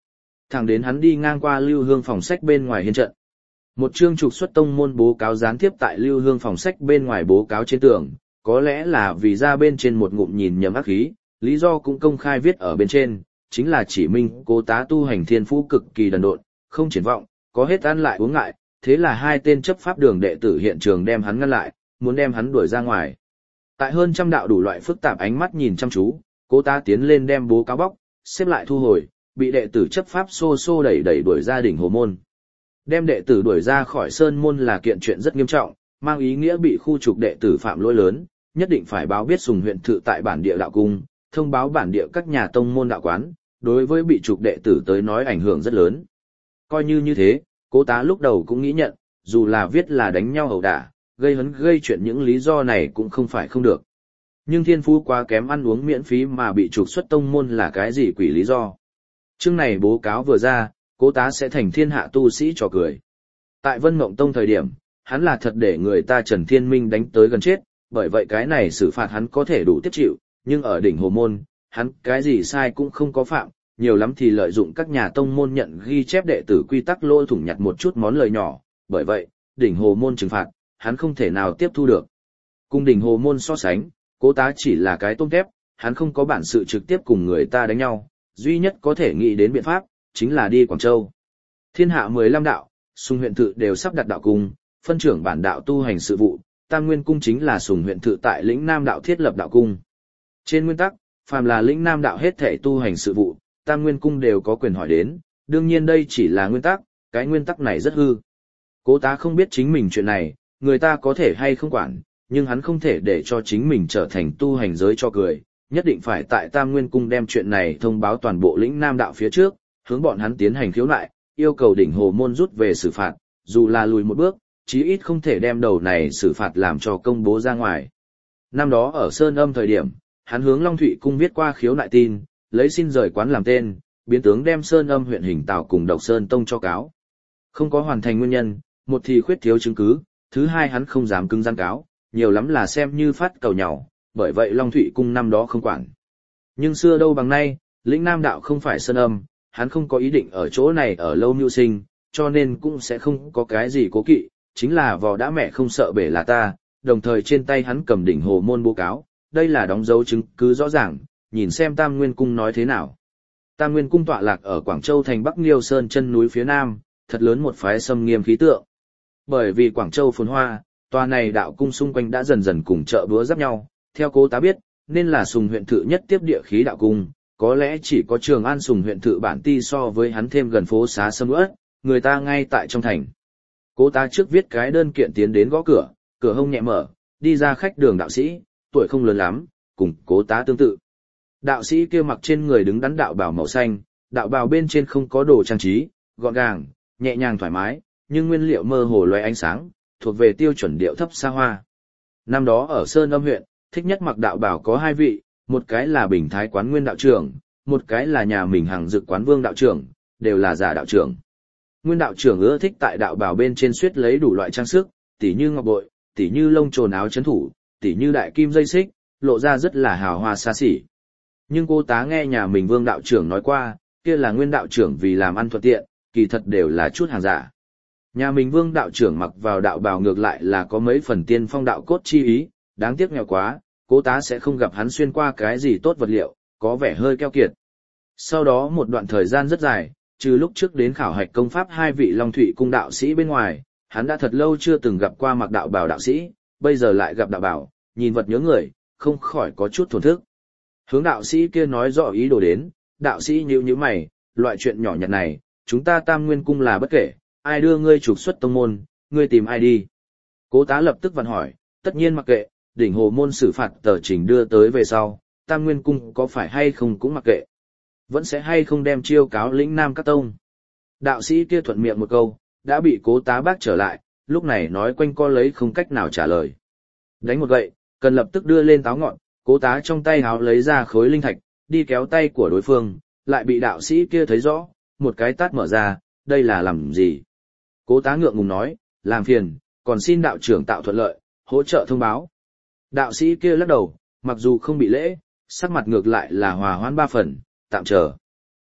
Thẳng đến hắn đi ngang qua Lưu Hương phòng sách bên ngoài hiên trận. Một chương trục xuất tông môn bố cáo gián tiếp tại Lưu Hương phòng sách bên ngoài bố cáo trên tường, có lẽ là vì ra bên trên một ngụm nhìn nhầm ác khí, lý do cũng công khai viết ở bên trên, chính là chỉ minh Cố Tá tu hành thiên phú cực kỳ đần độn, không triển vọng, có hết ăn lại uống ngại, thế là hai tên chấp pháp đường đệ tử hiện trường đem hắn ngăn lại, muốn đem hắn đuổi ra ngoài. Tại hơn trăm đạo đủ loại phức tạp ánh mắt nhìn chăm chú, Cố Tá tiến lên đem bố cáo bóc, xếp lại thu hồi, bị đệ tử chấp pháp xô xô đẩy đẩy đuổi ra đỉnh Hồ môn. Đem đệ tử đuổi ra khỏi sơn môn là kiện chuyện rất nghiêm trọng, mang ý nghĩa bị khu trục đệ tử phạm lỗi lớn, nhất định phải báo biết Sùng huyện thự tại bản địa đạo cung, thông báo bản địa các nhà tông môn đạo quán, đối với bị trục đệ tử tới nói ảnh hưởng rất lớn. Coi như thế, Cố Tá lúc đầu cũng nghĩ nhận, dù là viết là đánh nhau ẩu đả, gây hấn gây chuyện những lý do này cũng không phải không được. Nhưng thiên phú quá kém ăn uống miễn phí mà bị trục xuất tông môn là cái gì quỷ lý do. Chương này bố cáo vừa ra, Cố Tá sẽ thành thiên hạ tu sĩ trò cười. Tại Vân Mộng Tông thời điểm, hắn là thật để người ta Trần Thiên Minh đánh tới gần chết, bởi vậy cái này xử phạt hắn có thể đủ tiếp chịu, nhưng ở đỉnh Hồ môn, hắn cái gì sai cũng không có phạm, nhiều lắm thì lợi dụng các nhà tông môn nhận ghi chép đệ tử quy tắc lôi thủng nhặt một chút món lời nhỏ, bởi vậy, đỉnh Hồ môn trừng phạt, hắn không thể nào tiếp thu được. Cùng đỉnh Hồ môn so sánh, Cố Tá chỉ là cái tôm thép, hắn không có bản sự trực tiếp cùng người ta đánh nhau, duy nhất có thể nghĩ đến biện pháp, chính là đi Quảng Châu. Thiên hạ 15 đạo, Sùng huyện thự đều sắp đặt đạo cung, phân trưởng bản đạo tu hành sự vụ, Tam Nguyên cung chính là Sùng huyện thự tại lĩnh Nam đạo thiết lập đạo cung. Trên nguyên tắc, phàm là lĩnh Nam đạo hết thể tu hành sự vụ, Tam Nguyên cung đều có quyền hỏi đến, đương nhiên đây chỉ là nguyên tắc, cái nguyên tắc này rất hư. Cố Tá không biết chính mình chuyện này, người ta có thể hay không quản, nhưng hắn không thể để cho chính mình trở thành tu hành giới cho cười, nhất định phải tại Tam Nguyên cung đem chuyện này thông báo toàn bộ lĩnh Nam đạo phía trước, hướng bọn hắn tiến hành khiếu nại, yêu cầu đỉnh Hồ môn rút về xử phạt, dù là lùi một bước, chí ít không thể đem đầu này xử phạt làm cho công bố ra ngoài. Năm đó ở Sơn Âm thời điểm, hắn hướng Long Thụy cung viết qua khiếu nại tin, lấy xin rời quán làm tên, biến tướng đem Sơn Âm huyện Hình Tào cùng Độc Sơn Tông cho cáo. Không có hoàn thành nguyên nhân, một thì khuyết thiếu chứng cứ, thứ hai hắn không dám cứng rắn cáo, nhiều lắm là xem như phát cầu nhàu, bởi vậy Long Thụy cung năm đó không quản. Nhưng xưa đâu bằng nay, lĩnh Nam đạo không phải Sơn Âm, hắn không có ý định ở chỗ này ở lâu mưu sinh, cho nên cũng sẽ không có cái gì cố kỵ, chính là vò đã mẹ không sợ bể là ta, đồng thời trên tay hắn cầm đỉnh Hồ môn bố cáo, đây là đóng dấu chứng cứ rõ ràng, nhìn xem Tam Nguyên cung nói thế nào. Tam Nguyên cung tọa lạc ở Quảng Châu thành Bắc Liêu Sơn chân núi phía nam, thật lớn một phái xâm nghiêm khí tượng. Bởi vì Quảng Châu phồn hoa, tòa này đạo cung xung quanh đã dần dần cùng chợ búa giáp nhau, theo Cố Tá biết, nên là Sùng huyện thự nhất tiếp địa khí đạo cung, có lẽ chỉ có Trường An Sùng huyện thự bản ti so với hắn thêm gần phố xá sầm uất, người ta ngay tại trong thành. Cố Tá trước viết cái đơn kiện tiến đến gõ cửa, cửa hông nhẹ mở, đi ra khách đường đạo sĩ, tuổi không lớn lắm, cùng Cố Tá tương tự. Đạo sĩ kia mặc trên người đứng đắn đạo bào màu xanh, đạo bào bên trên không có đồ trang trí, gọn gàng, nhẹ nhàng thoải mái, nhưng nguyên liệu mơ hồ loé ánh sáng, thuộc về tiêu chuẩn điệu thấp xa hoa. Năm đó ở Sơn Âm huyện, thích nhất mặc đạo bào có hai vị, một cái là Bình Thái quán Nguyên đạo trưởng, một cái là nhà mình Hằng Dực quán Vương đạo trưởng, đều là giả đạo trưởng. Nguyên đạo trưởng ưa thích tại đạo bào bên trên xuyết lấy đủ loại trang sức, tỉ như ngọc bội, tỉ như lông trồn áo chấn thủ, tỉ như đại kim dây xích, lộ ra rất là hào hoa xa xỉ. Nhưng Cố Tá nghe nhà mình Vương đạo trưởng nói qua, kia là Nguyên đạo trưởng vì làm ăn thuận tiện, kỳ thật đều là chút hàng giả. Nhà mình Vương đạo trưởng mặc vào đạo bào ngược lại là có mấy phần tiên phong đạo cốt chi ý, đáng tiếc nghèo quá, Cố Tá sẽ không gặp hắn xuyên qua cái gì tốt vật liệu, có vẻ hơi keo kiệt. Sau đó một đoạn thời gian rất dài, trừ lúc trước đến khảo hạch công pháp hai vị Long Thụy cung đạo sĩ bên ngoài, hắn đã thật lâu chưa từng gặp qua mặc đạo bào đạo sĩ, bây giờ lại gặp đạo bào, nhìn vật nhớ người, không khỏi có chút thổn thức. Hướng đạo sĩ kia nói rõ ý đồ đến, đạo sĩ nhíu mày, loại chuyện nhỏ nhặt này, chúng ta Tam Nguyên cung là bất kể, ai đưa ngươi trục xuất tông môn, ngươi tìm ai đi. Cố Tá lập tức vặn hỏi, tất nhiên mặc kệ, đỉnh Hồ môn xử phạt tờ trình đưa tới về sau, Tam Nguyên cung có phải hay không cũng mặc kệ. Vẫn sẽ hay không đem chiêu cáo lĩnh Nam các tông. Đạo sĩ kia thuận miệng một câu, đã bị Cố Tá bác trở lại, lúc này nói quanh co lấy không cách nào trả lời. Đánh một gậy, cần lập tức đưa lên táo ngọn, Cố Tá trong tay háo lấy ra khối linh thạch, đi kéo tay của đối phương, lại bị đạo sĩ kia thấy rõ, một cái tát mở ra, đây là làm gì? Cố Tá ngượng ngùng nói, làm phiền, còn xin đạo trưởng tạo thuận lợi, hỗ trợ thông báo. Đạo sĩ kia lắc đầu, mặc dù không bị lễ, sắc mặt ngược lại là hòa hoãn ba phần, tạm chờ.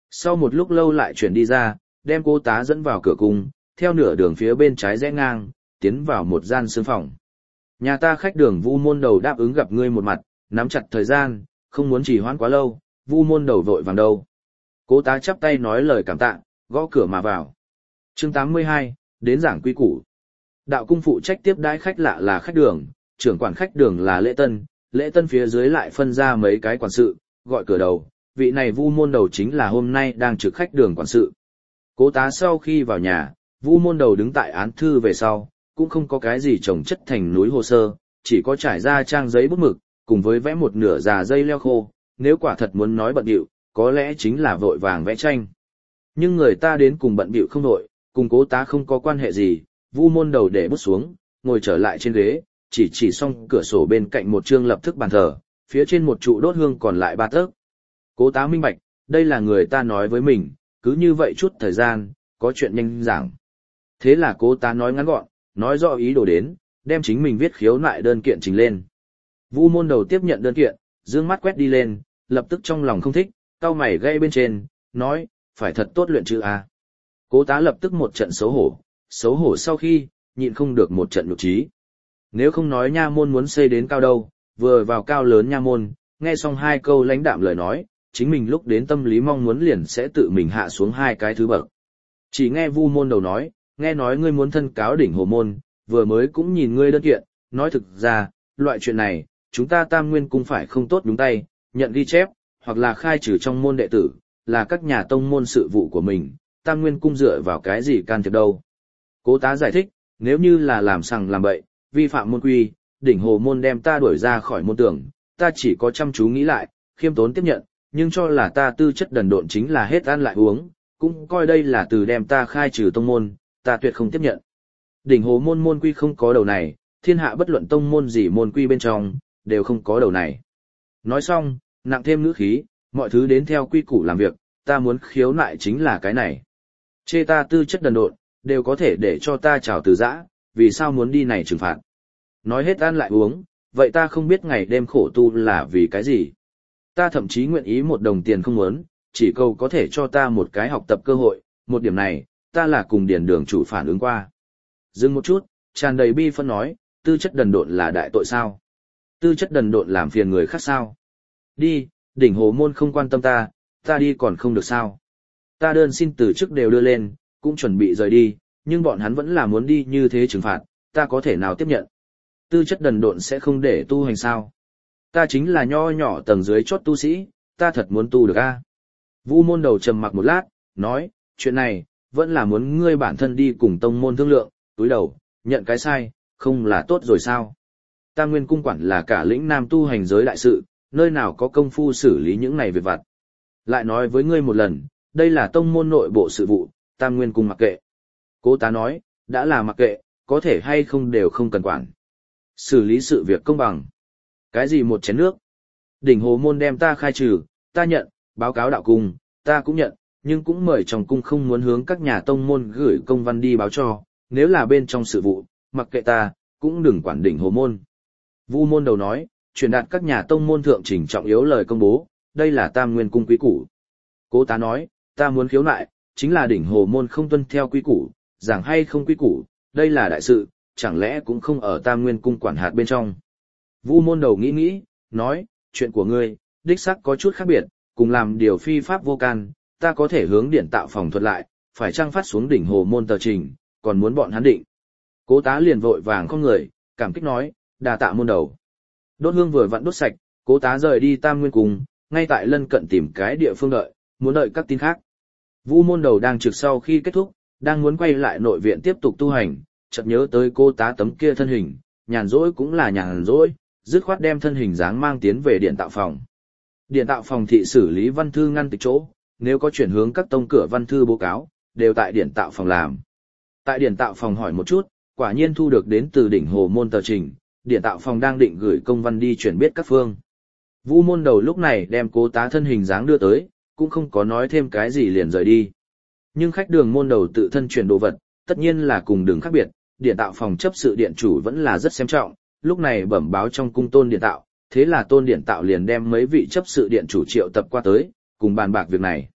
Sau một lúc lâu lại chuyển đi ra, đem Cố Tá dẫn vào cửa cung, theo nửa đường phía bên trái rẽ ngang, tiến vào một gian sương phòng. Nhà ta khách đường Vu Môn Đầu đáp ứng gặp ngươi một mặt, nắm chặt thời gian, không muốn trì hoãn quá lâu, Vu Môn Đầu vội vàng đâu. Cố Tá chắp tay nói lời cảm tạ, gõ cửa mà vào. Chương 82, đến giảng quy củ. Đạo cung phụ trách tiếp đãi khách lạ là khách đường, trưởng quản khách đường là lễ tân phía dưới lại phân ra mấy cái quản sự, gọi cửa đầu, vị này Vu Môn Đầu chính là hôm nay đang trực khách đường quản sự. Cố Tá sau khi vào nhà, Vu Môn Đầu đứng tại án thư về sau, cũng không có cái gì chồng chất thành núi hồ sơ, chỉ có trải ra trang giấy bút mực, cùng với vẽ một nửa già dây leo khô, nếu quả thật muốn nói bận bịu, có lẽ chính là vội vàng vẽ tranh. Nhưng người ta đến cùng bận bịu không đội, cùng Cố Tá không có quan hệ gì, Vu Môn Đầu để bút xuống, ngồi trở lại trên ghế, chỉ xong cửa sổ bên cạnh một chương lập thức bàn thờ, phía trên một trụ đốt hương còn lại 3 tấc. Cố Tá minh bạch, đây là người ta nói với mình, cứ như vậy chút thời gian, có chuyện nhanh giảng. Thế là Cố Tá nói ngắn gọn, nói rõ ý đồ đến, đem chính mình viết khiếu nại đơn kiện trình lên. Vu Môn Đầu tiếp nhận đơn kiện, dương mắt quét đi lên, lập tức trong lòng không thích, cau mày gây bên trên, nói, phải thật tốt luyện chữ a. Cố Tá lập tức một trận xấu hổ sau khi, nhịn không được một trận nhục trí. Nếu không nói nha môn muốn xây đến cao đâu, vừa vào cao lớn nha môn, nghe xong 2 câu lãnh đạm lời nói, chính mình lúc đến tâm lý mong muốn liền sẽ tự mình hạ xuống 2 cái thứ bậc. Chỉ nghe Vu Môn Đầu nói, nghe nói ngươi muốn thân cáo đỉnh hồ môn, vừa mới cũng nhìn ngươi đơn kiện, nói thực ra, loại chuyện này, chúng ta Tam Nguyên cung phải không tốt nhúng tay, nhận ghi chép, hoặc là khai trừ trong môn đệ tử, là các nhà tông môn sự vụ của mình, Tam Nguyên cung dựa vào cái gì can thiệp đâu. Cố Tá giải thích, nếu như là làm sằng làm bậy, vi phạm môn quy, đỉnh hồ môn đem ta đuổi ra khỏi môn tưởng, ta chỉ có chăm chú nghĩ lại, khiêm tốn tiếp nhận, nhưng cho là ta tư chất đần độn chính là hết ăn lại uống, cũng coi đây là từ đem ta khai trừ tông môn, ta tuyệt không tiếp nhận. Đỉnh hồ môn môn quy không có đầu này, thiên hạ bất luận tông môn gì môn quy bên trong, đều không có đầu này. Nói xong, nặng thêm ngữ khí, mọi thứ đến theo quy củ làm việc, ta muốn khiếu nại chính là cái này. Chê ta tư chất đần độn, đều có thể để cho ta trào từ giã, vì sao muốn đi này trừng phạt. Nói hết ăn lại uống, vậy ta không biết ngày đêm khổ tu là vì cái gì. Ta thậm chí nguyện ý 1 đồng tiền không muốn, chỉ cầu có thể cho ta một cái học tập cơ hội, một điểm này, ta là cùng điển đường chủ phản ứng qua. Dừng một chút, tràn đầy bi phân nói, tư chất đần độn là đại tội sao? Tư chất đần độn làm phiền người khác sao? Đi, đỉnh hồ môn không quan tâm ta đi còn không được sao? Ta đơn xin từ chức đều đưa lên, cũng chuẩn bị rời đi, nhưng bọn hắn vẫn là muốn đi như thế trừng phạt, ta có thể nào tiếp nhận? Tư chất đần độn sẽ không để tu hành sao? Ta chính là nho nhỏ tầng dưới chót tu sĩ, ta thật muốn tu được a. Vu Môn Đầu trầm mặc một lát, nói, chuyện này, vẫn là muốn ngươi bản thân đi cùng tông môn thương lượng, túi đầu, nhận cái sai, không là tốt rồi sao? Tam Nguyên cung quản là cả lĩnh Nam tu hành giới đại sự, nơi nào có công phu xử lý những này việc vặt. Lại nói với ngươi một lần, đây là tông môn nội bộ sự vụ, Tam Nguyên cung mặc kệ. Cố Tá nói, đã là mặc kệ, có thể hay không đều không cần quản. Xử lý sự việc công bằng. Cái gì một chén nước? Đỉnh hồ môn đem ta khai trừ, ta nhận, báo cáo đạo cung, ta cũng nhận, nhưng cũng mời trong cung không muốn hướng các nhà tông môn gửi công văn đi báo cho, nếu là bên trong sự vụ, mặc kệ ta, cũng đừng quản đỉnh hồ môn. Vu Môn Đầu nói, truyền đạt các nhà tông môn thượng trình trọng yếu lời công bố, đây là Tam Nguyên cung quý củ. Cố Tá nói, ta muốn khiếu nại, chính là đỉnh hồ môn không tuân theo quý củ, giảng hay không quý củ, đây là đại sự, chẳng lẽ cũng không ở Tam Nguyên cung quản hạt bên trong. Vu Môn Đầu nghĩ, nói, chuyện của ngươi, đích xác có chút khác biệt, cùng làm điều phi pháp vô can, ta có thể hướng điển tạo phòng thuật lại, phải trang phát xuống đỉnh hồ môn tờ trình, còn muốn bọn hắn định. Cố Tá liền vội vàng không người, cảm kích nói, đà tạ Môn Đầu. Đốt hương vừa vặn đốt sạch, Cố Tá rời đi Tam Nguyên cung, ngay tại lân cận tìm cái địa phương đợi, muốn đợi các tin khác. Vu Môn Đầu đang trực sau khi kết thúc, đang muốn quay lại nội viện tiếp tục tu hành, chợt nhớ tới Cố Tá tấm kia thân hình, nhàn rỗi cũng là nhàn rỗi, dứt khoát đem thân hình dáng mang tiến về điện tạo phòng. Điện tạo phòng thị xử lý văn thư ngăn tịch chỗ, nếu có chuyển hướng các tông cửa văn thư báo cáo, đều tại điện tạo phòng làm. Tại điện tạo phòng hỏi một chút, quả nhiên thu được đến từ đỉnh hồ môn tờ trình, điện tạo phòng đang định gửi công văn đi chuyển biết các phương. Vu Môn Đầu lúc này đem Cố Tá thân hình dáng đưa tới, cũng không có nói thêm cái gì liền rời đi. Nhưng khách đường Môn Đầu tự thân chuyển đồ vật, tất nhiên là cùng đường khác biệt, điện tạo phòng chấp sự điện chủ vẫn là rất xem trọng, lúc này bẩm báo trong cung Tôn điện tạo, thế là Tôn điện tạo liền đem mấy vị chấp sự điện chủ triệu tập qua tới, cùng bàn bạc việc này.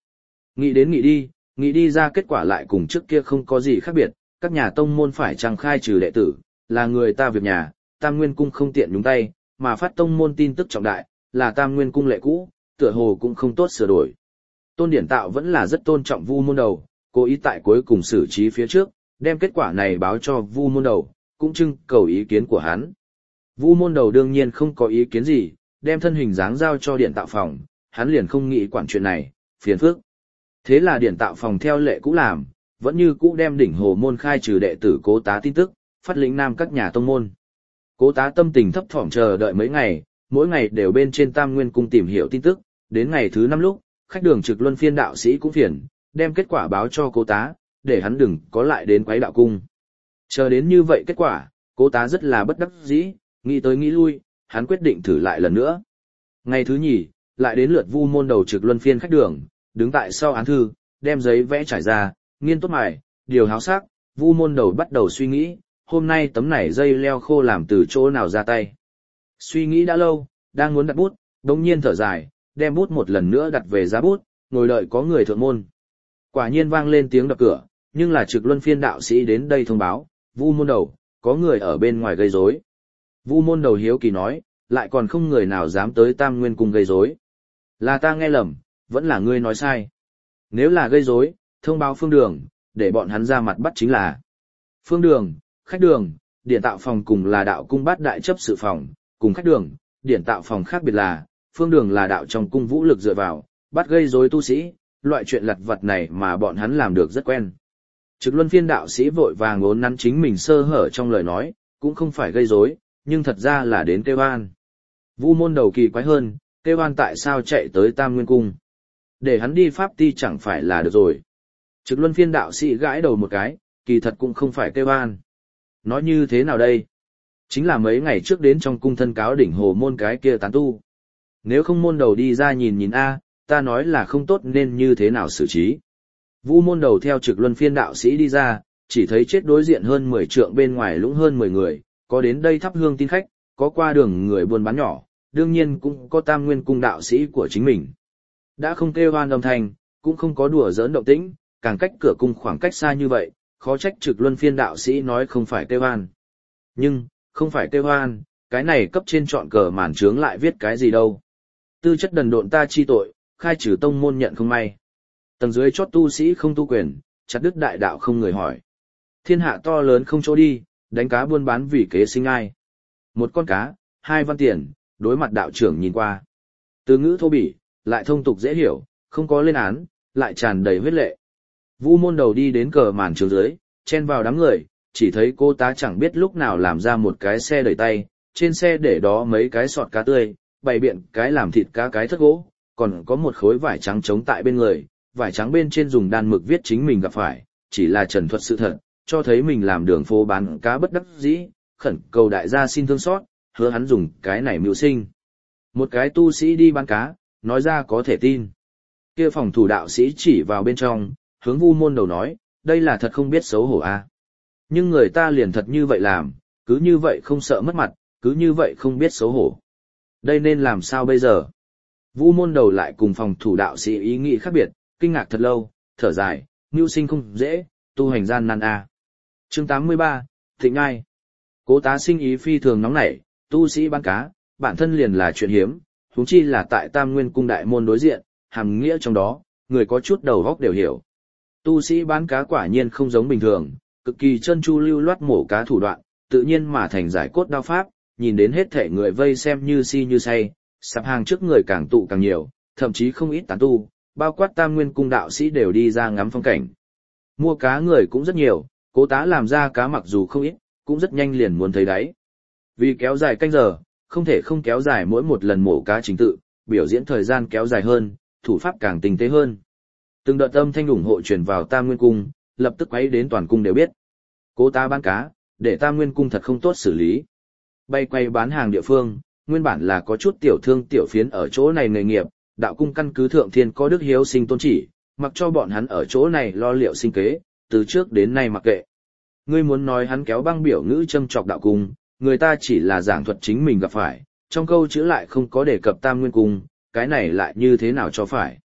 Nghĩ đi ra kết quả lại cùng trước kia không có gì khác biệt, các nhà tông môn phải trang khai trừ đệ tử, là người ta việc nhà, Tam Nguyên Cung không tiện nhúng tay, mà phát tông môn tin tức trọng đại, là Tam Nguyên Cung lệ cũ, tựa hồ cũng không tốt sửa đổi. Tôn Điển Tạo vẫn là rất tôn trọng Vu Môn Đầu, cố ý tại cuối cùng xử trí phía trước, đem kết quả này báo cho Vu Môn Đầu, cũng trưng cầu ý kiến của hắn. Vu Môn Đầu đương nhiên không có ý kiến gì, đem thân hình dáng giao cho Điển Tạo phòng, hắn liền không nghĩ quản chuyện này, phiền phức. Thế là Điển Tạo phòng theo lệ cũ làm, vẫn như cũ đem đỉnh hồ môn khai trừ đệ tử Cố Tá tin tức, phát lĩnh nam các nhà tông môn. Cố Tá tâm tình thấp thỏm chờ đợi mấy ngày, mỗi ngày đều bên trên Tam Nguyên Cung tìm hiểu tin tức, đến ngày thứ 5 lúc, khách đường trực luân phiên đạo sĩ cũng phiền, đem kết quả báo cho Cố Tá, để hắn đừng có lại đến quấy đạo cung. Chờ đến như vậy kết quả, Cố Tá rất là bất đắc dĩ, nghĩ tới nghĩ lui, hắn quyết định thử lại lần nữa. Ngày thứ nhì, lại đến lượt Vu Môn Đầu trực luân phiên khách đường, đứng tại sau án thư, đem giấy vẽ trải ra, nghiên tốt mài, điều háo sắc, Vu Môn Đầu bắt đầu suy nghĩ, hôm nay tấm này dây leo khô làm từ chỗ nào ra tay. Suy nghĩ đã lâu, đang muốn đặt bút, đống nhiên thở dài, đem bút một lần nữa đặt về giá bút, ngồi đợi có người thượng môn. Quả nhiên vang lên tiếng đập cửa, nhưng là trực luân phiên đạo sĩ đến đây thông báo, Vu Môn Đầu, có người ở bên ngoài gây rối. Vu Môn Đầu hiếu kỳ nói, lại còn không người nào dám tới Tam Nguyên Cung gây rối. Là ta nghe lầm, vẫn là ngươi nói sai. Nếu là gây rối, thông báo Phương Đường, để bọn hắn ra mặt bắt chính là. Phương Đường, khách đường, điển tạo phòng cùng là đạo cung bát đại chấp sự phòng, cùng khách đường, điển tạo phòng khác biệt là, Phương Đường là đạo trong cung vũ lực dựa vào, bắt gây rối tu sĩ, loại chuyện lặt vặt này mà bọn hắn làm được rất quen. Trực luân phiên đạo sĩ vội vàng uốn nắn chính mình sơ hở trong lời nói, cũng không phải gây rối, nhưng thật ra là đến kêu an. Vu Môn Đầu kỳ quái hơn, kêu an tại sao chạy tới Tam Nguyên Cung. Để hắn đi pháp ti chẳng phải là được rồi. Trực luân phiên đạo sĩ gãi đầu một cái, kỳ thật cũng không phải kêu an. Nói như thế nào đây? Chính là mấy ngày trước đến trong cung thân cáo đỉnh hồ môn cái kia tán tu. Nếu không Môn Đầu đi ra nhìn nhìn a, ta nói là không tốt nên như thế nào xử trí. Vu Môn Đầu theo trực luân phiên đạo sĩ đi ra, chỉ thấy chết đối diện hơn 10 trượng bên ngoài lũng hơn 10 người, có đến đây thắp hương tin khách, có qua đường người buôn bán nhỏ, đương nhiên cũng có Tam Nguyên Cung đạo sĩ của chính mình. Đã không kêu oan âm thanh, cũng không có đùa giỡn động tĩnh, càng cách cửa cung khoảng cách xa như vậy, khó trách trực luân phiên đạo sĩ nói không phải kêu oan. Nhưng, không phải kêu oan, cái này cấp trên chọn cờ màn trướng lại viết cái gì đâu. Tư chất đần độn ta chi tội, khai trừ tông môn nhận không may. Tầng dưới chót tu sĩ không tu quyền, chặt đứt đại đạo không người hỏi. Thiên hạ to lớn không chỗ đi, đánh cá buôn bán vì kế sinh ai. Một con cá, 2 văn tiền, đối mặt đạo trưởng nhìn qua. Từ ngữ thô bỉ, lại thông tục dễ hiểu, không có lên án, lại tràn đầy huyết lệ. Vu Môn Đầu đi đến cờ màn trường dưới, chen vào đám người, chỉ thấy cô tá chẳng biết lúc nào làm ra một cái xe đẩy tay, trên xe để đó mấy cái sọt cá tươi, bày biện cái làm thịt cá cái thất gỗ, còn có một khối vải trắng trống tại bên người, vải trắng bên trên dùng đan mực viết chính mình gặp phải, chỉ là trần thuật sự thật, cho thấy mình làm đường phố bán cá bất đắc dĩ, khẩn cầu đại gia xin thương xót, hứa hắn dùng cái này mưu sinh. Một cái tu sĩ đi bán cá, nói ra có thể tin. Kia phòng thủ đạo sĩ chỉ vào bên trong, hướng Vu Môn Đầu nói, đây là thật không biết xấu hổ a. Nhưng người ta liền thật như vậy làm, cứ như vậy không sợ mất mặt, cứ như vậy không biết xấu hổ. Đây nên làm sao bây giờ? Vu Môn Đầu lại cùng phòng thủ đạo sĩ ý nghĩ khác biệt, kinh ngạc thật lâu, thở dài, mưu sinh không dễ, tu hành gian nan a. Chương 83, Thịnh Ai. Cố tá sinh ý phi thường nóng nảy, tu sĩ bán cá, bản thân liền là chuyện hiếm, huống chi là tại Tam Nguyên Cung đại môn đối diện, hàm nghĩa trong đó, người có chút đầu óc đều hiểu. Tu sĩ bán cá quả nhiên không giống bình thường, cực kỳ chân chu lưu loát mổ cá thủ đoạn, tự nhiên mà thành giải cốt đao pháp, nhìn đến hết thể người vây xem như si như say, sạp hàng trước người càng tụ càng nhiều, thậm chí không ít tán tu, bao quát Tam Nguyên Cung đạo sĩ đều đi ra ngắm phong cảnh. Mua cá người cũng rất nhiều, cố tá làm ra cá mặc dù không ít, cũng rất nhanh liền muốn thấy đáy. Vì kéo dài canh giờ, không thể không kéo dài mỗi một lần mổ cá trình tự, biểu diễn thời gian kéo dài hơn, thủ pháp càng tinh tế hơn. Từng đợt âm thanh ủng hộ truyền vào Tam Nguyên Cung, lập tức quấy đến toàn cung đều biết. Cố tá bán cá, để Tam Nguyên Cung thật không tốt xử lý. Bay quay bán hàng địa phương, nguyên bản là có chút tiểu thương tiểu phiến ở chỗ này nghề nghiệp, đạo cung căn cứ thượng thiên có đức hiếu sinh tôn chỉ, mặc cho bọn hắn ở chỗ này lo liệu sinh kế, từ trước đến nay mặc kệ. Ngươi muốn nói hắn kéo băng biểu ngữ châm chọc đạo cung, người ta chỉ là giảng thuật chính mình gặp phải, trong câu chữ lại không có đề cập Tam Nguyên Cung, cái này lại như thế nào cho phải.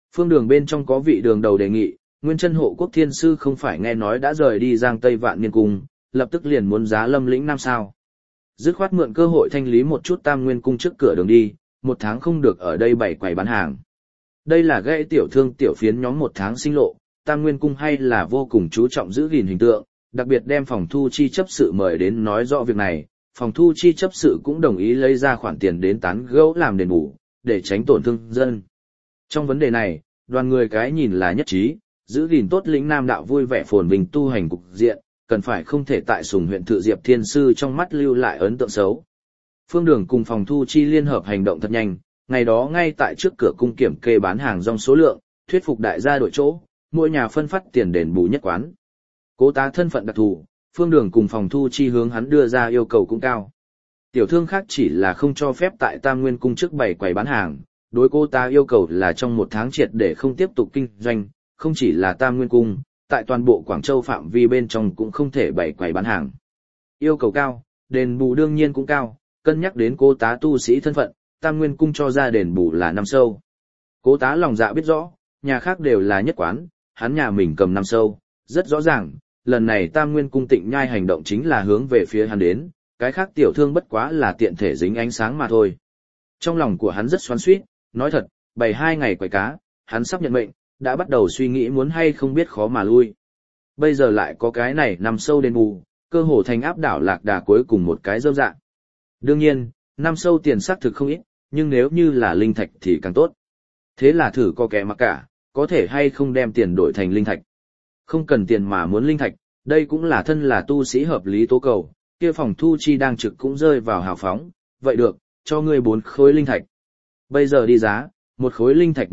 Phương đường bên trong có vị đường đầu đề nghị, Nguyên Chân Hộ Quốc Thiên Sư không phải nghe nói đã rời đi Giang Tây Vạn Niên Cung, lập tức liền muốn giá Lâm lĩnh Nam sao. Dứt khoát mượn cơ hội thanh lý một chút Tam Nguyên Cung trước cửa đường đi, 1 tháng không được ở đây bày quầy bán hàng. Đây là gây tiểu thương tiểu phiến nhóm 1 tháng sinh lộ, Tam Nguyên Cung hay là vô cùng chú trọng giữ gìn hình tượng, đặc biệt đem phòng thu chi chấp sự mời đến nói rõ việc này, phòng thu chi chấp sự cũng đồng ý lấy ra khoản tiền đến tán gẫu làm đền bù, để tránh tổn thương dân. Trong vấn đề này, đoàn người cái nhìn là nhất trí, giữ gìn tốt lĩnh Nam đạo vui vẻ phồn vinh tu hành cục diện, cần phải không thể tại Sùng huyện Thự Diệp Thiên Sư trong mắt lưu lại ấn tượng xấu. Phương Đường cùng phòng thu chi liên hợp hành động thật nhanh, ngày đó ngay tại trước cửa cung kiểm kê bán hàng rong số lượng, thuyết phục đại gia đổi chỗ, mỗi nhà phân phát tiền đền bù nhất quán. Cố Tá thân phận đặc thù, Phương Đường cùng phòng thu chi hướng hắn đưa ra yêu cầu cũng cao. Tiểu thương khác chỉ là không cho phép tại Tam Nguyên Cung trước bày quầy bán hàng, đối Cố Tá yêu cầu là trong 1 tháng triệt để không tiếp tục kinh doanh, không chỉ là Tam Nguyên Cung, tại toàn bộ Quảng Châu phạm vi bên trong cũng không thể bày quầy bán hàng. Yêu cầu cao, đền bù đương nhiên cũng cao, cân nhắc đến Cố Tá tu sĩ thân phận, Tam Nguyên Cung cho ra đền bù là 5 sâu. Cố Tá lòng dạ biết rõ, nhà khác đều là nhất quán, hắn nhà mình cầm 5 sâu, rất rõ ràng, lần này Tam Nguyên Cung Tịnh Nhai hành động chính là hướng về phía hắn đến, cái khác tiểu thương bất quá là tiện thể dính ánh sáng mà thôi. Trong lòng của hắn rất xoắn xuýt, nói thật, bày 2 ngày quầy cá, hắn sắp nhận mệnh, đã bắt đầu suy nghĩ muốn hay không biết khó mà lui. Bây giờ lại có cái này 5 sâu đền bù, cơ hồ thành áp đảo Lạc Đà cuối cùng một cái dâm dạng. Đương nhiên, 5 sâu tiền xác thực không ít, nhưng nếu như là linh thạch thì càng tốt. Thế là thử có kẻ mặc cả, có thể hay không đem tiền đổi thành linh thạch. Không cần tiền mà muốn linh thạch, đây cũng là thân là tu sĩ hợp lý tố cầu, kia phòng thu chi đang trực cũng rơi vào hào phóng, vậy được, cho ngươi 4 khối linh thạch. Bây giờ đi giá, 1 khối linh thạch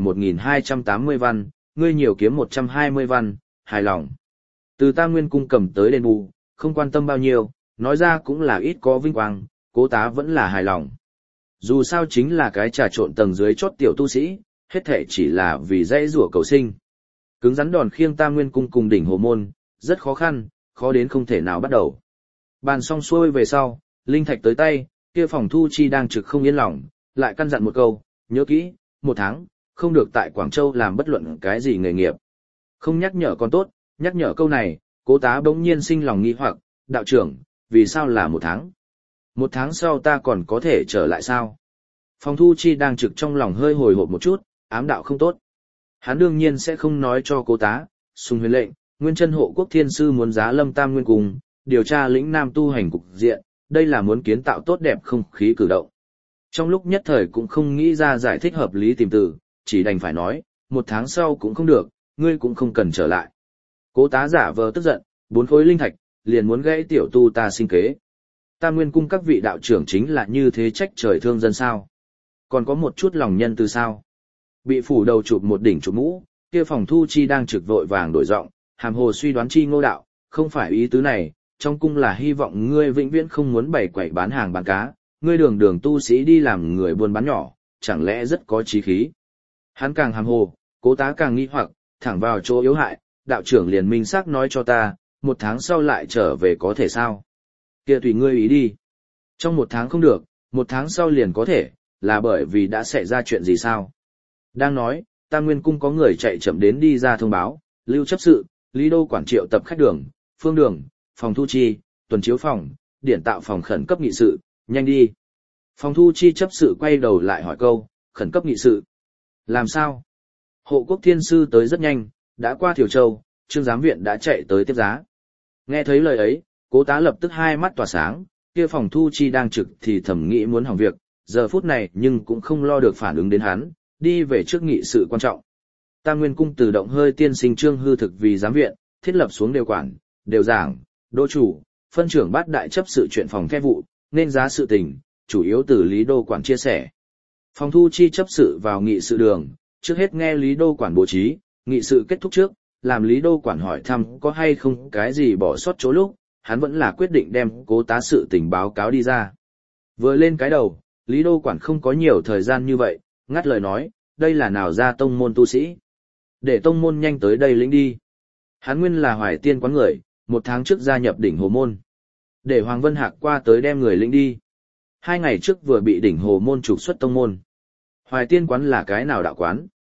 1.280 văn, ngươi nhiều kiếm 120 văn, hài lòng. Từ Tam Nguyên Cung cầm tới đền bù, không quan tâm bao nhiêu, nói ra cũng là ít có vinh quang, Cố Tá vẫn là hài lòng. Dù sao chính là cái trà trộn tầng dưới chót tiểu tu sĩ, hết thể chỉ là vì dãy rủa cầu sinh. Cứng rắn đòn khiêng Tam Nguyên Cung cùng đỉnh Hồ Môn, rất khó khăn, khó đến không thể nào bắt đầu. Bàn xong xuôi về sau, linh thạch tới tay, kia phòng thu chi đang trực không yên lòng, lại căn dặn một câu, nhớ kỹ, 1 tháng, không được tại Quảng Châu làm bất luận cái gì nghề nghiệp. Không nhắc nhở còn tốt, nhắc nhở câu này, Cố Tá bỗng nhiên sinh lòng nghi hoặc, đạo trưởng, vì sao là 1 tháng? 1 tháng sau ta còn có thể trở lại sao? Phòng thu chi đang trực trong lòng hơi hồi hộp một chút, ám đạo không tốt. Hắn đương nhiên sẽ không nói cho Cố Tá, Sùng huyền lệnh, Nguyên Chân Hộ Quốc Thiên Sư muốn giá Lâm Tam Nguyên Cung, điều tra lĩnh Nam tu hành cục diện, đây là muốn kiến tạo tốt đẹp không khí cử động. Trong lúc nhất thời cũng không nghĩ ra giải thích hợp lý tìm từ, chỉ đành phải nói, 1 tháng sau cũng không được, ngươi cũng không cần trở lại. Cố Tá giả vờ tức giận, 4 khối linh thạch, liền muốn gãy tiểu tu ta sinh kế. Tam Nguyên Cung các vị đạo trưởng chính là như thế trách trời thương dân sao. Còn có một chút lòng nhân từ sao. Bị phủ đầu chụp một đỉnh chụp mũ, kia phòng thu chi đang trực vội vàng đổi giọng, hàm hồ suy đoán chi ngô đạo, không phải ý tứ này, trong cung là hy vọng ngươi vĩnh viễn không muốn bày quẩy bán hàng bán cá, ngươi đường đường tu sĩ đi làm người buôn bán nhỏ, chẳng lẽ rất có chí khí. Hắn càng hàm hồ, Cố Tá càng nghi hoặc, thẳng vào chỗ yếu hại, đạo trưởng liền minh xác nói cho ta, 1 tháng sau lại trở về có thể sao? Kia tùy ngươi ý đi. Trong 1 tháng không được, 1 tháng sau liền có thể, là bởi vì đã xảy ra chuyện gì sao? Đang nói, Tam Nguyên Cung có người chạy chậm đến đi ra thông báo, Lưu chấp sự, Lý Đô quản triệu tập khách đường, Phương Đường, phòng thu chi, tuần chiếu phòng, điển tạo phòng khẩn cấp nghị sự, nhanh đi. Phòng thu chi chấp sự quay đầu lại hỏi câu, khẩn cấp nghị sự. Làm sao? Hộ Quốc Thiên Sư tới rất nhanh, đã qua Thiều Châu, Trương giám viện đã chạy tới tiếp giá. Nghe thấy lời ấy, Cố Tá lập tức hai mắt tỏa sáng, kia phòng thu chi đang trực thì thầm nghĩ muốn hỏng việc, giờ phút này nhưng cũng không lo được phản ứng đến hắn, đi về trước nghị sự quan trọng. Tam Nguyên Cung tự động hơi tiên sinh Trương hư thực vì giám viện, thiết lập xuống đều quản, đều giảng, đô chủ, phân trưởng bát đại chấp sự chuyện phòng khe vụ, nên giá sự tình, chủ yếu từ Lý Đô quản chia sẻ. Phòng thu chi chấp sự vào nghị sự đường, trước hết nghe Lý Đô quản bố trí, nghị sự kết thúc trước, làm Lý Đô quản hỏi thăm có hay không cái gì bỏ sót chỗ lúc, hắn vẫn là quyết định đem Cố Tá sự tình báo cáo đi ra. Vừa lên cái đầu, Lý Đô quản không có nhiều thời gian như vậy, ngắt lời nói, đây là nào ra tông môn tu sĩ. Để tông môn nhanh tới đây lĩnh đi. Hắn nguyên là Hoài Tiên quán người, 1 tháng trước gia nhập đỉnh Hồ Môn. Để Hoàng Vân Hạc qua tới đem người lĩnh đi. 2 ngày trước vừa bị đỉnh Hồ Môn trục xuất tông môn. Hoài Tiên quán là cái nào đạo quán?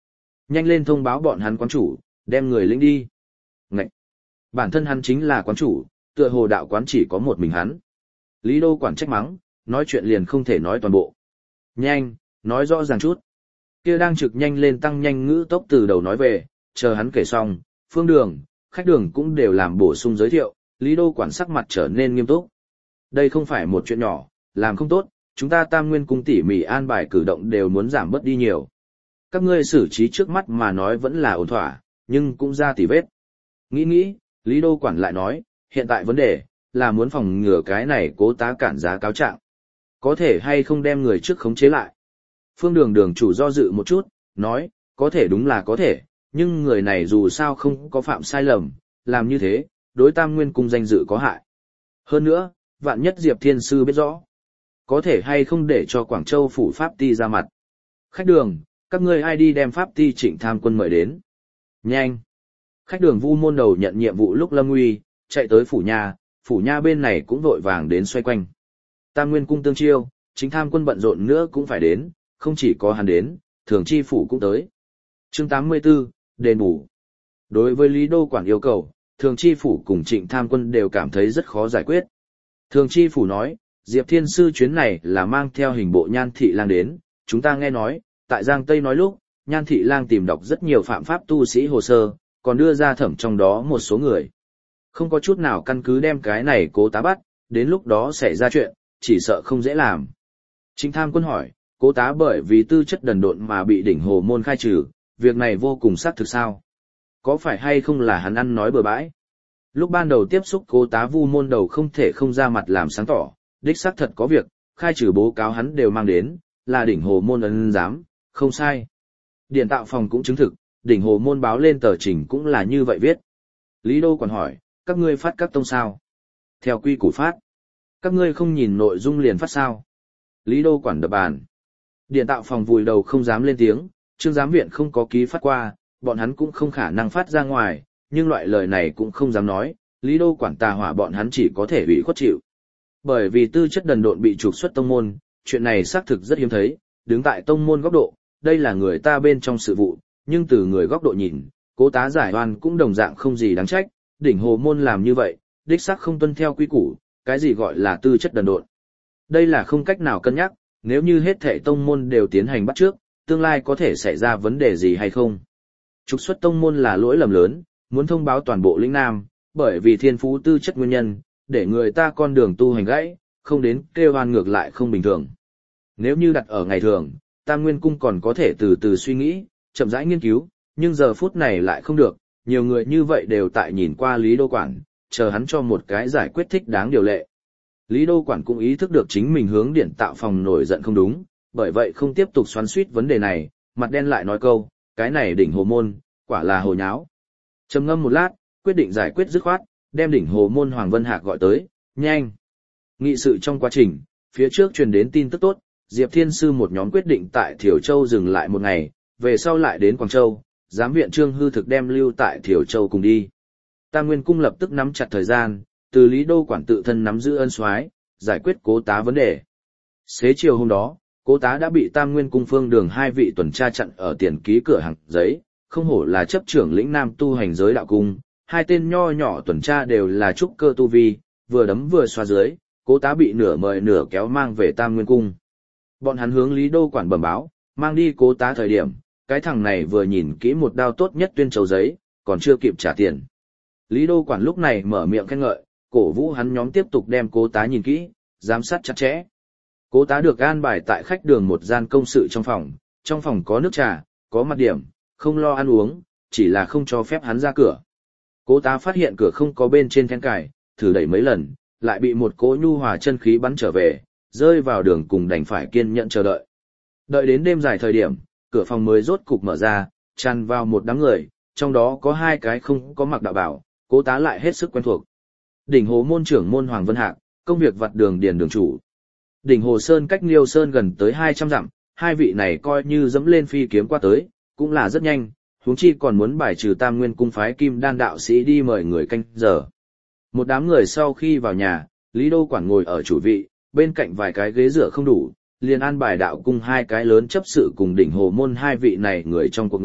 Nhanh lên thông báo bọn hắn quán chủ, đem người lĩnh đi. Ngậy! Bản thân hắn chính là quán chủ, tựa hồ đạo quán chỉ có một mình hắn. Lý Đô Quản trách mắng, nói chuyện liền không thể nói toàn bộ. Nhanh, nói rõ ràng chút. Kia đang trực nhanh lên tăng nhanh ngữ tốc từ đầu nói về, chờ hắn kể xong, phương đường, khách đường cũng đều làm bổ sung giới thiệu, Lý Đô Quản sắc mặt trở nên nghiêm túc. Đây không phải một chuyện nhỏ, làm không tốt, chúng ta Tam Nguyên cung tỉ mỉ an bài cử động đều muốn giảm bớt đi nhiều. Các ngươi xử trí trước mắt mà nói vẫn là ổn thỏa, nhưng cũng ra tỉ vết. Nghĩ, Lý Đô Quản lại nói, hiện tại vấn đề là muốn phòng ngừa cái này cố tá cản giá cáo trạng. Có thể hay không đem người trước khống chế lại. Phương đường đường chủ do dự một chút, nói, có thể đúng là có thể, nhưng người này dù sao không có phạm sai lầm, làm như thế, đối Tam Nguyên cung danh dự có hại. Hơn nữa, vạn nhất Diệp Thiên Sư biết rõ, có thể hay không để cho Quảng Châu phủ Pháp Ti ra mặt. Khách đường, các ngươi ai đi đem Pháp Ti Trịnh Tham Quân mời đến. Nhanh! Khách đường Vu môn đầu nhận nhiệm vụ lúc lâm nguy, chạy tới phủ nha bên này cũng vội vàng đến xoay quanh. Tam Nguyên cung tương chiêu, Trịnh Tham Quân bận rộn nữa cũng phải đến, không chỉ có hắn đến, Thường Chi phủ cũng tới. Chương 84, đền bù. Đối với Lý Đô Quản yêu cầu, Thường Chi phủ cùng Trịnh Tham Quân đều cảm thấy rất khó giải quyết. Thường Chi phủ nói, Diệp Thiên Sư chuyến này là mang theo hình bộ Nhan Thị Lang đến, chúng ta nghe nói, tại Giang Tây nói lúc, Nhan Thị Lang tìm đọc rất nhiều phạm pháp tu sĩ hồ sơ, còn đưa ra thẩm trong đó một số người. Không có chút nào căn cứ đem cái này cố tá bắt, đến lúc đó xảy ra chuyện, chỉ sợ không dễ làm. Trịnh Tham Quân hỏi, cố tá bởi vì tư chất đần độn mà bị đỉnh hồ môn khai trừ, việc này vô cùng xác thực sao? Có phải hay không là hắn ăn nói bừa bãi? Lúc ban đầu tiếp xúc cố tá Vu môn đầu không thể không ra mặt làm sáng tỏ, đích xác thật có việc, khai trừ báo cáo hắn đều mang đến, là đỉnh hồ môn ân giám, không sai. Điện tạo phòng cũng chứng thực, đỉnh hồ môn báo lên tờ trình cũng là như vậy viết. Lý Đô còn hỏi, các ngươi phát các tông sao? Theo quy củ phát. Các ngươi không nhìn nội dung liền phát sao? Lý Đô quản đập bàn. Điện tạo phòng vùi đầu không dám lên tiếng, Trương giám viện không có ký phát qua, bọn hắn cũng không khả năng phát ra ngoài, nhưng loại lời này cũng không dám nói, Lý Đô quản tà hỏa bọn hắn chỉ có thể bị khuất chịu. Bởi vì tư chất đần độn bị trục xuất tông môn, chuyện này xác thực rất hiếm thấy, đứng tại tông môn góc độ, đây là người ta bên trong sự vụ, nhưng từ người góc độ nhìn, cố tá giải oan cũng đồng dạng không gì đáng trách, đỉnh hồ môn làm như vậy, đích xác không tuân theo quy củ, cái gì gọi là tư chất đần độn. Đây là không cách nào cân nhắc, nếu như hết thảy tông môn đều tiến hành bắt trước, tương lai có thể xảy ra vấn đề gì hay không. Trục xuất tông môn là lỗi lầm lớn, muốn thông báo toàn bộ lĩnh Nam, bởi vì thiên phú tư chất nguyên nhân, để người ta con đường tu hành gãy, không đến kêu oan ngược lại không bình thường. Nếu như đặt ở ngày thường, Tam Nguyên cung còn có thể từ từ suy nghĩ, chậm rãi nghiên cứu, nhưng giờ phút này lại không được, nhiều người như vậy đều tại nhìn qua Lý Đô Quản, chờ hắn cho một cái giải quyết thích đáng điều lệ. Lý Đô Quản cũng ý thức được chính mình hướng điện tạo phòng nổi giận không đúng, bởi vậy không tiếp tục xoắn xuýt vấn đề này, mặt đen lại nói câu, cái này đỉnh hồ môn, quả là hồ nháo. Trầm ngâm một lát, quyết định giải quyết dứt khoát, đem đỉnh hồ môn Hoàng Vân Hạc gọi tới, nhanh. Nghị sự trong quá trình, phía trước truyền đến tin tức tốt, Diệp Thiên Sư một nhóm quyết định tại Thiểu Châu dừng lại một ngày, về sau lại đến Quảng Châu, giám viện Trương Hư Thực đem lưu tại Thiểu Châu cùng đi. Tam Nguyên cung lập tức nắm chặt thời gian, từ Lý Đô Quản tự thân nắm giữ ân soái, giải quyết cố tá vấn đề. Xế chiều hôm đó, cố tá đã bị Tam Nguyên cung Phương Đường hai vị tuần tra chặn ở tiền ký cửa hàng giấy, không hổ là chấp trưởng lĩnh Nam tu hành giới đạo cung, hai tên nho nhỏ tuần tra đều là trúc cơ tu vi, vừa đấm vừa xoa dưới, cố tá bị nửa mời nửa kéo mang về Tam Nguyên cung. Bọn hắn hướng Lý Đô Quản bẩm báo, mang đi cố tá thời điểm, cái thằng này vừa nhìn kỹ một đao tốt nhất tuyên châu giấy, còn chưa kịp trả tiền. Lý Đô Quản lúc này mở miệng khen ngợi, cổ vũ hắn nhóm tiếp tục đem cố tá nhìn kỹ, giám sát chặt chẽ. Cố tá được an bài tại khách đường một gian công sự trong phòng có nước trà, có mặt điểm, không lo ăn uống, chỉ là không cho phép hắn ra cửa. Cố tá phát hiện cửa không có bên trên then cài, thử đẩy mấy lần, lại bị một cỗ nhu hòa chân khí bắn trở về, rơi vào đường cùng đành phải kiên nhẫn chờ đợi. Đợi đến đêm dài thời điểm, cửa phòng mới rốt cục mở ra, tràn vào một đám người, trong đó có hai cái không có mặc đạo bào, cố tá lại hết sức quen thuộc. Đỉnh Hồ môn trưởng môn Hoàng Vân Hạc, công việc vặt đường điền đường chủ. Đỉnh Hồ Sơn cách Liêu Sơn gần tới 200 dặm, hai vị này coi như dẫm lên phi kiếm qua tới, cũng là rất nhanh, huống chi còn muốn bài trừ Tam Nguyên cung phái Kim Đan đạo sĩ đi mời người canh giờ. Một đám người sau khi vào nhà, Lý Đô Quản ngồi ở chủ vị, bên cạnh vài cái ghế dựa không đủ, liền an bài đạo cung hai cái lớn chấp sự cùng Đỉnh Hồ môn hai vị này người trong cuộc ngồi,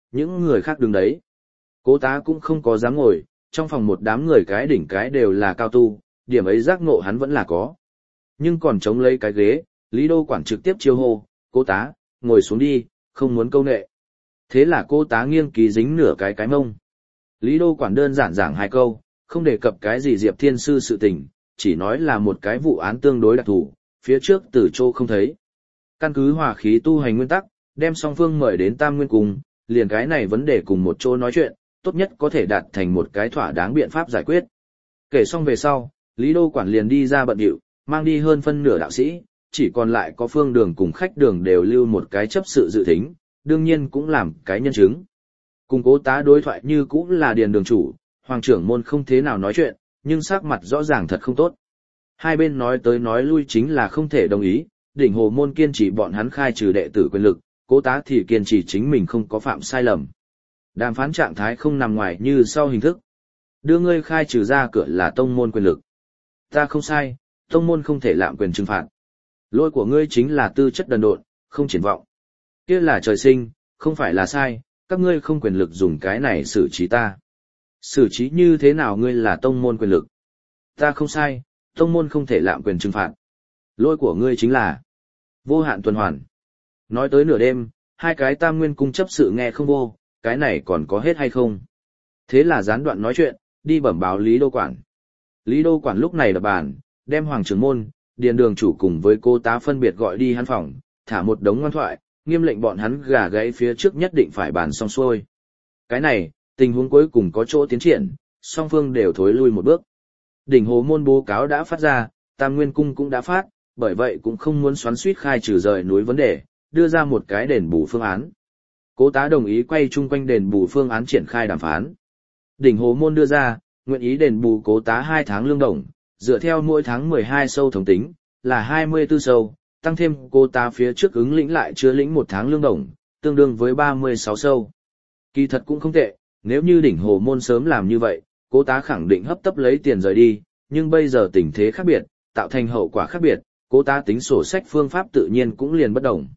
những người khác đứng đấy. Cố tá cũng không có dám ngồi, trong phòng một đám người cái đỉnh cái đều là cao tu, điểm ấy giác ngộ hắn vẫn là có. Nhưng còn chống lấy cái ghế, Lý Đô Quản trực tiếp chiêu hô, cố tá, ngồi xuống đi, không muốn câu nệ. Thế là cô tá nghiêng ký dính nửa cái mông. Lý Đô Quản đơn giản giảng hai câu, không đề cập cái gì Diệp Thiên Sư sự tình, chỉ nói là một cái vụ án tương đối đặc thù, phía trước từ chỗ không thấy. Căn cứ hòa khí tu hành nguyên tắc, đem song phương mời đến Tam Nguyên Cung, liền cái này vấn đề cùng một chỗ nói chuyện, tốt nhất có thể đạt thành một cái thỏa đáng biện pháp giải quyết. Kể xong về sau, Lý Đô Quản liền đi ra bận điệu, mang đi hơn phân nửa đạo sĩ, chỉ còn lại có Phương Đường cùng khách đường đều lưu một cái chấp sự dự thính, đương nhiên cũng làm cái nhân chứng. Cùng cố tá đối thoại như cũng là điền đường chủ, hoàng trưởng môn không thế nào nói chuyện, nhưng sắc mặt rõ ràng thật không tốt. Hai bên nói tới nói lui chính là không thể đồng ý, đỉnh hồ môn kiên trì bọn hắn khai trừ đệ tử quyền lực, cố tá thì kiên trì chính mình không có phạm sai lầm. Đàm phán trạng thái không nằm ngoài như sau hình thức. Đưa ngươi khai trừ ra cửa là tông môn quyền lực. Ta không sai, tông môn không thể lạm quyền trừng phạt. Lỗi của ngươi chính là tư chất đần độn, không triển vọng. Kia là trời sinh, không phải là sai, các ngươi không quyền lực dùng cái này xử trí ta. Xử trí như thế nào ngươi là tông môn quyền lực? Ta không sai, tông môn không thể lạm quyền trừng phạt. Lỗi của ngươi chính là vô hạn tuần hoàn. Nói tới nửa đêm, hai cái Tam Nguyên Cung chấp sự nghe không vô, cái này còn có hết hay không? Thế là gián đoạn nói chuyện, đi bẩm báo Lý Đô Quản. Lý Đô Quản lúc này đập bàn, đem hoàng trưởng môn, điền đường chủ cùng với cô tá phân biệt gọi đi hắn phòng, thả một đống ngoan thoại, nghiêm lệnh bọn hắn gà gáy phía trước nhất định phải bàn xong xuôi. Cái này, tình huống cuối cùng có chỗ tiến triển, song phương đều thối lui một bước. Đỉnh hồ môn bố cáo đã phát ra, Tam Nguyên Cung cũng đã phát, bởi vậy cũng không muốn xoắn suýt khai trừ rời núi vấn đề, đưa ra một cái đền bù phương án. Cố tá đồng ý quay chung quanh đền bù phương án triển khai đàm phán. Đỉnh hồ môn đưa ra, nguyện ý đền bù cố tá 2 tháng lương đồng, dựa theo mỗi tháng 12 sâu thống tính, là 24 sâu, tăng thêm cô tá phía trước ứng lĩnh lại chưa lĩnh 1 tháng lương đồng, tương đương với 36 sâu. Kỳ thật cũng không tệ, nếu như đỉnh hồ môn sớm làm như vậy, cố tá khẳng định hấp tấp lấy tiền rời đi, nhưng bây giờ tình thế khác biệt, tạo thành hậu quả khác biệt, cố tá tính sổ sách phương pháp tự nhiên cũng liền bất đồng.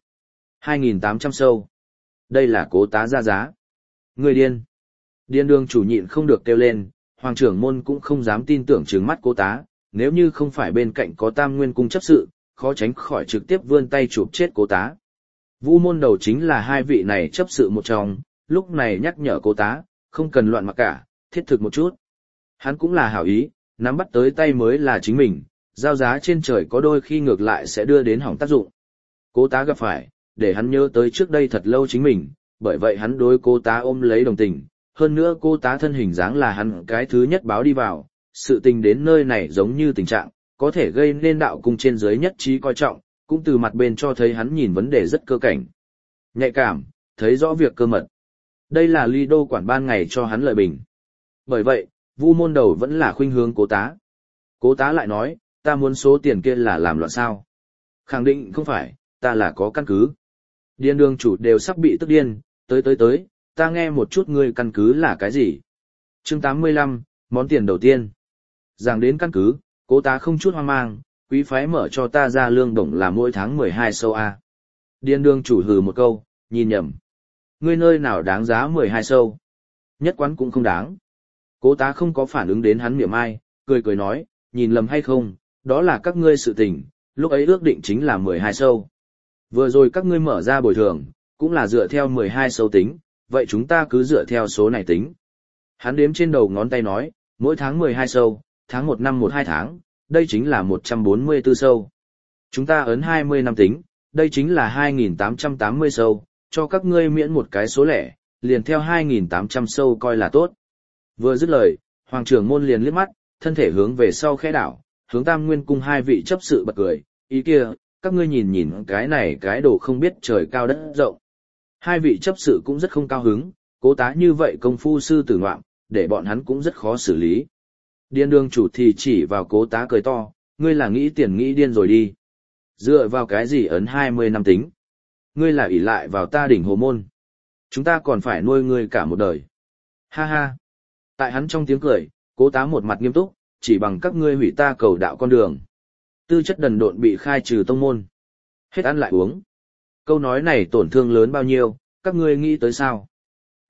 2.800 sâu. Đây là cố tá ra giá. Người điên. Điên đường chủ nhịn không được kêu lên, hoàng trưởng môn cũng không dám tin tưởng trừng mắt cố tá, nếu như không phải bên cạnh có Tam Nguyên Cung chấp sự, khó tránh khỏi trực tiếp vươn tay chụp chết cố tá. Vu môn đầu chính là hai vị này chấp sự một trong, lúc này nhắc nhở cố tá, không cần loạn mặc cả, thiết thực một chút. Hắn cũng là hảo ý, nắm bắt tới tay mới là chính mình, giao giá trên trời có đôi khi ngược lại sẽ đưa đến hỏng tác dụng. Cố tá gặp phải, để hắn nhớ tới trước đây thật lâu chính mình, bởi vậy hắn đối cô tá ôm lấy đồng tình, hơn nữa cô tá thân hình dáng là hắn cái thứ nhất báo đi vào, sự tình đến nơi này giống như tình trạng, có thể gây nên đạo cung trên dưới nhất trí coi trọng, cũng từ mặt bên cho thấy hắn nhìn vấn đề rất cơ cảnh. Nhạy cảm, thấy rõ việc cơ mật. Đây là Lý Đô Quản ban ngày cho hắn lời bình. Bởi vậy, Vu môn đầu vẫn là khuynh hướng cố tá. Cố tá lại nói, ta muốn số tiền kia là làm loạn sao? Khẳng định không phải, ta là có căn cứ. Điền đường chủ đều sắp bị tức điên, tới, ta nghe một chút ngươi căn cứ là cái gì? Chương 85, món tiền đầu tiên. Giảng đến căn cứ, cố tá không chút hoang mang, quý phái mở cho ta ra lương đồng là mỗi tháng 12 sâu A. Điền đường chủ hừ một câu, nhìn nhầm. Ngươi nơi nào đáng giá 12 sâu? Nhất quán cũng không đáng. Cố tá không có phản ứng đến hắn miệng ai, cười nói, nhìn lầm hay không, đó là các ngươi sự tình, lúc ấy ước định chính là 12 sâu. Vừa rồi các ngươi mở ra bồi thường, cũng là dựa theo 12 sâu tính, vậy chúng ta cứ dựa theo số này tính. Hắn đếm trên đầu ngón tay nói, mỗi tháng 12 sâu, tháng 1 năm 12 tháng, đây chính là 144 sâu. Chúng ta ấn 20 năm tính, đây chính là 2.880 sâu, cho các ngươi miễn một cái số lẻ, liền theo 2.800 sâu coi là tốt. Vừa dứt lời, hoàng trưởng môn liền liếc mắt, thân thể hướng về sau khẽ đảo, hướng Tam Nguyên Cung hai vị chấp sự bật cười, ý kia, các ngươi nhìn cái này cái đồ không biết trời cao đất rộng. Hai vị chấp sự cũng rất không cao hứng, cố tá như vậy công phu sư tử ngoạm, để bọn hắn cũng rất khó xử lý. Điền đường chủ thì chỉ vào cố tá cười to, ngươi là nghĩ tiền nghĩ điên rồi đi. Dựa vào cái gì ấn 20 năm tính? Ngươi là ỷ lại vào ta đỉnh hồ môn. Chúng ta còn phải nuôi ngươi cả một đời. Ha ha. Tại hắn trong tiếng cười, cố tá một mặt nghiêm túc, chỉ bằng các ngươi hủy ta cầu đạo con đường. Tư chất đần độn bị khai trừ tông môn. Hết ăn lại uống. Câu nói này tổn thương lớn bao nhiêu, các ngươi nghĩ tới sao?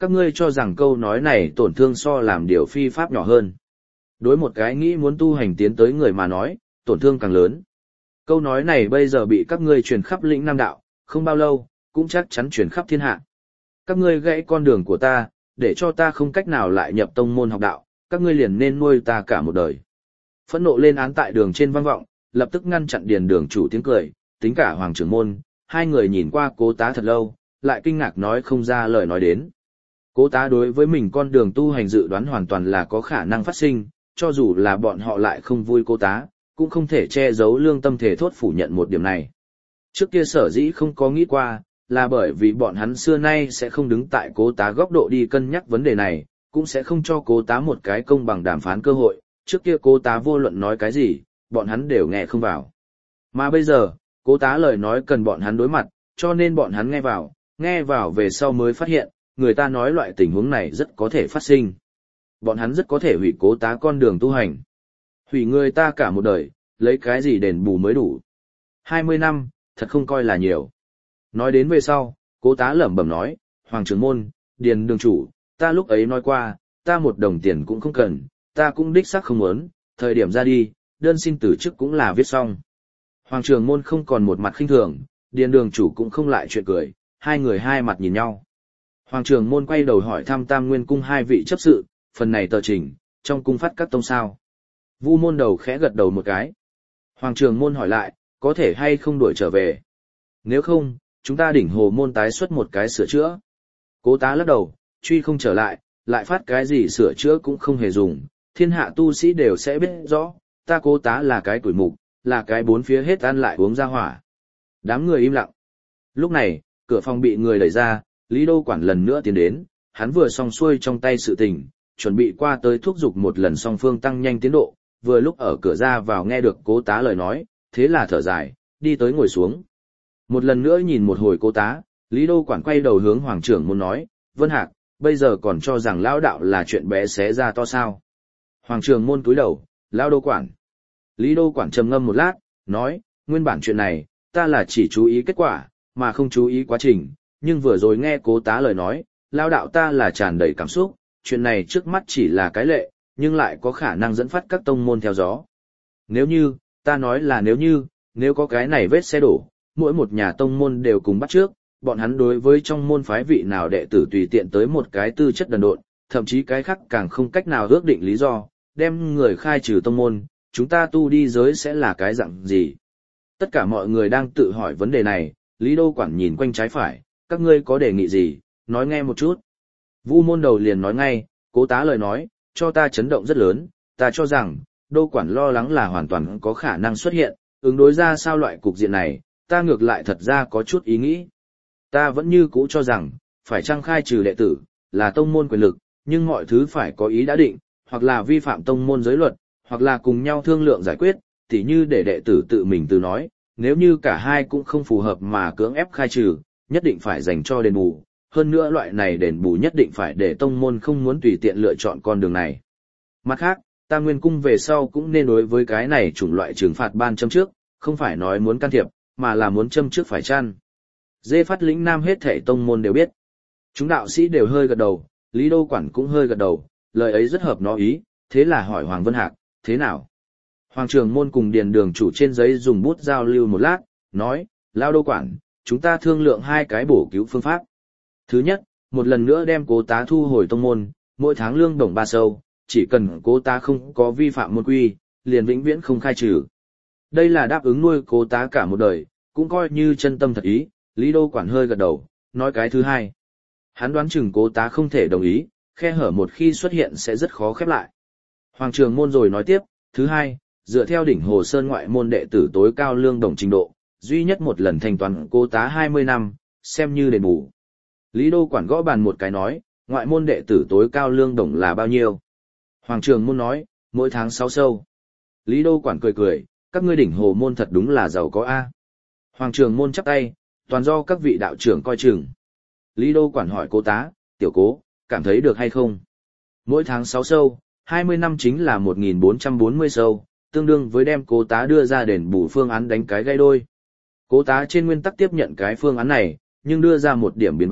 Các ngươi cho rằng câu nói này tổn thương so làm điều phi pháp nhỏ hơn. Đối một cái nghĩ muốn tu hành tiến tới người mà nói, tổn thương càng lớn. Câu nói này bây giờ bị các ngươi truyền khắp lĩnh Nam Đạo, không bao lâu, cũng chắc chắn truyền khắp thiên hạ. Các ngươi gãy con đường của ta, để cho ta không cách nào lại nhập tông môn học đạo, các ngươi liền nên nuôi ta cả một đời. Phẫn nộ lên án tại đường trên vang vọng, lập tức ngăn chặn điền đường chủ tiếng cười, tính cả hoàng trưởng môn, hai người nhìn qua Cố Tá thật lâu, lại kinh ngạc nói không ra lời nói đến. Cố Tá đối với mình con đường tu hành dự đoán hoàn toàn là có khả năng phát sinh, cho dù là bọn họ lại không vui Cố Tá, cũng không thể che giấu lương tâm thể thốt phủ nhận một điểm này. Trước kia sở dĩ không có nghĩ qua, là bởi vì bọn hắn xưa nay sẽ không đứng tại Cố Tá góc độ đi cân nhắc vấn đề này, cũng sẽ không cho Cố Tá một cái công bằng đàm phán cơ hội, trước kia Cố Tá vô luận nói cái gì, bọn hắn đều nghe không vào. Mà bây giờ, Cố Tá lời nói cần bọn hắn đối mặt, cho nên bọn hắn nghe vào về sau mới phát hiện, người ta nói loại tình huống này rất có thể phát sinh. Bọn hắn rất có thể hủy Cố Tá con đường tu hành. Hủy người ta cả một đời, lấy cái gì đền bù mới đủ. 20 năm, thật không coi là nhiều. Nói đến về sau, Cố Tá lẩm bẩm nói, Hoàng trưởng môn, điền đường chủ, ta lúc ấy nói qua, ta một đồng tiền cũng không cần, ta cũng đích xác không muốn, thời điểm ra đi, đơn xin từ chức cũng là viết xong. Hoàng trưởng môn không còn một mặt khinh thường, điền đường chủ cũng không lại chuyện cười, hai người hai mặt nhìn nhau. Hoàng trưởng môn quay đầu hỏi thăm Tam Nguyên cung hai vị chấp sự, phần này tờ trình, trong cung phát các tông sao. Vu môn đầu khẽ gật đầu một cái. Hoàng trưởng môn hỏi lại, có thể hay không đuổi trở về. Nếu không, chúng ta đỉnh hồ môn tái xuất một cái sửa chữa. Cố Tá lắc đầu, truy không trở lại phát cái gì sửa chữa cũng không hề dùng, thiên hạ tu sĩ đều sẽ biết rõ, ta Cố Tá là cái tuổi mục, là cái bốn phía hết ăn lại uống ra hỏa. Đám người im lặng. Lúc này, cửa phòng bị người đẩy ra, Lý Đô Quản lần nữa tiến đến, hắn vừa xong xuôi trong tay sự tình, chuẩn bị qua tới thúc giục một lần song phương tăng nhanh tiến độ, vừa lúc ở cửa ra vào nghe được Cố Tá lời nói, thế là thở dài, đi tới ngồi xuống. Một lần nữa nhìn một hồi Cố Tá, Lý Đô Quản quay đầu hướng Hoàng trưởng môn nói, Vân Hạc, bây giờ còn cho rằng lão đạo là chuyện bé xé ra to sao. Hoàng trưởng môn cúi đầu, lão Đô Quản. Lý Đô Quản trầm ngâm một lát, nói, nguyên bản chuyện này, ta là chỉ chú ý kết quả, mà không chú ý quá trình, nhưng vừa rồi nghe Cố Tá lời nói, lão đạo ta là tràn đầy cảm xúc, chuyện này trước mắt chỉ là cái lệ, nhưng lại có khả năng dẫn phát các tông môn theo gió. Nếu như, ta nói là nếu có cái này vết xe đổ, mỗi một nhà tông môn đều cùng bắt trước, bọn hắn đối với trong môn phái vị nào đệ tử tùy tiện tới một cái tư chất đần độn, thậm chí cái khác càng không cách nào ước định lý do, đem người khai trừ tông môn, chúng ta tu đi giới sẽ là cái dạng gì? Tất cả mọi người đang tự hỏi vấn đề này, Lý Đô Quản nhìn quanh trái phải, các ngươi có đề nghị gì, nói nghe một chút. Vu môn đầu liền nói ngay, Cố Tá lời nói, cho ta chấn động rất lớn, ta cho rằng, Đô Quản lo lắng là hoàn toàn có khả năng xuất hiện, ứng đối ra sao loại cục diện này, ta ngược lại thật ra có chút ý nghĩ. Ta vẫn như cũ cho rằng, phải chăng khai trừ đệ tử, là tông môn quyền lực, nhưng mọi thứ phải có ý đã định, hoặc là vi phạm tông môn giới luật, hoặc là cùng nhau thương lượng giải quyết, tỉ như để đệ tử tự mình từ nói, nếu như cả hai cũng không phù hợp mà cưỡng ép khai trừ, nhất định phải dành cho đền bù, hơn nữa loại này đền bù nhất định phải để tông môn không muốn tùy tiện lựa chọn con đường này. Mặt khác, Tam Nguyên cung về sau cũng nên đối với cái này chủng loại trừng phạt ban châm trước, không phải nói muốn can thiệp, mà là muốn châm trước phải chăng. Dê Phát lĩnh Nam hết thảy tông môn đều biết. Chúng đạo sĩ đều hơi gật đầu, Lý Đô Quản cũng hơi gật đầu, lời ấy rất hợp nó ý, thế là hỏi Hoàng Vân Hạc, thế nào? Hoàng trưởng môn cùng điền đường chủ trên giấy dùng bút giao lưu một lát, nói, Lao Đô Quản, chúng ta thương lượng hai cái bổ cứu phương pháp. Thứ nhất, một lần nữa đem Cố Tá thu hồi tông môn, mỗi tháng lương đồng 3 sâu, chỉ cần Cố Tá không có vi phạm môn quy, liền vĩnh viễn không khai trừ. Đây là đáp ứng nuôi Cố Tá cả một đời, cũng coi như chân tâm thật ý, Lý Đô Quản hơi gật đầu, nói cái thứ hai. Hắn đoán chừng Cố Tá không thể đồng ý, khe hở một khi xuất hiện sẽ rất khó khép lại. Hoàng trưởng môn rồi nói tiếp, thứ hai, dựa theo đỉnh Hồ Sơn ngoại môn đệ tử tối cao lương đồng trình độ, duy nhất một lần thanh toán Cố Tá 20 năm, xem như đền bù. Lý Đô Quản gõ bàn một cái nói, ngoại môn đệ tử tối cao lương đồng là bao nhiêu? Hoàng trưởng môn nói, mỗi tháng 6 sâu. Lý Đô Quản cười cười, các ngươi đỉnh Hồ môn thật đúng là giàu có a. Hoàng trưởng môn chắp tay, toàn do các vị đạo trưởng coi chừng. Lý Đô Quản hỏi Cố Tá, tiểu Cố, cảm thấy được hay không? Mỗi tháng 6 sâu, 20 năm chính là 1.440 sâu, tương đương với đem Cố Tá đưa ra đền bù phương án đánh cái gãy đôi. Cố Tá trên nguyên tắc tiếp nhận cái phương án này, nhưng đưa ra một điểm biến báo,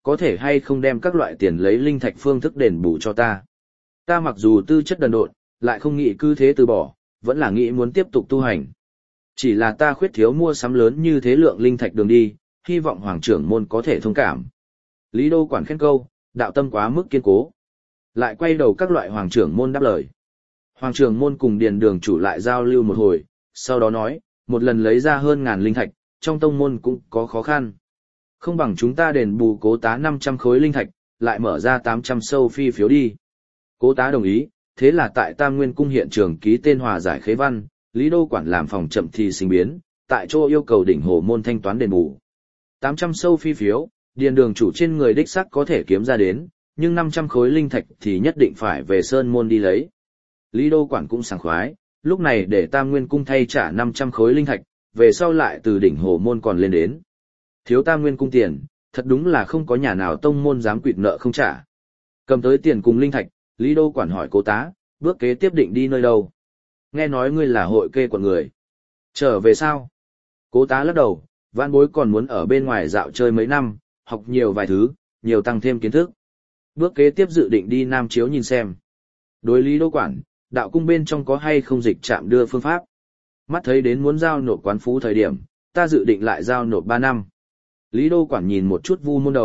có thể hay không đem các loại tiền lấy linh thạch phương thức đền bù cho ta. Ta mặc dù tư chất đần độn, lại không nghĩ cứ thế từ bỏ, vẫn là nghĩ muốn tiếp tục tu hành. Chỉ là ta khuyết thiếu mua sắm lớn như thế lượng linh thạch đường đi, hy vọng hoàng trưởng môn có thể thông cảm. Lý Đô Quản khen câu, đạo tâm quá mức kiên cố. Lại quay đầu các loại hoàng trưởng môn đáp lời. Hoàng trưởng môn cùng điền đường chủ lại giao lưu một hồi, sau đó nói, một lần lấy ra hơn 1000 linh thạch, trong tông môn cũng có khó khăn. Không bằng chúng ta đền bù Cố Tá 500 khối linh thạch, lại mở ra 800 sâu phi phiếu đi. Cố Tá đồng ý, thế là tại Tam Nguyên cung hiện trường ký tên hòa giải khế văn, Lý Đô Quản làm phòng chậm thì sinh biến, tại chỗ yêu cầu đỉnh hồ môn thanh toán đền bù. 800 sâu phi phiếu, điền đường chủ trên người đích sắc có thể kiếm ra đến, nhưng 500 khối linh thạch thì nhất định phải về sơn môn đi lấy. Lý Đô Quản cũng sảng khoái, lúc này để Tam Nguyên cung thay trả 500 khối linh thạch, về sau lại từ đỉnh hồ môn còn lên đến. Thiếu Tam Nguyên cung tiền, thật đúng là không có nhà nào tông môn dám quỵt nợ không trả. Cầm tới tiền cùng linh thạch, Lý Đô Quản hỏi Cố Tá, bước kế tiếp định đi nơi đâu? Nghe nói ngươi là hội kê quận người. Trở về sao? Cố Tá lắc đầu, vãn bối còn muốn ở bên ngoài dạo chơi mấy năm, học nhiều vài thứ, nhiều tăng thêm kiến thức. Bước kế tiếp dự định đi Nam Chiếu nhìn xem. Đối Lý Đô Quản, đạo cung bên trong có hay không dịch trạm đưa phương pháp. Mắt thấy đến muốn giao nộp quán phú thời điểm, ta dự định lại giao nộp 3 năm. Lý Đô Quản nhìn một chút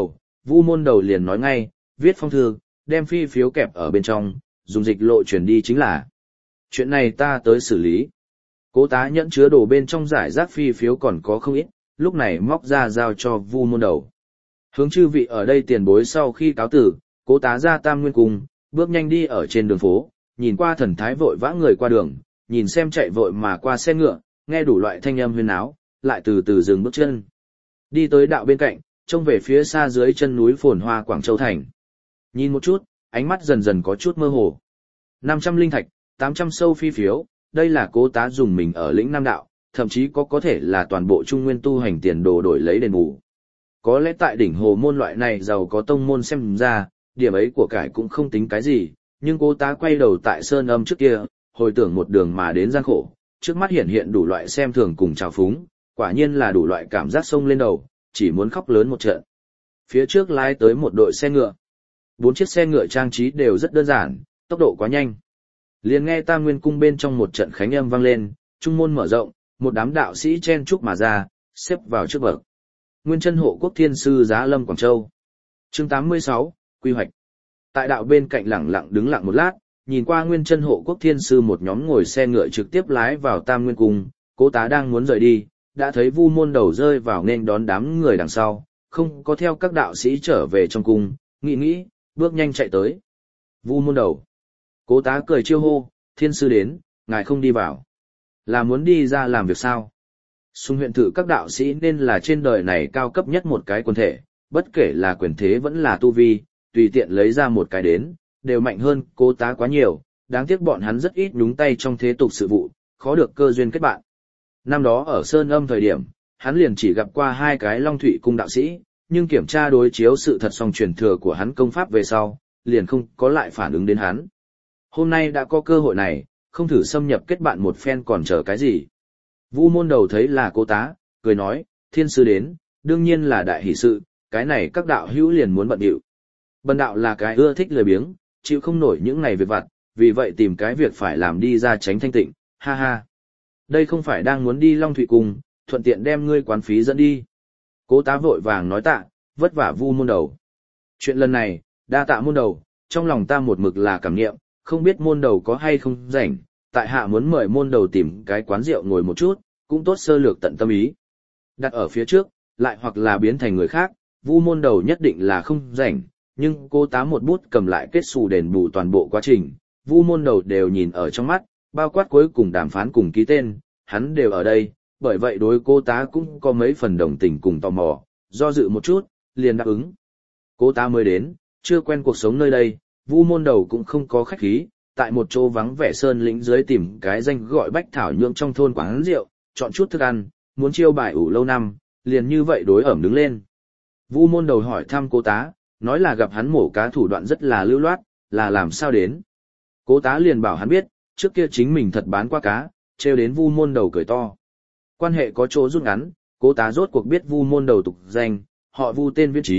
Vu Môn Đầu liền nói ngay, viết phong thư, đem phi phiếu kẹp ở bên trong, dùng dịch lộ chuyển đi chính là. Chuyện này ta tới xử lý. Cố Tá nhẫn chứa đồ bên trong giải rác phi phiếu còn có không ít, lúc này móc ra giao cho Vu Môn Đầu. Hướng chư vị ở đây tiền bối sau khi cáo tử, Cố Tá ra Tam Nguyên cung, bước nhanh đi ở trên đường phố, nhìn qua thần thái vội vã người qua đường, nhìn xem chạy vội mà qua xe ngựa, nghe đủ loại thanh âm huyên náo, lại từ từ dừng bước chân. Đi tới đạo bên cạnh, trông về phía xa dưới chân núi phồn hoa Quảng Châu thành. Nhìn một chút, ánh mắt dần dần có chút mơ hồ. 500 linh thạch, 800 sâu phi phiếu, đây là Cố Tá dùng mình ở lĩnh Nam đạo, thậm chí có thể là toàn bộ trung nguyên tu hành tiền đồ đổi lấy đền bù. Có lẽ tại đỉnh hồ môn loại này giàu có tông môn xem ra, điểm ấy của cải cũng không tính cái gì, nhưng Cố Tá quay đầu tại sơn âm trước kia, hồi tưởng một đường mà đến gian khổ, trước mắt hiện đủ loại xem thường cùng trào phúng, quả nhiên là đủ loại cảm giác sông lên đầu, chỉ muốn khóc lớn một trận. Phía trước lái tới một đội xe ngựa. 4 chiếc xe ngựa trang trí đều rất đơn giản, tốc độ quá nhanh. Liền nghe Tam Nguyên cung bên trong một trận khánh âm vang lên, trung môn mở rộng, một đám đạo sĩ chen chúc mà ra, xếp vào trước bậc. Nguyên chân hộ quốc thiên sư Giá Lâm Quảng Châu. Chương 86, quy hoạch. Tại đạo bên cạnh lẳng lặng đứng lặng một lát, nhìn qua Nguyên chân hộ quốc thiên sư một nhóm ngồi xe ngựa trực tiếp lái vào Tam Nguyên cung, Cố Tá đang muốn rời đi, đã thấy Vu Môn Đầu rơi vào nên đón đám người đằng sau, không có theo các đạo sĩ trở về trong cung, nghĩ, bước nhanh chạy tới. Vu Môn Đầu. Cố Tá cười chiêu hô, thiên sư đến, ngài không đi vào. Là muốn đi ra làm việc sao? Xung huyện thử các đạo sĩ nên là trên đời này cao cấp nhất một cái quần thể, bất kể là quyền thế vẫn là tu vi, tùy tiện lấy ra một cái đến, đều mạnh hơn Cố Tá quá nhiều, đáng tiếc bọn hắn rất ít nhúng tay trong thế tục sự vụ, khó được cơ duyên kết bạn. Năm đó ở Sơn Âm thời điểm, hắn liền chỉ gặp qua 2 cái Long Thụy cung đạo sĩ, nhưng kiểm tra đối chiếu sự thật song truyền thừa của hắn công pháp về sau, liền không có lại phản ứng đến hắn. Hôm nay đã có cơ hội này, không thử xâm nhập kết bạn một phen còn chờ cái gì. Vu Môn Đầu thấy là Cố Tá, cười nói, thiên sư đến, đương nhiên là đại hỷ sự, cái này các đạo hữu liền muốn bận điệu. Bần đạo là cái ưa thích lười biếng, chịu không nổi những ngày việc vặt, vì vậy tìm cái việc phải làm đi ra tránh thanh tịnh, ha ha. Đây không phải đang muốn đi Long Thụy Cung, thuận tiện đem ngươi quán phí dẫn đi. Cố Tá vội vàng nói tạ, vất vả Vu Môn Đầu. Chuyện lần này, đa tạ Môn Đầu, trong lòng ta một mực là cảm niệm, không biết Môn Đầu có hay không rảnh, tại hạ muốn mời Môn Đầu tìm cái quán rượu ngồi một chút, cũng tốt sơ lược tận tâm ý. Đặt ở phía trước, lại hoặc là biến thành người khác, Vu Môn Đầu nhất định là không rảnh, nhưng Cố Tá một bút cầm lại kết xù đền bù toàn bộ quá trình, Vu Môn Đầu đều nhìn ở trong mắt, bao quát cuối cùng đàm phán cùng ký tên, hắn đều ở đây, bởi vậy đối Cố Tá cũng có mấy phần đồng tình cùng tò mò, do dự một chút, liền đáp ứng. Cố Tá mới đến, chưa quen cuộc sống nơi đây, Vu Môn Đầu cũng không có khách khí, tại một chỗ vắng vẻ sơn lĩnh dưới tìm cái danh gọi Bách Thảo Nhượng trong thôn quán rượu, chọn chút thức ăn, muốn chiêu bài ủ lâu năm, liền như vậy đối ẩm đứng lên. Vu Môn Đầu hỏi thăm Cố Tá, nói là gặp hắn mổ cá thủ đoạn rất là lưu loát, là làm sao đến. Cố Tá liền bảo hắn biết, trước kia chính mình thật bán qua cá, trêu đến Vu Môn Đầu cười to. Quan hệ có chỗ rút ngắn, Cố Tá rốt cuộc biết Vu Môn Đầu tục danh, họ Vu tên Viễn Trí,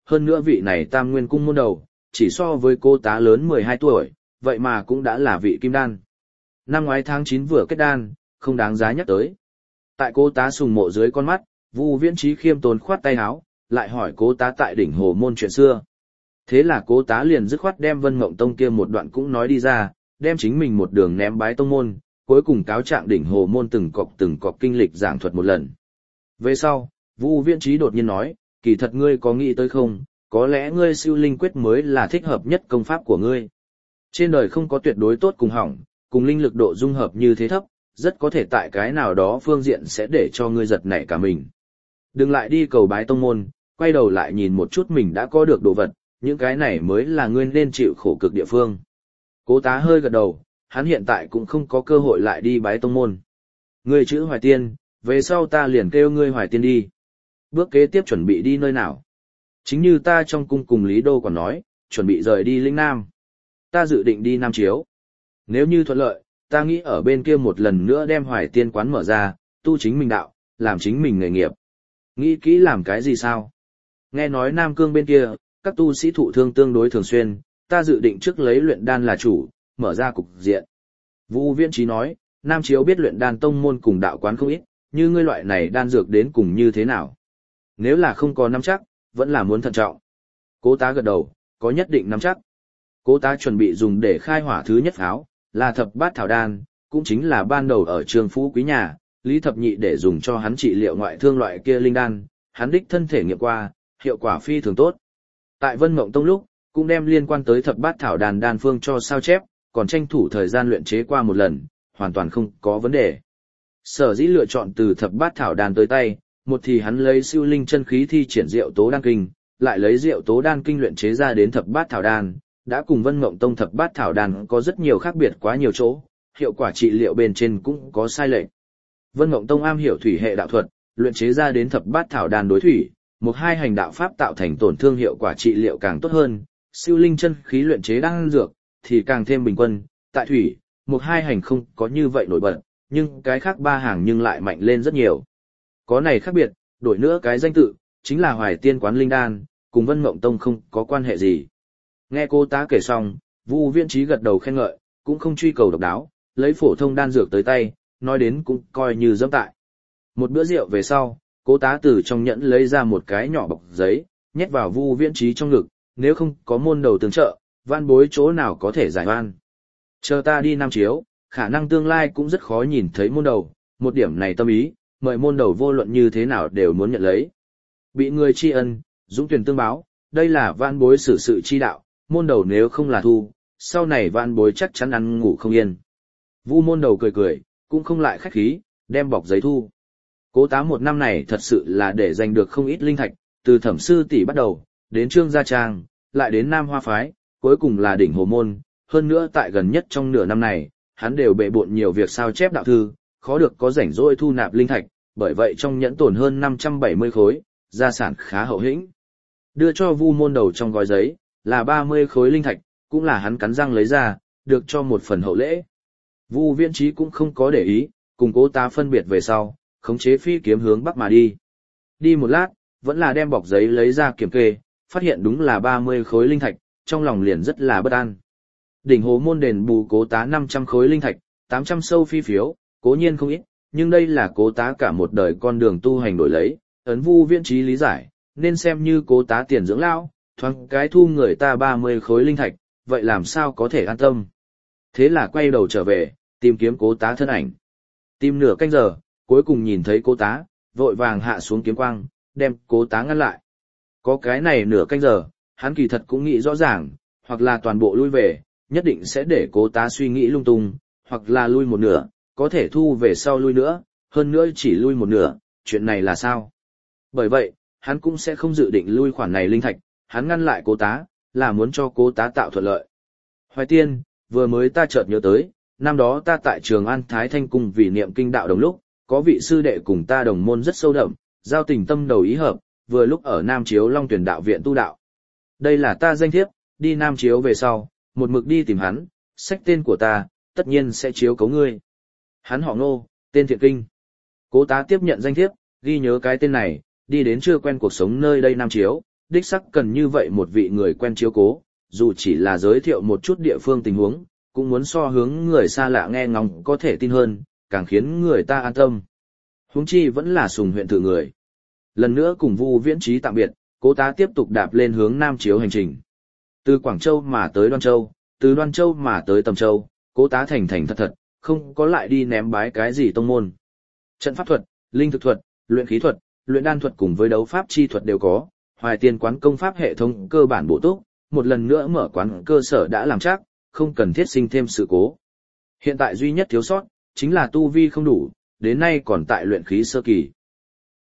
hơn nữa vị này Tam Nguyên cung môn đầu, chỉ so với cô tá lớn 12 tuổi, vậy mà cũng đã là vị kim đan. Năm ngoái tháng 9 vừa kết đan, không đáng giá nhắc tới. Tại cô tá sùng mộ dưới con mắt, Vu Viễn Trí khiêm tốn khoát tay áo, lại hỏi cô tá tại đỉnh hồ môn chuyện xưa. Thế là cô tá liền dứt khoát đem Vân Mộng Tông kia một đoạn cũng nói đi ra, đem chính mình một đường ném bái tông môn, cuối cùng cáo trạng đỉnh hồ môn từng cọc kinh lịch giảng thuật một lần. Về sau, Vu Viễn Trí đột nhiên nói, kỳ thật ngươi có nghĩ tới không, có lẽ ngươi siêu linh quyết mới là thích hợp nhất công pháp của ngươi. Trên đời không có tuyệt đối tốt cùng hỏng, cùng linh lực độ dung hợp như thế thấp, rất có thể tại cái nào đó phương diện sẽ để cho ngươi giật nảy cả mình. Đừng lại đi cầu bái tông môn, quay đầu lại nhìn một chút mình đã có được đồ vật, những cái này mới là ngươi nên chịu khổ cực địa phương. Cố tá hơi gật đầu, hắn hiện tại cũng không có cơ hội lại đi bái tông môn. Ngươi chữ Hoài Tiên, về sau ta liền kêu ngươi Hoài Tiên đi. Bước kế tiếp chuẩn bị đi nơi nào? Chính như ta trong cung cùng Lý Đô còn nói, chuẩn bị rời đi Lĩnh Nam. Ta dự định đi Nam Chiếu. Nếu như thuận lợi, ta nghĩ ở bên kia một lần nữa đem Hoài Tiên quán mở ra, tu chính mình đạo, làm chính mình nghề nghiệp. Nghĩ kỹ làm cái gì sao? Nghe nói Nam Cương bên kia, các tu sĩ thụ thương tương đối thường xuyên, ta dự định trước lấy luyện đan là chủ, mở ra cục diện. Vu Viễn Trí nói, Nam Chiếu biết luyện đan tông môn cùng đạo quán không ít, như ngươi loại này đan dược đến cùng như thế nào? Nếu là không có nắm chắc, vẫn là muốn thận trọng. Cố tá gật đầu, có nhất định nắm chắc. Cố tá chuẩn bị dùng để khai hỏa thứ nhất pháo, là thập bát thảo đan, cũng chính là ban đầu ở Trường Phú Quý nhà, Lý Thập Nhị để dùng cho hắn trị liệu ngoại thương loại kia linh đan, hắn đích thân thể nghiệm qua, hiệu quả phi thường tốt. Tại Vân Mộng Tông lúc, cũng đem liên quan tới thập bát thảo đan đan phương cho sao chép, còn tranh thủ thời gian luyện chế qua một lần, hoàn toàn không có vấn đề. Sở dĩ lựa chọn từ thập bát thảo đan tới tay, một thì hắn lấy siêu linh chân khí thi triển diệu tố đan kinh, lại lấy diệu tố đan kinh luyện chế ra đến thập bát thảo đan, đã cùng Vân Mộng Tông thập bát thảo đan có rất nhiều khác biệt quá nhiều chỗ, hiệu quả trị liệu bên trên cũng có sai lệch. Vân Mộng Tông am hiểu thủy hệ đạo thuật, luyện chế ra đến thập bát thảo đan đối thủy, một hai hành đạo pháp tạo thành tổn thương hiệu quả trị liệu càng tốt hơn, siêu linh chân khí luyện chế đan dược thì càng thêm bình quân, tại thủy, một hai hành không có như vậy nổi bật, nhưng cái khác ba hàng nhưng lại mạnh lên rất nhiều. Có này khác biệt, đổi nữa cái danh tự, chính là Hoài Tiên quán linh đan, cùng Vân Mộng Tông không có quan hệ gì. Nghe cô tá kể xong, Vu Viễn Trí gật đầu khen ngợi, cũng không truy cầu độc đáo, lấy phổ thông đan dược tới tay, nói đến cũng coi như dẫm tại. Một bữa rượu về sau, cô tá từ trong nhẫn lấy ra một cái nhỏ bọc giấy, nhét vào Vu Viễn Trí trong ngực, nếu không có môn đầu tương trợ, van bối chỗ nào có thể giải van. Chờ ta đi Nam Chiếu, khả năng tương lai cũng rất khó nhìn thấy môn đầu, một điểm này tâm ý, mời môn đầu vô luận như thế nào đều muốn nhận lấy. Bị người tri ân, dũng tuyển tương báo, đây là van bối xử sự chi đạo, môn đầu nếu không là thu, sau này van bối chắc chắn ăn ngủ không yên. Vu môn đầu cười cười, cũng không lại khách khí, đem bọc giấy thu. Cố tá một năm này thật sự là để giành được không ít linh thạch, từ Thẩm Sư tỷ bắt đầu, đến Trương Gia Trang, lại đến Nam Hoa Phái, cuối cùng là đỉnh Hồ Môn, hơn nữa tại gần nhất trong nửa năm này, hắn đều bệ bộn nhiều việc sao chép đạo thư, khó được có rảnh rỗi thu nạp linh thạch, bởi vậy trong nhẫn tồn hơn 570 khối, gia sản khá hậu hĩnh. Đưa cho Vu môn đầu trong gói giấy, là 30 khối linh thạch, cũng là hắn cắn răng lấy ra, được cho một phần hậu lễ. Vu Viễn Trí cũng không có để ý, cùng Cố tá phân biệt về sau, khống chế phi kiếm hướng bắc mà đi. Đi một lát, vẫn là đem bọc giấy lấy ra kiểm kê, phát hiện đúng là 30 khối linh thạch, trong lòng liền rất là bất an. Đỉnh Hồ Môn đền bù Cố tá 500 khối linh thạch, 800 sâu phi phiếu, cố nhiên không ít, nhưng đây là Cố tá cả một đời con đường tu hành đổi lấy, ấn Vu Viễn Trí lý giải, nên xem như Cố tá tiền dưỡng lão, thoáng cái thu người ta 30 khối linh thạch, vậy làm sao có thể an tâm. Thế là quay đầu trở về, tìm kiếm Cố tá thân ảnh. Tìm nửa canh giờ, cuối cùng nhìn thấy Cố tá, vội vàng hạ xuống kiếm quang, đem Cố tá ngăn lại. Có cái này nửa canh giờ, hắn kỳ thật cũng nghĩ rõ ràng, hoặc là toàn bộ lui về, nhất định sẽ để Cố tá suy nghĩ lung tung, hoặc là lui một nửa, có thể thu về sau lui nữa, hơn nữa chỉ lui một nửa, chuyện này là sao? Bởi vậy, hắn cũng sẽ không dự định lui khoản này linh thạch, hắn ngăn lại Cố tá, là muốn cho Cố tá tạo thuận lợi. Hoài Tiên, vừa mới ta chợt nhớ tới, năm đó ta tại Trường An Thái Thanh Cung vì niệm kinh đạo đồng lúc, có vị sư đệ cùng ta đồng môn rất sâu đậm, giao tình tâm đầu ý hợp, vừa lúc ở Nam Chiếu Long Tuyển đạo viện tu đạo. Đây là ta danh thiếp, đi Nam Chiếu về sau, một mực đi tìm hắn, sách tên của ta, tất nhiên sẽ chiếu cấu ngươi. Hắn họ Ngô, tên Thiện Kinh. Cố tá tiếp nhận danh thiếp, ghi nhớ cái tên này, đi đến chưa quen cuộc sống nơi đây Nam Chiếu, đích sắc cần như vậy một vị người quen chiếu cố, dù chỉ là giới thiệu một chút địa phương tình huống, cũng muốn so hướng người xa lạ nghe ngóng có thể tin hơn, càng khiến người ta an tâm. Huống chi vẫn là Sùng huyện thử người. Lần nữa cùng Vu Viễn Trí tạm biệt, Cố Tá tiếp tục đạp lên hướng Nam Chiếu hành trình. Từ Quảng Châu mà tới Đoan Châu, từ Đoan Châu mà tới Tầm Châu, Cố Tá thành thành thật thật, không có lại đi ném bái cái gì tông môn. Trận pháp thuật, linh thực thuật, luyện khí thuật, luyện đan thuật cùng với đấu pháp chi thuật đều có, Hoài Tiên quán công pháp hệ thống cơ bản bổ túc, một lần nữa mở quán cơ sở đã làm chắc, không cần thiết sinh thêm sự cố. Hiện tại duy nhất thiếu sót chính là tu vi không đủ, đến nay còn tại luyện khí sơ kỳ.